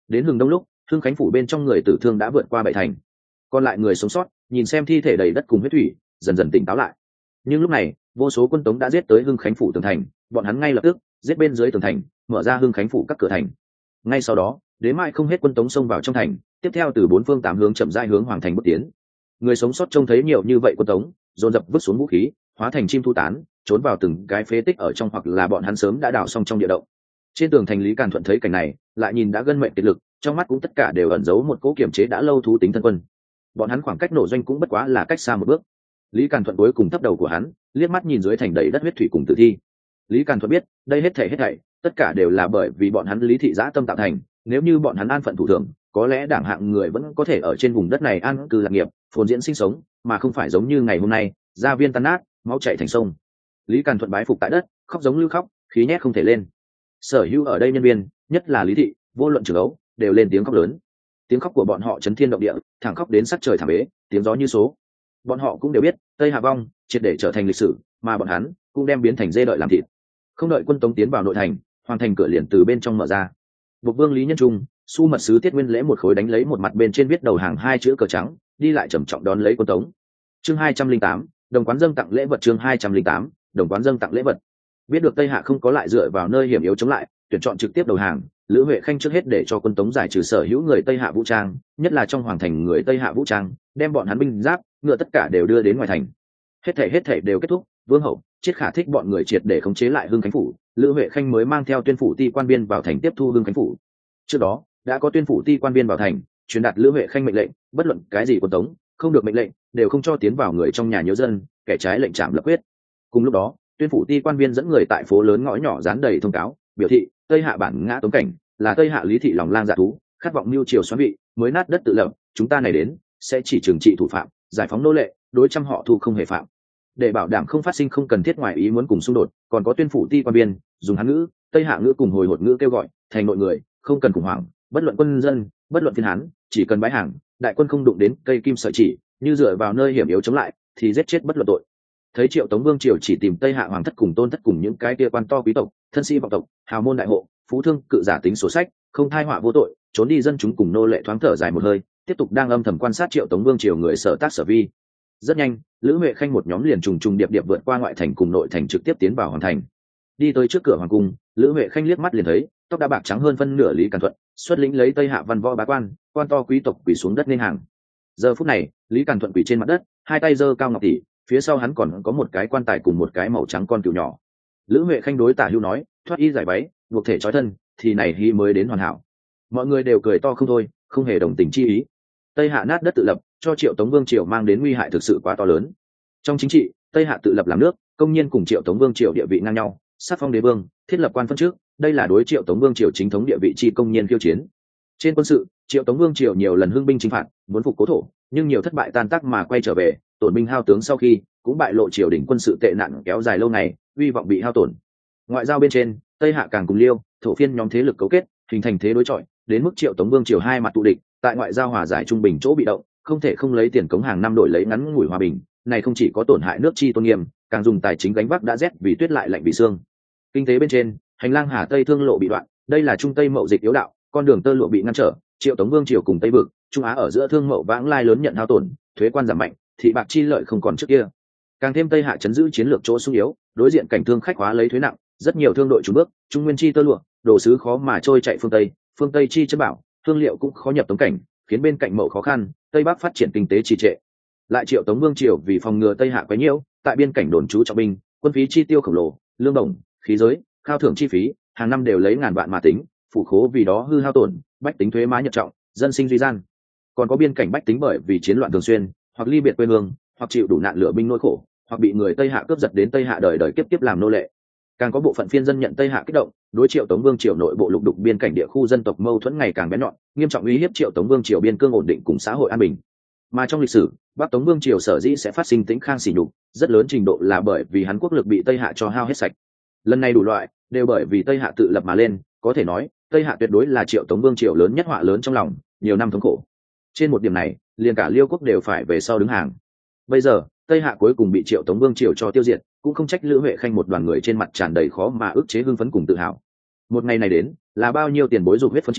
đến hừng đông lúc hưng khánh phủ bên trong người tử thương đã vượt qua bảy thành, còn lại người sống sót nhìn xem thi thể đầy đất cùng huyết thủy dần dần tỉnh táo lại. Nhưng lúc này vô số quân tống đã giết tới hưng khánh phủ tường thành, bọn hắn ngay lập tức giết bên dưới tường thành, mở ra hưng khánh phủ các cửa thành. Ngay sau đó đến mai không hết quân tống xông vào trong thành, tiếp theo từ bốn phương tám hướng chậm rãi hướng hoàng thành bước tiến. Người sống sót trông thấy nhiều như vậy quân tống dồn dập vứt xuống vũ khí, hóa thành chim thu tán trốn vào từng cái phế tích ở trong, hoặc là bọn hắn sớm đã đào xong trong địa động. Trên tường thành Lý Càn Thuận thấy cảnh này, lại nhìn đã gân mệnh kiệt lực, trong mắt cũng tất cả đều ẩn giấu một cỗ kiểm chế đã lâu thú tính thân quân. Bọn hắn khoảng cách nổ doanh cũng bất quá là cách xa một bước. Lý Càn Thuận cuối cùng thấp đầu của hắn, liếc mắt nhìn dưới thành đầy đất huyết thủy cùng tử thi. Lý Càn Thuận biết, đây hết thảy hết thảy, tất cả đều là bởi vì bọn hắn Lý thị dã tâm tạo thành. Nếu như bọn hắn an phận thủ thường, có lẽ đảng hạng người vẫn có thể ở trên vùng đất này an cư lạc nghiệp, phồn diễn sinh sống, mà không phải giống như ngày hôm nay, gia viên tan nát, máu chảy thành sông. Lý Càn Thuận bái phục tại đất, khóc giống lưu khóc, khí nhét không thể lên. Sở hữu ở đây nhân viên, nhất là Lý thị, vô luận trưởng ấu, đều lên tiếng khóc lớn. Tiếng khóc của bọn họ chấn thiên động địa, thẳng khóc đến sắc trời thảm bế, tiếng gió như số. Bọn họ cũng đều biết, Tây Hạ vong, triệt để trở thành lịch sử, mà bọn hắn cũng đem biến thành dê đợi làm thịt. Không đợi quân tống tiến vào nội thành, hoàng thành cửa liền từ bên trong mở ra. Bộc vương Lý Nhân Trung, su mật sứ Tiết Nguyên Lễ một khối đánh lấy một mặt bên trên viết đầu hàng hai chữ cờ trắng, đi lại trầm trọng đón lấy quân tống. Chương hai trăm linh tám, đồng quán dâng tặng lễ vật. Chương hai trăm linh tám, đồng quán dâng tặng lễ vật. Biết được Tây Hạ không có lại dựa vào nơi hiểm yếu chống lại, tuyển chọn trực tiếp đầu hàng, Lữ Huệ Khanh trước hết để cho quân tống giải trừ sở hữu người Tây Hạ vũ trang, nhất là trong hoàng thành người Tây Hạ vũ trang, đem bọn hắn binh giáp, ngựa tất cả đều đưa đến ngoài thành. Hết thảy hết thảy đều kết thúc, Vương Hậu, Chiết Khả thích bọn người triệt để khống chế lại Hưng Khánh phủ, Lữ Huệ Khanh mới mang theo tuyên phủ ti quan biên vào thành tiếp thu Hưng Khánh phủ. Trước đó đã có tuyên phủ ti quan biên vào thành, truyền đạt Lữ Huệ Khanh mệnh lệnh, bất luận cái gì quân tống, không được mệnh lệnh, đều không cho tiến vào người trong nhà nhớ dân, kẻ trái lệnh trảm lập quyết. Cùng lúc đó, tuyên phủ ti quan viên dẫn người tại phố lớn ngõ nhỏ dán đầy thông cáo, biểu thị Tây Hạ bản ngã Tống Cảnh là Tây Hạ Lý thị lòng lang dạ thú, khát vọng mưu triều xoán vị, mới nát đất tự lập, chúng ta này đến sẽ chỉ trừng trị thủ phạm, giải phóng nô lệ, đối trăm họ thu không hề phạm. Để bảo đảm không phát sinh không cần thiết ngoài ý muốn cùng xung đột, còn có tuyên phủ ti quan viên dùng Hán ngữ, Tây Hạ ngữ cùng hồi hột ngữ kêu gọi thành nội người, không cần khủng hoảng, bất luận quân dân, bất luận thiên hán, chỉ cần bái hàng, đại quân không đụng đến cây kim sợi chỉ, như dựa vào nơi hiểm yếu chống lại thì giết chết bất luận tội. Thấy Triệu Tống Vương triều chỉ tìm Tây Hạ hoàng thất cùng tôn thất cùng những cái kia quan to quý tộc, thân sĩ vọng tộc, hào môn đại hộ, phú thương cự giả tính sổ sách, không thai họa vô tội, trốn đi dân chúng cùng nô lệ thoáng thở dài một hơi, tiếp tục đang âm thầm quan sát Triệu Tống Vương triều người sở tác sở vi. Rất nhanh, Lữ Huệ Khanh một nhóm liền trùng trùng điệp điệp vượt qua ngoại thành cùng nội thành trực tiếp tiến vào hoàng thành. Đi tới trước cửa hoàng cung, Lữ Huệ Khanh liếc mắt liền thấy, tóc đã bạc trắng hơn phân nửa Lý Càn Thuận, xuất lĩnh lấy Tây Hạ văn võ bá quan, quan to quý tộc quỳ xuống đất nên hàng. Giờ phút này, Lý Càn Thuận quỳ trên mặt đất, hai tay giơ cao ngọc tỷ, phía sau hắn còn có một cái quan tài cùng một cái màu trắng con cừu nhỏ. Lữ Huệ Khanh đối Tả Hưu nói, thoát y giải váy, buộc thể trói thân, thì này hy mới đến hoàn hảo. Mọi người đều cười to không thôi, không hề đồng tình chi ý. Tây Hạ nát đất tự lập, cho Triệu Tống Vương triều mang đến nguy hại thực sự quá to lớn. Trong chính trị, Tây Hạ tự lập làm nước, công nhiên cùng Triệu Tống Vương triều địa vị ngang nhau, sát phong đế vương, thiết lập quan phân trước, đây là đối Triệu Tống Vương triều chính thống địa vị chi công nhiên khiêu chiến. Trên quân sự, Triệu Tống Vương triều nhiều lần hưng binh chinh phạt, muốn phục cố thổ, nhưng nhiều thất bại tan tác mà quay trở về, tổn binh hao tướng sau khi, cũng bại lộ triều đình quân sự tệ nạn kéo dài lâu ngày, uy vọng bị hao tổn. Ngoại giao bên trên, Tây Hạ càng cùng Liêu, Thổ phiên nhóm thế lực cấu kết, hình thành thế đối chọi, đến mức Triệu Tống Vương triều hai mặt tụ địch, tại ngoại giao hòa giải trung bình chỗ bị động, không thể không lấy tiền cống hàng năm đổi lấy ngắn ngủi hòa bình, này không chỉ có tổn hại nước chi tôn nghiêm, càng dùng tài chính gánh vác đã rét vì tuyết lại lạnh vì xương. Kinh tế bên trên, hành lang Hà Tây thương lộ bị đoạn, đây là trung Tây mậu dịch yếu đạo, con đường tơ lụa bị ngăn trở, Triệu Tống Vương triều cùng Tây vực, Trung Á ở giữa thương mậu vãng lai lớn nhận hao tổn, thuế quan giảm mạnh, thị bạc chi lợi không còn trước kia. Càng thêm Tây Hạ chấn giữ chiến lược chỗ sung yếu, đối diện cảnh thương khách hóa lấy thuế nặng, rất nhiều thương đội trùn bước, Trung Nguyên chi tơ lụa, đồ sứ khó mà trôi chạy phương Tây, phương Tây chi chất bảo, thương liệu cũng khó nhập Tống cảnh, khiến bên cạnh mậu khó khăn, Tây Bắc phát triển kinh tế trì trệ. Lại Triệu Tống Vương triều vì phòng ngừa Tây Hạ quấy nhiễu, tại biên cảnh đồn trú trọng binh, quân phí chi tiêu khổng lồ, lương đồng, khí giới, khao thưởng chi phí, hàng năm đều lấy ngàn vạn mà tính, phủ khố vì đó hư hao tổn, bách tính thuế má nhập trọng, dân sinh duy gian. Còn có biên cảnh bách tính bởi vì chiến loạn thường xuyên, hoặc ly biệt quê hương, hoặc chịu đủ nạn lửa binh nỗi khổ, hoặc bị người Tây Hạ cướp giật đến Tây Hạ đời đời kiếp kiếp làm nô lệ. Càng có bộ phận phiên dân nhận Tây Hạ kích động, đối Triệu Tống Vương triều nội bộ lục đục biên cảnh địa khu dân tộc mâu thuẫn ngày càng bén nhọn, nghiêm trọng uy hiếp Triệu Tống Vương triều biên cương ổn định cùng xã hội an bình. Mà trong lịch sử, Bắc Tống Vương triều sở dĩ sẽ phát sinh tĩnh khang sỉ nhục, rất lớn trình độ là bởi vì hắn quốc lực bị Tây Hạ cho hao hết sạch. Lần này đủ loại đều bởi vì Tây Hạ tự lập mà lên, có thể nói, Tây Hạ tuyệt đối là Triệu Tống Vương triều lớn nhất họa lớn trong lòng, nhiều năm thống khổ. Trên một điểm này, liền cả Liêu quốc đều phải về sau đứng hàng. Bây giờ, Tây Hạ cuối cùng bị Triệu Tống Vương triều cho tiêu diệt, cũng không trách Lữ Huệ Khanh một đoàn người trên mặt tràn đầy khó mà ức chế hưng phấn cùng tự hào. Một ngày này đến, là bao nhiêu tiền bối dục huyết phân chiến,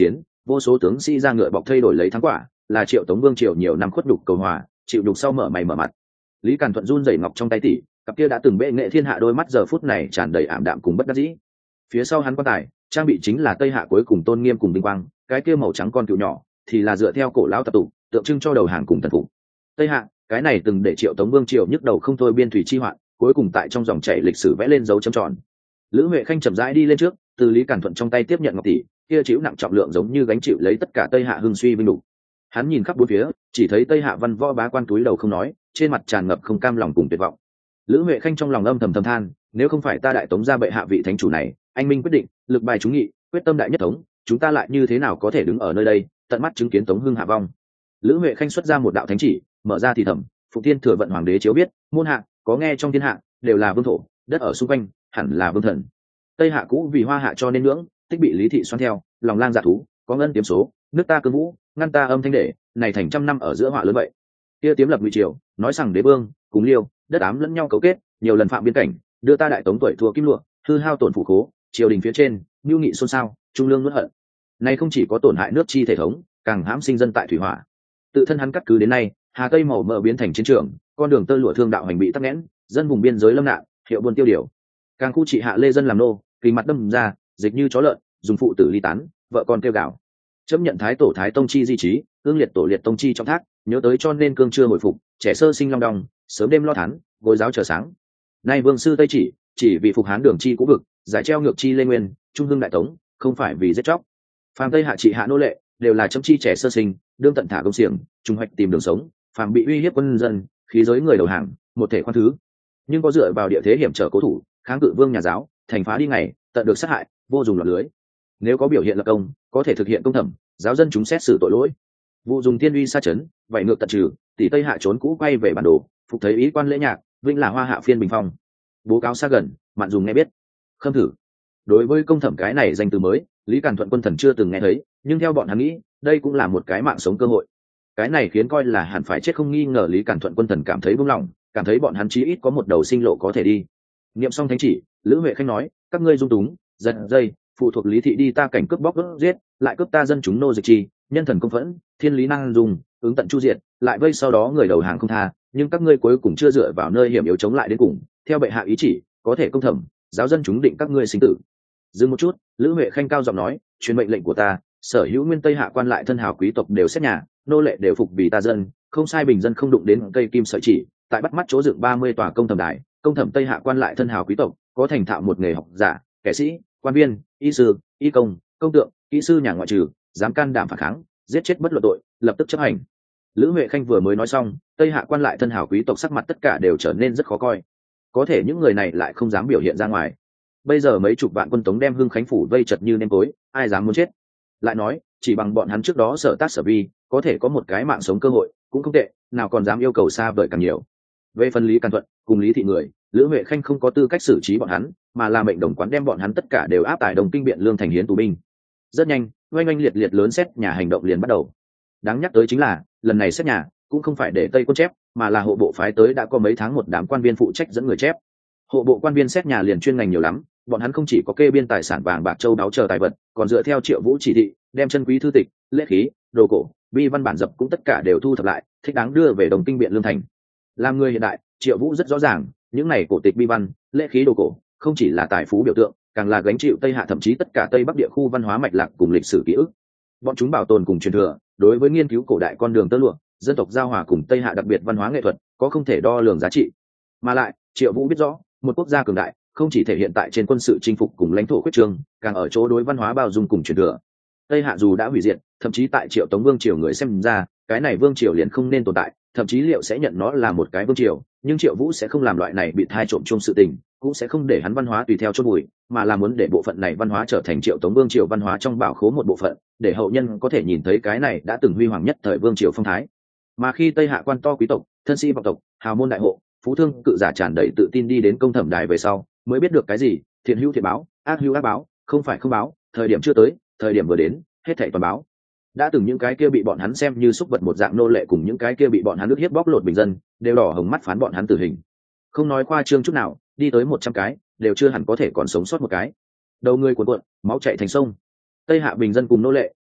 vô số tướng sĩ ra ngựa bọc thay đổi lấy thắng quả, là Triệu Tống vương triều nhiều năm khuất đục cầu hòa, chịu đục sau mở mày mở mặt. Lý Càn Thuận run rẩy ngọc trong tay tỷ, cặp kia đã từng bệ nghệ thiên hạ đôi mắt giờ phút này tràn đầy ảm đạm cùng bất đắc dĩ. Phía sau hắn quan tài trang bị chính là Tây Hạ cuối cùng tôn nghiêm cùng vinh quang, cái kia màu trắng con cựu nhỏ thì là dựa theo cổ lão tập tục, tượng trưng cho đầu hàng cùng thần phục. Tây Hạ, cái này từng để Triệu Tống vương triều nhức đầu không thôi biên thủy chi hoạn, cuối cùng tại trong dòng chảy lịch sử vẽ lên dấu chấm tròn. Lữ Huệ Khanh chậm rãi đi lên trước, từ Lý Càn Thuận trong tay tiếp nhận ngọc tỷ, kia chịu nặng trọng lượng giống như gánh chịu lấy tất cả Tây Hạ hưng suy vinh đủ. Hắn nhìn khắp bốn phía, chỉ thấy Tây Hạ văn võ bá quan túi đầu không nói, trên mặt tràn ngập không cam lòng cùng tuyệt vọng. Lữ Huệ Khanh trong lòng âm thầm thầm than, nếu không phải ta đại tống gia bệ hạ vị thánh chủ này, anh minh quyết định, lực bài chúng nghị, quyết tâm đại nhất thống, chúng ta lại như thế nào có thể đứng ở nơi đây, tận mắt chứng kiến Tống Hưng hạ vong. Lữ Huệ Khanh xuất ra một đạo thánh chỉ, mở ra thì thầm, Phụng Thiên Thừa Vận Hoàng đế chiếu biết, môn hạ có nghe trong thiên hạ đều là vương thổ, đất ở xung quanh hẳn là vương thần. Tây Hạ cũ vì hoa hạ cho nên ngưỡng, tích bị lý thị xoan theo, lòng lang dạ thú, có ngân tiếm số, nước ta cương vũ, ngăn ta âm thanh để, này thành trăm năm ở giữa họa lớn vậy. Kia tiếm lập ngụy triều, nói rằng đế vương cùng liêu đất ám lẫn nhau cấu kết, nhiều lần phạm biên cảnh, đưa ta đại tống tuổi thua kim lụa, hư hao tổn phủ khố, triều đình phía trên nhu nghị xôn xao, trung lương nuốt hận. Này không chỉ có tổn hại nước chi thể thống, càng hãm sinh dân tại thủy hỏa. Tự thân hắn cắt cứ đến nay, hà tây màu mỡ biến thành chiến trường, con đường tơ lụa thương đạo hành bị tắc nghẽn, dân vùng biên giới lâm nạn, hiệu buôn tiêu điều. Càng khu trị hạ lê dân làm nô, kỳ mặt đâm ra, dịch như chó lợn, dùng phụ tử ly tán, vợ con kêu gào. Chấp nhận thái tổ thái tông chi di trí, ương liệt tổ liệt tông chi trong thác, nhớ tới cho nên cương chưa hồi phục, trẻ sơ sinh long đong, sớm đêm lo thán, gối giáo chờ sáng. Nay vương sư tây chỉ, chỉ vì phục hán đường chi cũ vực, giải treo ngược chi lê nguyên, trung hương đại tống, không phải vì giết chóc. Phàm tây hạ trị hạ nô lệ, đều là chấm chi trẻ sơ sinh, đương tận thả công xiềng, trung hoạch tìm đường sống. Phàm bị uy hiếp quân dân, khí giới người đầu hàng, một thể khoan thứ. Nhưng có dựa vào địa thế hiểm trở cố thủ, kháng cự vương nhà giáo, thành phá đi ngày, tận được sát hại, vô dùng lọt lưới. Nếu có biểu hiện lập công, có thể thực hiện công thẩm, giáo dân chúng xét xử tội lỗi. Vụ dùng tiên uy sa chấn, vậy ngược tận trừ, tỷ tây hạ trốn cũ quay về bản đồ, phục thấy ý quan lễ nhạc, vinh là hoa hạ phiên bình phong. Bố cáo xa gần, mạn dùng nghe biết. Khâm thử. Đối với công thẩm cái này danh từ mới, Lý Càn Thuận quân thần chưa từng nghe thấy, nhưng theo bọn hắn nghĩ, đây cũng là một cái mạng sống cơ hội. Cái này khiến coi là hẳn phải chết không nghi ngờ Lý Càn Thuận quân thần cảm thấy buông lòng, cảm thấy bọn hắn chí ít có một đầu sinh lộ có thể đi. Niệm xong thánh chỉ, Lữ Huệ Khanh nói, các ngươi dung túng, giật dây, phụ thuộc lý thị đi ta cảnh cướp bóc đốt giết, lại cướp ta dân chúng nô dịch chi, nhân thần công phẫn, thiên lý năng dùng, ứng tận chu diệt, lại vây sau đó người đầu hàng không tha, nhưng các ngươi cuối cùng chưa dựa vào nơi hiểm yếu chống lại đến cùng, theo bệ hạ ý chỉ, có thể công thẩm, giáo dân chúng định các ngươi sinh tử. Dừng một chút, Lữ Huệ Khanh cao giọng nói, truyền mệnh lệnh của ta, sở hữu nguyên tây hạ quan lại thân hào quý tộc đều xét nhà, nô lệ đều phục vì ta dân, không sai bình dân không đụng đến cây kim sợi chỉ, tại bắt mắt chỗ dựng ba mươi tòa công thẩm đài, công thẩm tây hạ quan lại thân hào quý tộc, có thành thạo một nghề học giả, kẻ sĩ, quan viên, y sư, y công, công tượng, kỹ sư nhà ngoại trừ, dám can đảm phản kháng, giết chết bất luận tội, lập tức chấp hành. Lữ Huệ Khanh vừa mới nói xong, tây hạ quan lại thân hào quý tộc sắc mặt tất cả đều trở nên rất khó coi. Có thể những người này lại không dám biểu hiện ra ngoài. Bây giờ mấy chục vạn quân tống đem Hưng Khánh phủ vây chật như nêm tối, ai dám muốn chết? Lại nói, chỉ bằng bọn hắn trước đó sở tác sở vi, có thể có một cái mạng sống cơ hội, cũng không tệ, nào còn dám yêu cầu xa vời càng nhiều. Về phần Lý Càn Thuận cùng Lý thị người, Lữ Huệ Khanh không có tư cách xử trí bọn hắn, mà là mệnh đồng quán đem bọn hắn tất cả đều áp tải Đồng Kinh Biện Lương thành hiến tù binh. Rất nhanh, oanh oanh liệt liệt lớn xét nhà hành động liền bắt đầu. Đáng nhắc tới chính là, lần này xét nhà cũng không phải để Tây Quân chép, mà là hộ bộ phái tới đã có mấy tháng một đám quan viên phụ trách dẫn người chép. Hộ bộ quan viên xét nhà liền chuyên ngành nhiều lắm, bọn hắn không chỉ có kê biên tài sản vàng bạc châu đáo chờ tài vật, còn dựa theo Triệu Vũ chỉ thị, đem chân quý thư tịch, lễ khí, đồ cổ, bi văn bản dập cũng tất cả đều thu thập lại, thích đáng đưa về Đồng Kinh Biện Lương thành. Làm người hiện đại, Triệu Vũ rất rõ ràng, những này cổ tịch bi văn, lễ khí đồ cổ, không chỉ là tài phú biểu tượng, càng là gánh chịu Tây Hạ thậm chí tất cả Tây Bắc địa khu văn hóa mạch lạc cùng lịch sử ký ức. Bọn chúng bảo tồn cùng truyền thừa, đối với nghiên cứu cổ đại con đường tơ lụa, dân tộc giao hòa cùng Tây Hạ đặc biệt văn hóa nghệ thuật, có không thể đo lường giá trị. Mà lại, Triệu Vũ biết rõ, một quốc gia cường đại, không chỉ thể hiện tại trên quân sự chinh phục cùng lãnh thổ quyết trương, càng ở chỗ đối văn hóa bao dung cùng truyền thừa. Tây Hạ dù đã hủy diệt, thậm chí tại Triệu Tống vương triều người xem ra, cái này vương triều liền không nên tồn tại, thậm chí liệu sẽ nhận nó là một cái vương triều, nhưng Triệu Vũ sẽ không làm loại này bị thai trộm chung sự tình, cũng sẽ không để hắn văn hóa tùy theo chôn bụi, mà là muốn để bộ phận này văn hóa trở thành Triệu Tống vương triều văn hóa trong bảo khố một bộ phận, để hậu nhân có thể nhìn thấy cái này đã từng huy hoàng nhất thời vương triều phong thái. Mà khi Tây Hạ quan to quý tộc, thân sĩ vọng tộc, hào môn đại hộ, phú thương cự giả tràn đầy tự tin đi đến công thẩm đài về sau, mới biết được cái gì thiện hữu thiện báo, ác hữu ác báo, không phải không báo, thời điểm chưa tới, thời điểm vừa đến, hết thảy toàn báo. Đã từng những cái kia bị bọn hắn xem như súc vật một dạng nô lệ cùng những cái kia bị bọn hắn ức hiếp bóc lột bình dân, đều đỏ hồng mắt phán bọn hắn tử hình. Không nói khoa trương chút nào, đi tới một trăm cái, đều chưa hẳn có thể còn sống sót một cái. Đầu người cuộn cuộn, máu chảy thành sông. Tây Hạ bình dân cùng nô lệ,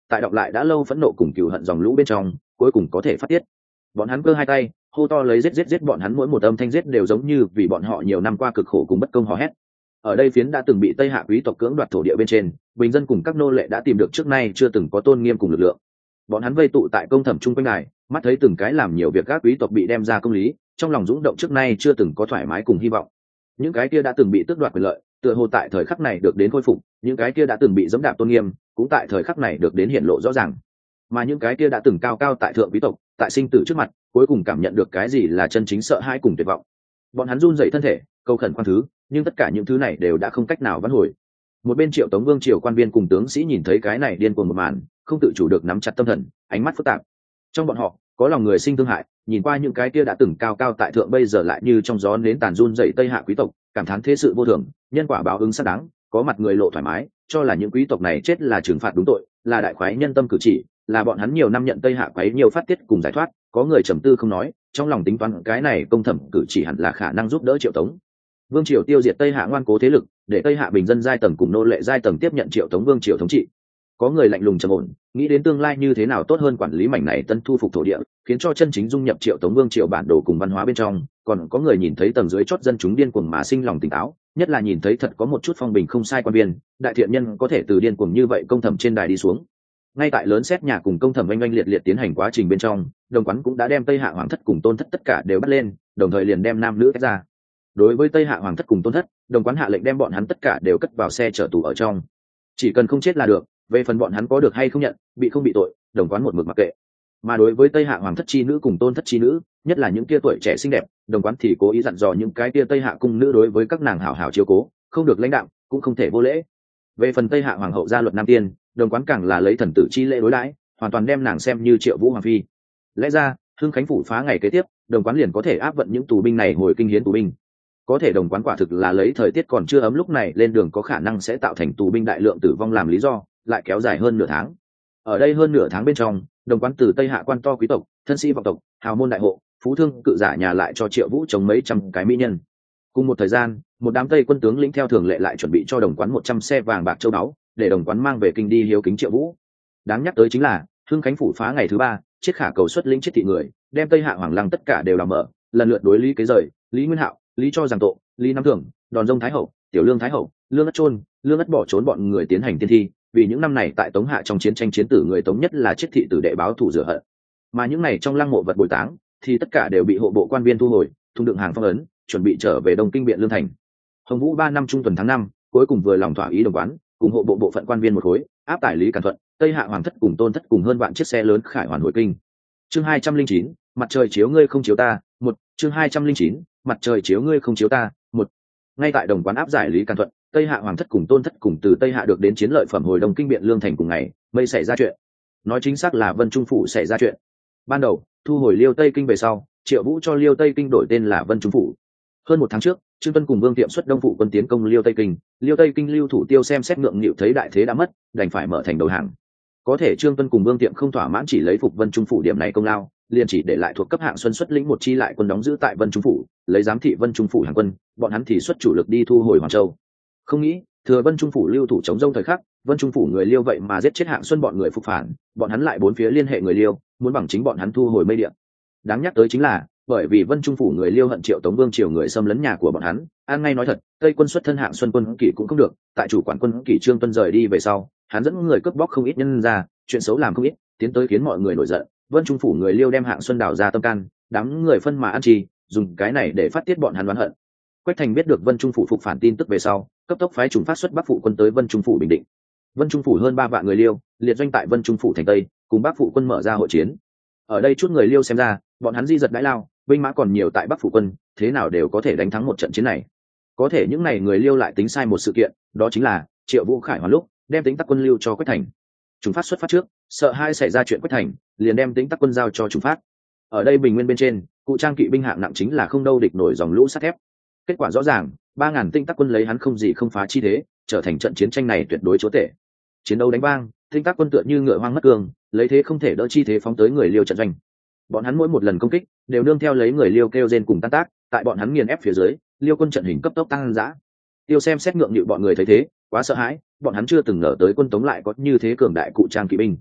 tại đọc lại đã lâu phẫn nộ cùng cừu hận dòng lũ bên trong cuối cùng có thể phát tiết. Bọn hắn cơ hai tay hô to lấy giết giết giết, bọn hắn mỗi một âm thanh giết đều giống như vì bọn họ nhiều năm qua cực khổ cùng bất công hò hét. Ở đây phiến đã từng bị Tây Hạ quý tộc cưỡng đoạt thổ địa bên trên, bình dân cùng các nô lệ đã tìm được trước nay chưa từng có tôn nghiêm cùng lực lượng. Bọn hắn vây tụ tại công thẩm trung quanh này, mắt thấy từng cái làm nhiều việc các quý tộc bị đem ra công lý, trong lòng dũng động trước nay chưa từng có thoải mái cùng hy vọng. Những cái kia đã từng bị tước đoạt quyền lợi, tựa hồ tại thời khắc này được đến khôi phục, những cái kia đã từng bị giẫm đạp tôn nghiêm, cũng tại thời khắc này được đến hiện lộ rõ ràng. Mà những cái kia đã từng cao cao tại thượng quý tộc, tại sinh tử trước mặt, cuối cùng cảm nhận được cái gì là chân chính sợ hãi cùng tuyệt vọng. Bọn hắn run rẩy thân thể, cầu khẩn khoan thứ, nhưng tất cả những thứ này đều đã không cách nào vãn hồi. Một bên Triệu Tống Vương triều quan viên cùng tướng sĩ nhìn thấy cái này điên cuồng một màn, không tự chủ được nắm chặt tâm thần, ánh mắt phức tạp. Trong bọn họ, có lòng người sinh thương hại, nhìn qua những cái kia đã từng cao cao tại thượng bây giờ lại như trong gió nến tàn run rẩy Tây Hạ quý tộc, cảm thán thế sự vô thường, nhân quả báo ứng xác đáng, có mặt người lộ thoải mái, cho là những quý tộc này chết là trừng phạt đúng tội, là đại khoái nhân tâm cử chỉ, là bọn hắn nhiều năm nhận Tây Hạ quấy nhiều phát tiết cùng giải thoát. Có người trầm tư không nói, trong lòng tính toán cái này công thẩm cử chỉ hẳn là khả năng giúp đỡ Triệu Tống Vương triều tiêu diệt Tây Hạ ngoan cố thế lực, để Tây Hạ bình dân giai tầng cùng nô lệ giai tầng tiếp nhận Triệu Tống Vương triều thống trị. Có người lạnh lùng trầm ổn, nghĩ đến tương lai như thế nào tốt hơn quản lý mảnh này tân thu phục thổ địa, khiến cho chân chính dung nhập Triệu Tống Vương triều bản đồ cùng văn hóa bên trong. Còn có người nhìn thấy tầng dưới chót dân chúng điên cuồng mà sinh lòng tỉnh táo, nhất là nhìn thấy thật có một chút phong bình không sai quan viên, đại thiện nhân có thể từ điên cuồng như vậy công thẩm trên đài đi xuống. Ngay tại lớn xét nhà cùng công thẩm oanh oanh liệt liệt tiến hành quá trình bên trong, Đồng Quán cũng đã đem Tây Hạ hoàng thất cùng tôn thất tất cả đều bắt lên, đồng thời liền đem nam nữ tách ra. Đối với Tây Hạ hoàng thất cùng tôn thất, Đồng Quán hạ lệnh đem bọn hắn tất cả đều cất vào xe chở tù ở trong, chỉ cần không chết là được. Về phần bọn hắn có được hay không nhận, bị không bị tội, Đồng Quán một mực mặc kệ. Mà đối với Tây Hạ hoàng thất chi nữ cùng tôn thất chi nữ, nhất là những kia tuổi trẻ xinh đẹp, Đồng Quán thì cố ý dặn dò những cái kia Tây Hạ cung nữ đối với các nàng hảo hảo chiếu cố, không được lãnh đạm, cũng không thể vô lễ. Về phần Tây Hạ hoàng hậu gia luật nam tiên, Đồng Quán càng là lấy thần tử chi lễ đối đãi, hoàn toàn đem nàng xem như Triệu Vũ hoàng phi. Lẽ ra Hưng Khánh phủ phá ngày kế tiếp, Đồng Quán liền có thể áp vận những tù binh này hồi kinh hiến tù binh. Có thể Đồng Quán quả thực là lấy thời tiết còn chưa ấm lúc này lên đường có khả năng sẽ tạo thành tù binh đại lượng tử vong làm lý do, lại kéo dài hơn nửa tháng. Ở đây hơn nửa tháng bên trong, Đồng Quán từ Tây Hạ quan to quý tộc, thân sĩ vọng tộc, hào môn đại hộ, phú thương cự giả nhà lại cho Triệu Vũ chống mấy trăm cái mỹ nhân. Cùng một thời gian, một đám Tây quân tướng lĩnh theo thường lệ lại chuẩn bị cho Đồng Quán một trăm xe vàng bạc châu báu, để Đồng Quán mang về kinh đi hiếu kính Triệu Vũ. Đáng nhắc tới chính là Hưng Khánh phủ phá ngày thứ ba, Chiết Khả cầu xuất lĩnh Chiết thị người, đem Tây Hạ hoàng lăng tất cả đều đào mở, lần lượt đối Lý Kế Rời, Lý Nguyên Hạo, Lý Cho Giàng Tộ, Lý Nam Thường, Đòn Rông Thái Hậu, Tiểu Lương Thái Hậu, Lương Ất Chôn, Lương Ất bỏ trốn bọn người tiến hành tiên thi. Vì những năm này tại Tống Hạ trong chiến tranh chiến tử người Tống nhất là Chiết thị tử đệ báo thù rửa hận, mà những này trong lăng mộ vật bồi táng thì tất cả đều bị hộ bộ quan viên thu hồi, thùng đựng hàng phong ấn, chuẩn bị trở về Đông Kinh Biện Lương thành. Hồng Vũ ba năm trung tuần tháng năm, cuối cùng vừa lòng thỏa ý Đồng Quán, cùng hộ bộ bộ phận quan viên một khối, áp tải Lý Càn Thuận, Tây Hạ hoàng thất cùng tôn thất cùng hơn vạn chiếc xe lớn khải hoàn hồi kinh. Chương hai trăm linh chín, mặt trời chiếu ngươi không chiếu ta, một. Chương hai trăm linh chín, mặt trời chiếu ngươi không chiếu ta, một. Ngay tại Đồng Quán áp giải Lý Càn Thuận, Tây Hạ hoàng thất cùng tôn thất cùng từ Tây Hạ được đến chiến lợi phẩm hồi Đông Kinh Biện Lương thành cùng ngày, mây xảy ra chuyện. Nói chính xác là Vân Trung phủ xảy ra chuyện. Ban đầu, thu hồi Liêu Tây Kinh về sau, Triệu Vũ cho Liêu Tây Kinh đổi tên là Vân Trung phủ. Hơn một tháng trước, Trương Tuân cùng Vương Tiệm xuất Đông phủ quân tiến công Liêu Tây Kinh, Liêu Tây Kinh lưu thủ Tiêu xem xét ngượng nghịu thấy đại thế đã mất, đành phải mở thành đầu hàng. Có thể Trương Tuân cùng Vương Tiệm không thỏa mãn chỉ lấy phục Vân Trung phủ điểm này công lao, liền chỉ để lại thuộc cấp hạng xuân xuất lĩnh một chi lại quân đóng giữ tại Vân Trung phủ, lấy giám thị Vân Trung phủ hàng quân, bọn hắn thì xuất chủ lực đi thu hồi Hoàng Châu. Không nghĩ, thừa Vân Trung phủ lưu thủ chống rông thời khắc, Vân Trung phủ người Liêu vậy mà giết chết hạng xuân bọn người phục phản, bọn hắn lại bốn phía liên hệ người Liêu, muốn bằng chính bọn hắn thu hồi mây điện. Đáng nhắc tới chính là, bởi vì Vân Trung phủ người Liêu hận Triệu Tống Vương triều người xâm lấn nhà của bọn hắn, an ngay nói thật, Tây quân xuất thân hạng xuân quân kỷ cũng không được, tại chủ quản quân kỷ Trương Tuân rời đi về sau, hắn dẫn người cướp bóc không ít nhân ra, chuyện xấu làm không ít, tiến tới khiến mọi người nổi giận. Vân Trung phủ người Liêu đem hạng xuân đào ra tâm can, đám người phân mà ăn trì, dùng cái này để phát tiết bọn hắn oán hận. Quách Thành biết được Vân Trung phủ phục phản tin tức về sau, cấp tốc phái trùng phát xuất Bắc phụ quân tới Vân Trung phủ bình định. Vân Trung phủ hơn ba vạn người Liêu, liệt doanh tại Vân Trung phủ thành Tây, cùng Bắc phụ quân mở ra hội chiến. Ở đây chút người Liêu xem ra, bọn hắn di giật đãi lao, binh mã còn nhiều tại Bắc phụ quân, thế nào đều có thể đánh thắng một trận chiến này. Có thể những này người Liêu lại tính sai một sự kiện, đó chính là Triệu Vũ khải hoàn lúc đem tính tắc quân lưu cho Quách Thành. Chúng phát xuất phát trước, sợ hai xảy ra chuyện Quách Thành, liền đem tính tắc quân giao cho chúng phát. Ở đây bình nguyên bên trên, cụ trang kỵ binh hạng nặng chính là không đâu địch nổi dòng lũ sắt thép. Kết quả rõ ràng, ba ngàn tinh tắc quân lấy hắn không gì không phá chi thế, trở thành trận chiến tranh này tuyệt đối chúa tể. Chiến đấu đánh vang, tinh tắc quân tựa như ngựa hoang mất cương, lấy thế không thể đỡ chi thế phóng tới người Liêu trận doanh. Bọn hắn mỗi một lần công kích đều nương theo lấy người Liêu kêu rên cùng tan tác, tại bọn hắn nghiền ép phía dưới, Liêu quân trận hình cấp tốc tăng dã. Tiêu xem xét ngượng nhịu bọn người thấy thế, quá sợ hãi, bọn hắn chưa từng ngờ tới quân Tống lại có như thế cường đại cụ trang kỵ binh.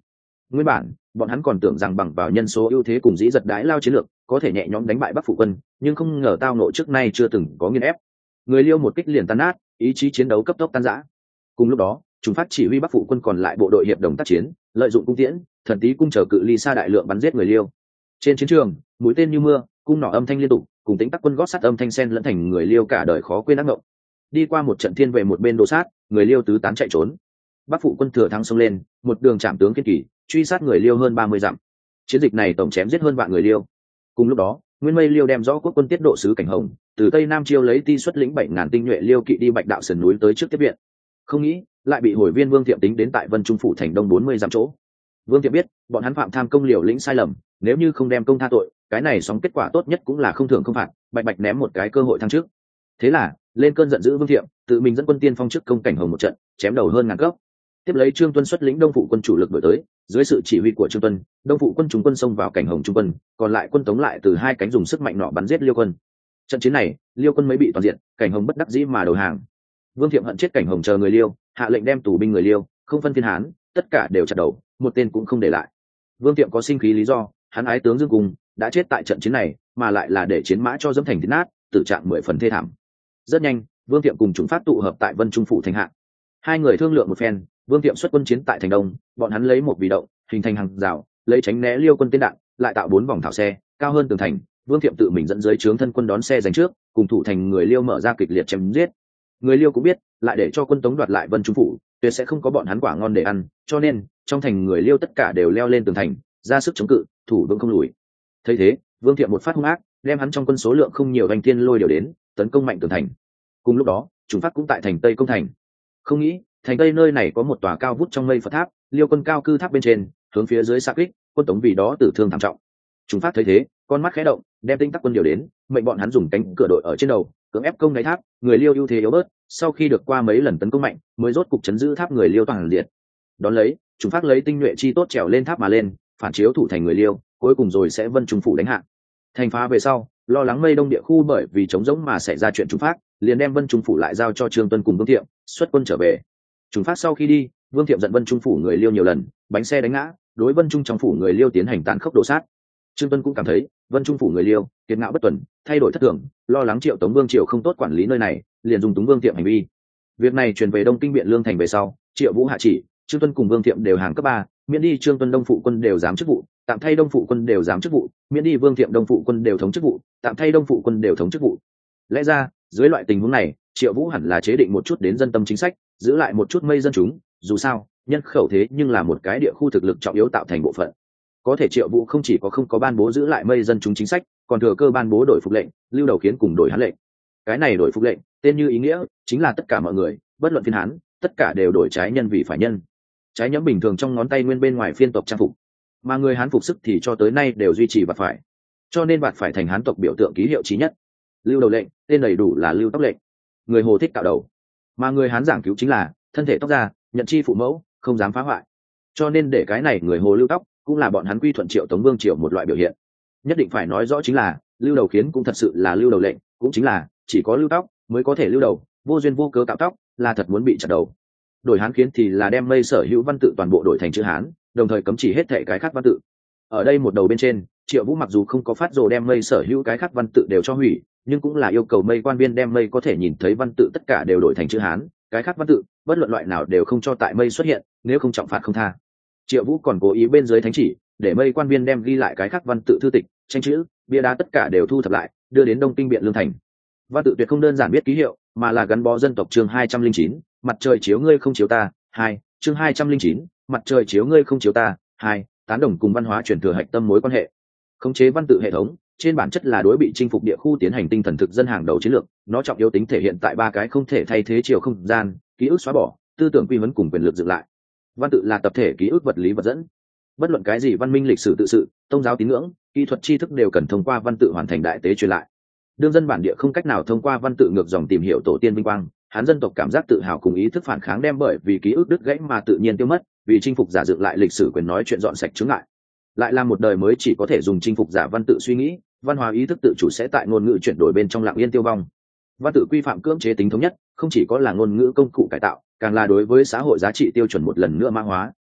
Nguyên bản bọn hắn còn tưởng rằng bằng vào nhân số ưu thế cùng dĩ giật đái lao chiến lược có thể nhẹ nhõm đánh bại Bắc Phủ quân, nhưng không ngờ tao nộ trước nay chưa từng có nghiền ép. Người Liêu một kích liền tan nát, ý chí chiến đấu cấp tốc tan rã. Cùng lúc đó, Trùng Phát chỉ huy Bắc Phủ quân còn lại bộ đội hiệp đồng tác chiến, lợi dụng cung tiễn, thần tí cung chờ cự ly xa đại lượng bắn giết người Liêu. Trên chiến trường, mũi tên như mưa, cung nỏ âm thanh liên tục, cùng tính tắc quân gót sắt âm thanh sen lẫn thành người Liêu cả đời khó quên ác mộng. Đi qua một trận thiên về một bên đồ sát, người Liêu tứ tán chạy trốn. Bắc Phủ quân thừa thắng xông lên, một đường chạm tướng kiên kỳ, truy sát người Liêu hơn ba mươi dặm. Chiến dịch này tổng chém giết hơn vạn người Liêu. Cùng lúc đó, Nguyên Mây Liêu đem rõ quốc quân tiết độ sứ Cảnh Hồng từ Tây Nam chiêu lấy ti xuất lĩnh bảy ngàn tinh nhuệ Liêu kỵ đi Bạch Đạo sườn núi tới trước tiếp viện. Không nghĩ, lại bị hồi viên Vương Tiệm tính đến tại Vân Trung phủ thành đông bốn mươi dặm chỗ. Vương Tiệm biết, bọn hắn phạm tham công liều lĩnh sai lầm, nếu như không đem công tha tội, cái này sóng kết quả tốt nhất cũng là không thưởng không phạt, bạch bạch ném một cái cơ hội thăng trước. Thế là, lên cơn giận dữ Vương Tiệm, tự mình dẫn quân tiên phong trước công Cảnh Hồng một trận, chém đầu hơn ngàn gốc. Tiếp lấy Trương Tuân xuất lĩnh Đông Phụ quân chủ lực đuổi tới, dưới sự chỉ huy của Trương Tuân, Đông Phụ quân chúng quân xông vào Cảnh Hồng trung quân, còn lại quân tống lại từ hai cánh dùng sức mạnh nọ bắn giết Liêu quân. Trận chiến này, Liêu quân mới bị toàn diện, Cảnh Hồng bất đắc dĩ mà đầu hàng. Vương Thiệm hận chết Cảnh Hồng chờ người Liêu, hạ lệnh đem tù binh người Liêu, không phân thiên hán, tất cả đều chặt đầu, một tên cũng không để lại. Vương Thiệm có sinh khí lý do, hắn ái tướng Dương Cung đã chết tại trận chiến này, mà lại là để chiến mã cho dẫm thành thịt nát, tử trạng mười phần thê thảm. Rất nhanh, Vương Thiệm cùng chúng phát tụ hợp tại Vân Trung phủ thành hạ. Hai người thương lượng một phen, Vương Tiệm xuất quân chiến tại thành đông, bọn hắn lấy một vì động, hình thành hàng rào, lấy tránh né Liêu quân tên đạn, lại tạo bốn vòng thảo xe, cao hơn tường thành. Vương Tiệm tự mình dẫn dưới trướng thân quân đón xe giành trước, cùng thủ thành người Liêu mở ra kịch liệt chém giết. Người Liêu cũng biết, lại để cho quân tống đoạt lại Vân Trung phủ, tuyệt sẽ không có bọn hắn quả ngon để ăn, cho nên trong thành người Liêu tất cả đều leo lên tường thành, ra sức chống cự, thủ vững không lùi. Thấy thế, Vương Tiệm một phát hung ác, đem hắn trong quân số lượng không nhiều doanh tiên lôi điều đến, tấn công mạnh tường thành. Cùng lúc đó, chúng phát cũng tại thành Tây công thành. Không nghĩ, thành Tây nơi này có một tòa cao vút trong mây Phật tháp, Liêu quân cao cư tháp bên trên, hướng phía dưới xạ kích, quân tống vì đó tử thương thảm trọng. Chúng phát thấy thế, con mắt khẽ động, đem tinh tắc quân điều đến, mệnh bọn hắn dùng cánh cửa đội ở trên đầu, cưỡng ép công đáy tháp. Người Liêu ưu thế yếu bớt, sau khi được qua mấy lần tấn công mạnh, mới rốt cục chấn giữ tháp người Liêu toàn liệt. Đón lấy, chúng phát lấy tinh nhuệ chi tốt trèo lên tháp mà lên, phản chiếu thủ thành người Liêu, cuối cùng rồi sẽ Vân Trung phủ đánh hạ. Thành phá về sau, lo lắng mây đông địa khu bởi vì chống giống mà xảy ra chuyện chúng phát, liền đem Vân Trung phủ lại giao cho Trương Tuân cùng Vương Tiệm, xuất quân trở về. Chúng phát sau khi đi, Vương Tiệm giận Vân Trung phủ người Liêu nhiều lần, bánh xe đánh ngã, đối Vân Trung trong phủ người Liêu tiến hành tàn khốc đổ sát. Trương Tuân cũng cảm thấy Vân Trung phủ người Liêu kiệt ngạo bất tuần, thay đổi thất thường, lo lắng Triệu Tống Vương Triều không tốt quản lý nơi này, liền dùng túng Vương Tiệm hành vi. Việc này truyền về Đông Kinh Biện Lương thành về sau, Triệu Vũ hạ chỉ, Trương Tuân cùng Vương Tiệm đều hàng cấp ba, miễn đi Trương Tuân Đông phụ quân đều giám chức vụ, tạm thay Đông phụ quân đều giám chức vụ, miễn đi Vương Tiệm Đông phụ quân đều thống chức vụ, tạm thay Đông phụ quân đều thống chức vụ. Lẽ ra, dưới loại tình huống này, Triệu Vũ hẳn là chế định một chút đến dân tâm chính sách, giữ lại một chút mây dân chúng, dù sao, nhân khẩu thế nhưng là một cái địa khu thực lực trọng yếu tạo thành bộ phận. Có thể Triệu Vũ không chỉ có không có ban bố giữ lại mây dân chúng chính sách, còn thừa cơ ban bố đổi phục lệnh, lưu đầu khiến cùng đổi hán lệnh. Cái này đổi phục lệnh, tên như ý nghĩa, chính là tất cả mọi người, bất luận phiên hán, tất cả đều đổi trái nhân vì phải nhân. Trái nhẫm bình thường trong ngón tay nguyên bên ngoài phiên tộc trang phục, mà người hán phục sức thì cho tới nay đều duy trì bạt phải, cho nên bạt phải thành hán tộc biểu tượng ký hiệu chí nhất. Lưu đầu lệnh, tên đầy đủ là lưu tóc lệnh. Người Hồ thích cạo đầu, mà người hán giảng cứu chính là thân thể tóc ra, nhận chi phụ mẫu, không dám phá hoại. Cho nên để cái này người Hồ lưu tóc, cũng là bọn hắn quy thuận Triệu Tống Vương Triều một loại biểu hiện. Nhất định phải nói rõ chính là lưu đầu khiến cũng thật sự là lưu đầu lệnh, cũng chính là chỉ có lưu tóc mới có thể lưu đầu, vô duyên vô cớ cạo tóc là thật muốn bị chặt đầu. Đổi hán khiến thì là đem mây sở hữu văn tự toàn bộ đổi thành chữ hán, đồng thời cấm chỉ hết thệ cái khác văn tự. Ở đây một đầu bên trên, Triệu Vũ mặc dù không có phát rồ đem mây sở hữu cái khác văn tự đều cho hủy, nhưng cũng là yêu cầu mây quan viên đem mây có thể nhìn thấy văn tự tất cả đều đổi thành chữ hán, cái khác văn tự bất luận loại nào đều không cho tại mây xuất hiện, nếu không trọng phạt không tha. Triệu Vũ còn cố ý bên dưới thánh chỉ, để mây quan viên đem ghi lại cái khác văn tự thư tịch, tranh chữ, bia đá tất cả đều thu thập lại, đưa đến Đông Kinh Biện Lương thành. Văn tự tuyệt không đơn giản biết ký hiệu, mà là gắn bó dân tộc. Chương hai trăm linh chín, mặt trời chiếu ngươi không chiếu ta. Hai, chương hai trăm linh chín, mặt trời chiếu ngươi không chiếu ta. Hai, tán đồng cùng văn hóa truyền thừa hạch tâm mối quan hệ. Khống chế văn tự hệ thống, trên bản chất là đối bị chinh phục địa khu tiến hành tinh thần thực dân hàng đầu chiến lược, nó trọng yếu tính thể hiện tại ba cái không thể thay thế chiều không gian, ký ức xóa bỏ, tư tưởng quy huấn cùng quyền lực dựng lại. Văn tự là tập thể ký ức vật lý vật dẫn. Bất luận cái gì văn minh lịch sử tự sự, tôn giáo tín ngưỡng, kỹ thuật tri thức đều cần thông qua văn tự hoàn thành đại tế truyền lại. Đương dân bản địa không cách nào thông qua văn tự ngược dòng tìm hiểu tổ tiên vinh quang, Hán dân tộc cảm giác tự hào cùng ý thức phản kháng đem bởi vì ký ức đứt gãy mà tự nhiên tiêu mất, vì chinh phục giả dựng lại lịch sử quyền nói chuyện dọn sạch chướng ngại. Lại là một đời mới chỉ có thể dùng chinh phục giả văn tự suy nghĩ, văn hóa ý thức tự chủ sẽ tại ngôn ngữ chuyển đổi bên trong lặng yên tiêu vong. Văn tự quy phạm cưỡng chế tính thống nhất, không chỉ có là ngôn ngữ công cụ cải tạo, càng là đối với xã hội giá trị tiêu chuẩn một lần nữa mã hóa,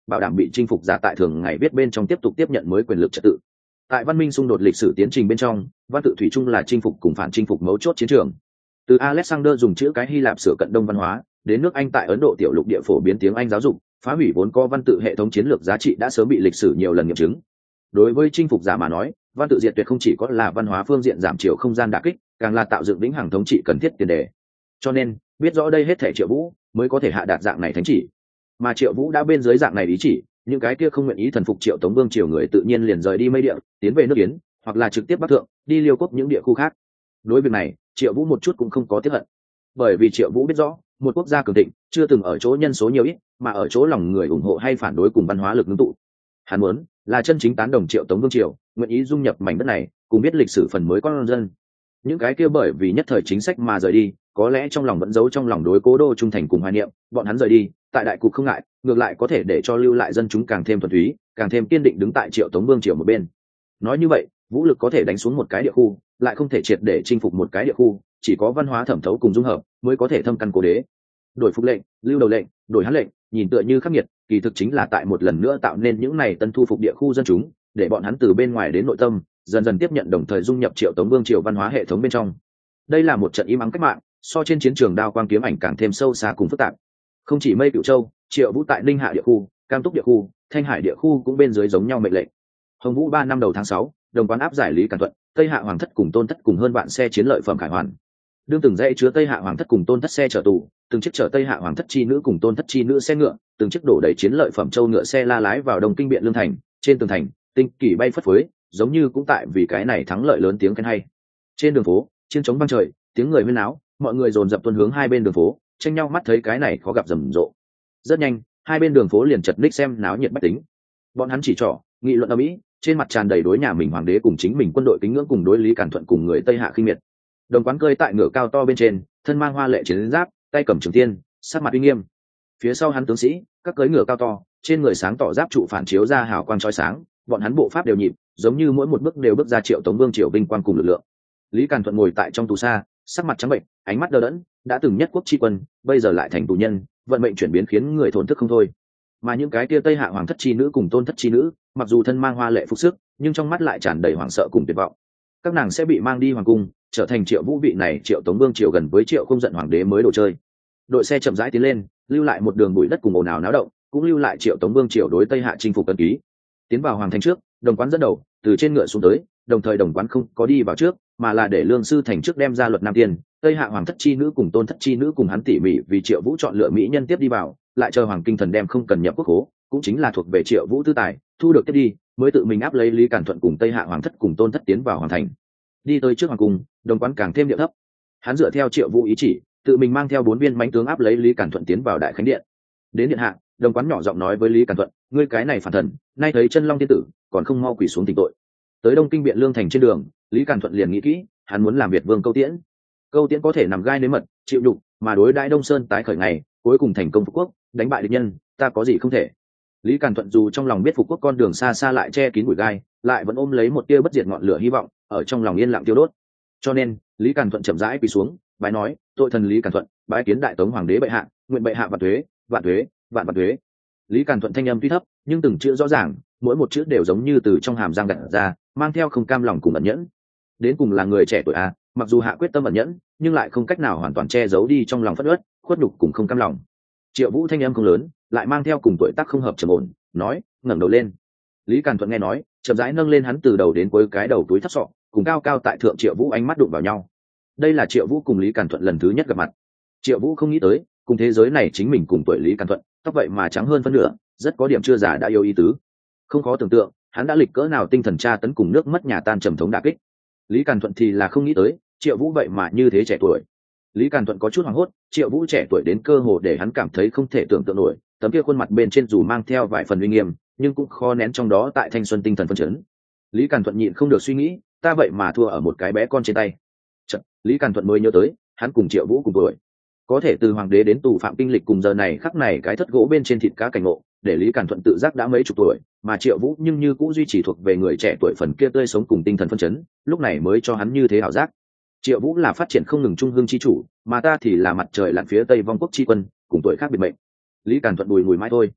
bảo đảm bị chinh phục giả tại thường ngày viết bên trong tiếp tục tiếp nhận mới quyền lực trật tự. Tại văn minh xung đột lịch sử tiến trình bên trong, văn tự thủy chung là chinh phục cùng phản chinh phục mấu chốt chiến trường. Từ Alexander dùng chữ cái Hy Lạp sửa cận đông văn hóa, đến nước Anh tại Ấn Độ tiểu lục địa phổ biến tiếng Anh giáo dục, phá hủy vốn có văn tự hệ thống chiến lược giá trị đã sớm bị lịch sử nhiều lần nghiệm chứng. Đối với chinh phục giả mà nói, văn tự diệt tuyệt không chỉ có là văn hóa phương diện giảm chiều không gian đả kích, càng là tạo dựng vĩnh hằng thống trị cần thiết tiền đề. Cho nên, biết rõ đây hết thể Triệu Vũ mới có thể hạ đạt dạng này thánh chỉ. Mà Triệu Vũ đã bên dưới dạng này ý chỉ, những cái kia không nguyện ý thần phục Triệu Tống Vương triều người tự nhiên liền rời đi Mây Địa, tiến về nước Yến, hoặc là trực tiếp bắc thượng, đi Liêu quốc những địa khu khác. Đối việc này, Triệu Vũ một chút cũng không có tiếc hận, bởi vì Triệu Vũ biết rõ, một quốc gia cường thịnh chưa từng ở chỗ nhân số nhiều ít, mà ở chỗ lòng người ủng hộ hay phản đối cùng văn hóa lực ngưng tụ. Hắn muốn là chân chính tán đồng Triệu Tống Vương triều, nguyện ý dung nhập mảnh đất này, cùng biết lịch sử phần mới con dân. Những cái kia bởi vì nhất thời chính sách mà rời đi, có lẽ trong lòng vẫn giấu trong lòng đối cố đô trung thành cùng hoài niệm, bọn hắn rời đi, tại đại cục không ngại, ngược lại có thể để cho lưu lại dân chúng càng thêm thuần túy, càng thêm kiên định đứng tại Triệu Tống Vương triều một bên. Nói như vậy, vũ lực có thể đánh xuống một cái địa khu, lại không thể triệt để chinh phục một cái địa khu, chỉ có văn hóa thẩm thấu cùng dung hợp mới có thể thâm căn cố đế. Đổi phục lệnh, lưu đầu lệnh, đổi hán lệnh, nhìn tựa như khắc nghiệt, kỳ thực chính là tại một lần nữa tạo nên những này tân thu phục địa khu dân chúng, để bọn hắn từ bên ngoài đến nội tâm dần dần tiếp nhận đồng thời dung nhập Triệu Tống Vương triều văn hóa hệ thống bên trong. Đây là một trận im ắng cách mạng, so trên chiến trường đao quang kiếm ảnh càng thêm sâu xa cùng phức tạp. Không chỉ Mây Cửu Châu, Triệu Vũ tại Ninh Hạ địa khu, Cam Túc địa khu, Thanh Hải địa khu cũng bên dưới giống nhau mệnh lệnh. Hồng Vũ ba năm đầu tháng sáu, đồng quán áp giải Lý Càn Thuận, Tây Hạ Hoàng thất cùng Tôn thất cùng hơn vạn xe chiến lợi phẩm khải hoàn. Đương từng dãy chứa Tây Hạ Hoàng thất cùng Tôn thất xe chở tù, từng chiếc chở Tây Hạ Hoàng thất chi nữ cùng Tôn thất chi nữ xe ngựa, từng chiếc đổ đầy chiến lợi phẩm châu ngựa xe la lái vào Đông Kinh Biện Lương thành, trên tường thành, tinh kỳ bay phất phới, giống như cũng tại vì cái này thắng lợi lớn tiếng khen hay. Trên đường phố, chiến trống vang trời, tiếng người huyên náo, mọi người dồn dập tuôn hướng hai bên đường phố, tranh nhau mắt thấy cái này khó gặp rầm rộ. Rất nhanh, hai bên đường phố liền chật ních xem náo nhiệt bách tính. Bọn hắn chỉ trỏ, nghị luận ầm ĩ, trên mặt tràn đầy đối nhà mình hoàng đế cùng chính mình quân đội kính ngưỡng cùng đối Lý Càn Thuận cùng người Tây Hạ khinh miệt. Đồng quán cơi tại ngựa cao to bên trên, thân mang hoa lệ chiến giáp, tay cầm trường tiên, sắc mặt uy nghiêm. Phía sau hắn tướng sĩ, các cưỡi ngựa cao to, trên người sáng tỏ giáp trụ phản chiếu ra hào quang chói sáng, bọn hắn bộ pháp đều nhịp, giống như mỗi một bước đều bước ra Triệu Tống Vương triều vinh quang cùng lực lượng. Lý Càn Thuận ngồi tại trong tù xa, sắc mặt trắng bệnh, ánh mắt đờ đẫn, đã từng nhất quốc tri quân, bây giờ lại thành tù nhân, vận mệnh chuyển biến khiến người thổn thức không thôi. Mà những cái kia Tây Hạ hoàng thất chi nữ cùng Tôn thất chi nữ, mặc dù thân mang hoa lệ phục sức, nhưng trong mắt lại tràn đầy hoảng sợ cùng tuyệt vọng. Các nàng sẽ bị mang đi hoàng cung, trở thành Triệu Vũ vị này Triệu Tống Vương triều gần với Triệu không giận hoàng đế mới đồ chơi. Đội xe chậm rãi tiến lên, lưu lại một đường bụi đất cùng ồn ào náo động, cũng lưu lại Triệu Tống Vương triều đối Tây Hạ chinh phục ấn ký. Tiến vào hoàng thành trước, đồng quán dẫn đầu, từ trên ngựa xuống tới, đồng thời đồng quán không có đi vào trước, mà là để Lương sư thành trước đem ra luật nam tiên, Tây Hạ hoàng thất chi nữ cùng Tôn thất chi nữ cùng hắn tỉ mỉ vì Triệu Vũ chọn lựa mỹ nhân tiếp đi vào, lại chờ hoàng kinh thần đem không cần nhập quốc hố, cũng chính là thuộc về Triệu Vũ tư tài, thu được tiếp đi, mới tự mình áp lấy Lý Càn Thuận cùng Tây Hạ hoàng thất cùng Tôn thất tiến vào hoàng thành. Đi tới trước hoàng cung, đồng quán càng thêm điệu thấp. Hắn dựa theo Triệu Vũ ý chỉ, tự mình mang theo bốn viên mãnh tướng áp lấy Lý Càn Thuận tiến vào đại khánh điện. Đến điện hạ, đồng quán nhỏ giọng nói với Lý Càn Thuận, ngươi cái này phản thần, nay thấy chân long tiên tử, còn không mau quỳ xuống tỉnh tội. Tới Đông Kinh Biện Lương thành trên đường, Lý Càn Thuận liền nghĩ kỹ, hắn muốn làm Việt vương Câu Tiễn. Câu Tiễn có thể nằm gai nếm mật, chịu nhục, mà đối đãi Đông Sơn tái khởi ngày, cuối cùng thành công phục quốc, đánh bại địch nhân, ta có gì không thể. Lý Càn Thuận dù trong lòng biết phục quốc con đường xa xa lại che kín bụi gai, lại vẫn ôm lấy một tia bất diệt ngọn lửa hy vọng, ở trong lòng yên lặng tiêu đốt. Cho nên, Lý Càn Thuận chậm rãi quỳ xuống, bái nói, tội thần Lý Càn Thuận, bái kiến đại tống hoàng đế bệ hạ, nguyện bệ hạ vạn thuế, vạn thuế, vạn vạn thuế. Lý Càn Thuận thanh âm tuy thấp, nhưng từng chữ rõ ràng, mỗi một chữ đều giống như từ trong hàm răng gặt ra, mang theo không cam lòng cùng ẩn nhẫn. Đến cùng là người trẻ tuổi a, mặc dù hạ quyết tâm ẩn nhẫn, nhưng lại không cách nào hoàn toàn che giấu đi trong lòng phẫn uất, khuất nhục cùng không cam lòng. Triệu Vũ thanh âm không lớn, lại mang theo cùng tuổi tác không hợp trầm ổn, nói, ngẩng đầu lên. Lý Càn Thuận nghe nói, chậm rãi nâng lên hắn từ đầu đến cuối cái đầu túi thấp sọ, cùng cao cao tại thượng Triệu Vũ ánh mắt đụng vào nhau. Đây là Triệu Vũ cùng Lý Càn Thuận lần thứ nhất gặp mặt. Triệu Vũ không nghĩ tới, cùng thế giới này chính mình cùng tuổi Lý Càn Thuận, tóc vậy mà trắng hơn phân nửa, rất có điểm chưa già đã yêu ý tứ. Không khó tưởng tượng, hắn đã lịch cỡ nào tinh thần tra tấn cùng nước mất nhà tan trầm thống đả kích. Lý Càn Thuận thì là không nghĩ tới, Triệu Vũ vậy mà như thế trẻ tuổi. Lý Càn Thuận có chút hoảng hốt, Triệu Vũ trẻ tuổi đến cơ hồ để hắn cảm thấy không thể tưởng tượng nổi, tấm kia khuôn mặt bên trên dù mang theo vài phần uy nghiêm, nhưng cũng khó nén trong đó tại thanh xuân tinh thần phấn chấn. Lý Càn Thuận nhịn không được suy nghĩ, ta vậy mà thua ở một cái bé con trên tay. Chật, Lý Càn Thuận mới nhớ tới, hắn cùng Triệu Vũ cùng tuổi, có thể từ hoàng đế đến tù phạm kinh lịch cùng giờ này khắc này cái thất gỗ bên trên thịt cá cảnh ngộ, để Lý Càn Thuận tự giác đã mấy chục tuổi, mà Triệu Vũ nhưng như cũng duy trì thuộc về người trẻ tuổi phần kia tươi sống cùng tinh thần phấn chấn, lúc này mới cho hắn như thế ảo giác. Triệu Vũ là phát triển không ngừng trung hương chi chủ, mà ta thì là mặt trời lặn phía tây vong quốc chi quân, cùng tuổi khác biệt mệnh. Lý Càn Thuận bùi ngùi mãi thôi.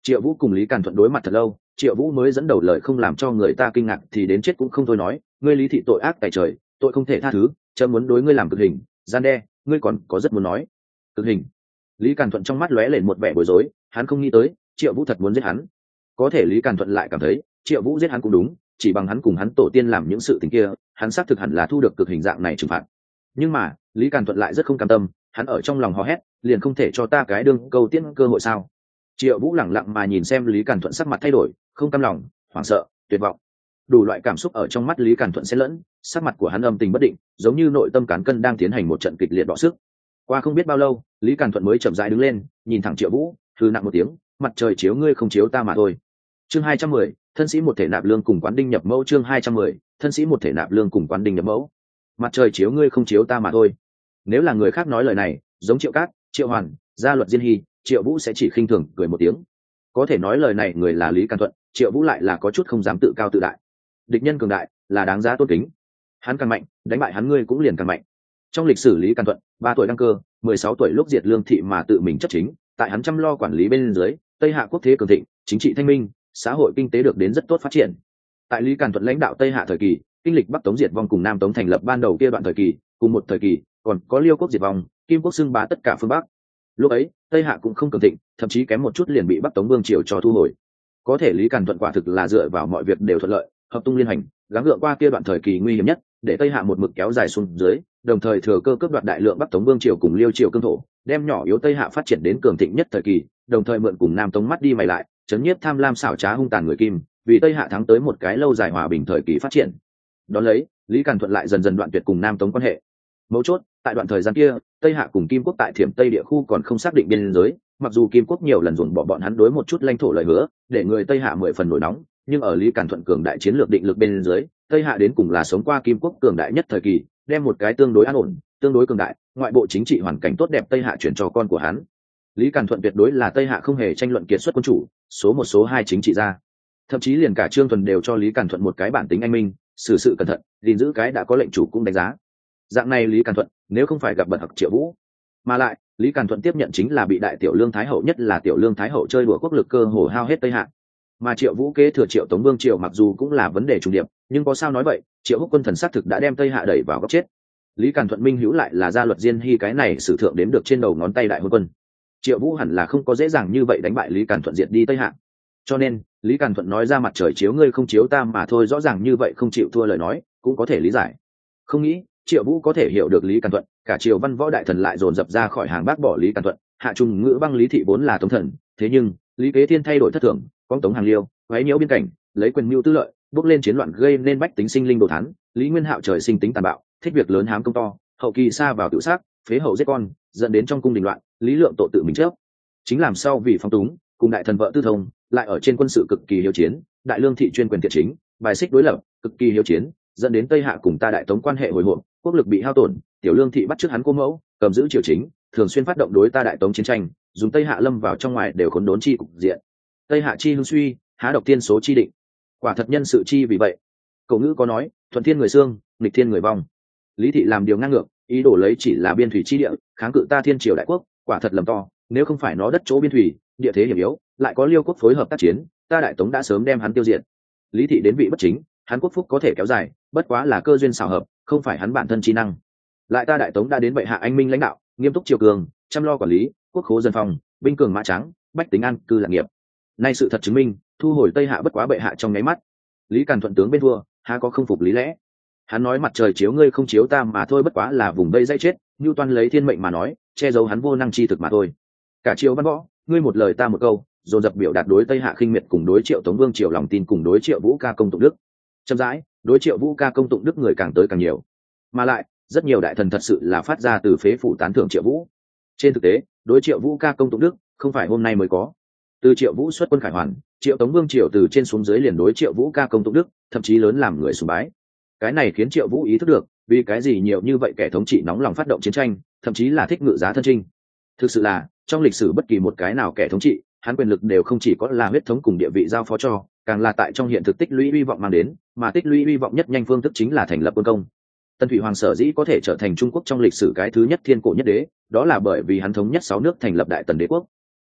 Triệu Vũ cùng Lý Càn Thuận đối mặt thật lâu, Triệu Vũ mới dẫn đầu lời không làm cho người ta kinh ngạc thì đến chết cũng không thôi nói, ngươi Lý thị tội ác tại trời, tội không thể tha thứ, chớ muốn đối ngươi làm cực hình, gian đe, ngươi còn có rất muốn nói. Cực hình. Lý Càn Thuận trong mắt lóe lên một vẻ bối rối, hắn không nghĩ tới Triệu Vũ thật muốn giết hắn. Có thể Lý Càn Thuận lại cảm thấy Triệu Vũ giết hắn cũng đúng, chỉ bằng hắn cùng hắn tổ tiên làm những sự tình kia, hắn xác thực hẳn là thu được cực hình dạng này trừng phạt. Nhưng mà Lý Càn Thuận lại rất không cam tâm, hắn ở trong lòng hò hét, liền không thể cho ta cái đương câu tiễn cơ hội sao? Triệu Vũ lẳng lặng mà nhìn xem Lý Càn Thuận sắc mặt thay đổi, không cam lòng, hoảng sợ, tuyệt vọng, đủ loại cảm xúc ở trong mắt Lý Càn Thuận xen lẫn, sắc mặt của hắn âm tình bất định, giống như nội tâm cán cân đang tiến hành một trận kịch liệt đọ sức. Qua không biết bao lâu, Lý Càn Thuận mới chậm rãi đứng lên, nhìn thẳng Triệu Vũ, hừ nặng một tiếng, mặt trời chiếu ngươi không chiếu ta mà thôi. Chương hai trăm mười, thân sĩ một thể nạp lương cùng quán đinh nhập mẫu. Chương hai trăm mười, thân sĩ một thể nạp lương cùng quán đinh nhập mẫu. Mặt trời chiếu ngươi không chiếu ta mà thôi. Nếu là người khác nói lời này, giống Triệu Cát, Triệu Hoàn, Gia Luật Diên Hy, Triệu Vũ sẽ chỉ khinh thường cười một tiếng. Có thể nói lời này người là Lý Càn Thuận, Triệu Vũ lại là có chút không dám tự cao tự đại. Địch nhân cường đại là đáng giá tôn kính, hắn càng mạnh, đánh bại hắn ngươi cũng liền càng mạnh. Trong lịch sử Lý Càn Thuận, ba tuổi đăng cơ, mười sáu tuổi lúc diệt lương thị mà tự mình chấp chính, tại hắn chăm lo quản lý bên dưới, Tây Hạ quốc thế cường thịnh, chính trị thanh minh, xã hội kinh tế được đến rất tốt phát triển. Tại Lý Càn Thuận lãnh đạo Tây Hạ thời kỳ, kinh lịch Bắc Tống diệt vong cùng Nam Tống thành lập ban đầu kia đoạn thời kỳ, cùng một thời kỳ, còn có Liêu quốc diệt vong, Kim quốc xưng bá tất cả phương Bắc. Lúc ấy, Tây Hạ cũng không cường thịnh, thậm chí kém một chút liền bị Bắc Tống vương triều cho thu hồi. Có thể Lý Càn Thuận quả thực là dựa vào mọi việc đều thuận lợi, hợp tung liên hành, gắng gượng qua kia đoạn thời kỳ nguy hiểm nhất, để Tây Hạ một mực kéo dài xuống dưới, đồng thời thừa cơ cướp đoạt đại lượng Bắc Tống vương triều cùng Liêu triều cương thổ, đem nhỏ yếu Tây Hạ phát triển đến cường thịnh nhất thời kỳ, đồng thời mượn cùng Nam Tống mắt đi mày lại, chấn nhiếp tham lam xảo trá hung tàn người Kim, vì Tây Hạ thắng tới một cái lâu dài hòa bình thời kỳ phát triển. Đón lấy, Lý Càn Thuận lại dần dần đoạn tuyệt cùng Nam Tống quan hệ. Mấu chốt, tại đoạn thời gian kia, Tây Hạ cùng Kim quốc tại Thiểm Tây địa khu còn không xác định biên giới, mặc dù Kim quốc nhiều lần ruồng bỏ bọn hắn đối một chút lãnh thổ lời hứa, để người Tây Hạ mười phần nổi nóng, nhưng ở Lý Càn Thuận cường đại chiến lược định lực bên dưới, Tây Hạ đến cùng là sống qua Kim quốc cường đại nhất thời kỳ, đem một cái tương đối an ổn, tương đối cường đại, ngoại bộ chính trị hoàn cảnh tốt đẹp Tây Hạ chuyển cho con của hắn. Lý Càn Thuận tuyệt đối là Tây Hạ không hề tranh luận kiệt xuất quân chủ, số một số hai chính trị gia. Thậm chí liền cả Trương Thuần đều cho Lý Càn Thuận một cái bản tính anh minh, xử sự cẩn thận, gìn giữ cái đã có lệnh chủ cũng đánh giá. Dạng này Lý Càn Thuận, nếu không phải gặp bật học Triệu Vũ, mà lại Lý Càn Thuận tiếp nhận chính là bị đại tiểu lương thái hậu, nhất là tiểu lương thái hậu chơi đùa quốc lực cơ hồ hao hết Tây Hạ. Mà Triệu Vũ kế thừa Triệu Tống vương triều mặc dù cũng là vấn đề trùng điệp, nhưng có sao nói vậy, Triệu Húc quân thần xác thực đã đem Tây Hạ đẩy vào góc chết. Lý Càn Thuận minh hữu lại là Gia Luật Diên Hy, cái này sử thượng đếm được trên đầu ngón tay đại hôn quân. Triệu Vũ hẳn là không có dễ dàng như vậy đánh bại Lý Càn Thuận diệt đi Tây Hạ. Cho nên Lý Càn Thuận nói ra mặt trời chiếu ngươi không chiếu ta mà thôi, rõ ràng như vậy không chịu thua lời nói, cũng có thể lý giải. Không nghĩ Triệu Vũ có thể hiểu được Lý Càn Thuận, cả triều văn võ đại thần lại dồn dập ra khỏi hàng bác bỏ Lý Càn Thuận. Hạ trung ngữ băng Lý thị vốn là tống thần, thế nhưng Lý Kế Thiên thay đổi thất thường, con tống hàng liêu, quấy nhiễu biên cảnh, lấy quyền mưu tư lợi, bước lên chiến loạn gây nên bách tính sinh linh đồ thán. Lý Nguyên Hạo trời sinh tính tàn bạo, thích việc lớn hám công to, hậu kỳ xa vào tự sát, phế hậu giết con, dẫn đến trong cung đình loạn, Lý Lượng tội tự mình trước. Chính làm sao vì phong túng, cùng đại thần vợ tư thông, lại ở trên quân sự cực kỳ hiếu chiến, đại lương thị chuyên quyền thiện chính, bài xích đối lập, cực kỳ hiếu chiến, dẫn đến Tây Hạ cùng ta đại tống quan hệ hồi hộp, quốc lực bị hao tổn, tiểu lương thị bắt chước hắn cô mẫu, cầm giữ triều chính, thường xuyên phát động đối ta đại tống chiến tranh, dùng Tây Hạ lâm vào trong ngoài đều khốn đốn chi cục diện. Tây Hạ chi hưng suy, há độc tiên số chi định, quả thật nhân sự chi vì vậy. Cổ ngữ có nói, thuận thiên người xương, nghịch thiên người vong. Lý thị làm điều ngang ngược, ý đồ lấy chỉ là biên thủy chi địa, kháng cự ta thiên triều đại quốc, quả thật lầm to. Nếu không phải nó đất chỗ biên thủy, địa thế hiểm yếu, lại có Liêu quốc phối hợp tác chiến, ta đại tống đã sớm đem hắn tiêu diệt. Lý thị đến vị bất chính, hắn quốc phúc có thể kéo dài, bất quá là cơ duyên xảo hợp, không phải hắn bản thân chi năng. Lại ta đại tống đã đến bệ hạ anh minh lãnh đạo, nghiêm túc triều cường, chăm lo quản lý, quốc khố dân phòng, binh cường mã trắng, bách tính an cư lạc nghiệp. Nay sự thật chứng minh, thu hồi Tây Hạ bất quá bệ hạ trong nháy mắt. Lý Càn Thuận tướng bên thua, há có không phục lý lẽ. Hắn nói mặt trời chiếu ngươi không chiếu ta mà thôi, bất quá là vùng đây dây chết, Nưu Toan lấy thiên mệnh mà nói, che giấu hắn vô năng chi thực mà thôi. Cả triều văn võ, ngươi một lời ta một câu, dồn dập biểu đạt đối Tây Hạ khinh miệt cùng đối Triệu Tống vương triều lòng tin, cùng đối Triệu Vũ ca công tụng đức. Chậm rãi, đối Triệu Vũ ca công tụng đức người càng tới càng nhiều, mà lại rất nhiều đại thần thật sự là phát ra từ phế phủ tán thưởng Triệu Vũ. Trên thực tế, đối Triệu Vũ ca công tụng đức không phải hôm nay mới có. Từ Triệu Vũ xuất quân khải hoàn, Triệu Tống vương triều từ trên xuống dưới liền đối Triệu Vũ ca công tụng đức, thậm chí lớn làm người sùng bái. Cái này khiến Triệu Vũ ý thức được, vì cái gì nhiều như vậy kẻ thống trị nóng lòng phát động chiến tranh, thậm chí là thích ngự giá thân chinh. Thực sự là, trong lịch sử bất kỳ một cái nào kẻ thống trị, hắn quyền lực đều không chỉ có là huyết thống cùng địa vị giao phó cho, càng là tại trong hiện thực tích lũy uy vọng mang đến, mà tích lũy uy vọng nhất nhanh phương thức chính là thành lập quân công. Tần Thủy Hoàng sở dĩ có thể trở thành Trung Quốc trong lịch sử cái thứ nhất thiên cổ nhất đế, đó là bởi vì hắn thống nhất sáu nước thành lập Đại Tần Đế quốc.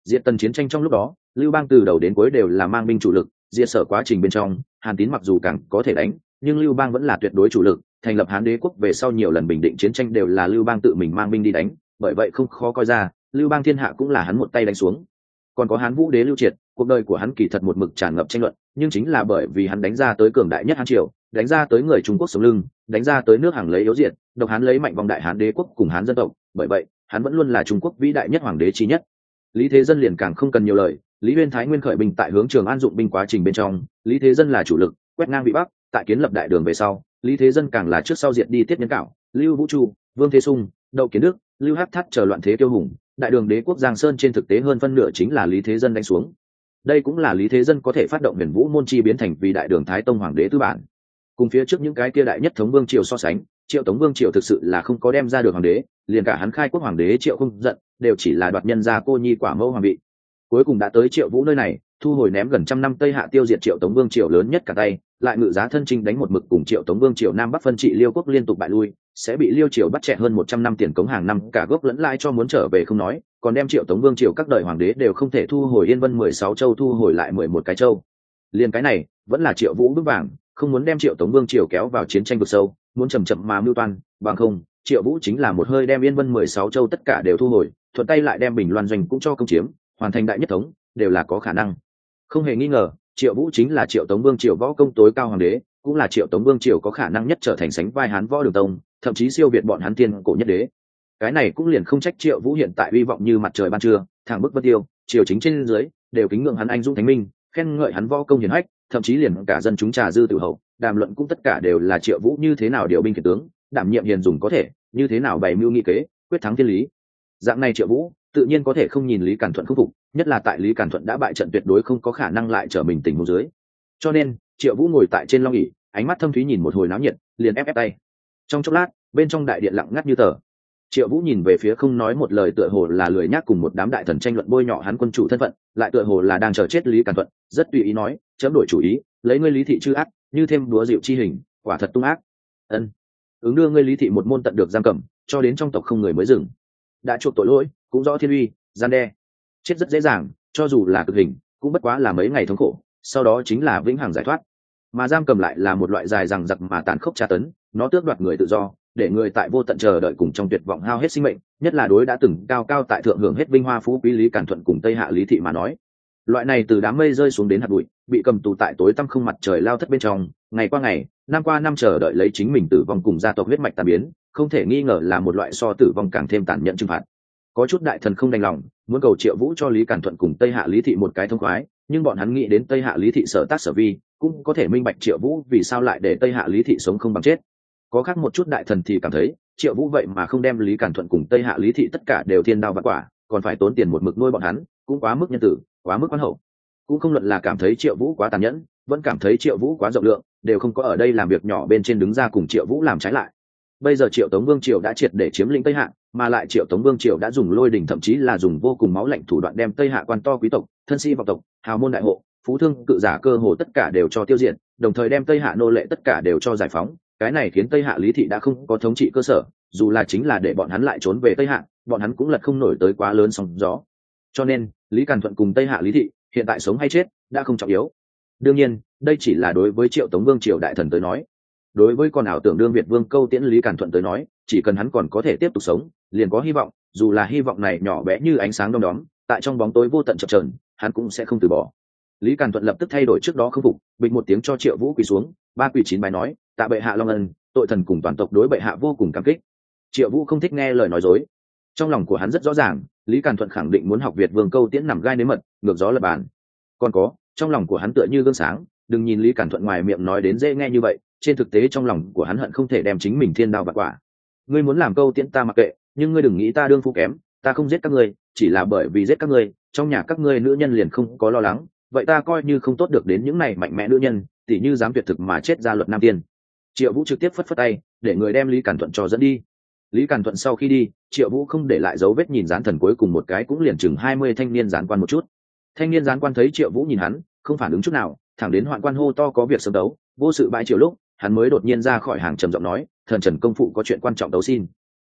Diệt Tần chiến tranh trong lúc đó, Lưu Bang từ đầu đến cuối đều là mang binh chủ lực, diệt Sở quá trình bên trong, Hàn Tín mặc dù càng có thể đánh, nhưng Lưu Bang vẫn là tuyệt đối chủ lực, thành lập Hán Đế quốc về sau nhiều lần bình định chiến tranh đều là Lưu Bang tự mình mang binh đi đánh, bởi vậy không khó coi ra, Lưu Bang thiên hạ cũng là hắn một tay đánh xuống. Còn có Hán Vũ Đế Lưu Triệt, cuộc đời của hắn kỳ thật một mực tràn ngập tranh luận, nhưng chính là bởi vì hắn đánh ra tới cường đại nhất Hán triều, đánh ra tới người Trung Quốc sống lưng, đánh ra tới nước Hàng lấy yếu diệt, độc Hán lấy mạnh vòng đại Hán Đế quốc cùng Hán dân tộc, bởi vậy, hắn vẫn luôn là Trung Quốc vĩ đại nhất hoàng đế chí nhất. Lý Thế Dân liền càng không cần nhiều lời, Lý Uyên Thái Nguyên khởi binh tại hướng Trường An dụng binh quá trình bên trong, Lý Thế Dân là chủ lực, quét ngang vị Bắc, tại kiến lập đại đường về sau, Lý Thế Dân càng là trước sau diệt đi Tiết Nhân Cảo, Lưu Vũ Chu, Vương Thế Sung, Đậu Kiến Đức, Lưu Hắc Thắt chờ loạn thế tiêu hùng, đại đường đế quốc Giang Sơn trên thực tế hơn phân nửa chính là Lý Thế Dân đánh xuống. Đây cũng là Lý Thế Dân có thể phát động Huyền Vũ môn chi biến thành vì đại đường Thái Tông hoàng đế tư bản. Cùng phía trước những cái kia đại nhất thống vương triều so sánh, Triệu Tống vương triều thực sự là không có đem ra được hoàng đế, liền cả hắn khai quốc hoàng đế Triệu không giận, đều chỉ là đoạt nhân gia cô nhi quả mẫu hoàng vị. Cuối cùng đã tới Triệu Vũ nơi này, thu hồi ném gần trăm năm Tây Hạ tiêu diệt Triệu Tống vương triều lớn nhất cả tay, lại ngự giá thân chinh đánh một mực cùng Triệu Tống vương triều Nam Bắc phân trị Liêu quốc liên tục bại lui, sẽ bị Liêu triều bắt chẹt hơn một trăm năm tiền cống hàng năm cả gốc lẫn lãi cho muốn trở về không nói, còn đem Triệu Tống vương triều các đời hoàng đế đều không thể thu hồi Yên Vân mười sáu châu thu hồi lại mười một cái châu. Liên cái này, vẫn là Triệu Vũ vững vàng, không muốn đem Triệu Tống vương triều kéo vào chiến tranh vực sâu, muốn chậm chậm mà mưu toan, bằng không, Triệu Vũ chính là một hơi đem Yên Vân mười sáu châu tất cả đều thu hồi, thuận tay lại đem Bình Loan doanh cũng cho công chiếm, hoàn thành đại nhất thống, đều là có khả năng. Không hề nghi ngờ, Triệu Vũ chính là Triệu Tống vương triều võ công tối cao hoàng đế, cũng là Triệu Tống vương triều có khả năng nhất trở thành sánh vai Hán Võ Đường Tông, thậm chí siêu việt bọn Hán Tiên cổ nhất đế. Cái này cũng liền không trách Triệu Vũ hiện tại uy vọng như mặt trời ban trưa, thẳng bức vân tiêu, triều chính trên dưới đều kính ngưỡng hắn anh dũng thánh minh, khen ngợi hắn võ công hiển hách, thậm chí liền cả dân chúng trà dư tử hậu, đàm luận cũng tất cả đều là Triệu Vũ như thế nào điều binh khiển tướng, đảm nhiệm hiền dùng có thể, như thế nào bày mưu nghị kế, quyết thắng thiên lý. Dạng này Triệu Vũ, tự nhiên có thể không nhìn Lý Càn Thuận không phục, nhất là tại Lý Càn Thuận đã bại trận tuyệt đối không có khả năng lại trở mình tình huống dưới. Cho nên, Triệu Vũ ngồi tại trên long ỷ, ánh mắt thâm thúy nhìn một hồi náo nhiệt, liền ép ép tay. Trong chốc lát, bên trong đại điện lặng ngắt như tờ. Triệu Vũ nhìn về phía không nói một lời tựa hồ là lười nhác cùng một đám đại thần tranh luận bôi nhọ hắn quân chủ thân phận, lại tựa hồ là đang chờ chết Lý Càn Thuận, rất tùy ý nói, chấm đổi chủ ý, lấy ngươi Lý thị chư ác, như thêm đúa dịu chi hình, quả thật tung ác. Ân. Ứng đưa ngươi Lý thị một môn tận được giam cầm, cho đến trong tộc không người mới dừng. Đã chuộc tội lỗi, cũng rõ thiên uy, gian đe. Chết rất dễ dàng, cho dù là cực hình, cũng bất quá là mấy ngày thống khổ, sau đó chính là vĩnh hằng giải thoát. Mà giam cầm lại là một loại dài dằng dặc mà tàn khốc tra tấn, nó tước đoạt người tự do, để người tại vô tận chờ đợi cùng trong tuyệt vọng hao hết sinh mệnh, nhất là đối đã từng cao cao tại thượng hưởng hết vinh hoa phú quý Lý Càn Thuận cùng Tây Hạ Lý thị mà nói. Loại này từ đám mây rơi xuống đến hạt bụi, bị cầm tù tại tối tăm không mặt trời lao thất bên trong, ngày qua ngày, năm qua năm chờ đợi lấy chính mình tử vong cùng gia tộc huyết mạch tàn biến, không thể nghi ngờ là một loại so tử vong càng thêm tàn nhẫn trừng phạt. Có chút đại thần không đành lòng, muốn cầu Triệu Vũ cho Lý Càn Thuận cùng Tây Hạ Lý thị một cái thông khoái, nhưng bọn hắn nghĩ đến Tây Hạ Lý thị sở tác sở vi, cũng có thể minh bạch Triệu Vũ vì sao lại để Tây Hạ Lý thị sống không bằng chết. Có khác một chút đại thần thì cảm thấy, Triệu Vũ vậy mà không đem Lý Càn Thuận cùng Tây Hạ Lý thị tất cả đều thiên đao vạn quả, còn phải tốn tiền một mực nuôi bọn hắn, cũng quá mức nhân tử, quá mức khoan hậu. Cũng không luận là cảm thấy Triệu Vũ quá tàn nhẫn, vẫn cảm thấy Triệu Vũ quá rộng lượng, đều không có ở đây làm việc nhỏ bên trên đứng ra cùng Triệu Vũ làm trái lại. Bây giờ Triệu Tống vương triều đã triệt để chiếm lĩnh Tây Hạ, mà lại Triệu Tống vương triều đã dùng lôi đình thậm chí là dùng vô cùng máu lạnh thủ đoạn đem Tây Hạ quan to quý tộc, thân sĩ vọng tộc, hào môn đại hộ, phú thương cự giả cơ hồ tất cả đều cho tiêu diệt, đồng thời đem Tây Hạ nô lệ tất cả đều cho giải phóng. Cái này khiến Tây Hạ Lý thị đã không có thống trị cơ sở, dù là chính là để bọn hắn lại trốn về Tây Hạ, bọn hắn cũng lật không nổi tới quá lớn sóng gió. Cho nên, Lý Càn Thuận cùng Tây Hạ Lý thị, hiện tại sống hay chết, đã không trọng yếu. Đương nhiên, đây chỉ là đối với Triệu Tống vương triều đại thần tới nói. Đối với con ảo tưởng đương Việt vương câu tiễn Lý Càn Thuận tới nói, chỉ cần hắn còn có thể tiếp tục sống, liền có hy vọng, dù là hy vọng này nhỏ bé như ánh sáng đom đóm, tại trong bóng tối vô tận chập chờn, hắn cũng sẽ không từ bỏ. Lý Càn Thuận lập tức thay đổi trước đó không phục, bịch một tiếng cho Triệu Vũ quỳ xuống, ba quỳ chín bài nói, tạ bệ hạ long ân, tội thần cùng toàn tộc đối bệ hạ vô cùng cảm kích. Triệu Vũ không thích nghe lời nói dối, trong lòng của hắn rất rõ ràng, Lý Càn Thuận khẳng định muốn học Việt vương câu tiễn nằm gai nếm mật, ngược gió lập bàn. Còn có, trong lòng của hắn tựa như gương sáng, đừng nhìn Lý Càn Thuận ngoài miệng nói đến dễ nghe như vậy, trên thực tế trong lòng của hắn hận không thể đem chính mình thiên đao vạn quả. Ngươi muốn làm câu tiễn ta mặc kệ, nhưng ngươi đừng nghĩ ta đương phu kém, ta không giết các ngươi, chỉ là bởi vì giết các ngươi, trong nhà các ngươi nữ nhân liền không có lo lắng, vậy ta coi như không tốt được đến những này mạnh mẽ nữ nhân, tỉ như dám tuyệt thực mà chết ra luật nam tiên. Triệu Vũ trực tiếp phất phất tay, để người đem Lý Càn Thuận cho dẫn đi. Lý Càn Thuận sau khi đi, Triệu Vũ không để lại dấu vết nhìn gián thần cuối cùng một cái cũng liền chừng hai mươi thanh niên gián quan một chút. Thanh niên gián quan thấy Triệu Vũ nhìn hắn, không phản ứng chút nào, thẳng đến hoạn quan hô to có việc sớm đấu, vô sự bãi triều lúc, hắn mới đột nhiên ra khỏi hàng trầm giọng nói, thần Trần công phụ có chuyện quan trọng đấu xin.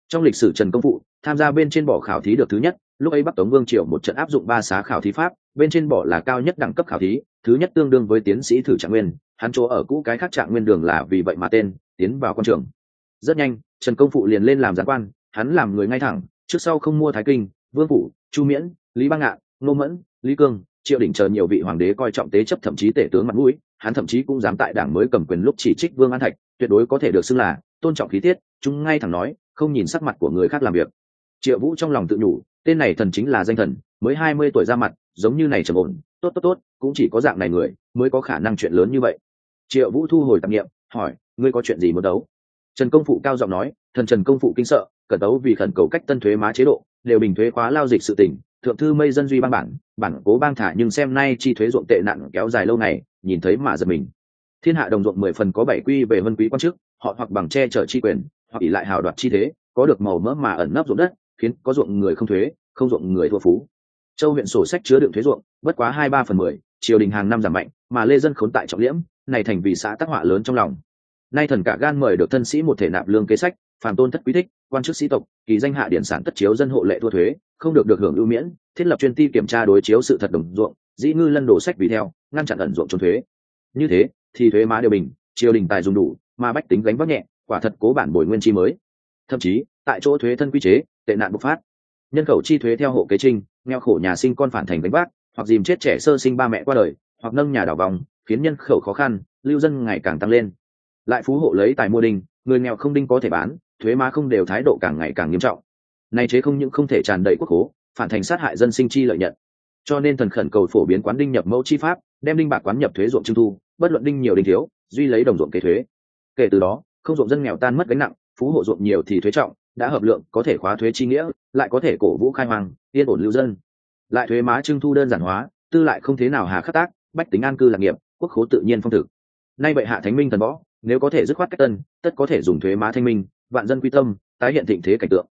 Trong lịch sử Trần Công Phụ tham gia bên trên bỏ khảo thí được thứ nhất, lúc ấy Bắc Tống Vương triều một trận áp dụng ba xá khảo thí pháp, bên trên bỏ là cao nhất đẳng cấp khảo thí, thứ nhất tương đương với tiến sĩ thử trạng nguyên, hắn chỗ ở cũ cái khác trạng nguyên đường là vì vậy mà tên tiến vào quan trường. Rất nhanh, Trần Công Phụ liền lên làm giám quan, hắn làm người ngay thẳng, trước sau không mua Thái Kinh, Vương Phủ, Chu Miễn, Lý Bang Ngạn, Ngô Mẫn, Lý Cương, Triệu Đỉnh chờ nhiều vị hoàng đế coi trọng tế chấp, thậm chí tể tướng mặt mũi, hắn thậm chí cũng dám tại đảng mới cầm quyền lúc chỉ trích Vương An Thạch, tuyệt đối có thể được xưng là tôn trọng khí tiết, chúng ngay thẳng nói, không nhìn sắc mặt của người khác làm việc. Triệu Vũ trong lòng tự nhủ, tên này thần chính là danh thần, mới hai mươi tuổi ra mặt, giống như này trầm ổn, tốt tốt tốt, cũng chỉ có dạng này người mới có khả năng chuyện lớn như vậy. Triệu Vũ thu hồi tạp niệm, hỏi, ngươi có chuyện gì muốn đấu? Trần Công Phụ cao giọng nói, thần Trần Công Phụ kinh sợ, cẩn đấu vì khẩn cầu cách tân thuế má chế độ, đều bình thuế khóa lao dịch sự tình, thượng thư mây dân duy bang bản, bản cố bang thả, nhưng xem nay chi thuế ruộng tệ nặng kéo dài lâu ngày, nhìn thấy mà giật mình. Thiên hạ đồng ruộng mười phần có bảy quy về vân quý quan chức, họ hoặc bằng che chở chi quyền, hoặc ỷ lại hào đoạt chi thế, có được màu mỡ mà ẩn nấp ruộng đất, khiến có ruộng người không thuế, không ruộng người thua phú. Châu huyện sổ sách chứa đựng thuế ruộng, bất quá hai ba phần mười, triều đình hàng năm giảm mạnh, mà lê dân khốn tại trọng liễm, này thành vì xã tác họa lớn trong lòng. Nay thần cả gan mời được thân sĩ một thể nạp lương kế sách, phàm tôn thất quý thích, quan chức sĩ tộc, kỳ danh hạ điển sản tất chiếu dân hộ lệ thua thuế, không được được hưởng ưu miễn, thiết lập chuyên ty kiểm tra đối chiếu sự thật đồng ruộng, dĩ ngư lân đồ sách vì theo, ngăn chặn ẩn ruộng trốn thuế. Như thế thì thuế má đều bình, triều đình tài dùng đủ, mà bách tính gánh vác nhẹ, quả thật cố bản bồi nguyên chi mới. Thậm chí tại chỗ thuế thân quy chế, tệ nạn bộc phát, nhân khẩu chi thuế theo hộ kế trình, nghèo khổ nhà sinh con phản thành gánh vác, hoặc dìm chết trẻ sơ sinh ba mẹ qua đời, hoặc nâng nhà đảo vòng, khiến nhân khẩu khó khăn, lưu dân ngày càng tăng lên. Lại phú hộ lấy tài mua đinh, người nghèo không đinh có thể bán, thuế má không đều, thái độ càng ngày càng nghiêm trọng. Nay chế không những không thể tràn đầy quốc khố, phản thành sát hại dân sinh chi lợi nhận. Cho nên thần khẩn cầu phổ biến quán đinh nhập mẫu chi pháp, đem đinh bạc quán nhập thuế ruộng trưng thu, bất luận đinh nhiều đinh thiếu, duy lấy đồng ruộng kế thuế. Kể từ đó, không ruộng dân nghèo tan mất gánh nặng, phú hộ ruộng nhiều thì thuế trọng, đã hợp lượng có thể khóa thuế chi nghĩa, lại có thể cổ vũ khai hoang, yên ổn lưu dân. Lại thuế má trưng thu đơn giản hóa, tư lại không thế nào hà khắc tác, bách tính an cư lạc nghiệp, quốc khố tự nhiên phong thực. Nay vậy hạ thánh minh thần võ, nếu có thể dứt khoát cách tân, tất có thể dùng thuế má thanh minh, vạn dân quy tâm, tái hiện thịnh thế cảnh tượng.